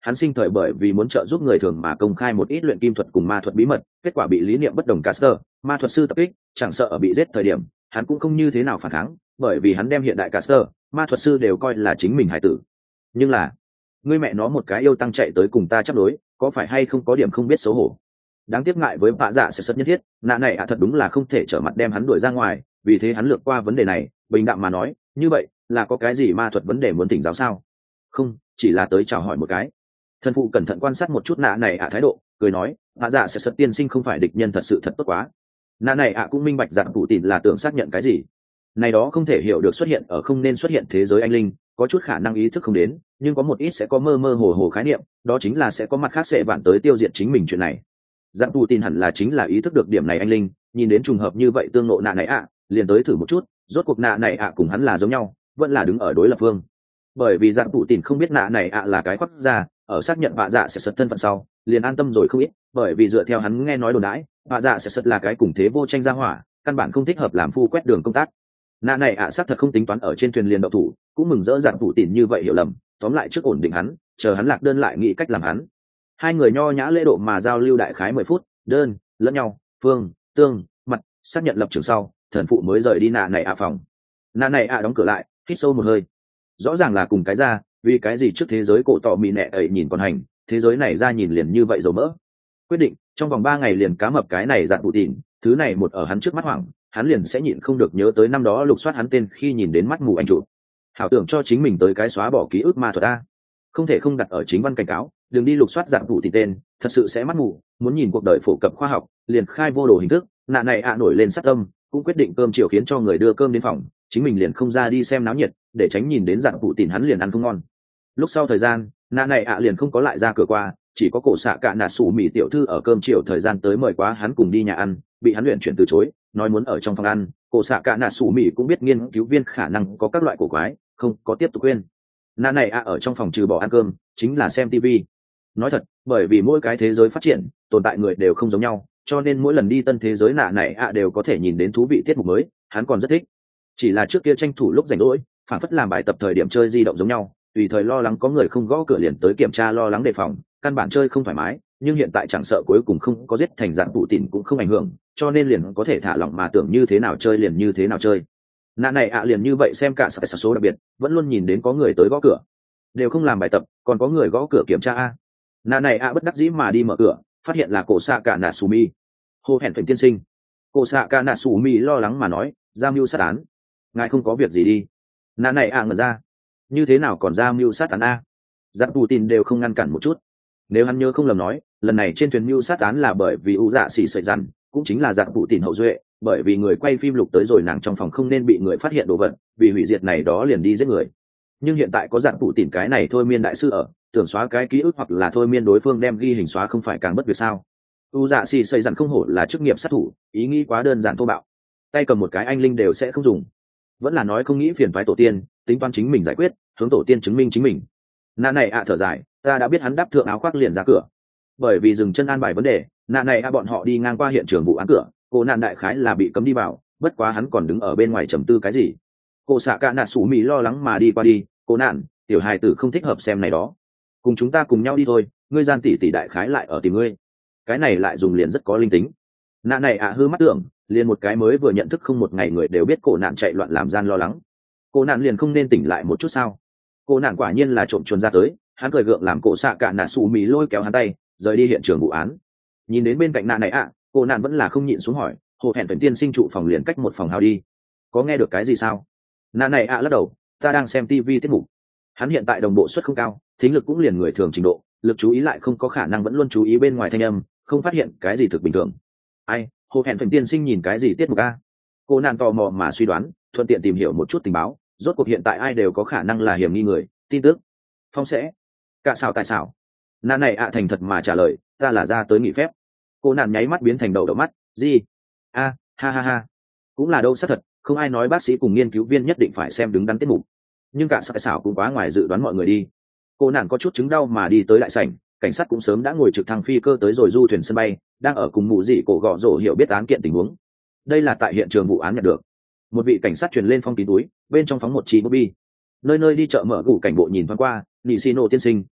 A: hắn sinh thời bởi vì muốn trợ giúp người thường mà công khai một ít luyện kim thuật cùng ma thuật bí mật, kết quả bị lý niệm bất đồng Caster, ma thuật sư tập kích, chẳng sợ ở bị giết thời điểm, hắn cũng không như thế nào phản kháng, bởi vì hắn đem hiện đại Caster, ma thuật sư đều coi là chính mình hải tử. Nhưng là, ngươi mẹ nó một cái yêu tăng chạy tới cùng ta chấp đối, có phải hay không có điểm không biết xấu hổ. Đáng tiếc ngại với bạ dạ sẽ rất nhất thiết, nạ này ạ thật đúng là không thể trở mặt đem hắn đuổi ra ngoài, vì thế hắn lược qua vấn đề này, bình đạm mà nói, như vậy là có cái gì ma thuật vấn đề muốn thỉnh giáo sao? Không, chỉ là tới chào hỏi một cái. Thần phụ cẩn thận quan sát một chút nạ này ạ thái độ, cười nói, bạ dạ sẽ rất tiên sinh không phải địch nhân thật sự thật tốt quá. Nạ này ạ cũng minh bạch rằng phụ tìn là tưởng xác nhận cái gì. Này đó không thể hiểu được xuất hiện ở không nên xuất hiện thế giới anh linh, có chút khả năng ý thức không đến, nhưng có một ít sẽ có mơ mơ hồ hồ khái niệm, đó chính là sẽ có mặt khác sẽ bạn tới tiêu diệt chính mình chuyện này. Dạng tù tin hẳn là chính là ý thức được điểm này anh linh, nhìn đến trùng hợp như vậy tương ngộ nạ này ạ, liền tới thử một chút, rốt cuộc nạ này ạ cùng hắn là giống nhau, vẫn là đứng ở đối lập phương. Bởi vì dạng tù tin không biết nạ này ạ là cái khoác ra, ở xác nhận bạ dạ sẽ sật thân phận sau, liền an tâm rồi không ít, bởi vì dựa theo hắn nghe nói đồn đãi, bạ dạ sẽ sật là cái cùng thế vô tranh gia hỏa, căn bản không thích hợp làm phu quét đường công tác. Nạ này ạ xác thật không tính toán ở trên thuyền liền đậu thủ, cũng mừng rỡ dạng tù tin như vậy hiểu lầm, tóm lại trước ổn định hắn, chờ hắn lạc đơn lại nghĩ cách làm hắn. Hai người nho nhã lễ độ mà giao lưu đại khái mười phút, đơn lẫn nhau phương tương mặt xác nhận lập trường sau, thần phụ mới rời đi nạ này ạ phòng. Nạ này ạ đóng cửa lại, hít sâu một hơi. Rõ ràng là cùng cái ra, vì cái gì trước thế giới cổ tọ mì nẹ ấy nhìn còn hành, thế giới này ra nhìn liền như vậy dầu mỡ. Quyết định trong vòng ba ngày liền cá mập cái này dạng bù tỉn, thứ này một ở hắn trước mắt hoảng, hắn liền sẽ nhịn không được nhớ tới năm đó lục soát hắn tên khi nhìn đến mắt mù anh chủ. Hảo tưởng cho chính mình tới cái xóa bỏ ký ức ma thuật a. Không thể không đặt ở chính văn cảnh cáo, đừng đi lục soát dạng bù tỉn tên, thật sự sẽ mắt mù. Muốn nhìn cuộc đời phổ cập khoa học, liền khai vô đồ hình thức. Nạ này ạ nổi lên sát tâm, cũng quyết định cơm chiều khiến cho người đưa cơm đến phòng, chính mình liền không ra đi xem náo nhiệt, để tránh nhìn đến dạng bù tỉn hắn liền ăn không ngon. Lúc sau thời gian, nạ này ạ liền không có lại ra cửa qua, chỉ có cổ xạ cả nạ sủ mì tiểu thư ở cơm chiều thời gian tới mời quá hắn cùng đi nhà ăn, bị hắn luyện chuyển từ chối, nói muốn ở trong phòng ăn. Cổ xạ cả nạ sủ mì cũng biết nghiên cứu viên khả năng có các loại cổ quái, không có tiếp tục khuyên. Nạ này ạ ở trong phòng trừ bỏ ăn cơm chính là xem tivi. Nói thật, bởi vì mỗi cái thế giới phát triển, tồn tại người đều không giống nhau, cho nên mỗi lần đi tân thế giới nạ này ạ đều có thể nhìn đến thú vị tiết mục mới, hắn còn rất thích. Chỉ là trước kia tranh thủ lúc rảnh rỗi, phản phất làm bài tập thời điểm chơi di động giống nhau, tùy thời lo lắng có người không gõ cửa liền tới kiểm tra, lo lắng đề phòng, căn bản chơi không thoải mái. Nhưng hiện tại chẳng sợ cuối cùng không có giết thành dạng tụ tịn cũng không ảnh hưởng, cho nên liền có thể thả lỏng mà tưởng như thế nào chơi liền như thế nào chơi. Nạ này ạ liền như vậy xem cả sải số đặc biệt, vẫn luôn nhìn đến có người tới gõ cửa, đều không làm bài tập, còn có người gõ cửa kiểm tra a. Nạ này ạ bất đắc dĩ mà đi mở cửa, phát hiện là cổ xạ cả nạ sù mi. Hô hẹn thuận tiên sinh. Cổ xạ cả nạ sù mi lo lắng mà nói, ra mưu sát án. Ngài không có việc gì đi. Nạ này ạ ngẩn ra, như thế nào còn ra mưu sát án a? Giặc tù tin đều không ngăn cản một chút. Nếu hắn nhớ không lầm nói, lần này trên thuyền mưu sát án là bởi vì u dạ xỉ sợi răn, cũng chính là giặc tù tin hậu duệ, bởi vì người quay phim lục tới rồi nàng trong phòng không nên bị người phát hiện đồ vật, vì hủy diệt này đó liền đi giết người. Nhưng hiện tại có giặc tù tin cái này thôi miên đại sư ở, tưởng xóa cái ký ức hoặc là thôi miên đối phương đem ghi hình xóa không phải càng bất việc sao? U dạ xỉ sợi răn không hổ là chức nghiệp sát thủ, ý nghĩ quá đơn giản thô bạo, tay cầm một cái anh linh đều sẽ không dùng, vẫn là nói không nghĩ phiền toái tổ tiên, tính toán chính mình giải quyết, hướng tổ tiên chứng minh chính mình. Nạ này ạ thở dài, ta đã biết hắn đáp thượng áo khoác liền ra cửa. Bởi vì dừng chân an bài vấn đề, nạ này ạ bọn họ đi ngang qua hiện trường vụ án cửa, cô nạn đại khái là bị cấm đi vào, bất quá hắn còn đứng ở bên ngoài trầm tư cái gì. Cô xạ cả nạ sủ mỹ lo lắng mà đi qua đi, cô nạn, tiểu hài tử không thích hợp xem này đó, cùng chúng ta cùng nhau đi thôi, ngươi gian tỷ tỷ đại khái lại ở tìm ngươi. Cái này lại dùng liền rất có linh tính. Nạ này ạ hư mắt tưởng, liền một cái mới vừa nhận thức không một ngày người đều biết cổ nạn chạy loạn làm gian lo lắng, cô nạn liền không nên tỉnh lại một chút sao? Cô nạn quả nhiên là trộm chuồn ra tới, hắn cười gượng làm cổ xạ cả nạ sủ mì lôi kéo hắn tay rời đi hiện trường vụ án. Nhìn đến bên cạnh nạn này ạ, cô nạn vẫn là không nhịn xuống hỏi, hồ hẹn tuần tiên sinh trụ phòng liền cách một phòng hào đi, có nghe được cái gì sao? Nạn này ạ lắc đầu, ta đang xem tivi tiết mục. Hắn hiện tại đồng bộ suất không cao, thính lực cũng liền người thường trình độ, lực chú ý lại không có khả năng vẫn luôn chú ý bên ngoài thanh âm, không phát hiện cái gì thực bình thường. Ai, hồ hẹn tuần tiên sinh nhìn cái gì tiết mục a? Cô nạn tò mò mà suy đoán, thuận tiện tìm hiểu một chút tình báo, rốt cuộc hiện tại ai đều có khả năng là hiểm nghi người. Tin tức phong sẽ cả xảo tại xảo. Nạn này ạ thành thật mà trả lời, ta là ra tới nghỉ phép. Cô nạn nháy mắt biến thành đầu đậu mắt, gì? A, ha ha ha, cũng là đâu xác thật, không ai nói bác sĩ cùng nghiên cứu viên nhất định phải xem đứng đắn tiết mục, nhưng cả xảo tại xảo cũng quá ngoài dự đoán mọi người đi. Cô nạn có chút chứng đau mà đi tới đại sảnh, cảnh sát cũng sớm đã ngồi trực thăng phi cơ tới rồi du thuyền sân bay, đang ở cùng mụ dị cổ gõ rổ hiểu biết án kiện tình huống. Đây là tại hiện trường vụ án nhận được. Một vị cảnh sát truyền lên phong kín túi, bên trong phóng một chi bobby. Nơi nơi đi chợ mở gủ cảnh bộ nhìn thoáng qua, nị xì nổ tiên sinh,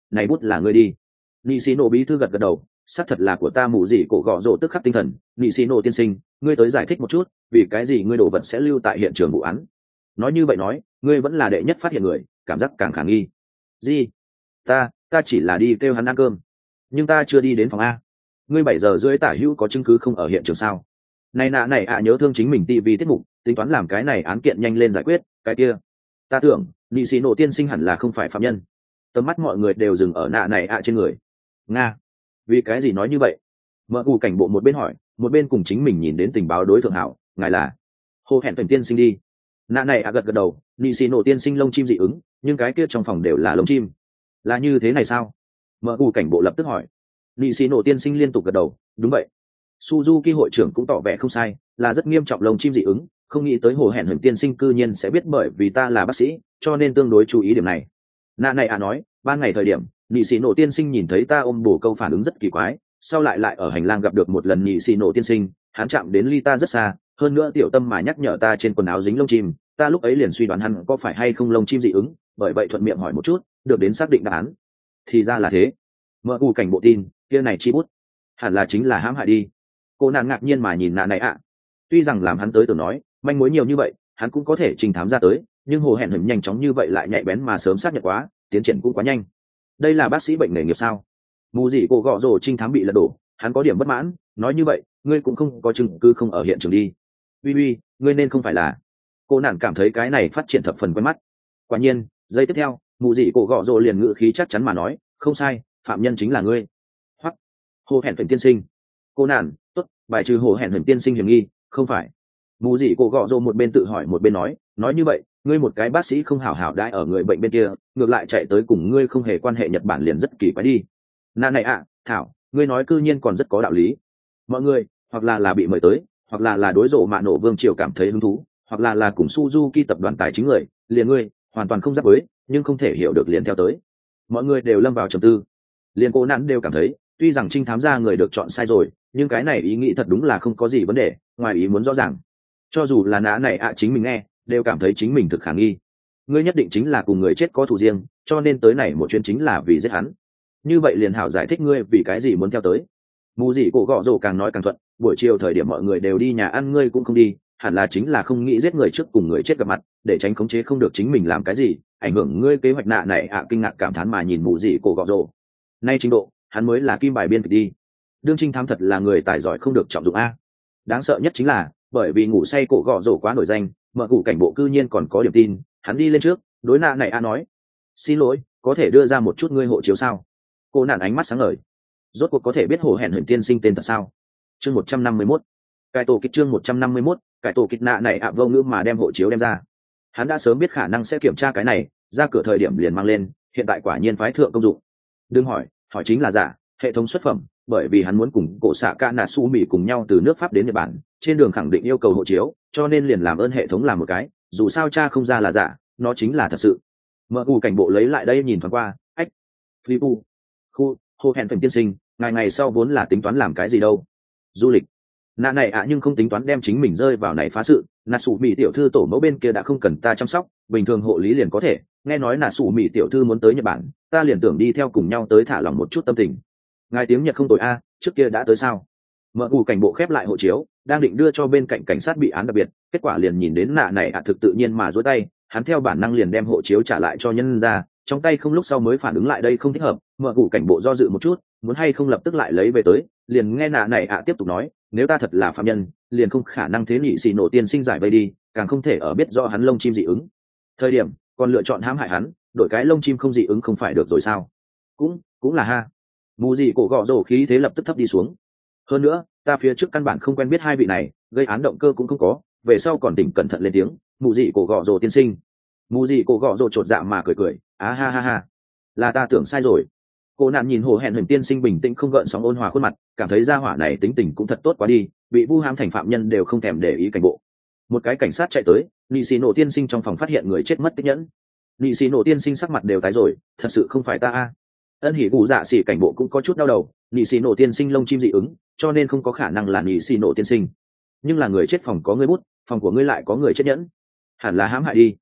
A: này bút là ngươi đi. Nị xì nổ bí thư gật gật đầu, xác thật là của ta. Mù gì cổ gọ rồ tức khắc tinh thần. Nị xì nổ tiên sinh, ngươi tới giải thích một chút, vì cái gì ngươi đồ vật sẽ lưu tại hiện trường vụ án? Nói như vậy nói, ngươi vẫn là đệ nhất phát hiện người, cảm giác càng khả nghi. Gì? Ta, ta chỉ là đi kêu hắn ăn cơm, nhưng ta chưa đi đến phòng A. Ngươi bảy giờ rưỡi tả hữu có chứng cứ không ở hiện trường sao? Này nạ này ạ nhớ thương chính mình ti vi tiết mục, tính toán làm cái này án kiện nhanh lên giải quyết, cái kia. Ta tưởng, nị xì nổ tiên sinh hẳn là không phải phạm nhân. Tầm mắt mọi người đều dừng ở nạ này ạ trên người. Nga, vì cái gì nói như vậy? Mở cụ cảnh bộ một bên hỏi, một bên cùng chính mình nhìn đến tình báo đối thượng hảo, ngài là Hồ Hẹn Tuần tiên sinh đi. Nạ này ạ gật gật đầu, nị xì nổ tiên sinh lông chim dị ứng, nhưng cái kia trong phòng đều là lông chim. Là như thế này sao? Mở cụ cảnh bộ lập tức hỏi. Nị xì nổ tiên sinh liên tục gật đầu, đúng vậy. Suzuki hội trưởng cũng tỏ vẻ không sai, là rất nghiêm trọng lông chim dị ứng, không nghĩ tới Hồ Hẹn Hửng tiên sinh cư nhiên sẽ biết, bởi vì ta là bác sĩ, cho nên tương đối chú ý điểm này. Nạ này à nói, ban ngày thời điểm, nhị sĩ nổ tiên sinh nhìn thấy ta ôm bổ câu phản ứng rất kỳ quái, sau lại lại ở hành lang gặp được một lần nhị sĩ nổ tiên sinh, hắn chạm đến ly ta rất xa, hơn nữa tiểu tâm mà nhắc nhở ta trên quần áo dính lông chim, ta lúc ấy liền suy đoán hắn có phải hay không lông chim dị ứng, bởi vậy thuận miệng hỏi một chút, được đến xác định đáp án. Thì ra là thế. Mở cụ cảnh bộ tin, kia này chi bút, hẳn là chính là hãm hại đi. Cô nàng ngạc nhiên mà nhìn nạ này ạ. Tuy rằng làm hắn tới tưởng nói manh mối nhiều như vậy, hắn cũng có thể trình thám ra tới, nhưng Hồ Hẹn Hửng nhanh chóng như vậy lại nhạy bén mà sớm xác nhận quá, tiến triển cũng quá nhanh. Đây là bác sĩ bệnh nghề nghiệp sao? Mù gì cổ gọ rồ trinh thám bị lật đổ, hắn có điểm bất mãn, nói như vậy, ngươi cũng không có chứng cứ không ở hiện trường đi. Uy uy, ngươi nên không phải là. Cô nàng cảm thấy cái này phát triển thập phần quen mắt. Quả nhiên, giây tiếp theo, mù gì cổ gọ rồ liền ngự khí chắc chắn mà nói, không sai, phạm nhân chính là ngươi. Hoặc, Hồ Hẹn Hửng tiên sinh. Cô nàng, tốt, bài trừ Hồ Hẹn Hửng tiên sinh hiểm nghi, không phải. Mù gì cổ gọ rồ một bên tự hỏi một bên nói, nói như vậy, ngươi một cái bác sĩ không hảo hảo đãi ở người bệnh bên kia, ngược lại chạy tới cùng ngươi không hề quan hệ Nhật Bản liền rất kỳ quái đi. Nà này ạ, thảo, ngươi nói cư nhiên còn rất có đạo lý. Mọi người, hoặc là là bị mời tới, hoặc là là đối rộ mạ nổ vương triều cảm thấy hứng thú, hoặc là là cùng Suzuki tập đoàn tài chính người, liền ngươi, hoàn toàn không giáp với, nhưng không thể hiểu được liền theo tới. Mọi người đều lâm vào trầm tư. Liền cô nản đều cảm thấy, tuy rằng trinh thám gia người được chọn sai rồi, nhưng cái này ý nghĩ thật đúng là không có gì vấn đề, ngoài ý muốn rõ ràng. Cho dù là nã này ạ chính mình nghe, đều cảm thấy chính mình thực khả nghi. Ngươi nhất định chính là cùng người chết có thù riêng, cho nên tới này một chuyến chính là vì giết hắn. Như vậy liền hảo giải thích ngươi vì cái gì muốn theo tới. Mù gì cổ gọ rồ càng nói càng thuận, buổi chiều thời điểm mọi người đều đi nhà ăn, ngươi cũng không đi, hẳn là chính là không nghĩ giết người trước cùng người chết gặp mặt, để tránh khống chế không được chính mình làm cái gì, ảnh hưởng ngươi kế hoạch nạ này ạ. Kinh ngạc cảm thán mà nhìn mù gì cổ gọ rồ. Nay trình độ, hắn mới là kim bài biên kịch đi. Đương trinh thám thật là người tài giỏi không được trọng dụng a. Đáng sợ nhất chính là, bởi vì ngủ say cổ gọ rồ quá nổi danh, mở cụ cảnh bộ cư nhiên còn có điểm tin, hắn đi lên trước, đối nạ này a nói, xin lỗi, có thể đưa ra một chút ngươi hộ chiếu sao? Cô nạn ánh mắt sáng ngời, rốt cuộc có thể biết Hồ Hẹn Hửng tiên sinh tên thật sao? Chương một trăm năm mươi mốt, cải tổ kịch chương một trăm năm mươi mốt, cải tổ kịch nạ này ạ vô ngữ mà đem hộ chiếu đem ra. Hắn đã sớm biết khả năng sẽ kiểm tra cái này, ra cửa thời điểm liền mang lên, hiện tại quả nhiên phái thượng công dụng. Đừng hỏi, hỏi chính là giả, hệ thống xuất phẩm, bởi vì hắn muốn cùng cổ xạ ca nà su mỹ cùng nhau từ nước Pháp đến Nhật Bản, trên đường khẳng định yêu cầu hộ chiếu, cho nên liền làm ơn hệ thống làm một cái, dù sao cha không ra là giả, nó chính là thật sự. Mở cụ cảnh bộ lấy lại đây nhìn thoáng qua, ách, Flipu, khu, Hồ Hẹn Hửng tiên sinh, ngày ngày sau vốn là tính toán làm cái gì đâu? Du lịch. Nạ này ạ nhưng không tính toán đem chính mình rơi vào này phá sự, nà sủ mỹ tiểu thư tổ mẫu bên kia đã không cần ta chăm sóc, bình thường hộ lý liền có thể, nghe nói nà sủ mỹ tiểu thư muốn tới Nhật Bản, ta liền tưởng đi theo cùng nhau tới thả lòng một chút tâm tình. Ngài tiếng Nhật không tồi a, trước kia đã tới sao? Mở cụ cảnh bộ khép lại hộ chiếu, đang định đưa cho bên cạnh cảnh sát bị án đặc biệt, kết quả liền nhìn đến nạ này ạ thực tự nhiên mà duỗi tay, hắn theo bản năng liền đem hộ chiếu trả lại cho nhân ra, trong tay không lúc sau mới phản ứng lại đây không thích hợp. Mở cụ cảnh bộ do dự một chút, muốn hay không lập tức lại lấy về tới, liền nghe nạ này ạ tiếp tục nói, nếu ta thật là phạm nhân, liền không khả năng thế nhị xì nổ tiên sinh giải vây đi, càng không thể ở biết do hắn lông chim dị ứng thời điểm còn lựa chọn hãm hại hắn, đổi cái lông chim không dị ứng không phải được rồi sao? Cũng cũng là ha. Mù gì cổ gọ rổ khí thế lập tức thấp đi xuống. Hơn nữa, ta phía trước căn bản không quen biết hai vị này, gây án động cơ cũng không có, về sau còn tỉnh cẩn thận lên tiếng, mù gì cổ gọ rổ tiên sinh. Mù gì cổ gọ rổ chột dạ mà cười cười, á ha ha ha, là ta tưởng sai rồi. Cô nạn nhìn Hồ Hẹn Hửng tiên sinh bình tĩnh không gợn sóng ôn hòa khuôn mặt, cảm thấy gia hỏa này tính tình cũng thật tốt quá đi, bị vu hãm thành phạm nhân đều không thèm để ý cảnh bộ. Một cái cảnh sát chạy tới, nhị xì nổ tiên sinh trong phòng phát hiện người chết mất tích nhẫn. Nhị xì nổ tiên sinh sắc mặt đều tái rồi, thật sự không phải ta a. Ân hỉ cụ dạ xỉ cảnh bộ cũng có chút đau đầu, nhị xì nổ tiên sinh lông chim dị ứng, cho nên không có khả năng là nhị xì nổ tiên sinh. Nhưng là người chết phòng có người bút, phòng của ngươi lại có người chết nhẫn, hẳn là hãm hại đi.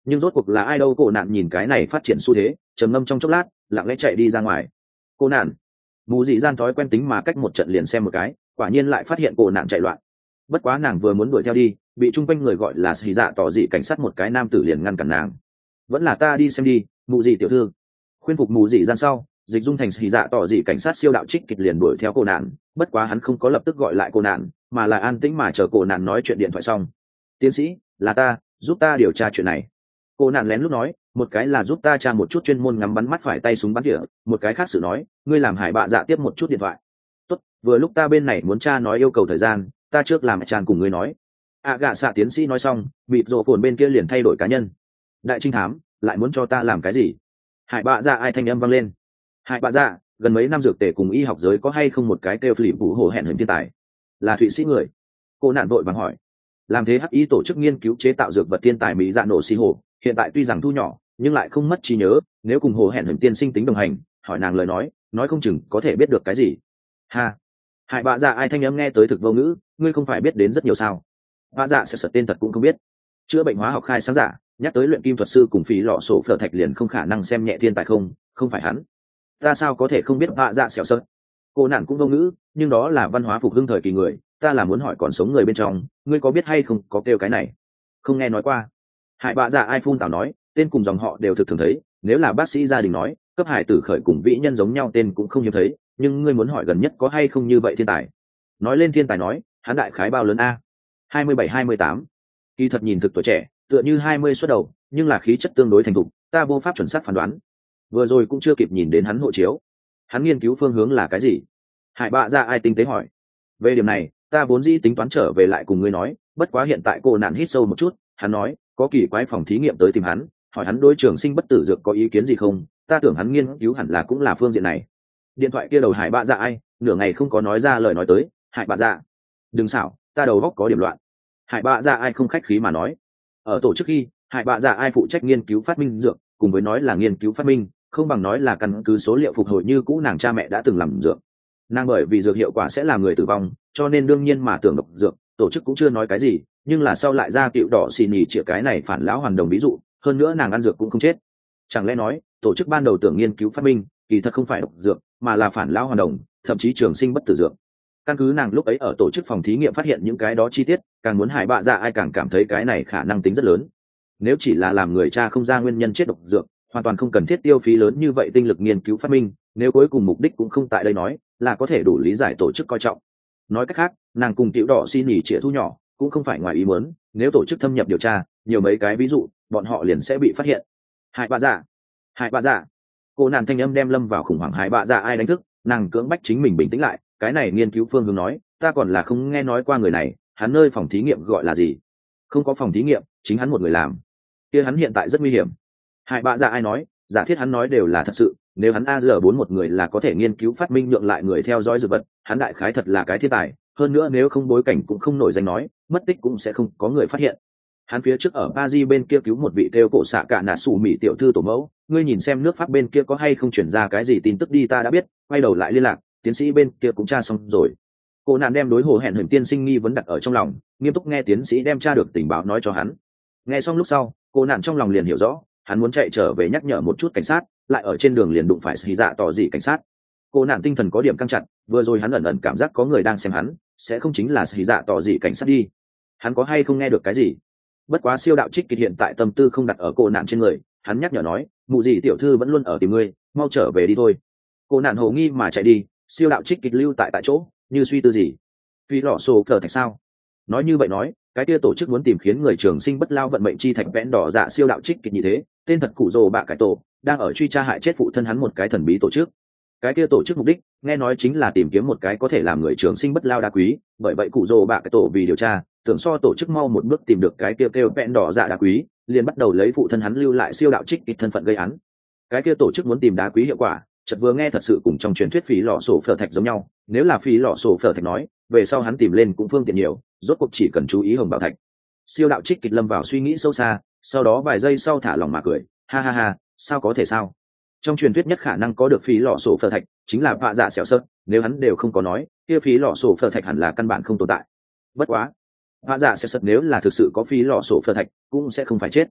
A: Nhưng rốt cuộc là ai đâu? Cô nạn nhìn cái này phát triển xu thế, trầm ngâm trong chốc lát, lặng lẽ chạy đi ra ngoài. Cô nạn mù dị gian thói quen tính mà cách một trận liền xem một cái, quả nhiên lại phát hiện cô nạn chạy loạn. Bất quá nàng vừa muốn đuổi theo đi, bị chung quanh người gọi là xì dạ tỏ dị cảnh sát một cái nam tử liền ngăn cản nàng. Vẫn là ta đi xem đi, mù dị tiểu thư. Khuyên phục mù dị gian sau, dịch dung thành xì dạ tỏ dị cảnh sát siêu đạo trích kịch liền đuổi theo cô nạn. Bất quá hắn không có lập tức gọi lại cô nạn, mà là an tĩnh mà chờ cô nạn nói chuyện điện thoại xong. Tiến sĩ, là ta, giúp ta điều tra chuyện này. Cô nạn lén lúc nói, một cái là giúp ta tra một chút chuyên môn ngắm bắn mắt phải tay súng bắn tỉa, một cái khác sự nói, ngươi làm hải bạ dạ tiếp một chút điện thoại. Tốt, vừa lúc ta bên này muốn tra nói yêu cầu thời gian, ta trước làm tràn cùng ngươi nói. À gạ xạ tiến sĩ nói xong, bịt rộ phồn bên kia liền thay đổi cá nhân. Đại trinh thám, lại muốn cho ta làm cái gì? Hải bạ dạ ai thanh âm vang lên. Hải bạ dạ, gần mấy năm dược tề cùng y học giới có hay không một cái kêu philip vũ hồ hẹn hình thiên tài? Là thụy sĩ người. Cô nạn vội vàng hỏi. Làm thế hắc y tổ chức nghiên cứu chế tạo dược vật thiên tài mỹ dạ nổ xì hồ, hiện tại tuy rằng thu nhỏ nhưng lại không mất trí nhớ, nếu cùng hồ hẹn hình tiên sinh tính đồng hành, hỏi nàng lời nói nói không chừng có thể biết được cái gì. Ha. Hải bạ dạ ai thanh âm nghe tới thực vô ngữ, ngươi không phải biết đến rất nhiều sao? Bạ dạ sẽ sợ tên thật cũng không biết. Chữa bệnh hóa học khai sáng giả, nhắc tới luyện kim thuật sư cùng phí lọ sổ phở thạch liền không khả năng xem nhẹ thiên tài không, không phải hắn. Ta sao có thể không biết bạ dạ xẻo sợ? Cô nạn cũng vô ngữ, nhưng đó là văn hóa phục hưng thời kỳ người, ta là muốn hỏi còn sống người bên trong, ngươi có biết hay không có kêu cái này? Không nghe nói qua. Hải bạ dạ ai phun tào nói, tên cùng dòng họ đều thực thường thấy, nếu là bác sĩ gia đình nói, cấp hải tử khởi cùng vĩ nhân giống nhau tên cũng không hiếm thấy, nhưng ngươi muốn hỏi gần nhất có hay không như vậy thiên tài? Nói lên thiên tài nói, hắn đại khái bao lớn a? hai mươi bảy hai mươi tám. Kỳ thật nhìn thực tuổi trẻ, tựa như hai mươi xuất đầu, nhưng là khí chất tương đối thành thục, ta vô pháp chuẩn xác phán đoán. Vừa rồi cũng chưa kịp nhìn đến hắn hộ chiếu. Hắn nghiên cứu phương hướng là cái gì? Hải bạ dạ ai tinh tế hỏi. Về điểm này, ta vốn dĩ tính toán trở về lại cùng ngươi nói, bất quá hiện tại cô nạn hít sâu một chút, hắn nói, có kỳ quái phòng thí nghiệm tới tìm hắn, hỏi hắn đối trường sinh bất tử dược có ý kiến gì không, ta tưởng hắn nghiên cứu hẳn là cũng là phương diện này. Điện thoại kia đầu Hải bạ dạ ai, nửa ngày không có nói ra lời nói tới. Hải bạ dạ, đừng xảo, ta đầu góc có điểm loạn. Hải bạ dạ ai không khách khí mà nói. Ở tổ chức khi, Hải bạ dạ ai phụ trách nghiên cứu phát minh dược, cùng với nói là nghiên cứu phát minh, không bằng nói là căn cứ số liệu phục hồi như cũ nàng cha mẹ đã từng làm dược. Nàng bởi vì dược hiệu quả sẽ làm người tử vong, cho nên đương nhiên mà tưởng độc dược, tổ chức cũng chưa nói cái gì, nhưng là sau lại ra cựu đỏ xì nhì chĩa cái này phản lão hoàn đồng ví dụ, hơn nữa nàng ăn dược cũng không chết. Chẳng lẽ nói, tổ chức ban đầu tưởng nghiên cứu phát minh, kỳ thật không phải độc dược, mà là phản lão hoàn đồng, thậm chí trường sinh bất tử dược. Căn cứ nàng lúc ấy ở tổ chức phòng thí nghiệm phát hiện những cái đó chi tiết, càng muốn Hải bạ dạ ai càng cảm thấy cái này khả năng tính rất lớn. Nếu chỉ là làm người cha không ra nguyên nhân chết độc dược, hoàn toàn không cần thiết tiêu phí lớn như vậy tinh lực nghiên cứu phát minh, nếu cuối cùng mục đích cũng không tại đây nói, là có thể đủ lý giải tổ chức coi trọng. Nói cách khác, nàng cùng tiểu đỏ xin nghỉ trịa thu nhỏ, cũng không phải ngoài ý muốn, nếu tổ chức thâm nhập điều tra, nhiều mấy cái ví dụ, bọn họ liền sẽ bị phát hiện. Hải bạ dạ, Hải bạ dạ. Cô nàng thanh âm đem lâm vào khủng hoảng Hải bạ dạ ai đánh thức, nàng cưỡng bách chính mình bình tĩnh lại, cái này nghiên cứu phương hướng nói, ta còn là không nghe nói qua người này, hắn nơi phòng thí nghiệm gọi là gì? Không có phòng thí nghiệm, chính hắn một người làm. Kia hắn hiện tại rất nguy hiểm. Hải bạ dạ ai nói, giả thiết hắn nói đều là thật sự, nếu hắn a giờ bốn một người là có thể nghiên cứu phát minh nhượng lại người theo dõi dược vật, hắn đại khái thật là cái thiên tài, hơn nữa nếu không bối cảnh cũng không nổi danh nói, mất tích cũng sẽ không có người phát hiện. Hắn phía trước ở Paris bên kia cứu một vị kêu cổ xạ cả nà sủ mỹ tiểu thư tổ mẫu, ngươi nhìn xem nước Pháp bên kia có hay không chuyển ra cái gì tin tức đi ta đã biết, quay đầu lại liên lạc, tiến sĩ bên kia cũng tra xong rồi. Cô nạn đem đối hồ hẹn hình tiên sinh nghi vấn đặt ở trong lòng, nghiêm túc nghe tiến sĩ đem tra được tình báo nói cho hắn. Nghe xong lúc sau, cô nạn trong lòng liền hiểu rõ, hắn muốn chạy trở về nhắc nhở một chút cảnh sát, lại ở trên đường liền đụng phải xì dạ tỏ dị cảnh sát. Cô nạn tinh thần có điểm căng chặt, vừa rồi hắn ẩn ẩn cảm giác có người đang xem hắn, sẽ không chính là xì dạ tỏ dị cảnh sát đi. Hắn có hay không nghe được cái gì? Bất quá siêu đạo trích kịch hiện tại tâm tư không đặt ở cô nạn trên người, hắn nhắc nhở nói, mụ gì tiểu thư vẫn luôn ở tìm ngươi, mau trở về đi thôi. Cô nạn hồ nghi mà chạy đi, siêu đạo trích kịch lưu tại tại chỗ, như suy tư gì. Phi lọ sổ phở thạch sao? Nói như vậy nói, cái kia tổ chức muốn tìm khiến người trường sinh bất lao vận mệnh chi thạch vẽn đỏ dạ siêu đạo trích kịch như thế, tên thật cụ rồ bạ cải tổ, đang ở truy tra hại chết phụ thân hắn một cái thần bí tổ chức. Cái kia tổ chức mục đích, nghe nói chính là tìm kiếm một cái có thể làm người trường sinh bất lao đá quý, bởi vậy cụ rồ bạ cải tổ vì điều tra, tưởng so tổ chức mau một bước tìm được cái kia kêu vẽn đỏ dạ đá quý, liền bắt đầu lấy phụ thân hắn lưu lại siêu đạo trích kịch thân phận gây án. Cái kia tổ chức muốn tìm đá quý hiệu quả, chợt vừa nghe thật sự cùng trong truyền thuyết phí lọ sổ phở thạch giống nhau, nếu là phí lọ sổ phở thạch nói, về sau hắn tìm lên cũng phương tiện nhiều, rốt cuộc chỉ cần chú ý hồng bảo thạch. Siêu đạo trích kịch lâm vào suy nghĩ sâu xa, sau đó vài giây sau thả lòng mà cười, ha ha ha, sao có thể sao? Trong truyền thuyết nhất khả năng có được phí lọ sổ phở thạch chính là vạ dạ xẻo sớt, nếu hắn đều không có nói, kia phí lọ sổ phở thạch hẳn là căn bản không tồn tại. Bất quá, vạ dạ xẻo sớt nếu là thực sự có phí lọ sổ phở thạch, cũng sẽ không phải chết.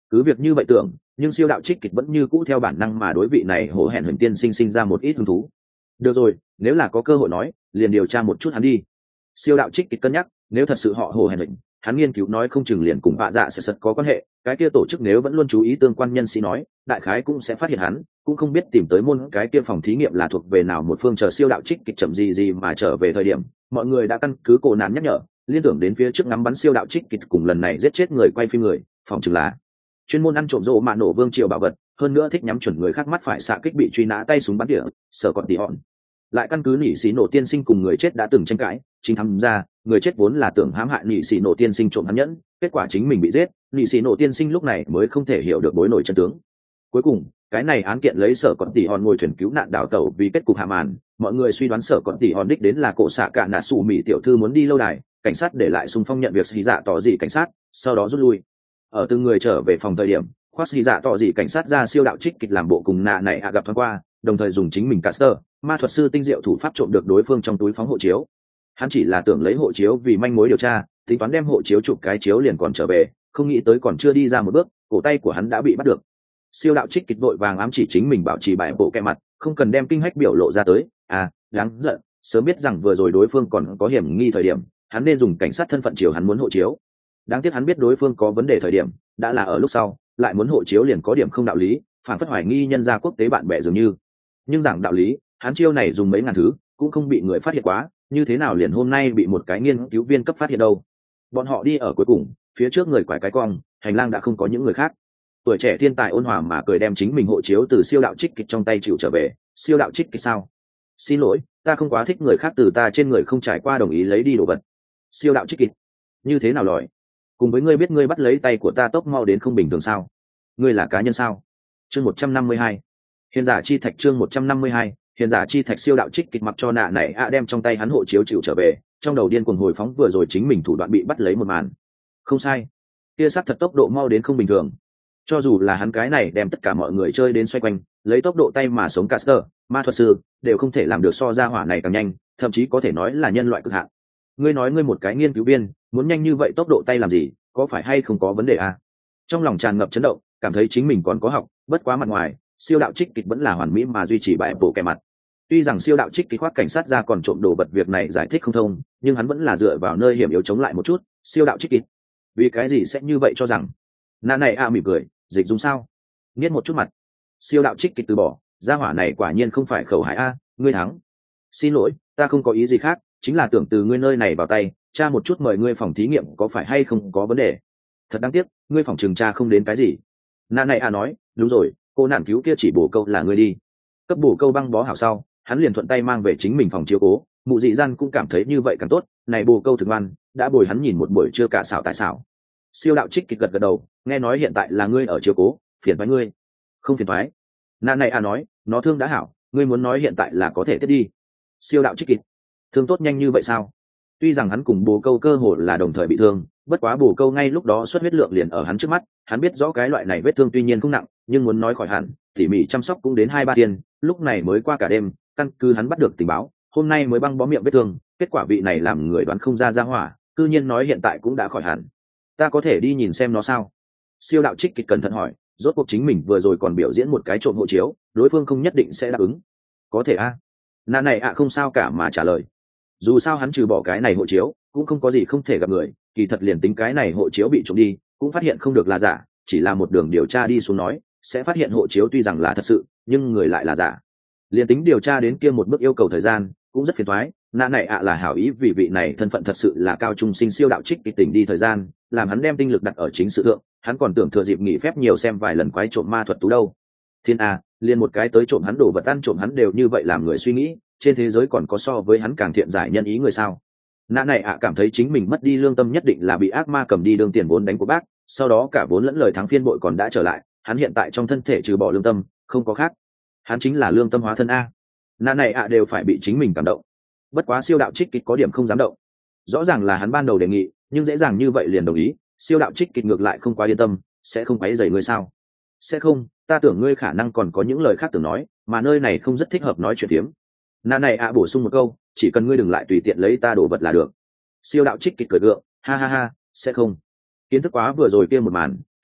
A: cứ việc như vậy tưởng, nhưng siêu đạo trích kịch vẫn như cũ theo bản năng mà đối vị này hổ hẹn huỳnh tiên sinh sinh ra một ít hứng thú. Được rồi, nếu là có cơ hội nói, liền điều tra một chút hắn đi. Siêu đạo trích kịch cân nhắc, nếu thật sự họ hổ hẹn huỳnh, hắn nghiên cứu nói không chừng liền cùng bạ dạ sẽ sật có quan hệ, cái kia tổ chức nếu vẫn luôn chú ý tương quan nhân sĩ nói, đại khái cũng sẽ phát hiện hắn, cũng không biết tìm tới môn cái kia phòng thí nghiệm là thuộc về nào một phương. Chờ siêu đạo trích kịch chậm gì gì mà trở về thời điểm, mọi người đã căn cứ cổ nạn nhắc nhở, liên tưởng đến phía trước ngắm bắn siêu đạo trích kịch cùng lần này giết chết người quay phim người, phòng chừng là chuyên môn ăn trộm rộ mạ nổ vương triều bảo vật, hơn nữa thích nhắm chuẩn người khác mắt phải xạ kích bị truy nã tay súng bắn địa, sở còn tỉ hòn. Lại căn cứ nỉ xí nổ tiên sinh cùng người chết đã từng tranh cãi, chính thăm ra người chết vốn là tưởng hãm hại nỉ xí nổ tiên sinh trộm hắn nhẫn, kết quả chính mình bị giết, nỉ xí nổ tiên sinh lúc này mới không thể hiểu được bối nổi chân tướng. Cuối cùng cái này án kiện lấy sở còn tỉ hòn ngồi thuyền cứu nạn đảo tàu vì kết cục hạ màn, mọi người suy đoán sở còn tỉ hòn đích đến là cổ xạ cả nạ sủ mỹ tiểu thư muốn đi lâu đài, cảnh sát để lại xung phong nhận việc xì dạ tỏ dị cảnh sát, sau đó rút lui. Ở từng người trở về phòng thời điểm, khoác xì dạ tỏ dị cảnh sát ra siêu đạo trích kịch làm bộ cùng nạ này ạ gặp thoáng qua, đồng thời dùng chính mình caster ma thuật sư tinh diệu thủ pháp trộm được đối phương trong túi phóng hộ chiếu. Hắn chỉ là tưởng lấy hộ chiếu vì manh mối điều tra, tính toán đem hộ chiếu chụp cái chiếu liền còn trở về, không nghĩ tới còn chưa đi ra một bước, cổ tay của hắn đã bị bắt được. Siêu đạo trích kịch vội vàng ám chỉ chính mình bảo trì bài bộ kẹ mặt, không cần đem kinh hách biểu lộ ra tới. À, đáng giận, sớm biết rằng vừa rồi đối phương còn có hiểm nghi thời điểm, hắn nên dùng cảnh sát thân phận chiếu hắn muốn hộ chiếu. Đáng tiếc hắn biết đối phương có vấn đề thời điểm, đã là ở lúc sau, lại muốn hộ chiếu liền có điểm không đạo lý, phản phất hoài nghi nhân gia quốc tế bạn bè dường như. Nhưng giảng đạo lý, hắn chiêu này dùng mấy ngàn thứ, cũng không bị người phát hiện quá, như thế nào liền hôm nay bị một cái nghiên cứu viên cấp phát hiện đâu. Bọn họ đi ở cuối cùng, phía trước người quải cái cong, hành lang đã không có những người khác. Tuổi trẻ thiên tài ôn hòa mà cười đem chính mình hộ chiếu từ siêu đạo trích kịch trong tay chịu trở về. Siêu đạo trích kịch sao? Xin lỗi, ta không quá thích người khác từ ta trên người không trải qua đồng ý lấy đi đồ vật. Siêu đạo trích kịch, như thế nào lòi? Cùng với ngươi biết ngươi bắt lấy tay của ta tốc mau đến không bình thường sao? Ngươi là cá nhân sao? Chương một trăm năm mươi hai, hiền giả chi thạch. Chương một trăm năm mươi hai, hiền giả chi thạch. Siêu đạo trích kịch mặc cho nạ này ạ đem trong tay hắn hộ chiếu chịu trở về, trong đầu điên cuồng hồi phóng vừa rồi chính mình thủ đoạn bị bắt lấy một màn. Không sai, kia sát thật tốc độ mau đến không bình thường. Cho dù là hắn cái này đem tất cả mọi người chơi đến xoay quanh, lấy tốc độ tay mà sống caster, ma thuật sư đều không thể làm được so ra hỏa này càng nhanh, thậm chí có thể nói là nhân loại cực hạn. Ngươi nói ngươi một cái nghiên cứu viên, muốn nhanh như vậy tốc độ tay làm gì, có phải hay không có vấn đề à? Trong lòng tràn ngập chấn động, cảm thấy chính mình còn có học, bất quá mặt ngoài, siêu đạo trích kịch vẫn là hoàn mỹ mà duy trì bài bộ kẻ mặt. Tuy rằng siêu đạo trích kịch khoác cảnh sát ra còn trộm đồ vật việc này giải thích không thông, nhưng hắn vẫn là dựa vào nơi hiểm yếu chống lại một chút. Siêu đạo trích kịch, vì cái gì sẽ như vậy cho rằng? Nà này a mỉm cười, dịch dùng sao? Nghiết một chút mặt. Siêu đạo trích kịch từ bỏ, gia hỏa này quả nhiên không phải khẩu hải a, ngươi thắng. Xin lỗi, ta không có ý gì khác, chính là tưởng từ ngươi nơi này vào tay, tra một chút mời ngươi phòng thí nghiệm có phải hay không có vấn đề. Thật đáng tiếc, ngươi phòng trường tra không đến cái gì. Nà này a nói, đúng rồi, cô nạn cứu kia chỉ bổ câu là ngươi đi. Cấp bổ câu băng bó hảo sau, hắn liền thuận tay mang về chính mình phòng chiếu cố, mụ dị gian cũng cảm thấy như vậy càng tốt, này bổ câu thực ngoan, đã bồi hắn nhìn một buổi chưa cả xảo tại xảo. Siêu đạo trích kịch gật gật đầu, nghe nói hiện tại là ngươi ở chiếu cố, phiền toái ngươi. Không phiền toái. Nà này a nói, nó thương đã hảo, ngươi muốn nói hiện tại là có thể tiếp đi. Siêu đạo trích kịch, thương tốt nhanh như vậy sao? Tuy rằng hắn cùng bồ câu cơ hồ là đồng thời bị thương, bất quá bồ câu ngay lúc đó xuất huyết lượng liền ở hắn trước mắt, hắn biết rõ cái loại này vết thương tuy nhiên không nặng, nhưng muốn nói khỏi hẳn, tỉ mỉ chăm sóc cũng đến hai ba tiền, lúc này mới qua cả đêm, căn cứ hắn bắt được tình báo, hôm nay mới băng bó miệng vết thương, kết quả vị này làm người đoán không ra ra hỏa, cư nhiên nói hiện tại cũng đã khỏi hẳn. Ta có thể đi nhìn xem nó sao? Siêu đạo trích kịch cẩn thận hỏi, rốt cuộc chính mình vừa rồi còn biểu diễn một cái trộm hộ chiếu, đối phương không nhất định sẽ đáp ứng. Có thể a. À? Nà này ạ à không sao cả mà trả lời. Dù sao hắn trừ bỏ cái này hộ chiếu, cũng không có gì không thể gặp người, kỳ thật liền tính cái này hộ chiếu bị trộm đi, cũng phát hiện không được là giả, chỉ là một đường điều tra đi xuống nói, sẽ phát hiện hộ chiếu tuy rằng là thật sự, nhưng người lại là giả. Liền tính điều tra đến kia một bước yêu cầu thời gian, cũng rất phiền toái. Nà này ạ à là hảo ý vì vị này thân phận thật sự là cao trung sinh siêu đạo trích kịch tỉnh đi thời gian, làm hắn đem tinh lực đặt ở chính sự thượng, hắn còn tưởng thừa dịp nghỉ phép nhiều xem vài lần quái trộm ma thuật tú đâu. Thiên a, liền một cái tới trộm hắn đổ vật ăn trộm hắn đều như vậy làm người suy nghĩ, trên thế giới còn có so với hắn càng thiện giải nhân ý người sao? Nã này ạ à cảm thấy chính mình mất đi lương tâm nhất định là bị ác ma cầm đi đương tiền vốn đánh của bác, sau đó cả vốn lẫn lời thắng phiên bội còn đã trở lại, hắn hiện tại trong thân thể trừ bỏ lương tâm, không có khác. Hắn chính là lương tâm hóa thân a. Nã này ạ à đều phải bị chính mình cảm động. Bất quá siêu đạo trích kịch có điểm không dám động. Rõ ràng là hắn ban đầu đề nghị, nhưng dễ dàng như vậy liền đồng ý, siêu đạo trích kịch ngược lại không quá yên tâm, sẽ không quấy rầy ngươi sao? Sẽ không, ta tưởng ngươi khả năng còn có những lời khác tưởng nói, mà nơi này không rất thích hợp nói chuyện tiếm. Nà này ạ à bổ sung một câu, chỉ cần ngươi đừng lại tùy tiện lấy ta đồ vật là được. Siêu đạo trích kịch cười gượng, ha ha ha, sẽ không. Kiến thức quá vừa rồi kia một màn,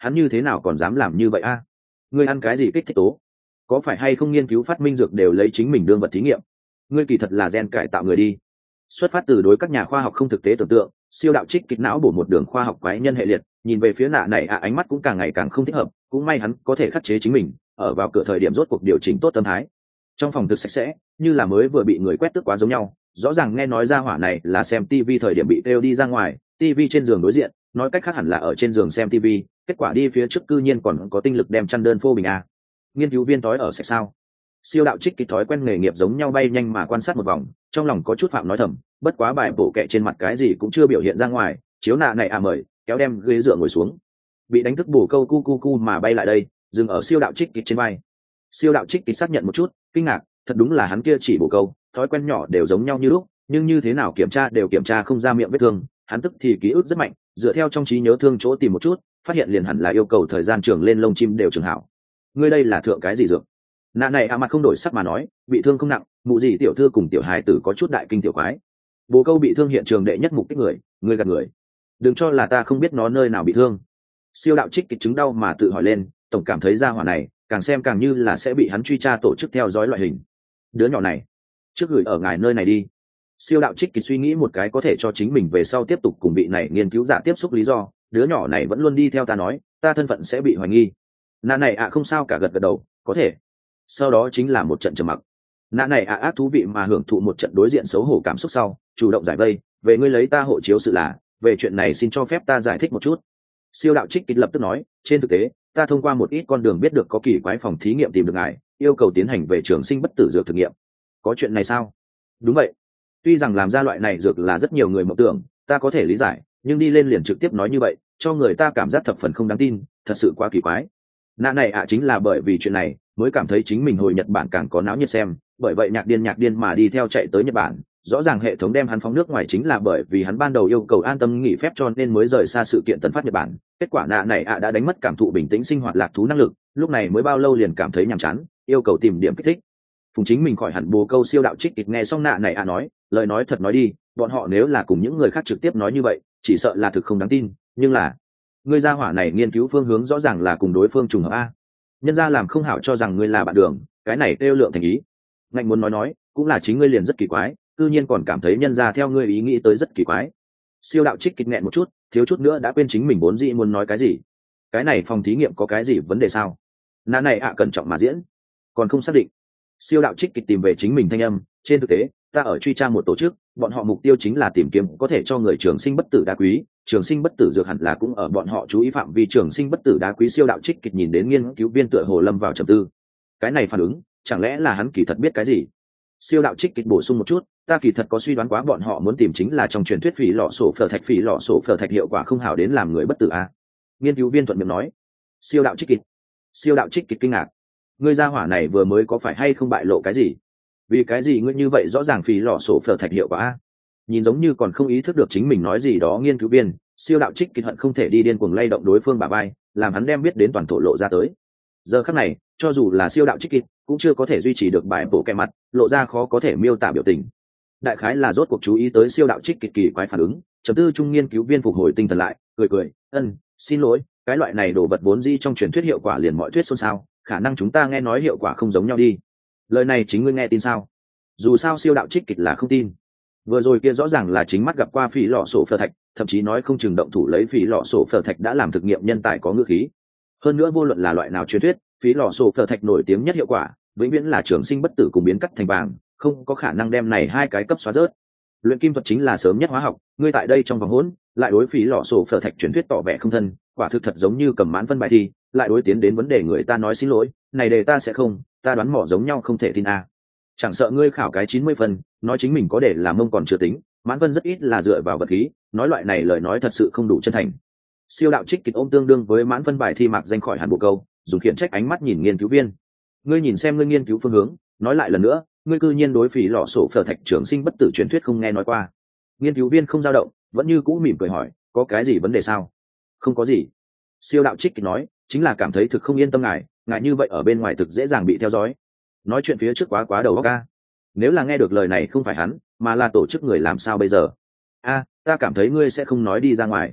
A: hắn như thế nào còn dám làm như vậy a? Ngươi ăn cái gì kích thích tố? Có phải hay không nghiên cứu phát minh dược đều lấy chính mình đương vật thí nghiệm? Ngươi kỳ thật là gen cải tạo người đi. Xuất phát từ đối các nhà khoa học không thực tế tưởng tượng, siêu đạo trích kích não bổ một đường khoa học quái nhân hệ liệt, nhìn về phía nạ này ạ ánh mắt cũng càng ngày càng không thích hợp, cũng may hắn có thể khắc chế chính mình, ở vào cửa thời điểm rốt cuộc điều chỉnh tốt tâm thái. Trong phòng thực sạch sẽ, như là mới vừa bị người quét tước quá giống nhau, rõ ràng nghe nói ra hỏa này là xem tivi thời điểm bị kêu đi ra ngoài, tivi trên giường đối diện, nói cách khác hẳn là ở trên giường xem tivi, kết quả đi phía trước cư nhiên còn có tinh lực đem chăn đơn phô bình a. Nghiên cứu viên tối ở sạch sao? Siêu đạo trích kích thói quen nghề nghiệp giống nhau bay nhanh mà quan sát một vòng, trong lòng có chút phạm nói thầm, bất quá bài bổ kệ trên mặt cái gì cũng chưa biểu hiện ra ngoài, chiếu nạ này à mời, kéo đem ghế dựa ngồi xuống. Bị đánh thức bổ câu cu cu cu mà bay lại đây, dừng ở siêu đạo trích kích trên vai. Siêu đạo trích kích xác nhận một chút, kinh ngạc, thật đúng là hắn kia chỉ bổ câu, thói quen nhỏ đều giống nhau như lúc, nhưng như thế nào kiểm tra đều kiểm tra không ra miệng vết thương, hắn tức thì ký ức rất mạnh, dựa theo trong trí nhớ thương chỗ tìm một chút, phát hiện liền hẳn là yêu cầu thời gian trường lên lông chim đều trường hảo. Ngươi đây là thượng cái gì dược? Nạ này à mặt không đổi sắc mà nói, bị thương không nặng, mụ gì tiểu thư cùng tiểu hài tử có chút đại kinh tiểu quái. Bồ câu bị thương hiện trường đệ nhất mục kích người, ngươi gạt người. Đừng cho là ta không biết nó nơi nào bị thương. Siêu đạo trích kịch chứng đau mà tự hỏi lên, tổng cảm thấy ra hỏa này, càng xem càng như là sẽ bị hắn truy tra tổ chức theo dõi loại hình. Đứa nhỏ này, trước gửi ở ngài nơi này đi. Siêu đạo trích kịch suy nghĩ một cái có thể cho chính mình về sau tiếp tục cùng bị này nghiên cứu giả tiếp xúc lý do, đứa nhỏ này vẫn luôn đi theo ta nói, ta thân phận sẽ bị hoài nghi. Nạ này ạ à không sao cả gật gật đầu, có thể. Sau đó chính là một trận trầm mặc. Nạ này ạ à ác thú vị mà hưởng thụ một trận đối diện xấu hổ cảm xúc sau, chủ động giải vây, về ngươi lấy ta hộ chiếu sự là, về chuyện này xin cho phép ta giải thích một chút. Siêu đạo trích kịch lập tức nói, trên thực tế, ta thông qua một ít con đường biết được có kỳ quái phòng thí nghiệm tìm được ngài, yêu cầu tiến hành về trường sinh bất tử dược thử nghiệm. Có chuyện này sao? Đúng vậy. Tuy rằng làm ra loại này dược là rất nhiều người mộng tưởng, ta có thể lý giải, nhưng đi lên liền trực tiếp nói như vậy, cho người ta cảm giác thập phần không đáng tin, thật sự quá kỳ quái. Nạ này ạ à chính là bởi vì chuyện này mới cảm thấy chính mình hồi Nhật Bản càng có náo nhiệt xem, bởi vậy nhạc điên nhạc điên mà đi theo chạy tới Nhật Bản. Rõ ràng hệ thống đem hắn phóng nước ngoài chính là bởi vì hắn ban đầu yêu cầu an tâm nghỉ phép cho nên mới rời xa sự kiện tấn phát Nhật Bản. Kết quả nạ này ạ à đã đánh mất cảm thụ bình tĩnh sinh hoạt lạc thú năng lực, lúc này mới bao lâu liền cảm thấy nhàm chán, yêu cầu tìm điểm kích thích. Phùng chính mình khỏi hẳn bồ câu siêu đạo trích kịch nghe xong nạ này ạ à nói, lời nói thật nói đi, bọn họ nếu là cùng những người khác trực tiếp nói như vậy, chỉ sợ là thực không đáng tin, nhưng là ngươi gia hỏa này nghiên cứu phương hướng rõ ràng là cùng đối phương trùng hợp a. Nhân gia làm không hảo cho rằng ngươi là bạn đường, cái này tiêu lượng thành ý. Ngạnh muốn nói nói, cũng là chính ngươi liền rất kỳ quái, tự nhiên còn cảm thấy nhân gia theo ngươi ý nghĩ tới rất kỳ quái. Siêu đạo trích kịch nghẹn một chút, thiếu chút nữa đã quên chính mình vốn dĩ muốn nói cái gì. Cái này phòng thí nghiệm có cái gì vấn đề sao? Nã này ạ à cẩn trọng mà diễn, còn không xác định. Siêu đạo trích kịch tìm về chính mình thanh âm, trên thực tế, ta ở truy tra một tổ chức, bọn họ mục tiêu chính là tìm kiếm có thể cho người trường sinh bất tử đá quý, trường sinh bất tử dược hẳn là cũng ở bọn họ chú ý phạm vi trường sinh bất tử đá quý. Siêu đạo trích kịch nhìn đến nghiên cứu viên tựa hồ lâm vào trầm tư. Cái này phản ứng, chẳng lẽ là hắn kỳ thật biết cái gì? Siêu đạo trích kịch bổ sung một chút, ta kỳ thật có suy đoán quá bọn họ muốn tìm chính là trong truyền thuyết phỉ lọ sổ phở thạch, phỉ lọ sổ phở thạch hiệu quả không hảo đến làm người bất tử à? Nghiên cứu viên thuận miệng nói. Siêu đạo trích kịch. Siêu đạo trích kịch kinh ngạc. Ngươi gia hỏa này vừa mới có phải hay không bại lộ cái gì? Vì cái gì ngươi như vậy rõ ràng phỉ lọ sổ phở thạch hiệu quả a? Nhìn giống như còn không ý thức được chính mình nói gì đó nghiên cứu viên, siêu đạo trích kịch hận không thể đi điên cuồng lay động đối phương bả vai, làm hắn đem biết đến toàn thổ lộ ra tới. Giờ khắc này, cho dù là siêu đạo trích kịch, cũng chưa có thể duy trì được bài bổ kẹ mặt, lộ ra khó có thể miêu tả biểu tình. Đại khái là rốt cuộc chú ý tới siêu đạo trích kịch kỳ quái phản ứng, trầm tư trung nghiên cứu viên phục hồi tinh thần lại, cười cười, ân, xin lỗi, cái loại này đồ vật vốn dĩ trong truyền thuyết hiệu quả liền mọi thuyết xôn xao, khả năng chúng ta nghe nói hiệu quả không giống nhau đi. Lời này chính ngươi nghe tin sao? Dù sao siêu đạo trích kịch là không tin. Vừa rồi kia rõ ràng là chính mắt gặp qua phỉ lọ sổ phở thạch, thậm chí nói không chừng động thủ lấy phỉ lọ sổ phở thạch đã làm thực nghiệm nhân tài có ngữ khí. Hơn nữa vô luận là loại nào truyền thuyết, phỉ lọ sổ phở thạch nổi tiếng nhất hiệu quả vĩnh viễn là trường sinh bất tử cùng biến cắt thành vàng, không có khả năng đem này hai cái cấp xóa rớt. Luyện kim thuật chính là sớm nhất hóa học, ngươi tại đây trong vòng hỗn lại đối phỉ lọ sổ phở thạch truyền thuyết tỏ vẻ không thân, quả thực thật giống như cầm mãn phân bài thi, lại đối tiến đến vấn đề người ta nói xin lỗi, này đề ta sẽ không, ta đoán mỏ giống nhau không thể tin a. Chẳng sợ ngươi khảo cái chín mươi phân, nói chính mình có để làm mông còn chưa tính, mãn phân rất ít là dựa vào vật khí, nói loại này lời nói thật sự không đủ chân thành. Siêu đạo trích kịch ôm tương đương với mãn phân bài thi mạc danh khỏi hẳn bộ câu, dùng khiển trách ánh mắt nhìn nghiên cứu viên. Ngươi nhìn xem ngươi nghiên cứu phương hướng, nói lại lần nữa, ngươi cư nhiên đối phỉ lọ sổ phở thạch trường sinh bất tử truyền thuyết không nghe nói qua. Nghiên cứu viên không dao động, vẫn như cũ mỉm cười hỏi, có cái gì vấn đề sao? Không có gì. Siêu đạo trích kịch nói, chính là cảm thấy thực không yên tâm ngài, ngài như vậy ở bên ngoài thực dễ dàng bị theo dõi. Nói chuyện phía trước quá quá đầu óc ca. Nếu là nghe được lời này không phải hắn, mà là tổ chức người làm sao bây giờ? A, ta cảm thấy ngươi sẽ không nói đi ra ngoài.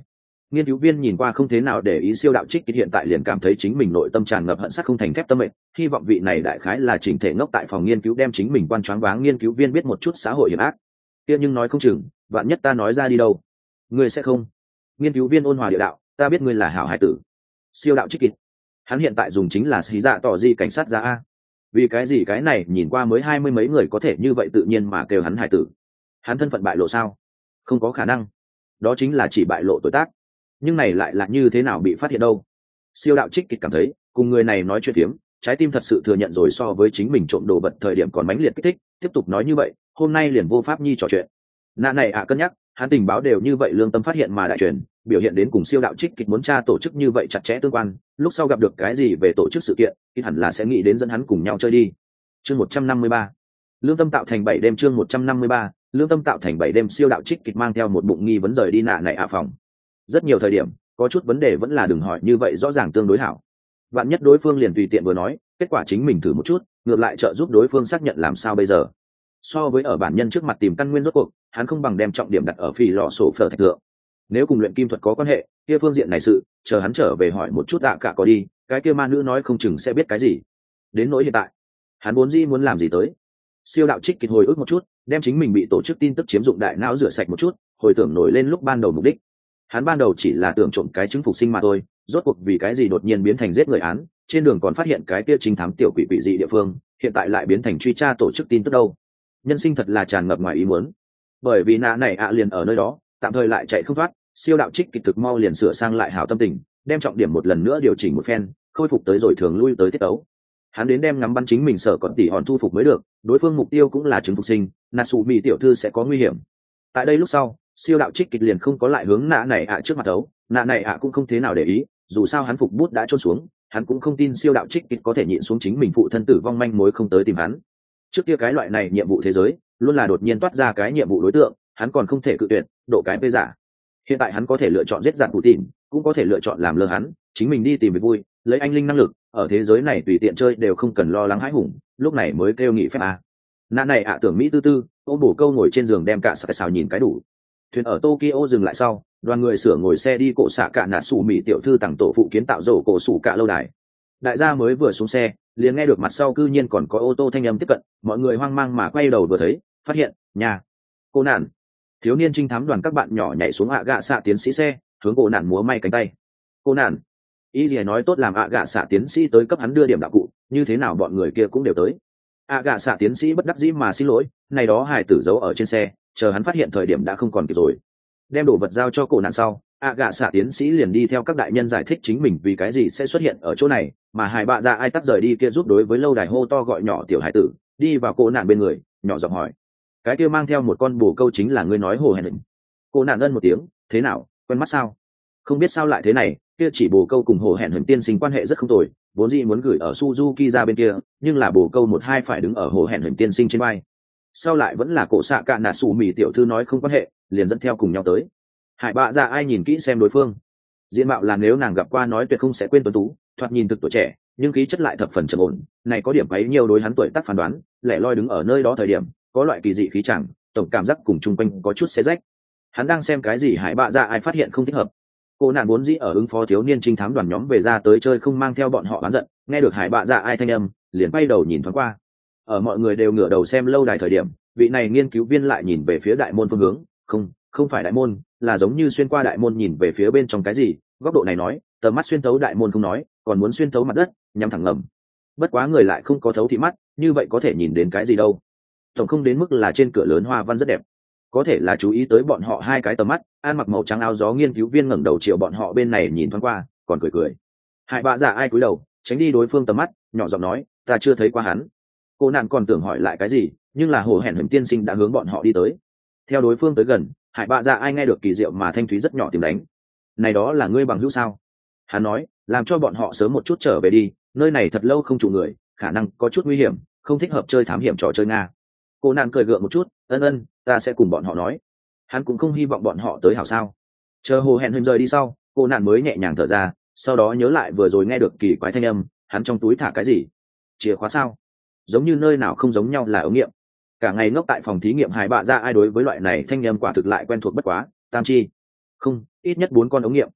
A: Nghiên cứu viên nhìn qua không thế nào để ý siêu đạo trích hiện tại liền cảm thấy chính mình nội tâm tràn ngập hận sắt không thành thép tâm mệnh, hy vọng vị này đại khái là chỉnh thể ngốc tại phòng nghiên cứu đem chính mình quan choáng váng nghiên cứu viên biết một chút xã hội hiểm ác. Kia nhưng nói không chừng, vạn nhất ta nói ra đi đâu, ngươi sẽ không. Nghiên cứu viên ôn hòa địa đạo, ta biết ngươi là hảo hải tử. Siêu đạo trích kịt, hắn hiện tại dùng chính là xí dạ tỏ di cảnh sát ra a. Vì cái gì cái này nhìn qua mới hai mươi mấy người có thể như vậy tự nhiên mà kêu hắn hải tử? Hắn thân phận bại lộ sao? Không có khả năng, đó chính là chỉ bại lộ tuổi tác. Nhưng này lại là như thế nào bị phát hiện đâu? Siêu đạo trích kịch cảm thấy cùng người này nói chuyện phiếm, trái tim thật sự thừa nhận rồi so với chính mình trộm đồ vật thời điểm còn mãnh liệt kích thích. Tiếp tục nói như vậy, hôm nay liền vô pháp nhi trò chuyện. Nạ này ạ cân nhắc, hắn tình báo đều như vậy lương tâm phát hiện mà đại truyền, biểu hiện đến cùng siêu đạo trích kịch muốn tra tổ chức như vậy chặt chẽ tương quan, lúc sau gặp được cái gì về tổ chức sự kiện, thì hẳn là sẽ nghĩ đến dẫn hắn cùng nhau chơi đi. Chương một trăm năm mươi ba, lương tâm tạo thành bảy đêm. Chương một trăm năm mươi ba, lương tâm tạo thành bảy đêm. Siêu đạo trích kịch mang theo một bụng nghi vấn rời đi nạ này ạ phòng. Rất nhiều thời điểm, có chút vấn đề vẫn là đừng hỏi như vậy rõ ràng tương đối hảo. Vạn nhất đối phương liền tùy tiện vừa nói, kết quả chính mình thử một chút, ngược lại trợ giúp đối phương xác nhận làm sao bây giờ. So với ở bản nhân trước mặt tìm căn nguyên rốt cuộc, hắn không bằng đem trọng điểm đặt ở phi lò sổ phở thạch tượng. Nếu cùng luyện kim thuật có quan hệ, kia phương diện này sự, chờ hắn trở về hỏi một chút ạ cả có đi, cái kia ma nữ nói không chừng sẽ biết cái gì. Đến nỗi hiện tại, hắn vốn dĩ muốn làm gì tới. Siêu đạo trích kịch hồi ức một chút, đem chính mình bị tổ chức tin tức chiếm dụng đại não rửa sạch một chút, hồi tưởng nổi lên lúc ban đầu mục đích. Hắn ban đầu chỉ là tưởng trộm cái trứng phục sinh mà thôi, rốt cuộc vì cái gì đột nhiên biến thành giết người án, trên đường còn phát hiện cái kia trinh thám tiểu quỷ quỷ dị địa phương, hiện tại lại biến thành truy tra tổ chức tin tức đâu. Nhân sinh thật là tràn ngập ngoài ý muốn. Bởi vì nạ này ạ liền ở nơi đó, tạm thời lại chạy không thoát, siêu đạo trích kịch thực mau liền sửa sang lại hảo tâm tình, đem trọng điểm một lần nữa điều chỉnh một phen, khôi phục tới rồi thường lui tới tiết ấu. Hắn đến đem ngắm bắn chính mình sở còn tỉ hòn thu phục mới được, đối phương mục tiêu cũng là trứng phục sinh, Natsumi tiểu thư sẽ có nguy hiểm. Tại đây lúc sau, siêu đạo trích kịch liền không có lại hướng nạ này ạ trước mặt đấu, nạ này ạ cũng không thế nào để ý, dù sao hắn phục bút đã trôn xuống, hắn cũng không tin siêu đạo trích kịch có thể nhịn xuống chính mình phụ thân tử vong manh mối không tới tìm hắn. Trước kia cái loại này nhiệm vụ thế giới luôn là đột nhiên toát ra cái nhiệm vụ đối tượng, hắn còn không thể cự tuyệt, độ cái vê giả. Hiện tại hắn có thể lựa chọn giết giặc cụ tìm, cũng có thể lựa chọn làm lơ hắn, chính mình đi tìm việc vui, lấy anh linh năng lực, ở thế giới này tùy tiện chơi đều không cần lo lắng hãi hùng, lúc này mới kêu nghị phép à. Nạ này ạ tưởng mỹ tư tư, ôm bổ câu ngồi trên giường đem cả sải xào nhìn cái đủ. Thuyền ở Tokyo dừng lại sau, đoàn người sửa ngồi xe đi cổ xạ cả nạ sủ mỹ tiểu thư tặng tổ phụ kiến tạo rổ cổ sủ cả lâu đài. Đại gia mới vừa xuống xe, liền nghe được mặt sau cư nhiên còn có ô tô thanh âm tiếp cận, mọi người hoang mang mà quay đầu vừa thấy, phát hiện, nhà, cô nạn. Thiếu niên trinh thám đoàn các bạn nhỏ nhảy xuống ạ gạ xạ tiến sĩ xe, hướng cô nạn múa may cánh tay. Cô nạn. Ý gì nói tốt làm ạ gạ xạ tiến sĩ tới cấp hắn đưa điểm đạo cụ, như thế nào bọn người kia cũng đều tới. ạ gạ xạ tiến sĩ bất đắc dĩ mà xin lỗi, này đó hài tử giấu ở trên xe, chờ hắn phát hiện thời điểm đã không còn kịp rồi. Đem đồ vật giao cho cổ nạn sau, ạ gạ xạ tiến sĩ liền đi theo các đại nhân giải thích chính mình vì cái gì sẽ xuất hiện ở chỗ này, mà hải bạ ra ai tắt rời đi kia giúp đối với lâu đài hô to gọi nhỏ tiểu hải tử, đi vào cổ nạn bên người, nhỏ giọng hỏi, cái kia mang theo một con bồ câu chính là ngươi nói hồ hẹn định. Cô nạn ân một tiếng, thế nào, quen mắt sao? Không biết sao lại thế này, kia chỉ bồ câu cùng hồ hẹn hình tiên sinh quan hệ rất không tồi, vốn dĩ muốn gửi ở Suzuki ra bên kia, nhưng là bồ câu một hai phải đứng ở hồ hẹn hình tiên sinh trên vai. Sau lại vẫn là cổ xạ cạn nạt sủ mì tiểu thư nói không quan hệ, liền dẫn theo cùng nhau tới. Hải bạ ra ai nhìn kỹ xem đối phương, diện mạo là nếu nàng gặp qua nói tuyệt không sẽ quên tuấn tú, thoạt nhìn thực tuổi trẻ, nhưng khí chất lại thập phần trầm ổn, này có điểm ấy nhiều đối hắn tuổi tác phán đoán, lẻ loi đứng ở nơi đó thời điểm, có loại kỳ dị khí chẳng, tổng cảm giác cùng chung quanh có chút xé rách. Hắn đang xem cái gì hải bạ ra ai phát hiện không thích hợp. Cô nạn vốn dĩ ở ứng phó thiếu niên trinh thám đoàn nhóm về ra tới chơi không mang theo bọn họ bán giận, nghe được hải bạ ra ai thanh âm, liền bay đầu nhìn thoáng qua. Ở mọi người đều ngửa đầu xem lâu đài thời điểm, vị này nghiên cứu viên lại nhìn về phía đại môn phương hướng, không, không phải đại môn, là giống như xuyên qua đại môn nhìn về phía bên trong cái gì, góc độ này nói, tầm mắt xuyên thấu đại môn không nói, còn muốn xuyên thấu mặt đất, nhắm thẳng ngầm. Bất quá người lại không có thấu thị mắt, như vậy có thể nhìn đến cái gì đâu. Tổng không đến mức là trên cửa lớn hoa văn rất đẹp, có thể là chú ý tới bọn họ hai cái tầm mắt. An mặc màu trắng áo gió nghiên cứu viên ngẩng đầu chiều bọn họ bên này nhìn thoáng qua, còn cười cười. Hải bạ dạ ai cúi đầu tránh đi đối phương tầm mắt, nhỏ giọng nói, ta chưa thấy qua hắn. Cô nạn còn tưởng hỏi lại cái gì, nhưng là hồ hẹn hình tiên sinh đã hướng bọn họ đi tới. Theo đối phương tới gần, hải bạ dạ ai nghe được kỳ diệu mà thanh thúy rất nhỏ tìm đánh. Này đó là ngươi bằng hữu sao? Hắn nói, làm cho bọn họ sớm một chút trở về đi, nơi này thật lâu không trụ người, khả năng có chút nguy hiểm, không thích hợp chơi thám hiểm trò chơi nga. Cô nạn cười gượng một chút, ân ân, ta sẽ cùng bọn họ nói. Hắn cũng không hy vọng bọn họ tới hảo sao. Chờ hồ hẹn hình rời đi sau, cô nạn mới nhẹ nhàng thở ra, sau đó nhớ lại vừa rồi nghe được kỳ quái thanh âm, hắn trong túi thả cái gì? Chìa khóa sao? Giống như nơi nào không giống nhau là ống nghiệm. Cả ngày ngốc tại phòng thí nghiệm hải bạ ra ai đối với loại này thanh âm quả thực lại quen thuộc bất quá. Tam chi, không, ít nhất bốn con ống nghiệm,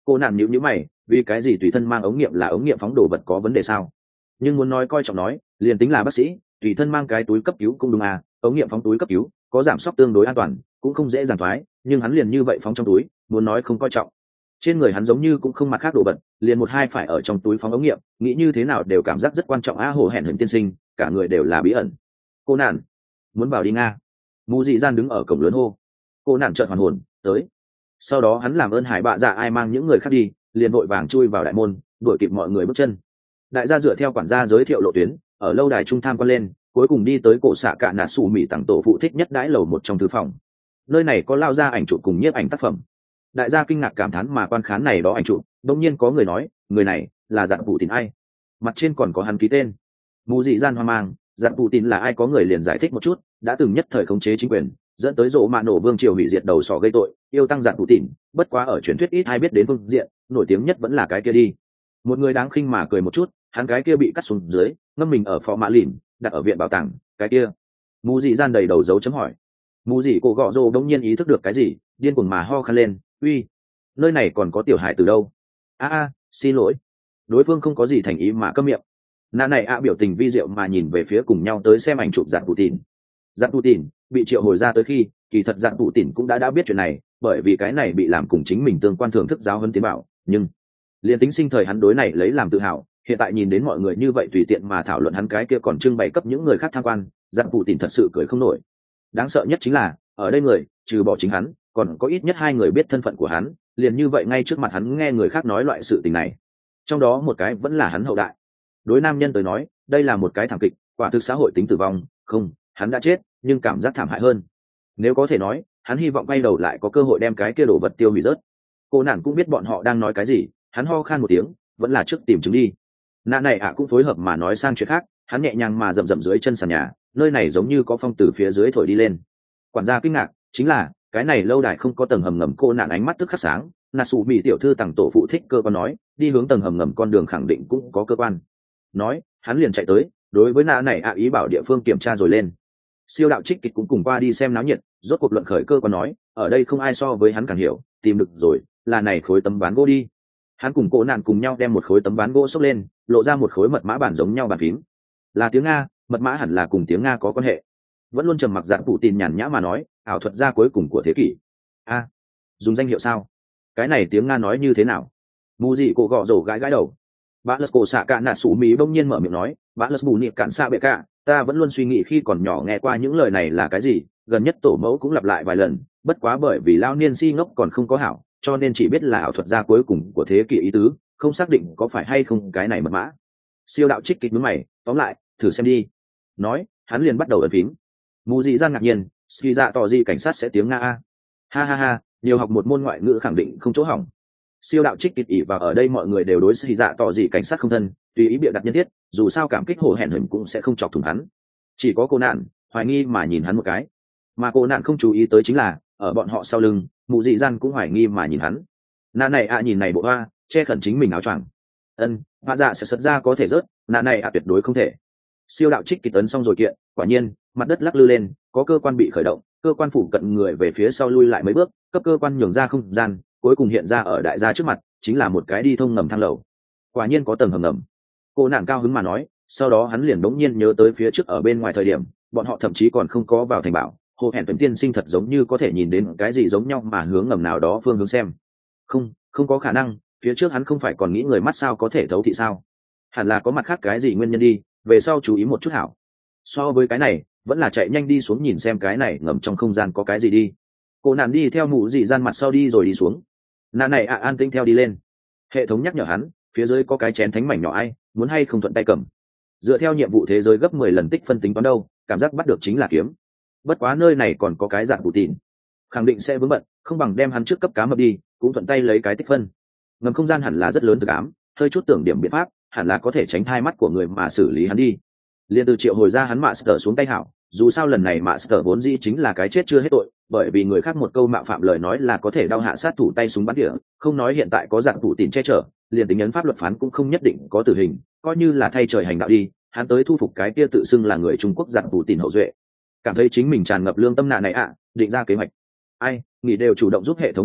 A: Cô nạn nhíu nhíu mày, vì cái gì tùy thân mang ống nghiệm là ống nghiệm phóng đồ vật có vấn đề sao? Nhưng muốn nói coi trọng nói, liền tính là bác sĩ, tùy thân mang cái túi cấp cứu cũng đúng à, ống nghiệm phóng túi cấp cứu, có giảm sóc tương đối an toàn, cũng không dễ dàng thoái, nhưng hắn liền như vậy phóng trong túi, muốn nói không coi trọng. Trên người hắn giống như cũng không mặt khác đồ vật, liền một hai phải ở trong túi phóng ống nghiệm, nghĩ như thế nào đều cảm giác rất quan trọng a. Hồ hẹn hình tiên sinh, cả người đều là bí ẩn. Cô nạn, muốn vào đi nga. Mù dị gian đứng ở cổng lớn hô. Cô nạn chợt hoàn hồn, tới. Sau đó hắn làm ơn hải bạ dạ ai mang những người khác đi, liền vội vàng chui vào đại môn, đuổi kịp mọi người bước chân. Đại gia dựa theo quản gia giới thiệu lộ tuyến, ở lâu đài trung tham quan lên, cuối cùng đi tới cổ xạ cạ nạt sủ mỹ tặng tổ phụ thích nhất đãi lầu một trong thư phòng. Nơi này có lao ra ảnh chụp cùng nhiếp ảnh tác phẩm. Đại gia kinh ngạc cảm thán mà quan khán này đó ảnh chụp, đột nhiên có người nói, người này là Dạn Phụ Tín ai? Mặt trên còn có hắn ký tên. Mù dị gian hoang mang, Dạn Phụ Tín là ai, có người liền giải thích một chút, đã từng nhất thời khống chế chính quyền, dẫn tới rộ mạ nổ vương triều hủy diệt đầu sỏ gây tội, yêu tăng Dạn Phụ Tín, bất quá ở truyền thuyết ít ai biết đến phương diện, nổi tiếng nhất vẫn là cái kia đi. Một người đáng khinh mà cười một chút, hắn cái kia bị cắt xuống dưới, ngâm mình ở phò mã lìn, đặt ở viện bảo tàng, cái kia. Mù dị gian đầy đầu dấu chấm hỏi. Mù dị cổ gọ rồ đống nhiên ý thức được cái gì, điên cuồng mà ho khăn lên, uy, nơi này còn có tiểu hải từ đâu? A a, xin lỗi. Đối phương không có gì thành ý mà câm miệng. Nã này a biểu tình vi diệu mà nhìn về phía cùng nhau tới xem ảnh chụp Dạn Putin. Dạn Putin bị triệu hồi ra tới khi, kỳ thật Dạn Putin cũng đã đã biết chuyện này, bởi vì cái này bị làm cùng chính mình tương quan thưởng thức giáo huấn tiến bảo, nhưng liên tính sinh thời hắn đối này lấy làm tự hào, hiện tại nhìn đến mọi người như vậy tùy tiện mà thảo luận hắn cái kia còn trưng bày cấp những người khác tham quan, Dạn Putin thật sự cười không nổi. Đáng sợ nhất chính là, ở đây người, trừ bỏ chính hắn, còn có ít nhất hai người biết thân phận của hắn, liền như vậy ngay trước mặt hắn nghe người khác nói loại sự tình này. Trong đó một cái vẫn là hắn hậu đại. Đối nam nhân tới nói, đây là một cái thảm kịch, quả thực xã hội tính tử vong, không, hắn đã chết, nhưng cảm giác thảm hại hơn. Nếu có thể nói, hắn hy vọng quay đầu lại có cơ hội đem cái kia đồ vật tiêu hủy rớt. Cô nản cũng biết bọn họ đang nói cái gì, hắn ho khan một tiếng, vẫn là trước tìm chứng đi. Nã này ạ cũng phối hợp mà nói sang chuyện khác, hắn nhẹ nhàng mà rậm rậm dưới chân sàn nhà, nơi này giống như có phong từ phía dưới thổi đi lên. Quản gia kinh ngạc, chính là cái này lâu đài không có tầng hầm ngầm. Cô nạn ánh mắt tức khắc sáng, nà sụ mỹ tiểu thư tặng tổ phụ thích cơ quan nói, đi hướng tầng hầm ngầm con đường khẳng định cũng có cơ quan. Nói, hắn liền chạy tới, đối với nã này ạ ý bảo địa phương kiểm tra rồi lên. Siêu đạo trích kịch cũng cùng qua đi xem náo nhiệt, rốt cuộc luận khởi cơ quan nói, ở đây không ai so với hắn càng hiểu, tìm được rồi, là này khối tấm ván gỗ đi. Hắn cùng cô nạn cùng nhau đem một khối tấm ván gỗ xốc lên, lộ ra một khối mật mã bản giống nhau bàn phím. Là tiếng Nga, mật mã hẳn là cùng tiếng Nga có quan hệ. Vẫn luôn trầm mặc Dạn Phụ Tín nhàn nhã mà nói, ảo thuật gia cuối cùng của thế kỷ. A, à, dùng danh hiệu sao? Cái này tiếng Nga nói như thế nào? Mù dị cổ gọ rổ gãi gãi đầu. Bã lật cổ xạ cạn nạt sủ mỹ bỗng nhiên mở miệng nói, bã lật bù niệm cạn xạ bệ cả, ta vẫn luôn suy nghĩ khi còn nhỏ nghe qua những lời này là cái gì, gần nhất tổ mẫu cũng lặp lại vài lần, bất quá bởi vì lao niên si ngốc còn không có hảo, cho nên chỉ biết là ảo thuật gia cuối cùng của thế kỷ ý tứ, không xác định có phải hay không cái này mật mã. Siêu đạo trích kịch nhướng mày, tóm lại, thử xem đi. Nói, hắn liền bắt đầu ấn phím. Mù dị gian ngạc nhiên, ski dạ tỏ gì cảnh sát sẽ tiếng Nga a. Ha ha ha, nhiều học một môn ngoại ngữ khẳng định không chỗ hỏng. Siêu đạo trích kịch ỉ và ở đây mọi người đều đối ski dạ tỏ gì cảnh sát không thân, tùy ý bịa đặt nhân thiết, dù sao cảm kích hồ hẹn hửng cũng sẽ không chọc thủng hắn. Chỉ có cô nạn hoài nghi mà nhìn hắn một cái, mà cô nạn không chú ý tới chính là ở bọn họ sau lưng, mù dị gian cũng hoài nghi mà nhìn hắn. Nà này ạ à, nhìn này bộ hoa, che khẩn chính mình áo choàng. Ân, hoa dạ sẽ sật ra có thể rớt, nà này ạ à, tuyệt đối không thể. Siêu đạo trích kịch tấn xong rồi kiện, quả nhiên mặt đất lắc lư lên, có cơ quan bị khởi động, cơ quan phủ cận người về phía sau lui lại mấy bước, cấp cơ quan nhường ra không gian, cuối cùng hiện ra ở đại gia trước mặt, chính là một cái đi thông ngầm thang lầu. Quả nhiên có tầng hầm ngầm. Cô nạn cao hứng mà nói, sau đó hắn liền đống nhiên nhớ tới phía trước ở bên ngoài thời điểm, bọn họ thậm chí còn không có vào thành bảo, hồ hẹn tuấn tiên sinh thật giống như có thể nhìn đến cái gì giống nhau mà hướng ngầm nào đó phương hướng xem. Không, không có khả năng, phía trước hắn không phải còn nghĩ người mắt sao có thể thấu thị sao? Hẳn là có mặt khác cái gì nguyên nhân đi, về sau chú ý một chút hảo. So với cái này, vẫn là chạy nhanh đi xuống nhìn xem cái này ngầm trong không gian có cái gì đi. Cô nạn đi theo mụ dị gian mặt sau đi rồi đi xuống. Nạn này ạ à, an tĩnh theo đi lên. Hệ thống nhắc nhở hắn, phía dưới có cái chén thánh mảnh nhỏ ai, muốn hay không thuận tay cầm. Dựa theo nhiệm vụ thế giới gấp mười lần tích phân tính toán đâu, cảm giác bắt được chính là kiếm. Bất quá nơi này còn có cái dạng bù tịn, khẳng định sẽ vướng bận, không bằng đem hắn trước cấp cá mập đi, cũng thuận tay lấy cái tích phân. Ngầm không gian hẳn là rất lớn thực ám, hơi chút tưởng điểm biện pháp, hẳn là có thể tránh thai mắt của người mà xử lý hắn đi. Liên từ triệu hồi ra hắn Master xuống tay hảo, dù sao lần này Master vốn dĩ chính là cái chết chưa hết tội, bởi vì người khác một câu mạo phạm lời nói là có thể đau hạ sát thủ tay súng bắn tỉa, không nói hiện tại có dạng thủ tiền che chở, liền tính ấn pháp luật phán cũng không nhất định có tử hình, coi như là thay trời hành đạo đi, hắn tới thu phục cái kia tự xưng là người Trung Quốc dạng thủ tiền hậu duệ. Cảm thấy chính mình tràn ngập lương tâm nạn này ạ, định ra kế hoạch. Ai, nghỉ đều chủ động giúp hệ thống làm việc,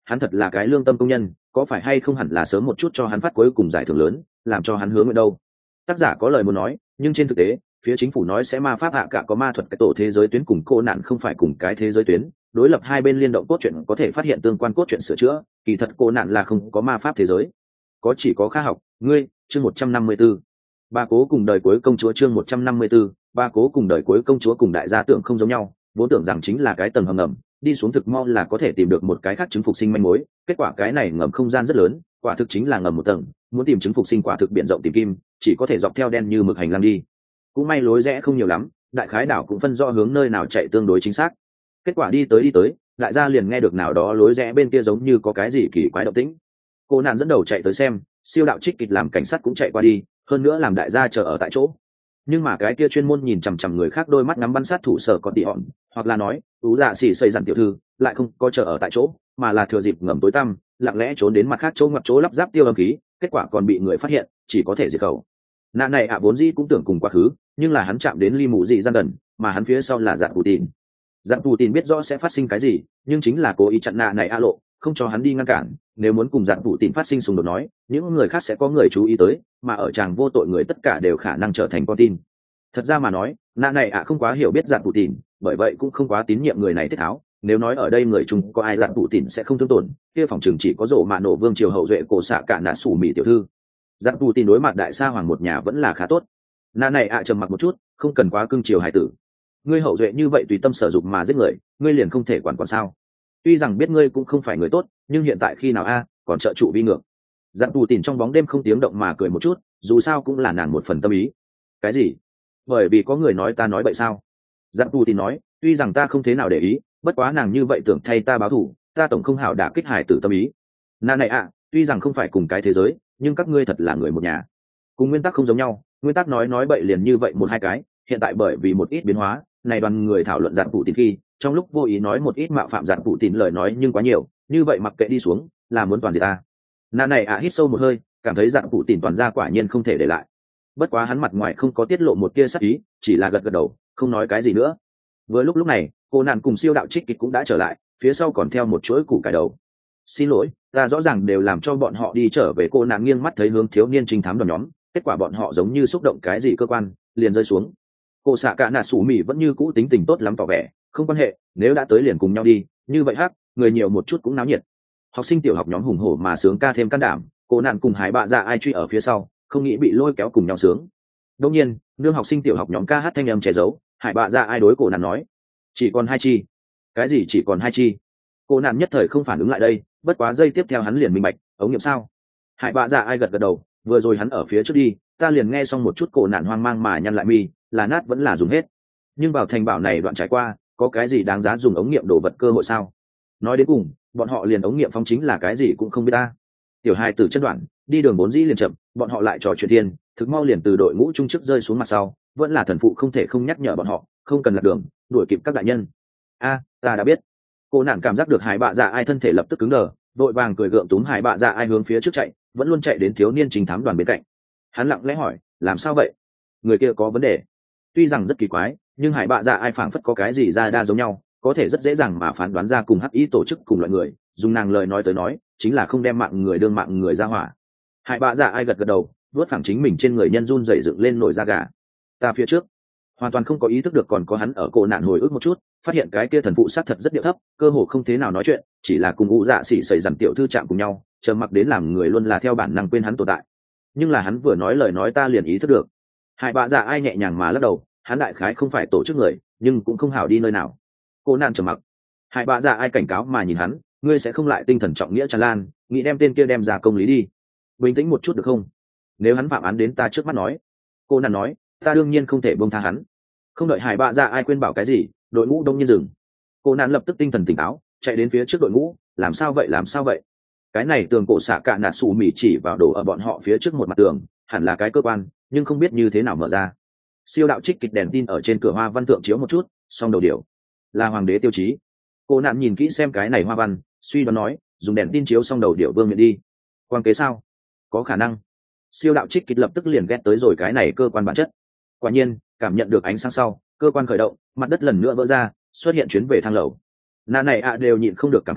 A: hắn thật là cái lương tâm công nhân, có phải hay không hẳn là sớm một chút cho hắn phát cuối cùng giải thưởng lớn, làm cho hắn hứa nguyện đâu. Tác giả có lời muốn nói, nhưng trên thực tế phía chính phủ nói sẽ ma pháp hạ cả có ma thuật cái tổ thế giới tuyến cùng cô nạn không phải cùng cái thế giới tuyến, đối lập hai bên liên động cốt truyện có thể phát hiện tương quan cốt truyện sửa chữa, kỳ thật cô nạn là không có ma pháp thế giới, có chỉ có khoa học. Ngươi chương một trăm năm mươi 154. Ba cố cùng đời cuối công chúa chương một trăm năm mươi 154. Ba cố cùng đời cuối công chúa cùng đại gia tưởng không giống nhau, vốn tưởng rằng chính là cái tầng hầm ngầm, đi xuống thực mau là có thể tìm được một cái khác chứng phục sinh manh mối, kết quả cái này ngầm không gian rất lớn, quả thực chính là ngầm một tầng, muốn tìm chứng phục sinh quả thực biển rộng tìm kim, chỉ có thể dọc theo đen như mực hành lang đi. Cũng may lối rẽ không nhiều lắm, đại khái đảo cũng phân rõ hướng nơi nào chạy tương đối chính xác. Kết quả đi tới đi tới, đại gia liền nghe được nào đó lối rẽ bên kia giống như có cái gì kỳ quái động tĩnh. Cô nạn dẫn đầu chạy tới xem, siêu đạo trích kịch làm cảnh sát cũng chạy qua đi, hơn nữa làm đại gia chờ ở tại chỗ. Nhưng mà cái kia chuyên môn nhìn chằm chằm người khác đôi mắt ngắm bắn sát thủ sở còn tỉ hòn, hoặc là nói tú dạ xỉ xây dặn tiểu thư lại không có chờ ở tại chỗ, mà là thừa dịp ngầm tối tăm lặng lẽ trốn đến mặt khác chỗ ngoặt chỗ lắp ráp tiêu âm khí, kết quả còn bị người phát hiện, chỉ có thể diệt khẩu. Nạn này ạ à vốn dĩ cũng tưởng cùng quá khứ, nhưng là hắn chạm đến ly mụ dị gian gần, mà hắn phía sau là dạn Putin. Dạn Putin biết rõ sẽ phát sinh cái gì, nhưng chính là cố ý chặn nạ này a lộ, không cho hắn đi ngăn cản. Nếu muốn cùng dạn Putin phát sinh xung đột nói, những người khác sẽ có người chú ý tới, mà ở chàng vô tội người tất cả đều khả năng trở thành con tin. Thật ra mà nói, nạ này ạ à không quá hiểu biết dạn Putin, bởi vậy cũng không quá tín nhiệm người này tiết tháo. Nếu nói ở đây người chung có ai dạn Putin sẽ không thương tổn, kia phòng trường chỉ có rổ mạ nổ vương triều hậu duệ cổ xạ cả nạ sủ mỹ tiểu thư. Dạn Putin đối mặt đại sa hoàng một nhà vẫn là khá tốt. Nạ này ạ à trầm mặc một chút, không cần quá cưng chiều hải tử. Ngươi hậu duệ như vậy tùy tâm sở dụng mà giết người, ngươi liền không thể quản quản sao? Tuy rằng biết ngươi cũng không phải người tốt, nhưng hiện tại khi nào a còn trợ trụ vi ngược. Dặn tù tìm trong bóng đêm không tiếng động mà cười một chút, dù sao cũng là nàng một phần tâm ý. Cái gì? Bởi vì có người nói ta nói vậy sao? Dặn tù tìm nói, tuy rằng ta không thế nào để ý, bất quá nàng như vậy tưởng thay ta báo thù, ta tổng không hảo đả kích hải tử tâm ý. Nà này ạ, tuy rằng không phải cùng cái thế giới, nhưng các ngươi thật là người một nhà. Cùng nguyên tắc không giống nhau, nguyên tắc nói nói bậy liền như vậy một hai cái, hiện tại bởi vì một ít biến hóa, này đoàn người thảo luận dạn phụ tín khi trong lúc vô ý nói một ít mạo phạm dạn phụ tín lời nói nhưng quá nhiều, như vậy mặc kệ đi xuống là muốn toàn gì ta. Nà này ạ à hít sâu một hơi, cảm thấy dạn phụ tín toàn ra quả nhiên không thể để lại. Bất quá hắn mặt ngoài không có tiết lộ một tia sắc ý, chỉ là gật gật đầu, không nói cái gì nữa. Vừa lúc lúc này, cô nạn cùng siêu đạo trích kịch cũng đã trở lại, phía sau còn theo một chuỗi củ cải đầu. Xin lỗi, ta rõ ràng đều làm cho bọn họ đi trở về. Cô nạn nghiêng mắt thấy hướng thiếu niên trinh thám đoàn nhóm, kết quả bọn họ giống như xúc động cái gì cơ quan, liền rơi xuống. Cô xạ cả nạ sủ mỉ vẫn như cũ tính tình tốt lắm tỏ vẻ, không quan hệ, nếu đã tới liền cùng nhau đi, như vậy hắc, người nhiều một chút cũng náo nhiệt. Học sinh tiểu học nhóm hùng hổ mà sướng ca thêm can đảm, cô nạn cùng hải bạ dạ ai truy ở phía sau, không nghĩ bị lôi kéo cùng nhau sướng. Đương nhiên, nương học sinh tiểu học nhóm ca hát thanh âm che giấu, hải bạ dạ ai đối cổ nạn nói, chỉ còn hai chi. Cái gì chỉ còn hai chi? Cô nạn nhất thời không phản ứng lại đây, bất quá giây tiếp theo hắn liền minh bạch, ống nghiệm sao? Hải bạ dạ ai gật gật đầu, vừa rồi hắn ở phía trước đi, ta liền nghe xong một chút cổ nạn hoang mang mà nhăn lại mi, là nát vẫn là dùng hết. Nhưng vào thành bảo này đoạn trải qua, có cái gì đáng giá dùng ống nghiệm đổ vật cơ hội sao? Nói đến cùng, bọn họ liền ống nghiệm phóng chính là cái gì cũng không biết ta. Tiểu hai từ chân đoạn, đi đường bốn dĩ liền chậm, bọn họ lại trò chuyện thiên, thực mau liền từ đội ngũ trung chức rơi xuống mặt sau, vẫn là thần phụ không thể không nhắc nhở bọn họ, không cần lạc đường, đuổi kịp các đại nhân. A, ta đã biết. Cô nạn cảm giác được hải bạ dạ ai thân thể lập tức cứng đờ, đội vàng cười gượng túm hải bạ dạ ai hướng phía trước chạy, vẫn luôn chạy đến thiếu niên trình thám đoàn bên cạnh. Hắn lặng lẽ hỏi, làm sao vậy? Người kia có vấn đề. Tuy rằng rất kỳ quái, nhưng hải bạ dạ ai phảng phất có cái gì ra đa giống nhau, có thể rất dễ dàng mà phán đoán ra cùng hắc ý tổ chức cùng loại người, dùng nàng lời nói tới nói, chính là không đem mạng người đương mạng người ra hỏa. Hải bạ dạ ai gật gật đầu, vuốt phẳng chính mình trên người nhân run rẩy dựng lên nổi da gà. Ta phía trước, hoàn toàn không có ý thức được còn có hắn ở cổ nạn hồi ức một chút, phát hiện cái kia thần phụ sát thật rất điệu thấp, cơ hồ không thế nào nói chuyện, chỉ là cùng ngũ dạ xỉ xảy dằn tiểu thư chạm cùng nhau, trầm mặc đến làm người luôn là theo bản năng quên hắn tồn tại. Nhưng là hắn vừa nói lời nói ta liền ý thức được. Hải bạ dạ ai nhẹ nhàng mà lắc đầu, hắn đại khái không phải tổ chức người, nhưng cũng không hảo đi nơi nào. Cô nạn trầm mặc. Hải bạ dạ ai cảnh cáo mà nhìn hắn, ngươi sẽ không lại tinh thần trọng nghĩa tràn lan, nghĩ đem tên kia đem ra công lý đi. Bình tĩnh một chút được không? Nếu hắn phạm án đến ta trước mắt nói. Cô nạn nói, ta đương nhiên không thể buông tha hắn. Không đợi hải bạ dạ ai quên bảo cái gì, đội ngũ đông nhiên dừng. Cô nạn lập tức tinh thần tỉnh táo, chạy đến phía trước đội ngũ, làm sao vậy làm sao vậy? Cái này tường cổ xạ cả nạt xù mỉ chỉ vào đổ ở bọn họ phía trước một mặt tường, hẳn là cái cơ quan, nhưng không biết như thế nào mở ra. Siêu đạo trích kịch đèn tin ở trên cửa hoa văn tượng chiếu một chút, xong đầu điều là hoàng đế tiêu chí. Cô nạn nhìn kỹ xem cái này hoa văn, suy đoán nói, dùng đèn tin chiếu xong đầu điệu vương miện đi. Quan kế sao? Có khả năng. Siêu đạo trích kịch lập tức liền ghét tới rồi cái này cơ quan bản chất. Quả nhiên, cảm nhận được ánh sáng sau, cơ quan khởi động, mặt đất lần nữa vỡ ra, xuất hiện chuyến về thang lầu. Nà này ạ đều nhịn không được cảm khái,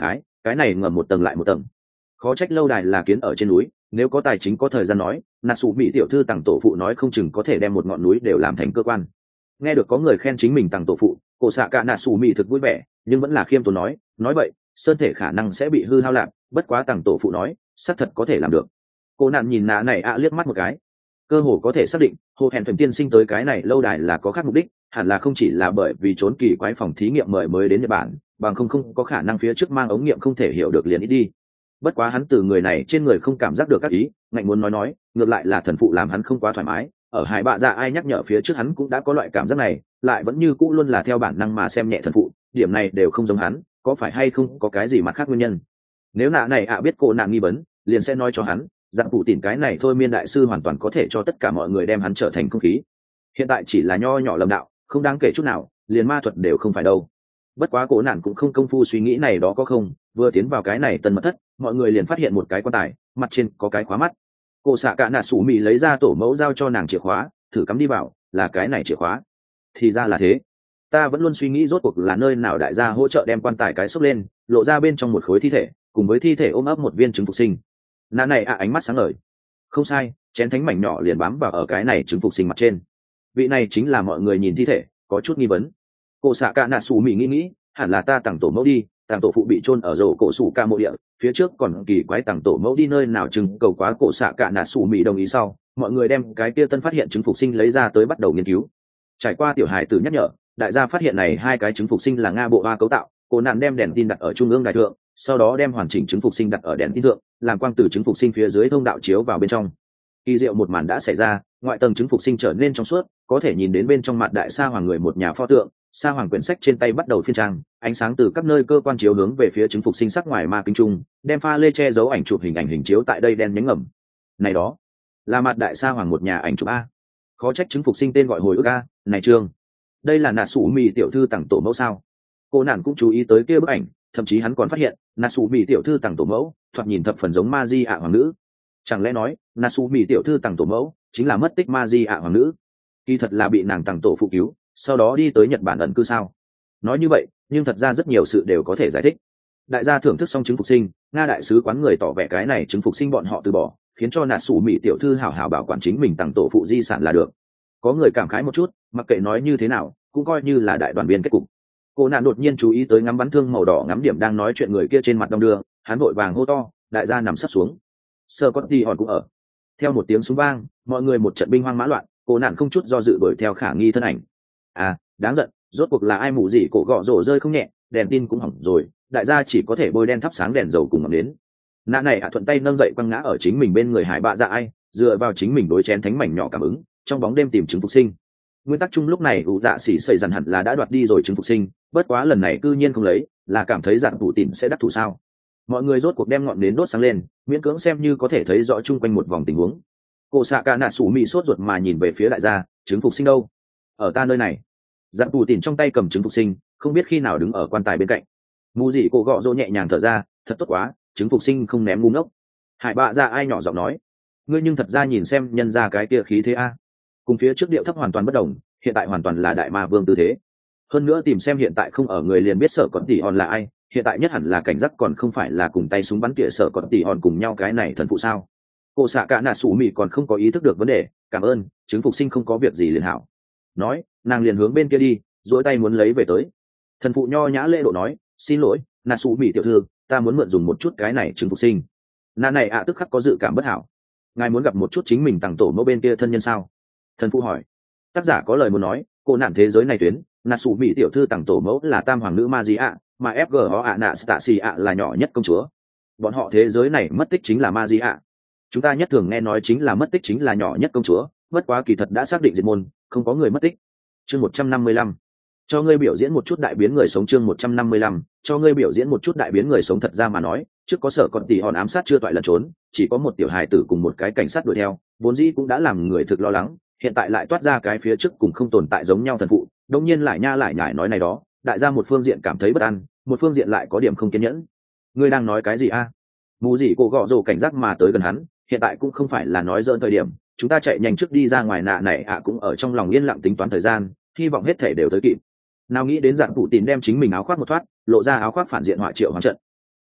A: cái này ngầm một tầng lại một tầng. Khó trách lâu đài là kiến ở trên núi, nếu có tài chính có thời gian nói, nà sủ bị tiểu thư tặng tổ phụ nói không chừng có thể đem một ngọn núi đều làm thành cơ quan. Nghe được có người khen chính mình tặng tổ phụ, cổ xạ cả nà sủ mỹ thực vui vẻ, nhưng vẫn là khiêm tốn nói, nói vậy sơn thể khả năng sẽ bị hư hao lạc, bất quá tặng tổ phụ nói xác thật có thể làm được. Cô nạn nhìn nà này ạ liếc mắt một cái, cơ hồ có thể xác định hồ hẹn thuần tiên sinh tới cái này lâu đài là có khác mục đích, hẳn là không chỉ là bởi vì trốn kỳ quái phòng thí nghiệm mời mới đến Nhật Bản, bằng không không có khả năng phía trước mang ống nghiệm không thể hiểu được liền ít đi. Bất quá hắn từ người này trên người không cảm giác được các ý, ngạnh muốn nói nói ngược lại là thần phụ làm hắn không quá thoải mái. Ở hải bạ dạ ai nhắc nhở phía trước hắn cũng đã có loại cảm giác này, lại vẫn như cũ luôn là theo bản năng mà xem nhẹ thần phụ, điểm này đều không giống hắn, có phải hay không có cái gì mặt khác nguyên nhân. Nếu nạ này ạ biết cô nàng nghi vấn liền sẽ nói cho hắn, dạng phụ tìm cái này thôi miên đại sư hoàn toàn có thể cho tất cả mọi người đem hắn trở thành không khí. Hiện tại chỉ là nho nhỏ lầm đạo, không đáng kể chút nào, liền ma thuật đều không phải đâu. Bất quá cổ nạn cũng không công phu suy nghĩ này đó có không, vừa tiến vào cái này tân mật thất, mọi người liền phát hiện một cái quan tài, mặt trên có cái khóa mắt. Cô xạ cả nạ sủ mì lấy ra tổ mẫu giao cho nàng chìa khóa, thử cắm đi vào, là cái này chìa khóa. Thì ra là thế. Ta vẫn luôn suy nghĩ rốt cuộc là nơi nào đại gia hỗ trợ đem quan tài cái xốc lên, lộ ra bên trong một khối thi thể, cùng với thi thể ôm ấp một viên trứng phục sinh. Nà này ạ ánh mắt sáng ngời. Không sai, chén thánh mảnh nhỏ liền bám vào ở cái này trứng phục sinh mặt trên. Vị này chính là mọi người nhìn thi thể, có chút nghi vấn. Cô xạ cả nạ sủ mì nghĩ nghĩ, hẳn là ta tặng tổ mẫu đi, tặng tổ phụ bị chôn ở rổ cổ sủ ca mộ địa, phía trước còn kỳ quái tặng tổ mẫu đi nơi nào chừng cầu quá cổ xạ cả nạ sủ mì đồng ý sau, mọi người đem cái kia tân phát hiện trứng phục sinh lấy ra tới bắt đầu nghiên cứu. Trải qua tiểu hài tử nhắc nhở, đại gia phát hiện này hai cái trứng phục sinh là nga bộ hoa cấu tạo, cô nạn đem đèn tin đặt ở trung ương đài thượng, sau đó đem hoàn chỉnh trứng phục sinh đặt ở đèn tin thượng, làm quang từ trứng phục sinh phía dưới thông đạo chiếu vào bên trong. Kỳ diệu một màn đã xảy ra, ngoại tầng trứng phục sinh trở nên trong suốt, có thể nhìn đến bên trong mặt đại sa hoàng người một nhà pho tượng, sa hoàng quyển sách trên tay bắt đầu phiên trang, ánh sáng từ các nơi cơ quan chiếu hướng về phía trứng phục sinh sắc ngoài ma kính trung, đem pha lê che giấu ảnh chụp hình ảnh hình chiếu tại đây đen nhánh ngầm. Này đó là mặt đại sa hoàng một nhà ảnh chụp a. Khó trách trứng phục sinh tên gọi hồi ức a, này trương, đây là nà sủ mì tiểu thư tặng tổ mẫu sao? Cô nản cũng chú ý tới kia bức ảnh, thậm chí hắn còn phát hiện nà sủ mì tiểu thư tặng tổ mẫu thoạt nhìn thập phần giống ma di ạ hoàng nữ. Chẳng lẽ nói nà sủ mì tiểu thư tặng tổ mẫu chính là mất tích ma di ạ hoàng nữ, kỳ thật là bị nàng tặng tổ phụ cứu, sau đó đi tới Nhật Bản ẩn cư sao? Nói như vậy, nhưng thật ra rất nhiều sự đều có thể giải thích. Đại gia thưởng thức xong trứng phục sinh, nga đại sứ quán người tỏ vẻ cái này trứng phục sinh bọn họ từ bỏ, khiến cho nà sủ mì tiểu thư hảo hảo bảo quản chính mình tặng tổ phụ di sản là được. Có người cảm khái một chút, mặc kệ nói như thế nào cũng coi như là đại đoàn viên kết cục. Cô nạn đột nhiên chú ý tới ngắm bắn thương màu đỏ ngắm điểm đang nói chuyện người kia trên mặt đông đưa, hắn vội vàng hô to, đại gia nằm sấp xuống. Sơ có đi hòn cũng ở. Theo một tiếng súng vang, mọi người một trận binh hoang mã loạn, cô nạn không chút do dự đuổi theo khả nghi thân ảnh. À, đáng giận, rốt cuộc là ai mù gì cổ gọ rổ rơi không nhẹ, đèn tin cũng hỏng rồi, đại gia chỉ có thể bôi đen thắp sáng đèn dầu cùng ngắm đến. Nã này ạ thuận tay nâng dậy quăng ngã ở chính mình bên người hải bạ dạ ai, dựa vào chính mình đối chén thánh mảnh nhỏ cảm ứng, trong bóng đêm tìm chứng phục sinh. Nguyên tắc chung lúc này ủ dạ xỉ xảy dần hẳn là đã đoạt đi rồi chứng phục sinh, bất quá lần này cư nhiên không lấy, là cảm thấy dạn phụ tịn sẽ đắc thủ sao? Mọi người rốt cuộc đem ngọn nến đốt sáng lên, miễn cưỡng xem như có thể thấy rõ chung quanh một vòng tình huống. Cô xạ cả nạ sủ mị sốt ruột mà nhìn về phía đại gia, chứng phục sinh đâu? Ở ta nơi này. Dạn phụ tịn trong tay cầm chứng phục sinh, không biết khi nào đứng ở quan tài bên cạnh. Mù dị cô gọ rô nhẹ nhàng thở ra, thật tốt quá, chứng phục sinh không ném ngu ngốc. Hải bạ ra ai nhỏ giọng nói, ngươi nhưng thật ra nhìn xem nhân ra cái kia khí thế a, cùng phía trước điệu thấp hoàn toàn bất đồng, hiện tại hoàn toàn là đại ma vương tư thế. Hơn nữa tìm xem hiện tại không ở người liền biết sợ còn tỷ hòn là ai, hiện tại nhất hẳn là cảnh giác còn không phải là cùng tay súng bắn tỉa sợ còn tỷ hòn cùng nhau cái này thần phụ sao? Cô xạ cả nạ sủ mị còn không có ý thức được vấn đề, cảm ơn, chứng phục sinh không có việc gì liền hảo. Nói, nàng liền hướng bên kia đi, duỗi tay muốn lấy về tới. Thần phụ nho nhã lễ độ nói, xin lỗi, nạ sủ mị tiểu thư, ta muốn mượn dùng một chút cái này chứng phục sinh. Nà này ạ tức khắc có dự cảm bất hảo. Ngài muốn gặp một chút chính mình tặng tổ mẫu bên kia thân nhân sao? Thần phụ hỏi. Tác giả có lời muốn nói, cô nạn thế giới này tuyến, nà sủ mỹ tiểu thư tặng tổ mẫu là tam hoàng nữ ma di ạ, mà ép giê o ạ nạ stasi ạ là nhỏ nhất công chúa. Bọn họ thế giới này mất tích chính là ma di ạ. Chúng ta nhất thường nghe nói chính là mất tích chính là nhỏ nhất công chúa, bất quá kỳ thật đã xác định diệt môn, không có người mất tích. Chương một trăm năm mươi lăm, cho ngươi biểu diễn một chút đại biến người sống. Chương một trăm năm mươi lăm, cho ngươi biểu diễn một chút đại biến người sống. Thật ra mà nói, trước có sở còn tỷ hòn ám sát chưa toại lẩn trốn, chỉ có một tiểu hài tử cùng một cái cảnh sát đuổi theo, vốn dĩ cũng đã làm người thực lo lắng, hiện tại lại toát ra cái phía trước cùng không tồn tại giống nhau thần phụ, đông nhiên lại nha lại nhải nói này đó, đại gia một phương diện cảm thấy bất an, một phương diện lại có điểm không kiên nhẫn. Ngươi đang nói cái gì a? Mù gì cô gọ rồ cảnh giác mà tới gần hắn, hiện tại cũng không phải là nói dỡn thời điểm, chúng ta chạy nhanh trước đi ra ngoài. Nạ này ạ cũng ở trong lòng yên lặng tính toán thời gian, hy vọng hết thể đều tới kịp. Nào nghĩ đến dạng phụ tín đem chính mình áo khoác một thoát, lộ ra áo khoác phản diện họa triệu hoàng trận.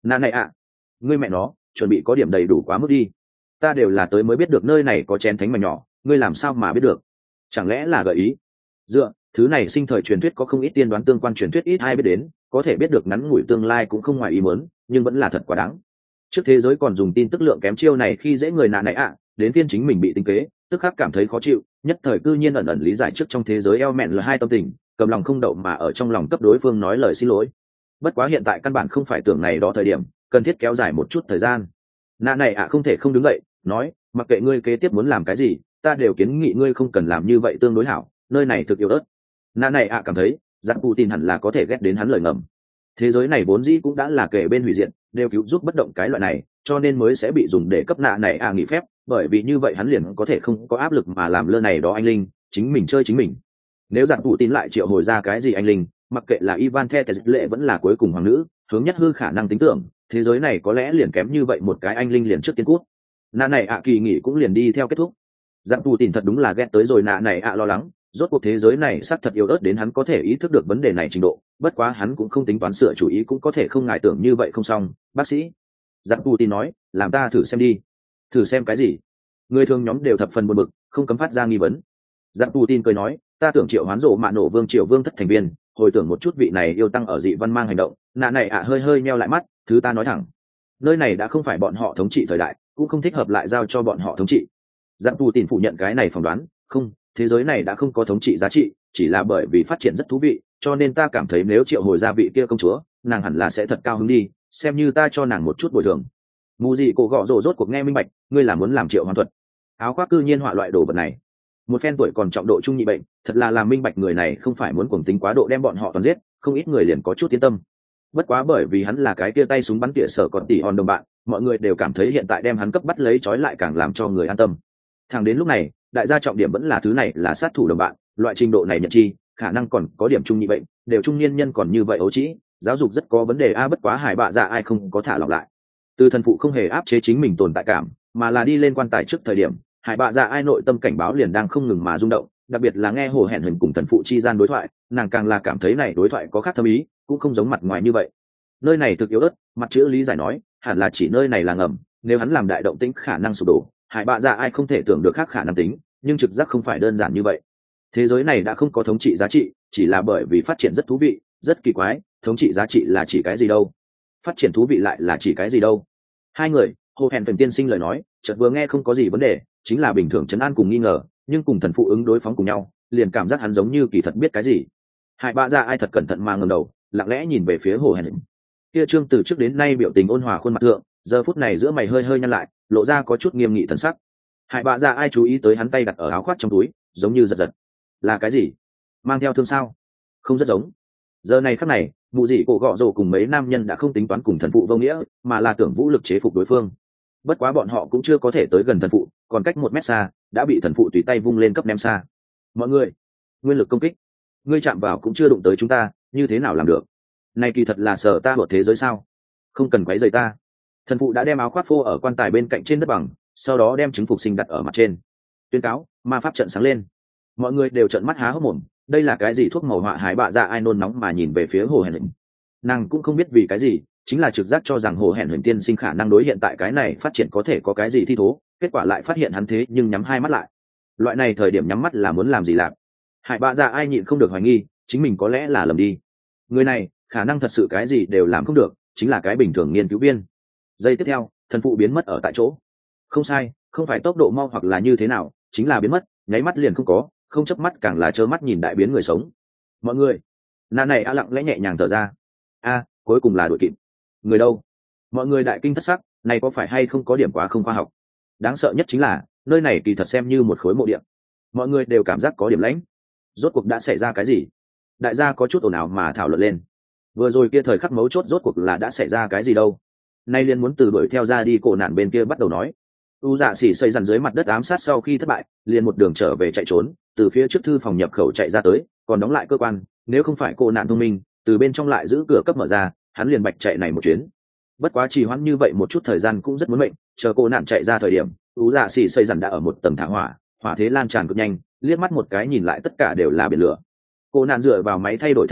A: nà này ạ, ngươi mẹ nó chuẩn bị có điểm đầy đủ quá mức đi, ta đều là tới mới biết được nơi này có chén thánh mảnh nhỏ, ngươi làm sao mà biết được? Chẳng lẽ là gợi ý? Dựa, thứ này sinh thời truyền thuyết có không ít tiên đoán tương quan truyền thuyết ít ai biết đến, có thể biết được ngắn ngủi tương lai cũng không ngoài ý muốn, nhưng vẫn là thật quá đáng. Trước thế giới còn dùng tin tức lượng kém chiêu này khi dễ người nà này ạ, đến phiên chính mình bị tính kế, tức khắc cảm thấy khó chịu, nhất thời cư nhiên ẩn ẩn lý giải trước trong thế giới eo mẹn là hai tâm tình, cầm lòng không đậu mà ở trong lòng cấp đối phương nói lời xin lỗi. Bất quá hiện tại căn bản không phải tưởng này đó thời điểm, cần thiết kéo dài một chút thời gian. Nà này ạ không thể không đứng dậy, nói, mặc kệ ngươi kế tiếp muốn làm cái gì, ta đều kiến nghị ngươi không cần làm như vậy tương đối hảo, nơi này thực yếu ớt. Nà này ạ cảm thấy, giặc Putin hẳn là có thể ghét đến hắn lời ngầm. Thế giới này vốn dĩ cũng đã là kể bên hủy diệt, đều cứu giúp bất động cái loại này, cho nên mới sẽ bị dùng để cấp nạ này ạ nghỉ phép, bởi vì như vậy hắn liền có thể không có áp lực mà làm lơ này đó anh linh, chính mình chơi chính mình. Nếu giặc Putin lại triệu hồi ra cái gì anh linh, mặc kệ là Ivan The lệ vẫn là cuối cùng hoàng nữ, hướng nhất hư khả năng tính tưởng, thế giới này có lẽ liền kém như vậy một cái anh linh liền trước tiên cút. Nạ này ạ kỳ nghỉ cũng liền đi theo kết thúc. Giặc Putin thật đúng là ghét tới rồi nạ này ạ lo lắng, rốt cuộc thế giới này xác thật yếu ớt đến hắn có thể ý thức được vấn đề này trình độ, bất quá hắn cũng không tính toán sửa chủ ý cũng có thể không ngại tưởng như vậy không xong. Bác sĩ, giặc Putin nói, làm ta thử xem đi. Thử xem cái gì? Người thường nhóm đều thập phần buồn bực, không cấm phát ra nghi vấn. Giặc Putin cười nói, ta tưởng triệu hoán rộ mạ nổ vương triệu vương thất thành viên, hồi tưởng một chút vị này yêu tăng ở dị văn mang hành động. Nạ này ạ hơi hơi meo lại mắt, thứ ta nói thẳng, nơi này đã không phải bọn họ thống trị thời đại, cũng không thích hợp lại giao cho bọn họ thống trị. Giặc Putin phủ nhận cái này phỏng đoán, không, thế giới này đã không có thống trị giá trị, chỉ là bởi vì phát triển rất thú vị, cho nên ta cảm thấy nếu triệu hồi ra vị kia công chúa, nàng hẳn là sẽ thật cao hứng đi, xem như ta cho nàng một chút bồi thường. Mù gì cổ gọ rồ rốt cuộc nghe minh bạch, ngươi là muốn làm triệu hoàn thuật? Áo khoác cư nhiên họa loại đồ vật này. Một phen tuổi còn trọng độ trung nhị bệnh, thật là làm minh bạch người này không phải muốn cuồng tính quá độ đem bọn họ toàn giết, không ít người liền có chút yên tâm. Bất quá bởi vì hắn là cái kia tay súng bắn tỉa sở còn tỉ hòn đồng bạn, mọi người đều cảm thấy hiện tại đem hắn cấp bắt lấy trói lại càng làm cho người an tâm. Thẳng đến lúc này, đại gia trọng điểm vẫn là thứ này là sát thủ đồng bạn, loại trình độ này nhận chi, khả năng còn có điểm trung nhị bệnh, đều trung niên nhân còn như vậy ấu trĩ, giáo dục rất có vấn đề a. Bất quá hải bạ dạ ai không có thả lỏng lại. Từ thần phụ không hề áp chế chính mình tồn tại cảm, mà là đi lên quan tài trước thời điểm, hải bạ dạ ai nội tâm cảnh báo liền đang không ngừng mà rung động, đặc biệt là nghe hồ hẹn hình cùng thần phụ chi gian đối thoại, nàng càng là cảm thấy này đối thoại có khác thâm ý, cũng không giống mặt ngoài như vậy. Nơi này thực yếu ớt, mặt chữ lý giải nói, hẳn là chỉ nơi này là ngầm, nếu hắn làm đại động tĩnh khả năng sụp đổ, hải bạ dạ ai không thể tưởng được khác khả năng tính, nhưng trực giác không phải đơn giản như vậy. Thế giới này đã không có thống trị giá trị, chỉ là bởi vì phát triển rất thú vị, rất kỳ quái, thống trị giá trị là chỉ cái gì đâu? Phát triển thú vị lại là chỉ cái gì đâu? Hai người, hồ hẹn thần tiên sinh lời nói, chợt vừa nghe không có gì vấn đề, chính là bình thường trấn an cùng nghi ngờ, nhưng cùng thần phụ ứng đối phóng cùng nhau, liền cảm giác hắn giống như kỳ thật biết cái gì. Hải bạ dạ ai thật cẩn thận mà ngẩng đầu, lặng lẽ nhìn về phía hồ hẹn. Kia trương từ trước đến nay biểu tình ôn hòa khuôn mặt thượng, giờ phút này giữa mày hơi hơi nhăn lại, lộ ra có chút nghiêm nghị thần sắc. Hải bạ dạ ai chú ý tới hắn tay đặt ở áo khoác trong túi, giống như giật giật. Là cái gì? Mang theo thương sao? Không rất giống. Giờ này khắc này, mụ dị cổ gọ rồ cùng mấy nam nhân đã không tính toán cùng thần phụ vô nghĩa, mà là tưởng vũ lực chế phục đối phương. Bất quá bọn họ cũng chưa có thể tới gần thần phụ, còn cách một mét xa, đã bị thần phụ tùy tay vung lên cấp ném xa. Mọi người, nguyên lực công kích, ngươi chạm vào cũng chưa đụng tới chúng ta, như thế nào làm được? Này kỳ thật là sở ta một thế giới sao? Không cần quấy rầy ta. Thần phụ đã đem áo khoác phô ở quan tài bên cạnh trên đất bằng, sau đó đem trứng phục sinh đặt ở mặt trên. Tuyên cáo, ma pháp trận sáng lên. Mọi người đều trợn mắt há hốc mồm, đây là cái gì thuốc màu họa hải bạ dạ ai nôn nóng mà nhìn về phía hồ hẹn hình. Nàng cũng không biết vì cái gì, chính là trực giác cho rằng hồ hẹn hình tiên sinh khả năng đối hiện tại cái này phát triển có thể có cái gì thi thố, kết quả lại phát hiện hắn thế nhưng nhắm hai mắt lại. Loại này thời điểm nhắm mắt là muốn làm gì làm? Hải bạ dạ ai nhịn không được hoài nghi, chính mình có lẽ là lầm đi. Người này khả năng thật sự cái gì đều làm không được, chính là cái bình thường nghiên cứu viên. Giây tiếp theo, thần phụ biến mất ở tại chỗ. Không sai, không phải tốc độ mau hoặc là như thế nào, chính là biến mất, nháy mắt liền không có, không chớp mắt càng là trơ mắt nhìn đại biến người sống. Mọi người, nà này a lặng lẽ nhẹ nhàng thở ra. A, cuối cùng là đội kịp. Người đâu? Mọi người đại kinh thất sắc, này có phải hay không có điểm quá không khoa học? Đáng sợ nhất chính là nơi này kỳ thật xem như một khối mộ địa. Mọi người đều cảm giác có điểm lãnh. Rốt cuộc đã xảy ra cái gì? Đại gia có chút ồn ào mà thảo luận lên. Vừa rồi kia thời khắc mấu chốt rốt cuộc là đã xảy ra cái gì đâu? Nay liền muốn từ đuổi theo ra đi cổ nạn bên kia bắt đầu nói. U dạ xỉ xây dần dưới mặt đất ám sát sau khi thất bại, liền một đường trở về chạy trốn, từ phía trước thư phòng nhập khẩu chạy ra tới, còn đóng lại cơ quan, nếu không phải cô nạn thông minh, từ bên trong lại giữ cửa cấp mở ra, hắn liền bạch chạy này một chuyến. Bất quá trì hoãn như vậy một chút thời gian cũng rất muốn mệnh, chờ cô nạn chạy ra thời điểm, U dạ xỉ xây dần đã ở một tầng thả hỏa, hỏa thế lan tràn cực nhanh, liếc mắt một cái nhìn lại tất cả đều là biển lửa. Cô nạn dựa vào máy thay đổi thanh âm,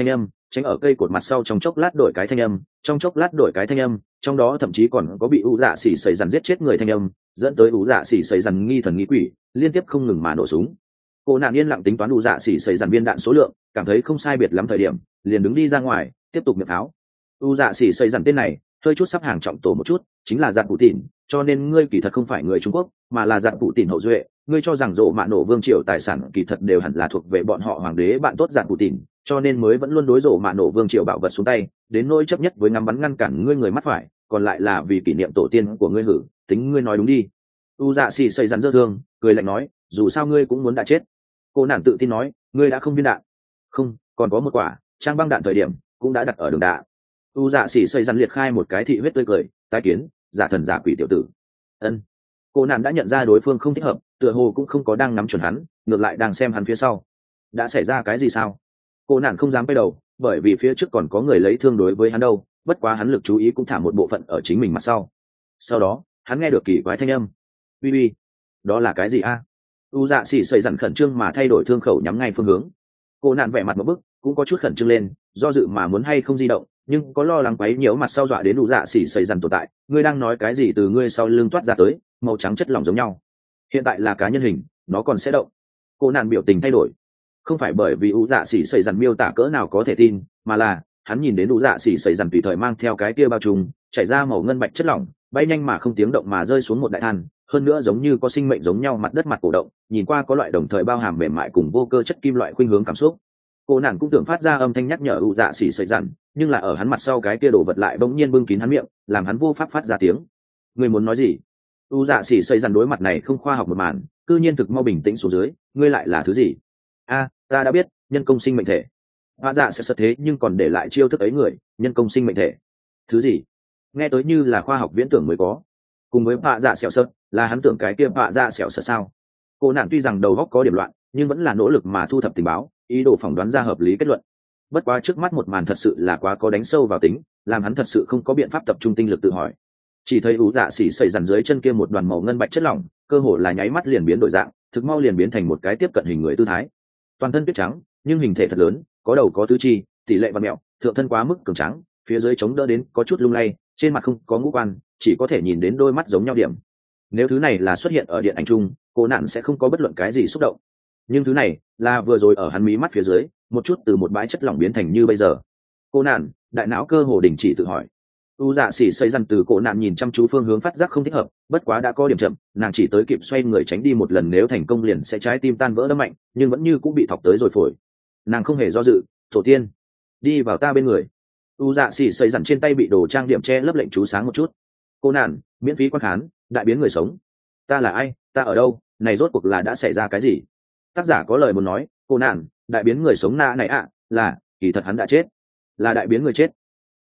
A: tránh ở cây cột mặt sau trong chốc lát đổi cái thanh âm trong chốc lát đổi cái thanh âm trong đó thậm chí còn có bị u dạ xỉ xảy dằn giết chết người thanh âm, dẫn tới u dạ xỉ xảy dằn nghi thần nghi quỷ, liên tiếp không ngừng mà nổ súng. Cô nạn yên lặng tính toán u dạ xỉ xảy dằn viên đạn số lượng, cảm thấy không sai biệt lắm thời điểm, liền đứng đi ra ngoài tiếp tục miệng pháo. U dạ xỉ xảy dằn tên này hơi chút sắp hàng trọng tổ một chút, chính là dạn phụ tỉn, cho nên ngươi kỳ thật không phải người Trung Quốc mà là dạn phụ tỉn hậu duệ. Ngươi cho rằng rộ mạ nổ vương triều tài sản kỳ thật đều hẳn là thuộc về bọn họ hoàng đế bạn tốt dạn phụ tỉn, cho nên mới vẫn luôn đối rộ mạ nổ vương triều bảo vật xuống tay, đến nỗi chấp nhất với ngắm bắn ngăn cản ngươi người mắt phải, còn lại là vì kỷ niệm tổ tiên của ngươi hử. Tính ngươi nói đúng đi. U dạ xỉ xảy dằn dơ thương cười lạnh nói, dù sao ngươi cũng muốn đã chết. Cô nản tự tin nói, ngươi đã không viên đạn. Không, còn có một quả trang băng đạn thời điểm cũng đã đặt ở đường đạn. U dạ xỉ xảy dằn liệt khai một cái thị huyết tươi cười, tái kiến giả thần giả quỷ tiểu tử. Ân. Cô nạn đã nhận ra đối phương không thích hợp, tựa hồ cũng không có đang nắm chuẩn hắn, ngược lại đang xem hắn phía sau. Đã xảy ra cái gì sao? Cô nạn không dám quay đầu, bởi vì phía trước còn có người lấy thương đối với hắn đâu, bất quá hắn lực chú ý cũng thả một bộ phận ở chính mình mặt sau. Sau đó hắn nghe được kỳ quái thanh âm. Uy uy, đó là cái gì a? U dạ xỉ xảy dằn khẩn trương mà thay đổi thương khẩu nhắm ngay phương hướng. Cô nạn vẻ mặt một bức, cũng có chút khẩn trương lên, do dự mà muốn hay không di động, nhưng có lo lắng quấy nhiễu mặt sau dọa đến U dạ xỉ xảy dằn tồn tại. Ngươi đang nói cái gì? Từ ngươi sau lưng toát ra tới màu trắng chất lỏng giống nhau, hiện tại là cá nhân hình, nó còn sẽ động. Cô nạn biểu tình thay đổi, không phải bởi vì U dạ xỉ xảy dằn miêu tả cỡ nào có thể tin, mà là hắn nhìn đến U dạ xỉ xảy dằn tùy thời mang theo cái kia bao trùm chảy ra màu ngân bạch chất lỏng, bay nhanh mà không tiếng động mà rơi xuống một đại than, hơn nữa giống như có sinh mệnh giống nhau, mặt đất mặt cổ động, nhìn qua có loại đồng thời bao hàm mềm mại cùng vô cơ chất kim loại khuynh hướng cảm xúc. Cô nàng cũng tưởng phát ra âm thanh nhắc nhở U dạ xỉ xảy dằn, nhưng là ở hắn mặt sau cái kia đồ vật lại bỗng nhiên bưng kín hắn miệng, làm hắn vô pháp phát ra tiếng. Ngươi muốn nói gì? U dạ xỉ xảy dằn đối mặt này không khoa học một màn, cư nhiên thực mau bình tĩnh xuống dưới. Ngươi lại là thứ gì? A, ta đã biết, nhân công sinh mệnh thể. Hóa dạ sẽ sật thế nhưng còn để lại chiêu thức ấy người, nhân công sinh mệnh thể. Thứ gì? Nghe tới như là khoa học viễn tưởng mới có. Cùng với bạ dạ xẻo sật, là hắn tưởng cái kia bạ dạ xẻo sật sao? Cô nàng tuy rằng đầu óc có điểm loạn, nhưng vẫn là nỗ lực mà thu thập tình báo, ý đồ phỏng đoán ra hợp lý kết luận. Bất quá trước mắt một màn thật sự là quá có đánh sâu vào tính, làm hắn thật sự không có biện pháp tập trung tinh lực tự hỏi. Chỉ thấy U dạ xỉ xảy dằn dưới chân kia một đoàn màu ngân bạch chất lỏng, cơ hồ là nháy mắt liền biến đổi dạng, thực mau liền biến thành một cái tiếp cận hình người tư thái. Toàn thân tuyết trắng, nhưng hình thể thật lớn, có đầu có tứ chi, tỷ lệ vặn mẹo, thượng thân quá mức cường trắng, phía dưới chống đỡ đến có chút lung lay, trên mặt không có ngũ quan, chỉ có thể nhìn đến đôi mắt giống nhau điểm. Nếu thứ này là xuất hiện ở điện ảnh chung, cô nạn sẽ không có bất luận cái gì xúc động. Nhưng thứ này là vừa rồi ở hắn mí mắt phía dưới, một chút từ một bãi chất lỏng biến thành như bây giờ. Cô nạn, đại não cơ hồ đình chỉ tự hỏi. U dạ xỉ xây dằn từ cổ nạn nhìn chăm chú phương hướng phát giác không thích hợp, bất quá đã có điểm chậm, nàng chỉ tới kịp xoay người tránh đi một lần, nếu thành công liền sẽ trái tim tan vỡ đâm mạnh, nhưng vẫn như cũng bị thọc tới rồi phổi. Nàng không hề do dự, tổ tiên, đi vào ta bên người. U dạ xỉ xây dằn trên tay bị đồ trang điểm che lấp lệnh chú sáng một chút. Cô nạn, miễn phí quan khán, đại biến người sống. Ta là ai, ta ở đâu, này rốt cuộc là đã xảy ra cái gì? Tác giả có lời muốn nói. Cô nạn, đại biến người sống na này ạ, à, là kỳ thật hắn đã chết, là đại biến người chết.